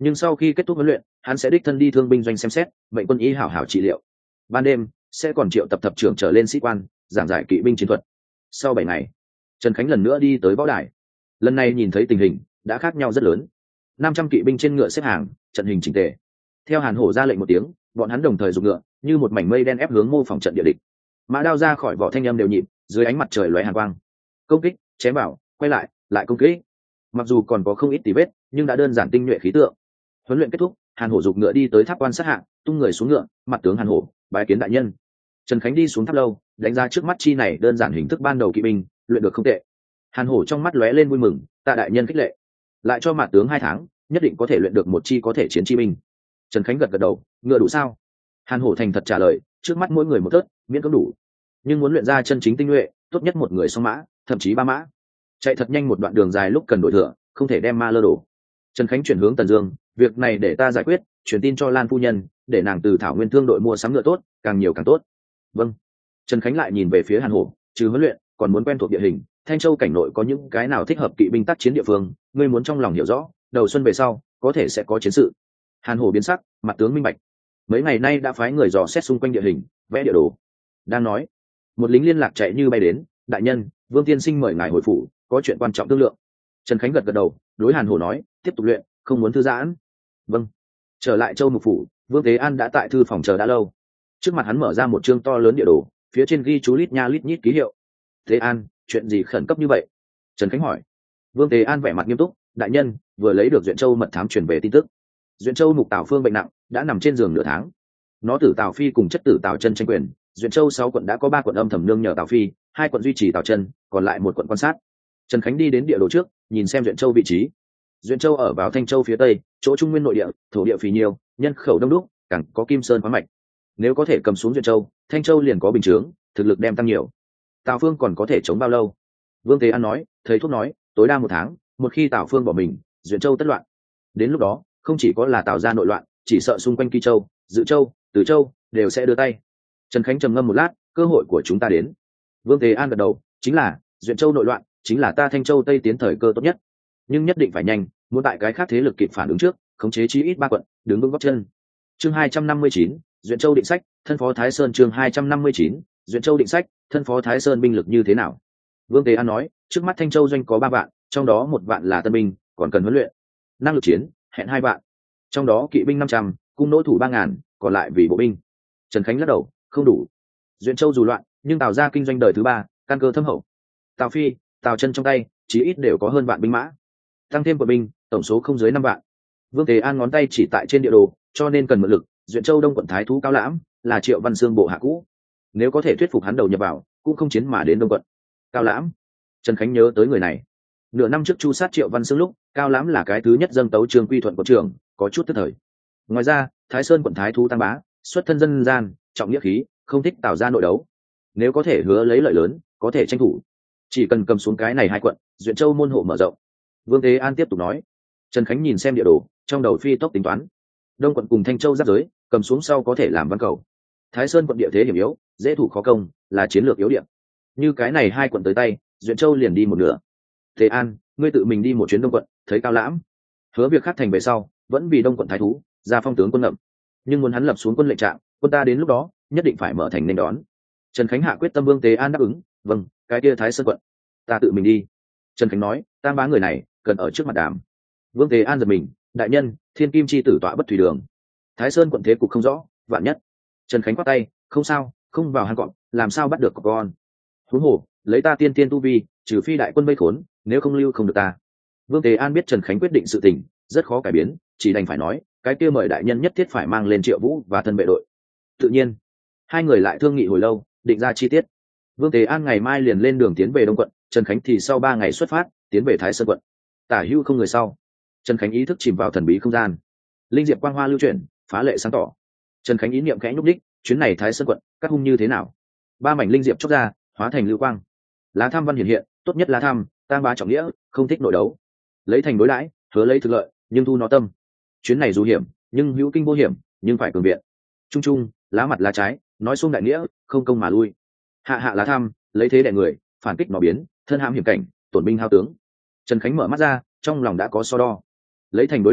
nhưng sau khi kết thúc huấn luyện hắn sẽ đích thân đi thương binh doanh xem xét mệnh quân y hảo hảo trị liệu. Ban đêm sẽ còn triệu tập thập trưởng trở lên sĩ quan giảng giải kỵ binh chiến thuật. Sau 7 ngày, Trần Khánh lần nữa đi tới võ đài. Lần này nhìn thấy tình hình đã khác nhau rất lớn. 500 kỵ binh trên ngựa xếp hàng, trận hình chỉnh tề. Theo Hàn Hổ ra lệnh một tiếng, bọn hắn đồng thời giục ngựa, như một mảnh mây đen ép hướng mô phỏng trận địa địch. Mã đao ra khỏi vỏ thanh âm đều nhịp, dưới ánh mặt trời lóe hàn quang. Công kích, chém vào, quay lại, lại công kích. Mặc dù còn có không ít tỉ vết, nhưng đã đơn giản tinh nhuệ khí tượng. Huấn luyện kết thúc, Hàn Hổ giục ngựa đi tới tháp quan sát hạng, tung người xuống ngựa, mặt tướng Hàn Hổ, bái kiến đại nhân. Trần Khánh đi xuống tháp lâu, đánh ra trước mắt chi này đơn giản hình thức ban đầu kỵ binh, luyện được không tệ. Hàn Hổ trong mắt lóe lên vui mừng, tạ đại nhân khích lệ, lại cho mặt tướng 2 tháng, nhất định có thể luyện được một chi có thể chiến chi binh. Trần Khánh gật gật đầu, ngựa đủ sao? Hàn Hổ thành thật trả lời, trước mắt mỗi người một thớt, miễn cưỡng đủ. Nhưng muốn luyện ra chân chính tinh nhuệ, tốt nhất một người song mã, thậm chí 3 mã. Chạy thật nhanh một đoạn đường dài lúc cần đổi thừa, không thể đem ma lơ đổ. Trần Khánh chuyển hướng Tần Dương, việc này để ta giải quyết, truyền tin cho Lan phu nhân, để nàng từ Thảo Nguyên thương đội mua sắm ngựa tốt, càng nhiều càng tốt. Vâng. Trần Khánh lại nhìn về phía Hàn Hổ, trừ huấn luyện, còn muốn quen thuộc địa hình, Thanh Châu cảnh nội có những cái nào thích hợp kỵ binh tác chiến địa phương, ngươi muốn trong lòng hiểu rõ, đầu xuân về sau, có thể sẽ có chiến sự. Hàn Hổ biến sắc, mặt tướng minh bạch. Mấy ngày nay đã phái người dò xét xung quanh địa hình, vẽ địa đồ. Đang nói, một lính liên lạc chạy như bay đến, đại nhân, Vương tiên sinh mời ngài hồi phủ, có chuyện quan trọng thương lượng. Trần Khánh gật gật đầu, đối Hàn Hổ nói, tiếp tục luyện, không muốn thư giãn. Vâng. Trở lại Châu Mục phủ, Vương Thế An đã tại thư phòng chờ đã lâu. Trước mặt hắn mở ra một chương to lớn địa đồ, phía trên ghi chú lít nha lít nhít ký hiệu. Thế An, chuyện gì khẩn cấp như vậy? Trần Khánh hỏi. Vương Thế An vẻ mặt nghiêm túc, đại nhân, vừa lấy được Duyện Châu mật thám truyền về tin tức. Duyện Châu Mục Tào Phương bệnh nặng, đã nằm trên giường nửa tháng. Nó tử Tào Phi cùng chất tử Tào Chân tranh quyền, Duyện Châu 6 quận đã có 3 quận âm thầm nương nhờ Tào Phi, 2 quận duy trì Tào Chân, còn lại 1 quận quan sát. Trần Khánh đi đến địa đồ trước, nhìn xem Duyện Châu vị trí. Duyện Châu ở vào Thanh Châu phía tây, chỗ trung nguyên nội địa, thổ địa phì nhiều, nhân khẩu đông đúc, càng có kim sơn khoáng mạch. Nếu có thể cầm xuống Duyện Châu, Thanh Châu liền có bình chướng, thực lực đem tăng nhiều. Tào Phương còn có thể chống bao lâu? Vương Thế An nói, thầy thuốc nói, tối đa 1 tháng, một khi Tào Phương bỏ mình, Duyện Châu tất loạn. Đến lúc đó, không chỉ có là Tào gia nội loạn, chỉ sợ xung quanh Kỳ Châu, Dự Châu, Từ Châu đều sẽ đưa tay. Trần Khánh trầm ngâm một lát, cơ hội của chúng ta đến. Vương Thế An gật đầu, chính là Duyện Châu nội loạn, chính là ta Thanh Châu Tây tiến thời cơ tốt nhất. Nhưng nhất định phải nhanh, muốn tại cái khác thế lực kịp phản ứng trước, khống chế chí ít 3 quận, đứng vững gót chân. Chương 259, Duyện Châu định sách, thân phó Thái Sơn. Chương 259, Duyện Châu định sách, thân phó Thái Sơn binh lực như thế nào? Vương Thế An nói, trước mắt Thanh Châu doanh có 3 vạn, trong đó 1 vạn là tân binh, còn cần huấn luyện. Năng lực chiến, hẹn 2 vạn. Trong đó kỵ binh 500, cung nỗ thủ 3000, còn lại vì bộ binh. Trần Khánh lắc đầu, không đủ. Duyện Châu dù loạn, nhưng Tào gia kinh doanh đời thứ 3, căn cơ thâm hậu. Tào Phi, Tào Chân trong tay, chí ít đều có hơn vạn binh mã. Tăng thêm quân binh, tổng số không dưới 5 vạn. Vương Thế An ngón tay chỉ tại trên địa đồ, cho nên cần mượn lực. Duyện Châu Đông quận Thái thú Cao Lãm là Triệu Văn Xương bộ hạ cũ, nếu có thể thuyết phục hắn đầu nhập vào, cũng không chiến mà đến Đông quận. Cao Lãm, Trần Khánh nhớ tới người này. Nửa năm trước chu sát Triệu Văn Xương lúc, Cao Lãm là cái thứ nhất dâng tấu Trương Quy Thuận của trường, có chút tức thời. Ngoài ra, Thái Sơn quận Thái thú Tăng Bá, xuất thân dân gian, trọng nghĩa khí, không thích tạo ra nội đấu. Nếu có thể hứa lấy lợi lớn, có thể tranh thủ. Chỉ cần cầm xuống cái này 2 quận, Duyện Châu môn hộ mở rộng. Vương Thế An tiếp tục nói. Trần Khánh nhìn xem địa đồ, trong đầu phi tốc tính toán. Đông quận cùng Thanh Châu giáp giới, cầm xuống sau có thể làm văn cầu. Thái Sơn quận địa thế hiểm yếu, dễ thủ khó công, là chiến lược yếu điểm. Như cái này 2 quận tới tay, Duyện Châu liền đi một nửa. Thế An, ngươi tự mình đi một chuyến Đông quận, thấy Cao Lãm. Hứa việc khác thành về sau, vẫn vì Đông quận thái thú, ra phong tướng quân ngậm. Nhưng muốn hắn lập xuống quân lệnh trạng, quân ta đến lúc đó, nhất định phải mở thành nên đón. Trần Khánh hạ quyết tâm. Vương Thế An đáp ứng, vâng, cái kia Thái Sơn quận, ta tự mình đi. Trần Khánh nói, Tam Bá người này, cần ở trước mặt đàm. Vương Thế An giật mình, đại nhân, Thiên Kim chi tử tọa bất thủy đường. Thái Sơn quận thế cục không rõ, vạn nhất. Trần Khánh quát tay, không sao, không vào hang cọp, làm sao bắt được con. Huống hồ, lấy ta tiên tu vi, trừ phi đại quân vây khốn, nếu không lưu không được ta. Vương Thế An biết Trần Khánh quyết định sự tình, rất khó cải biến, chỉ đành phải nói, cái kia mời đại nhân nhất thiết phải mang lên Triệu Vũ và thân vệ đội. Tự nhiên, 2 người lại thương nghị hồi lâu, định ra chi tiết. Vương Thế An ngày mai liền lên đường tiến về Đông quận, Trần Khánh thì sau 3 ngày xuất phát, tiến về Thái Sơn quận. Tả hữu không người sau. Trần Khánh ý thức chìm vào thần bí không gian. Linh diệp quang hoa lưu chuyển, phá lệ sáng tỏ. Trần Khánh ý niệm khẽ nhúc đích, chuyến này Thái Sơn quận, các hung như thế nào? 3 mảnh linh diệp chốc ra, hóa thành lưu quang. Lá tham văn hiển hiện, tốt nhất lá tham, Tam Bá trọng nghĩa, không thích nội đấu. Lấy thành đối đãi, hứa lấy thực lợi, nhưng thu nó tâm. Chuyến này dù hiểm, nhưng hữu kinh vô hiểm, nhưng phải cường viện. Trung trung, lá mặt lá trái, nói xuông đại nghĩa, không công mà lui. Hạ hạ lá tham, lấy thế đè người, phản kích nó biến, thân hãm hiểm cảnh, tổn binh hao tướng. Trần Khánh mở mắt ra, trong lòng đã có so đo. Lấy thành đối đãi,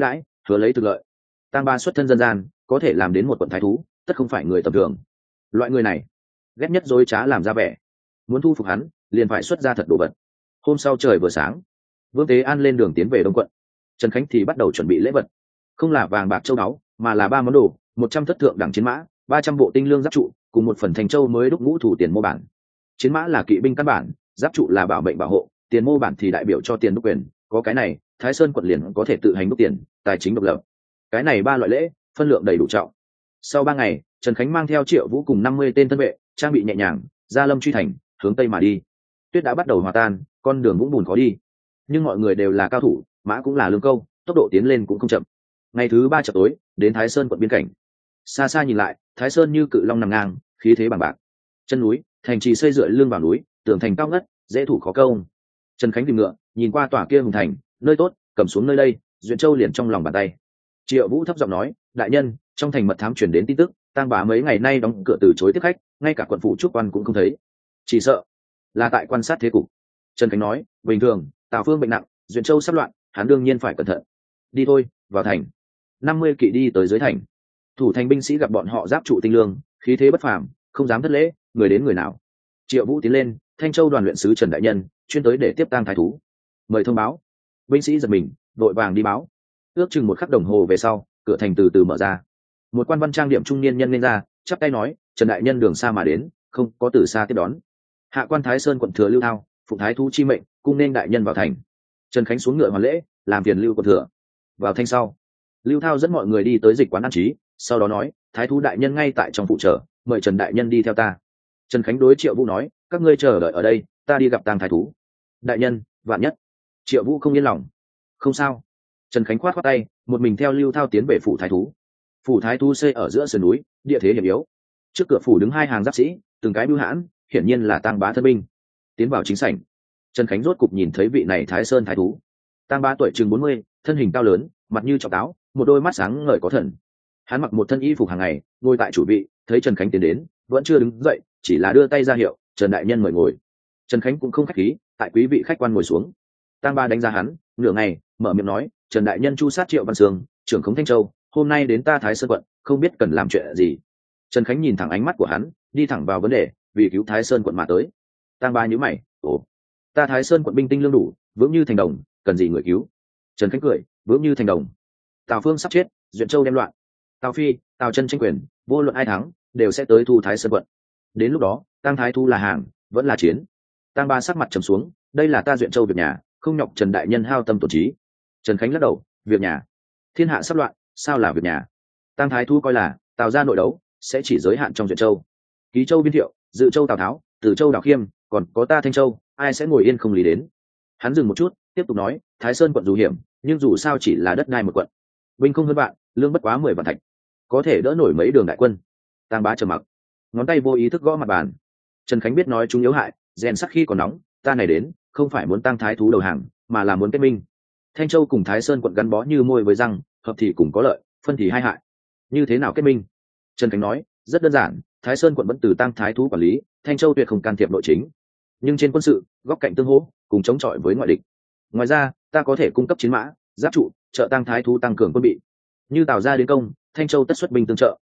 hứa lấy thực lợi. Tang Ba xuất thân dân gian, có thể làm đến một quận thái thú, tất không phải người tầm thường. Loại người này ghét nhất dối trá làm ra vẻ, muốn thu phục hắn liền phải xuất ra thật đồ vật. Hôm sau trời vừa sáng, Vương Tế An lên đường tiến về Đông quận. Trần Khánh thì bắt đầu chuẩn bị lễ vật, không là vàng bạc châu báu, mà là 3 món đồ: 100 thất thượng đẳng chiến mã, 300 bộ tinh lương giáp trụ, cùng một phần thành châu mới đúc ngũ thủ tiền mô bản. Chiến mã là kỵ binh căn bản, giáp trụ là bảo mệnh bảo hộ, tiền mô bản thì đại biểu cho tiền đúc quyền. Có cái này, Thái Sơn quận liền có thể tự hành đúc tiền, tài chính độc lập. Cái này 3 loại lễ, phân lượng đầy đủ trọng. Sau 3 ngày, Trần Khánh mang theo Triệu Vũ cùng 50 tên thân vệ, trang bị nhẹ nhàng, ra Lâm Truy thành, hướng tây mà đi. Tuyết đã bắt đầu hòa tan, con đường vũng bùn khó đi, nhưng mọi người đều là cao thủ, mã cũng là lương câu, tốc độ tiến lên cũng không chậm. Ngày thứ 3 chập tối, đến Thái Sơn quận biên cảnh. Xa xa nhìn lại, Thái Sơn như cự long nằm ngang, khí thế bằng bạc. Chân núi, thành trì xây dựa lưng vào núi, tường thành cao ngất, dễ thủ khó công. Trần Khánh tìm ngựa, nhìn qua tòa kia hùng thành, nơi tốt, cầm xuống nơi đây, Duyện Châu liền trong lòng bàn tay. Triệu Vũ thấp giọng nói, đại nhân, trong thành mật thám truyền đến tin tức, Tang Bá mấy ngày nay đóng cửa từ chối tiếp khách, ngay cả quận phủ trúc quan cũng không thấy. Chỉ sợ là tại quan sát thế cục. Trần Khánh nói, bình thường, Tào Phương bệnh nặng, Duyện Châu sắp loạn, hắn đương nhiên phải cẩn thận. Đi thôi, vào thành. 50 kỵ đi tới dưới thành. Thủ thành binh sĩ gặp bọn họ giáp trụ tinh lương, khí thế bất phàm, không dám thất lễ, người đến người nào. Triệu Vũ tiến lên, Thanh Châu đoàn luyện sứ Trần đại nhân, chuyên tới để tiếp tang thái thú. Mời thông báo. Binh sĩ giật mình, đội vàng đi báo. Ước chừng một khắc đồng hồ về sau, cửa thành từ từ mở ra. Một quan văn trang điểm trung niên nhân lên ra, chắp tay nói, Trần đại nhân đường xa mà đến, không có từ xa tiếp đón. Hạ quan Thái Sơn quận thừa Lưu Thao, phụng thái thú chi mệnh, cung nên đại nhân vào thành. Trần Khánh xuống ngựa hoàn lễ, làm phiền Lưu quận thừa. Vào thanh sau, Lưu Thao dẫn mọi người đi tới dịch quán ăn trí, sau đó nói, thái thú đại nhân ngay tại trong phụ trợ, mời Trần đại nhân đi theo ta. Trần Khánh đối Triệu Vũ nói, các ngươi chờ đợi ở đây, ta đi gặp tang thái thú. Đại nhân, vạn nhất. Triệu Vũ không yên lòng. Không sao. Trần Khánh khoát khoát tay, một mình theo Lưu Thao tiến về phủ thái thú. Phủ thái thú xây ở giữa sườn núi, địa thế hiểm yếu. Trước cửa phủ đứng 2 hàng giáp sĩ, từng cái bưu hãn, hiển nhiên là Tang Bá thân binh. Tiến vào chính sảnh, Trần Khánh rốt cục nhìn thấy vị này Thái Sơn thái thú. Tang Bá tuổi chừng 40, thân hình cao lớn, mặt như trọng táo, một đôi mắt sáng ngời có thần. Hắn mặc một thân y phục hàng ngày, ngồi tại chủ vị, thấy Trần Khánh tiến đến, vẫn chưa đứng dậy, chỉ là đưa tay ra hiệu, Trần đại nhân mời ngồi. Trần Khánh cũng không khách khí, tại quý vị khách quan ngồi xuống. Tang Bá đánh giá hắn, nửa ngày, mở miệng nói, Trần đại nhân chu sát Triệu Văn Sương, trưởng khống Thanh Châu, hôm nay đến ta Thái Sơn quận, không biết cần làm chuyện gì. Trần Khánh nhìn thẳng ánh mắt của hắn, đi thẳng vào vấn đề, vì cứu Thái Sơn quận mà tới. Tang Bá nhíu mày, ồ, ta Thái Sơn quận binh tinh lương đủ, vững như thành đồng, cần gì người cứu? Trần Khánh cười, vững như thành đồng. Tào Phương sắp chết, Duyện Châu đem loạn, Tào Phi, Tào Chân tranh quyền, vô luận ai thắng, đều sẽ tới thu Thái Sơn quận. Đến lúc đó, Tang thái thu là hàng, vẫn là chiến. Tang Bá sắc mặt trầm xuống, đây là ta Duyện Châu việc nhà, không nhọc Trần đại nhân hao tâm tổn trí. Trần Khánh lắc đầu, việc nhà? Thiên hạ sắp loạn, sao là việc nhà? Tang thái thu coi là Tào ra nội đấu sẽ chỉ giới hạn trong Duyện Châu. Ký Châu Biên Thiệu, Dự Châu Tào Tháo, Từ Châu Đào Khiêm, còn có ta Thanh Châu, ai sẽ ngồi yên không lý đến? Hắn dừng một chút, tiếp tục nói, Thái Sơn quận dù hiểm, nhưng dù sao chỉ là đất đai một quận, binh không hơn bạn, lương bất quá 10 vạn thạch, có thể đỡ nổi mấy đường đại quân. Tang Bá trầm mặc, ngón tay vô ý thức gõ mặt bàn. Trần Khánh biết nói chúng yếu hại, rèn sắc khi còn nóng, ta này đến không phải muốn Tang thái thú đầu hàng, mà là muốn kết minh. Thanh Châu cùng Thái Sơn quận gắn bó như môi với răng, hợp thì cùng có lợi, phân thì hai hại. Như thế nào kết minh? Trần Khánh nói, rất đơn giản, Thái Sơn quận vẫn từ Tang thái thú quản lý, Thanh Châu tuyệt không can thiệp nội chính, nhưng trên quân sự, góc cạnh tương hỗ, cùng chống chọi với ngoại địch. Ngoài ra, ta có thể cung cấp chiến mã, giáp trụ, trợ Tang thái thú tăng cường quân bị. Như Tào ra đến công, Thanh Châu tất xuất binh tương trợ.